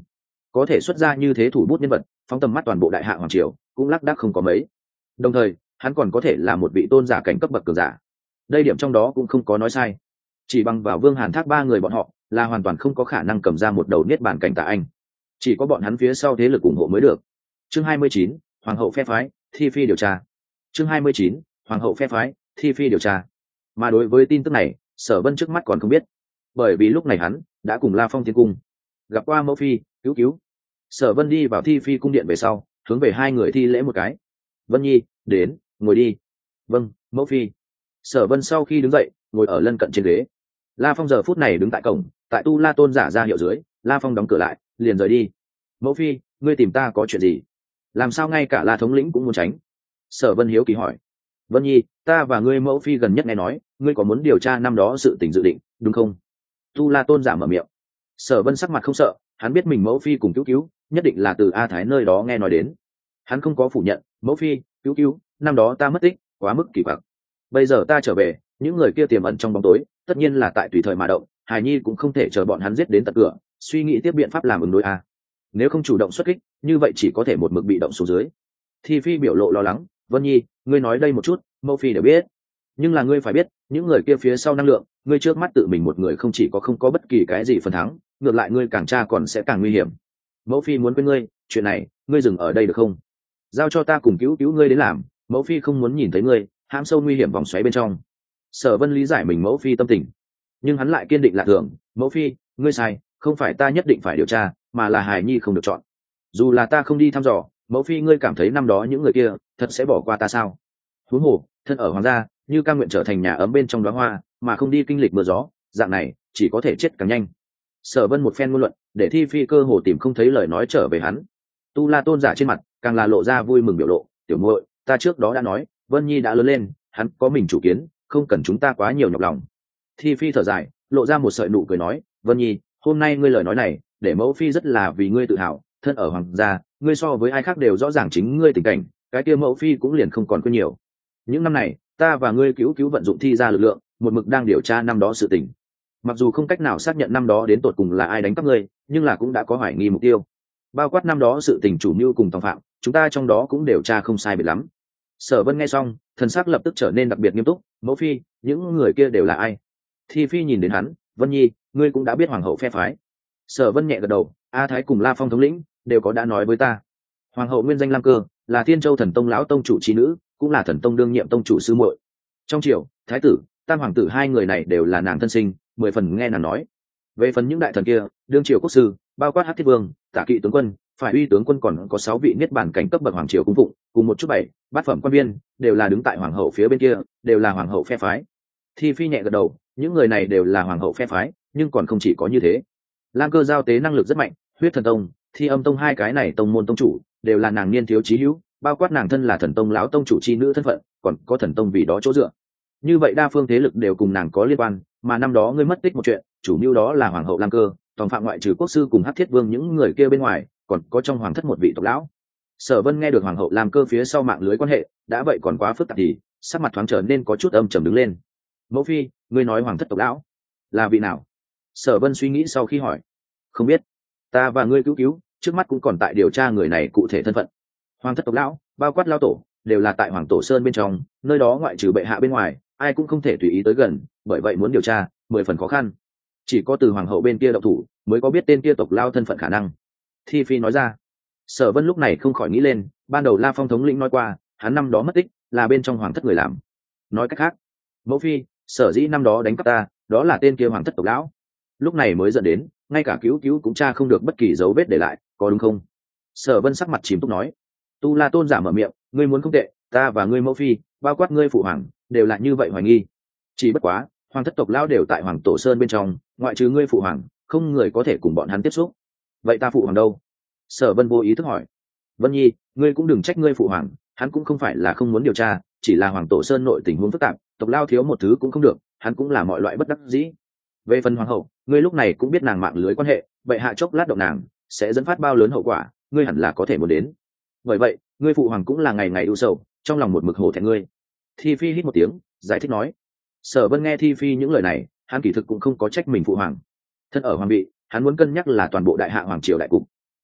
có thể xuất ra như thế thủ bút nhân vật phóng tầm mắt toàn bộ đại hạ hoàng triều cũng lác đác không có mấy. Đồng thời hắn còn có thể là một vị tôn giả cảnh cấp bậc cường giả, đây điểm trong đó cũng không có nói sai. Chỉ bằng vào Vương Hàn Thác ba người bọn họ là hoàn toàn không có khả năng cầm ra một đầu niết bàn cảnh tà anh, chỉ có bọn hắn phía sau thế lực ủng hộ mới được. Chương 29, Hoàng hậu phe phái, thi phi điều tra. Chương 29, Hoàng hậu phe phái, thi phi điều tra. Mà đối với tin tức này, Sở Vân trước mắt còn không biết, bởi vì lúc này hắn đã cùng La Phong tiến cung gặp qua mẫu phi, cứu cứu. Sở Vân đi vào thi phi cung điện về sau, hướng về hai người thi lễ một cái. Vân Nhi, đến, ngồi đi. Vâng, mẫu phi. Sở Vân sau khi đứng dậy, ngồi ở lân cận trên ghế. La Phong giờ phút này đứng tại cổng, tại Tu La Tôn giả ra hiệu dưới, La Phong đóng cửa lại, liền rời đi. Mẫu phi, ngươi tìm ta có chuyện gì? Làm sao ngay cả La thống lĩnh cũng muốn tránh? Sở Vân hiếu kỳ hỏi. Vân Nhi, ta và ngươi mẫu phi gần nhất nghe nói, ngươi có muốn điều tra năm đó sự tình dự định, đúng không? Tu La Tôn giả mở miệng. Sở Vân sắc mặt không sợ, hắn biết mình mẫu phi cùng cứu cứu nhất định là từ A Thái nơi đó nghe nói đến. Hắn không có phủ nhận, mẫu phi, cứu cứu, năm đó ta mất tích, quá mức kỳ quặc. Bây giờ ta trở về, những người kia tiềm ẩn trong bóng tối, tất nhiên là tại tùy thời mà động, Hải Nhi cũng không thể chờ bọn hắn giết đến tận cửa, suy nghĩ tiếp biện pháp làm ứng đối a. Nếu không chủ động xuất kích, như vậy chỉ có thể một mực bị động xuống dưới. Thi Phi biểu lộ lo lắng, Vân Nhi, ngươi nói đây một chút, mẫu phi đều biết, nhưng là ngươi phải biết, những người kia phía sau năng lượng, ngươi trước mắt tự mình một người không chỉ có không có bất kỳ cái gì phần thắng, ngược lại ngươi càng tra còn sẽ càng nguy hiểm. Mẫu phi muốn quên ngươi, chuyện này, ngươi dừng ở đây được không? Giao cho ta cùng cứu cứu ngươi đến làm, mẫu phi không muốn nhìn thấy ngươi hãm sâu nguy hiểm vòng xoáy bên trong. Sở Vân lý giải mình mẫu phi tâm tình, nhưng hắn lại kiên định là thường, mẫu phi, ngươi sai, không phải ta nhất định phải điều tra, mà là Hải Nhi không được chọn. Dù là ta không đi thăm dò, mẫu phi ngươi cảm thấy năm đó những người kia thật sẽ bỏ qua ta sao? Huống hồ, thân ở hoàng gia, như cam nguyện trở thành nhà ấm bên trong đóa hoa, mà không đi kinh lịch mưa gió, dạng này chỉ có thể chết càng nhanh. Sở Vân một phen ngôn luận, để Thi Phi cơ hồ tìm không thấy lời nói trở về hắn. Tu La Tôn giả trên mặt càng là lộ ra vui mừng biểu lộ, tiểu muội, ta trước đó đã nói, Vân Nhi đã lớn lên, hắn có mình chủ kiến, không cần chúng ta quá nhiều nhọc lòng. Thi Phi thở dài, lộ ra một sợi nụ cười nói, Vân Nhi, hôm nay ngươi lời nói này, để mẫu phi rất là vì ngươi tự hào, thân ở hoàng gia, ngươi so với ai khác đều rõ ràng chính ngươi tình cảnh, cái kia mẫu phi cũng liền không còn quên nhiều. Những năm này, ta và ngươi cứu cứu vận dụng thi ra lực lượng, một mực đang điều tra năm đó sự tình. Mặc dù không cách nào xác nhận năm đó đến tột cùng là ai đánh cắp ngươi, nhưng là cũng đã có hoài nghi mục tiêu. Bao quát năm đó sự tình chủ mưu cùng tòng phạm, chúng ta trong đó cũng điều tra không sai biệt lắm. Sở Vân nghe xong, thần sắc lập tức trở nên đặc biệt nghiêm túc, mẫu phi, những người kia đều là ai? Thi Phi nhìn đến hắn, Vân Nhi, ngươi cũng đã biết hoàng hậu phe phái. Sở Vân nhẹ gật đầu, A Thái cùng La Phong thống lĩnh đều có đã nói với ta. Hoàng hậu nguyên danh Lam Cơ, là Thiên Châu Thần Tông lão tông chủ trí nữ, cũng là Thần Tông đương nhiệm tông chủ sư muội. Trong triều, thái tử, tam hoàng tử hai người này đều là nàng thân sinh, 10 phần nghe nàng nói. Về phần những đại thần kia, đương triều quốc sư, bao quát Hắc Thiết Vương, Tả Kỵ tướng quân, phải uy tướng quân còn có 6 vị niết bàn cảnh cấp bậc hoàng triều cung phụng, cùng một chút bát phẩm quan viên, đều là đứng tại hoàng hậu phía bên kia, đều là hoàng hậu phe phái. Thi Phi nhẹ gật đầu, những người này đều là hoàng hậu phe phái, nhưng còn không chỉ có như thế. Lam Cơ giao tế năng lực rất mạnh, Huyết Thần Tông, Thi Âm Tông hai cái này tông môn tông chủ, đều là nàng niên thiếu chí hữu, bao quát nàng thân là Thần Tông lão tông chủ chi nữ thân phận, còn có Thần Tông vì đó chỗ dựa. Như vậy đa phương thế lực đều cùng nàng có liên quan, mà năm đó ngươi mất tích một chuyện, chủ mưu đó là hoàng hậu Lam Cơ, toàn phạm ngoại trừ quốc sư cùng Hắc Thiết Vương những người kia bên ngoài, còn có trong hoàng thất một vị tộc lão. Sở Vân nghe được hoàng hậu Lam Cơ phía sau mạng lưới quan hệ, đã vậy còn quá phức tạp thì sắc mặt thoáng trở nên có chút âm trầm đứng lên. Mẫu phi, ngươi nói hoàng thất tộc lão là vị nào? Sở Vân suy nghĩ sau khi hỏi. Không biết, ta và ngươi cứu trước mắt cũng còn tại điều tra người này cụ thể thân phận. Hoàng thất tộc lão, bao quát lão tổ, đều là tại Hoàng Tổ Sơn bên trong, nơi đó ngoại trừ bệ hạ bên ngoài, ai cũng không thể tùy ý tới gần, bởi vậy muốn điều tra, 10 phần khó khăn. Chỉ có từ hoàng hậu bên kia động thủ, mới có biết tên kia tộc lão thân phận khả năng. Thi Phi nói ra. Sở Vân lúc này không khỏi nghĩ lên, ban đầu La Phong thống lĩnh nói qua, hắn năm đó mất tích, là bên trong hoàng thất người làm. Nói cách khác, mẫu phi, sở dĩ năm đó đánh cắp ta, đó là tên kia hoàng thất tộc lão. Lúc này mới dẫn đến, ngay cả cứu cũng tra không được bất kỳ dấu vết để lại, có đúng không? Sở Vân sắc mặt chìm túc nói. Tu La Tôn giả mở miệng, ngươi muốn không tệ, ta và ngươi mẫu phi, bao quát ngươi phụ hoàng, đều là như vậy hoài nghi. Chỉ bất quá, hoàng thất tộc lão đều tại Hoàng Tổ Sơn bên trong, ngoại trừ ngươi phụ hoàng, không người có thể cùng bọn hắn tiếp xúc. Vậy ta phụ hoàng đâu? Sở Vân vô ý thức hỏi. Vân Nhi, ngươi cũng đừng trách ngươi phụ hoàng, hắn cũng không phải là không muốn điều tra, chỉ là Hoàng Tổ Sơn nội tình huống phức tạp, tộc lão thiếu một thứ cũng không được, hắn cũng là mọi loại bất đắc dĩ. Về phần hoàng hậu, ngươi lúc này cũng biết nàng mạng lưới quan hệ, vậy hạ chốc lát động nàng sẽ dẫn phát bao lớn hậu quả, ngươi hẳn là có thể muốn đến. Bởi vậy, ngươi phụ hoàng cũng là ngày ngày ưu sầu, trong lòng một mực hổ thẹn ngươi. Thi Phi hít một tiếng, giải thích nói. Sở Vân nghe Thi Phi những lời này, hắn kỳ thực cũng không có trách mình phụ hoàng. Thân ở hoàng vị, hắn muốn cân nhắc là toàn bộ đại hạ hoàng triều đại cục.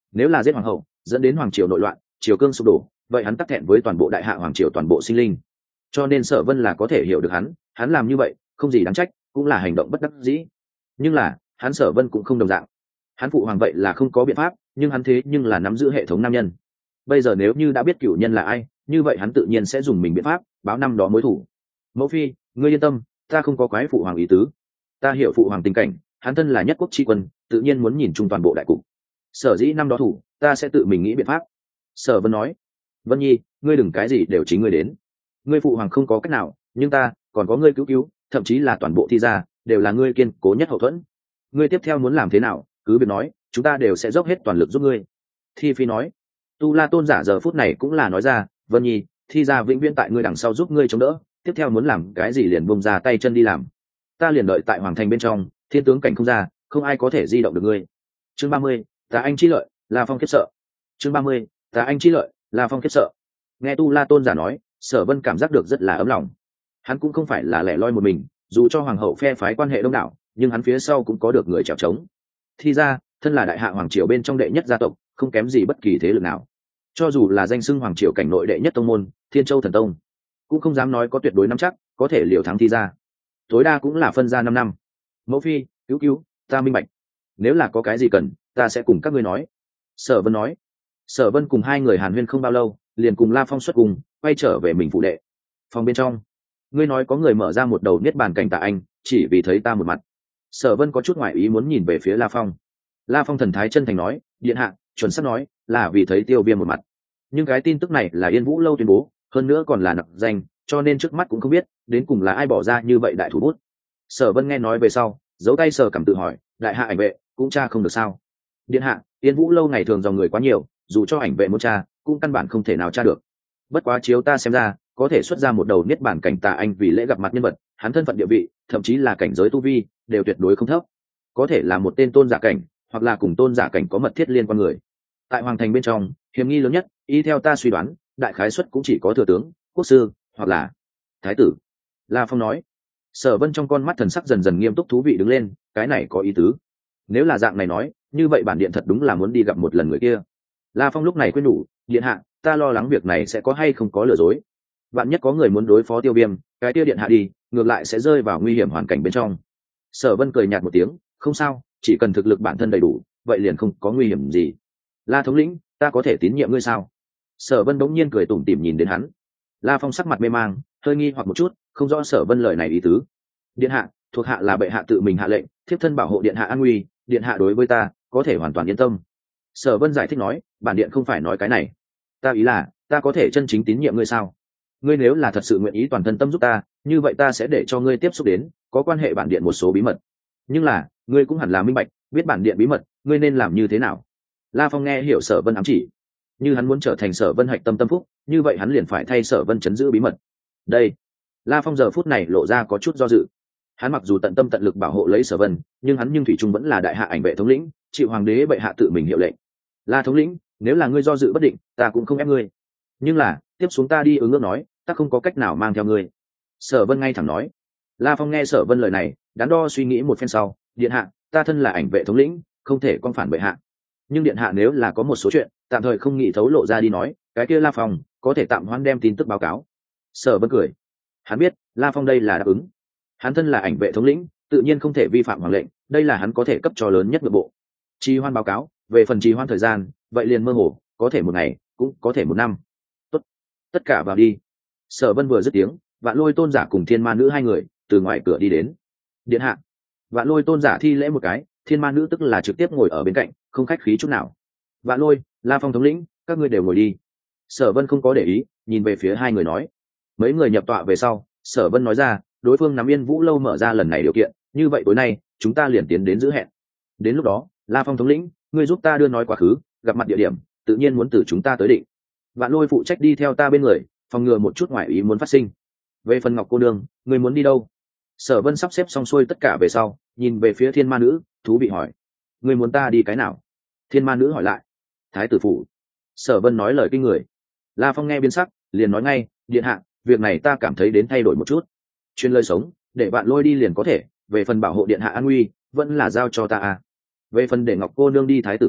nếu là giết hoàng hậu dẫn đến hoàng triều nội loạn, triều cương sụp đổ, vậy hắn tắc thẹn với toàn bộ đại hạ hoàng triều toàn bộ sinh linh. Cho nên Sở Vân là có thể hiểu được hắn làm như vậy không gì đáng trách, cũng là hành động bất đắc dĩ. Nhưng là hắn Sở Vân cũng không đồng dạng, hắn phụ hoàng vậy là không có biện pháp, nhưng hắn thế nhưng là nắm giữ hệ thống nam nhân. Bây giờ nếu như đã biết cửu nhân là ai, như vậy hắn tự nhiên sẽ dùng mình biện pháp báo năm đó mối thủ. Mẫu phi, ngươi yên tâm, ta không có quái phụ hoàng ý tứ. Ta hiểu phụ hoàng tình cảnh, hắn thân là nhất quốc tri quân, tự nhiên muốn nhìn chung toàn bộ đại cục. Sở dĩ năm đó thủ, ta sẽ tự mình nghĩ biện pháp. Sở Vân nói. Vân Nhi, ngươi đừng cái gì đều chính ngươi đến. Ngươi phụ hoàng không có cách nào, nhưng ta còn có ngươi cứu, thậm chí là toàn bộ thi gia đều là ngươi kiên cố nhất hậu thuẫn. Ngươi tiếp theo muốn làm thế nào, cứ việc nói, chúng ta đều sẽ dốc hết toàn lực giúp ngươi. Thi Phi nói. Tu La tôn giả giờ phút này cũng là nói ra, Vân Nhi, thi gia vĩnh viễn tại ngươi đằng sau giúp ngươi chống đỡ, tiếp theo muốn làm cái gì liền bung ra tay chân đi làm. Ta liền đợi tại hoàng thành bên trong, thiên tướng cảnh không ra, không ai có thể di động được ngươi. Chương 30, Tà Anh chi lợi, La Phong khiếp sợ. Chương 30, Tà Anh chi lợi, La Phong khiếp sợ. Nghe Tu La tôn giả nói, Sở Vân cảm giác được rất là ấm lòng. Hắn cũng không phải là lẻ loi một mình, dù cho hoàng hậu phe phái quan hệ đông đảo, nhưng hắn phía sau cũng có được người chèo chống. Thi ra, thân là đại hạ hoàng triều bên trong đệ nhất gia tộc, không kém gì bất kỳ thế lực nào. Cho dù là danh xưng hoàng triều cảnh nội đệ nhất tông môn, Thiên Châu Thần Tông, cũng không dám nói có tuyệt đối nắm chắc có thể liều thắng Thi ra. Tối đa cũng là phân ra 5 năm. Mẫu phi, cứu, ta minh bạch. Nếu là có cái gì cần, ta sẽ cùng các ngươi nói. Sở Vân nói. Sở Vân cùng hai người hàn huyên không bao lâu, liền cùng La Phong xuất cùng, quay trở về mình phụ đệ. Phòng bên trong, ngươi nói có người mở ra một đầu niết bàn cảnh Tạ Anh, chỉ vì thấy ta một mặt. Sở Vân có chút ngoại ý muốn nhìn về phía La Phong. La Phong thần thái chân thành nói, điện hạ, chuẩn xác nói, là vì thấy Tiêu Viêm một mặt. Nhưng cái tin tức này là Yên Vũ lâu tuyên bố, hơn nữa còn là nặc danh, cho nên trước mắt cũng không biết đến cùng là ai bỏ ra như vậy đại thủ bút. Sở Vân nghe nói về sau, giấu tay sờ cảm tự hỏi, đại hạ ảnh vệ cũng tra không được sao? Điện hạ, Yên Vũ lâu ngày thường dòng người quá nhiều, dù cho ảnh vệ muốn tra, cũng căn bản không thể nào tra được. Bất quá chiếu ta xem ra, có thể xuất ra một đầu niết bản cảnh Tà Anh vì lễ gặp mặt nhân vật, hắn thân phận địa vị, thậm chí là cảnh giới tu vi, đều tuyệt đối không thấp. Có thể là một tên tôn giả cảnh, hoặc là cùng tôn giả cảnh có mật thiết liên quan người. Tại hoàng thành bên trong, hiểm nghi lớn nhất, y theo ta suy đoán, đại khái suất cũng chỉ có thừa tướng, quốc sư, hoặc là thái tử. La Phong nói. Sở Vân trong con mắt thần sắc dần dần nghiêm túc thú vị đứng lên, cái này có ý tứ. Nếu là dạng này nói, như vậy bản điện thật đúng là muốn đi gặp một lần người kia. La Phong lúc này khuyên nhủ, điện hạ, ta lo lắng việc này sẽ có hay không có lừa dối. Vạn nhất có người muốn đối phó Tiêu Viêm, cái kia điện hạ đi, ngược lại sẽ rơi vào nguy hiểm hoàn cảnh bên trong. Sở Vân cười nhạt một tiếng, không sao, chỉ cần thực lực bản thân đầy đủ, vậy liền không có nguy hiểm gì. La thống lĩnh, ta có thể tín nhiệm ngươi sao? Sở Vân bỗng nhiên cười tủm tỉm nhìn đến hắn. La Phong sắc mặt mê mang, hơi nghi hoặc một chút, không rõ Sở Vân lời này ý tứ. Điện hạ, thuộc hạ là bệ hạ tự mình hạ lệnh, thiếp thân bảo hộ điện hạ an nguy, điện hạ đối với ta có thể hoàn toàn yên tâm. Sở Vân giải thích nói, bản điện không phải nói cái này, ta ý là, ta có thể chân chính tín nhiệm ngươi sao? Ngươi nếu là thật sự nguyện ý toàn thân tâm giúp ta, như vậy ta sẽ để cho ngươi tiếp xúc đến có quan hệ bản điện một số bí mật. Nhưng là, ngươi cũng hẳn là minh bạch, biết bản điện bí mật, ngươi nên làm như thế nào? La Phong nghe hiểu Sở Vân ám chỉ, như hắn muốn trở thành Sở Vân hạch tâm tâm phúc, như vậy hắn liền phải thay Sở Vân chấn giữ bí mật. Đây, La Phong giờ phút này lộ ra có chút do dự. Hắn mặc dù tận tâm tận lực bảo hộ lấy Sở Vân, nhưng hắn thủy chung vẫn là đại hạ ảnh vệ thống lĩnh, chịu hoàng đế bệ hạ tự mình hiệu lệnh. La thống lĩnh, nếu là ngươi do dự bất định, ta cũng không ép ngươi. Nhưng là, tiếp xuống ta đi ứng ước nói, ta không có cách nào mang theo ngươi. Sở Vân ngay thẳng nói. La Phong nghe Sở Vân lời này, đắn đo suy nghĩ một phen sau, điện hạ, ta thân là ảnh vệ thống lĩnh, không thể con phản bệ hạ. Nhưng điện hạ nếu là có một số chuyện tạm thời không nghĩ thấu lộ ra đi nói, cái kia La Phong có thể tạm hoãn đem tin tức báo cáo. Sở Vân cười, hắn biết La Phong đây là đáp ứng. Hắn thân là ảnh vệ thống lĩnh, tự nhiên không thể vi phạm hoàng lệnh, đây là hắn có thể cấp cho lớn nhất nội bộ. Trì hoãn báo cáo, về phần trì hoãn thời gian, vậy liền mơ hồ, có thể một ngày, cũng có thể một năm. Tốt, tất cả vào đi. Sở Vân vừa dứt tiếng, Vạn Lôi tôn giả cùng Thiên Ma nữ hai người từ ngoài cửa đi đến. Điện hạ. Vạn Lôi tôn giả thi lễ một cái, Thiên Ma nữ tức là trực tiếp ngồi ở bên cạnh, không khách khí chút nào. Vạn Lôi, La Phong thống lĩnh, các ngươi đều ngồi đi. Sở Vân không có để ý, nhìn về phía hai người nói. Mấy người nhập tọa về sau, Sở Vân nói ra, đối phương nắm Yên Vũ lâu mở ra lần này điều kiện, như vậy tối nay chúng ta liền tiến đến giữ hẹn. Đến lúc đó, La Phong thống lĩnh, ngươi giúp ta đưa nói quá khứ, gặp mặt địa điểm, tự nhiên muốn từ chúng ta tới định. Vạn Lôi phụ trách đi theo ta bên người, phòng ngừa một chút ngoại ý muốn phát sinh. Về phần Ngọc cô nương, ngươi muốn đi đâu? Sở Vân sắp xếp xong xuôi tất cả về sau, nhìn về phía Thiên Ma nữ, thú vị hỏi, ngươi muốn ta đi cái nào? Thiên Ma nữ hỏi lại. Thái tử phủ. Sở Vân nói lời kinh người. La Phong nghe biến sắc, liền nói ngay, điện hạ, việc này ta cảm thấy đến thay đổi một chút. Chuyên lời sống, để Vạn Lôi đi liền có thể, về phần bảo hộ điện hạ an nguy, vẫn là giao cho ta à. Về phần để Ngọc cô nương đi thái tử phủ,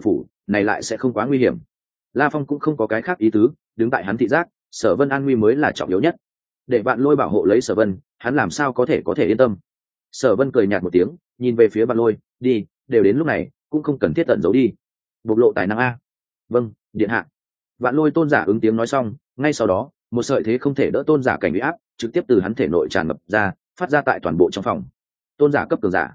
này lại sẽ không quá nguy hiểm. La Phong cũng không có cái khác ý tứ, đứng tại hắn thị giác, Sở Vân an nguy mới là trọng yếu nhất. Để Vạn Lôi bảo hộ lấy Sở Vân, hắn làm sao có thể yên tâm. Sở Vân cười nhạt một tiếng, nhìn về phía Vạn Lôi, đi, đều đến lúc này, cũng không cần thiết tận giấu đi. Bộc lộ tài năng a. Vâng, điện hạ. Vạn Lôi tôn giả ứng tiếng nói xong, ngay sau đó, một sợi thế không thể đỡ tôn giả cảnh uy áp, trực tiếp từ hắn thể nội tràn ngập ra, phát ra tại toàn bộ trong phòng. Tôn giả cấp cường giả.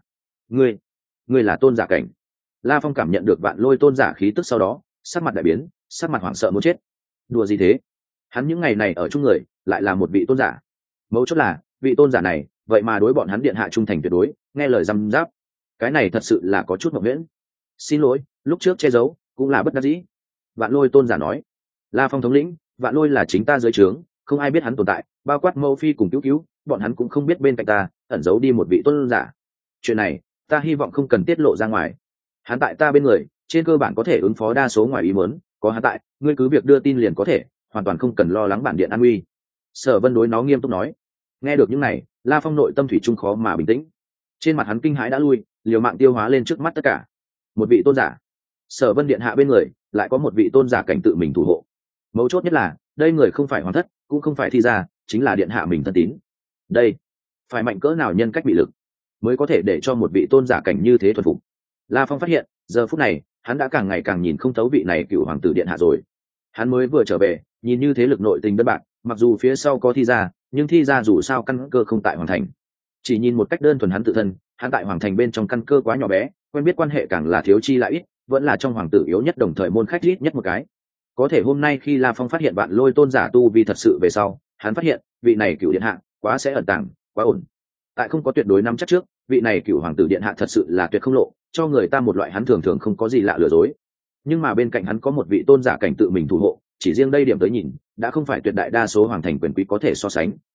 Ngươi là tôn giả cảnh. La Phong cảm nhận được Vạn Lôi tôn giả khí tức sau đó, sắc mặt đại biến, sắc mặt hoảng sợ muốn chết. Đùa gì thế? Hắn những ngày này ở chung người, lại là một vị tôn giả. Mấu chốt là, vị tôn giả này, vậy mà đối bọn hắn điện hạ trung thành tuyệt đối, nghe lời răm giáp. Cái này thật sự là có chút mộng nguyễn. Xin lỗi, lúc trước che giấu, cũng là bất đắc dĩ. Vạn Lôi tôn giả nói. La Phong thống lĩnh, Vạn Lôi là chính ta dưới trướng, không ai biết hắn tồn tại, bao quát Mâu Phi cùng cứu, bọn hắn cũng không biết bên cạnh ta ẩn giấu đi một vị tôn giả. Chuyện này, ta hy vọng không cần tiết lộ ra ngoài. Hắn tại ta bên người, trên cơ bản có thể ứng phó đa số ngoài ý muốn, có hắn tại, ngươi cứ việc đưa tin liền có thể, hoàn toàn không cần lo lắng bản điện an nguy. Sở Vân đối nó nghiêm túc nói. Nghe được những này, La Phong nội tâm thủy chung khó mà bình tĩnh. Trên mặt hắn kinh hãi đã lui, liều mạng tiêu hóa lên trước mắt tất cả. Một vị tôn giả. Sở Vân điện hạ bên người, lại có một vị tôn giả cảnh tự mình thủ hộ. Mấu chốt nhất là, đây người không phải hoàng thất, cũng không phải thi gia, chính là điện hạ mình thân tín. Đây, phải mạnh cỡ nào nhân cách bị lực, mới có thể để cho một vị tôn giả cảnh như thế thuần phục. La Phong phát hiện, giờ phút này, hắn đã càng ngày càng nhìn không thấu vị này cựu hoàng tử điện hạ rồi. Hắn mới vừa trở về, nhìn như thế lực nội tình đơn bạc, mặc dù phía sau có thi gia, nhưng thi gia dù sao căn cơ không tại hoàng thành. Chỉ nhìn một cách đơn thuần hắn tự thân, hắn tại hoàng thành bên trong căn cơ quá nhỏ bé, quen biết quan hệ càng là thiếu chi lại ít, vẫn là trong hoàng tử yếu nhất đồng thời môn khách ít nhất một cái. Có thể hôm nay khi La Phong phát hiện Vạn Lôi tôn giả tu vi thật sự về sau, hắn phát hiện, vị này cựu điện hạ quá sẽ ẩn tàng, quá ổn. Tại không có tuyệt đối nắm chắc trước, vị này cựu hoàng tử điện hạ thật sự là tuyệt không lộ, cho người ta một loại hắn thường thường không có gì lạ lừa dối. Nhưng mà bên cạnh hắn có một vị tôn giả cảnh tự mình thủ hộ, chỉ riêng đây điểm tới nhìn, đã không phải tuyệt đại đa số hoàng thành quyền quý có thể so sánh.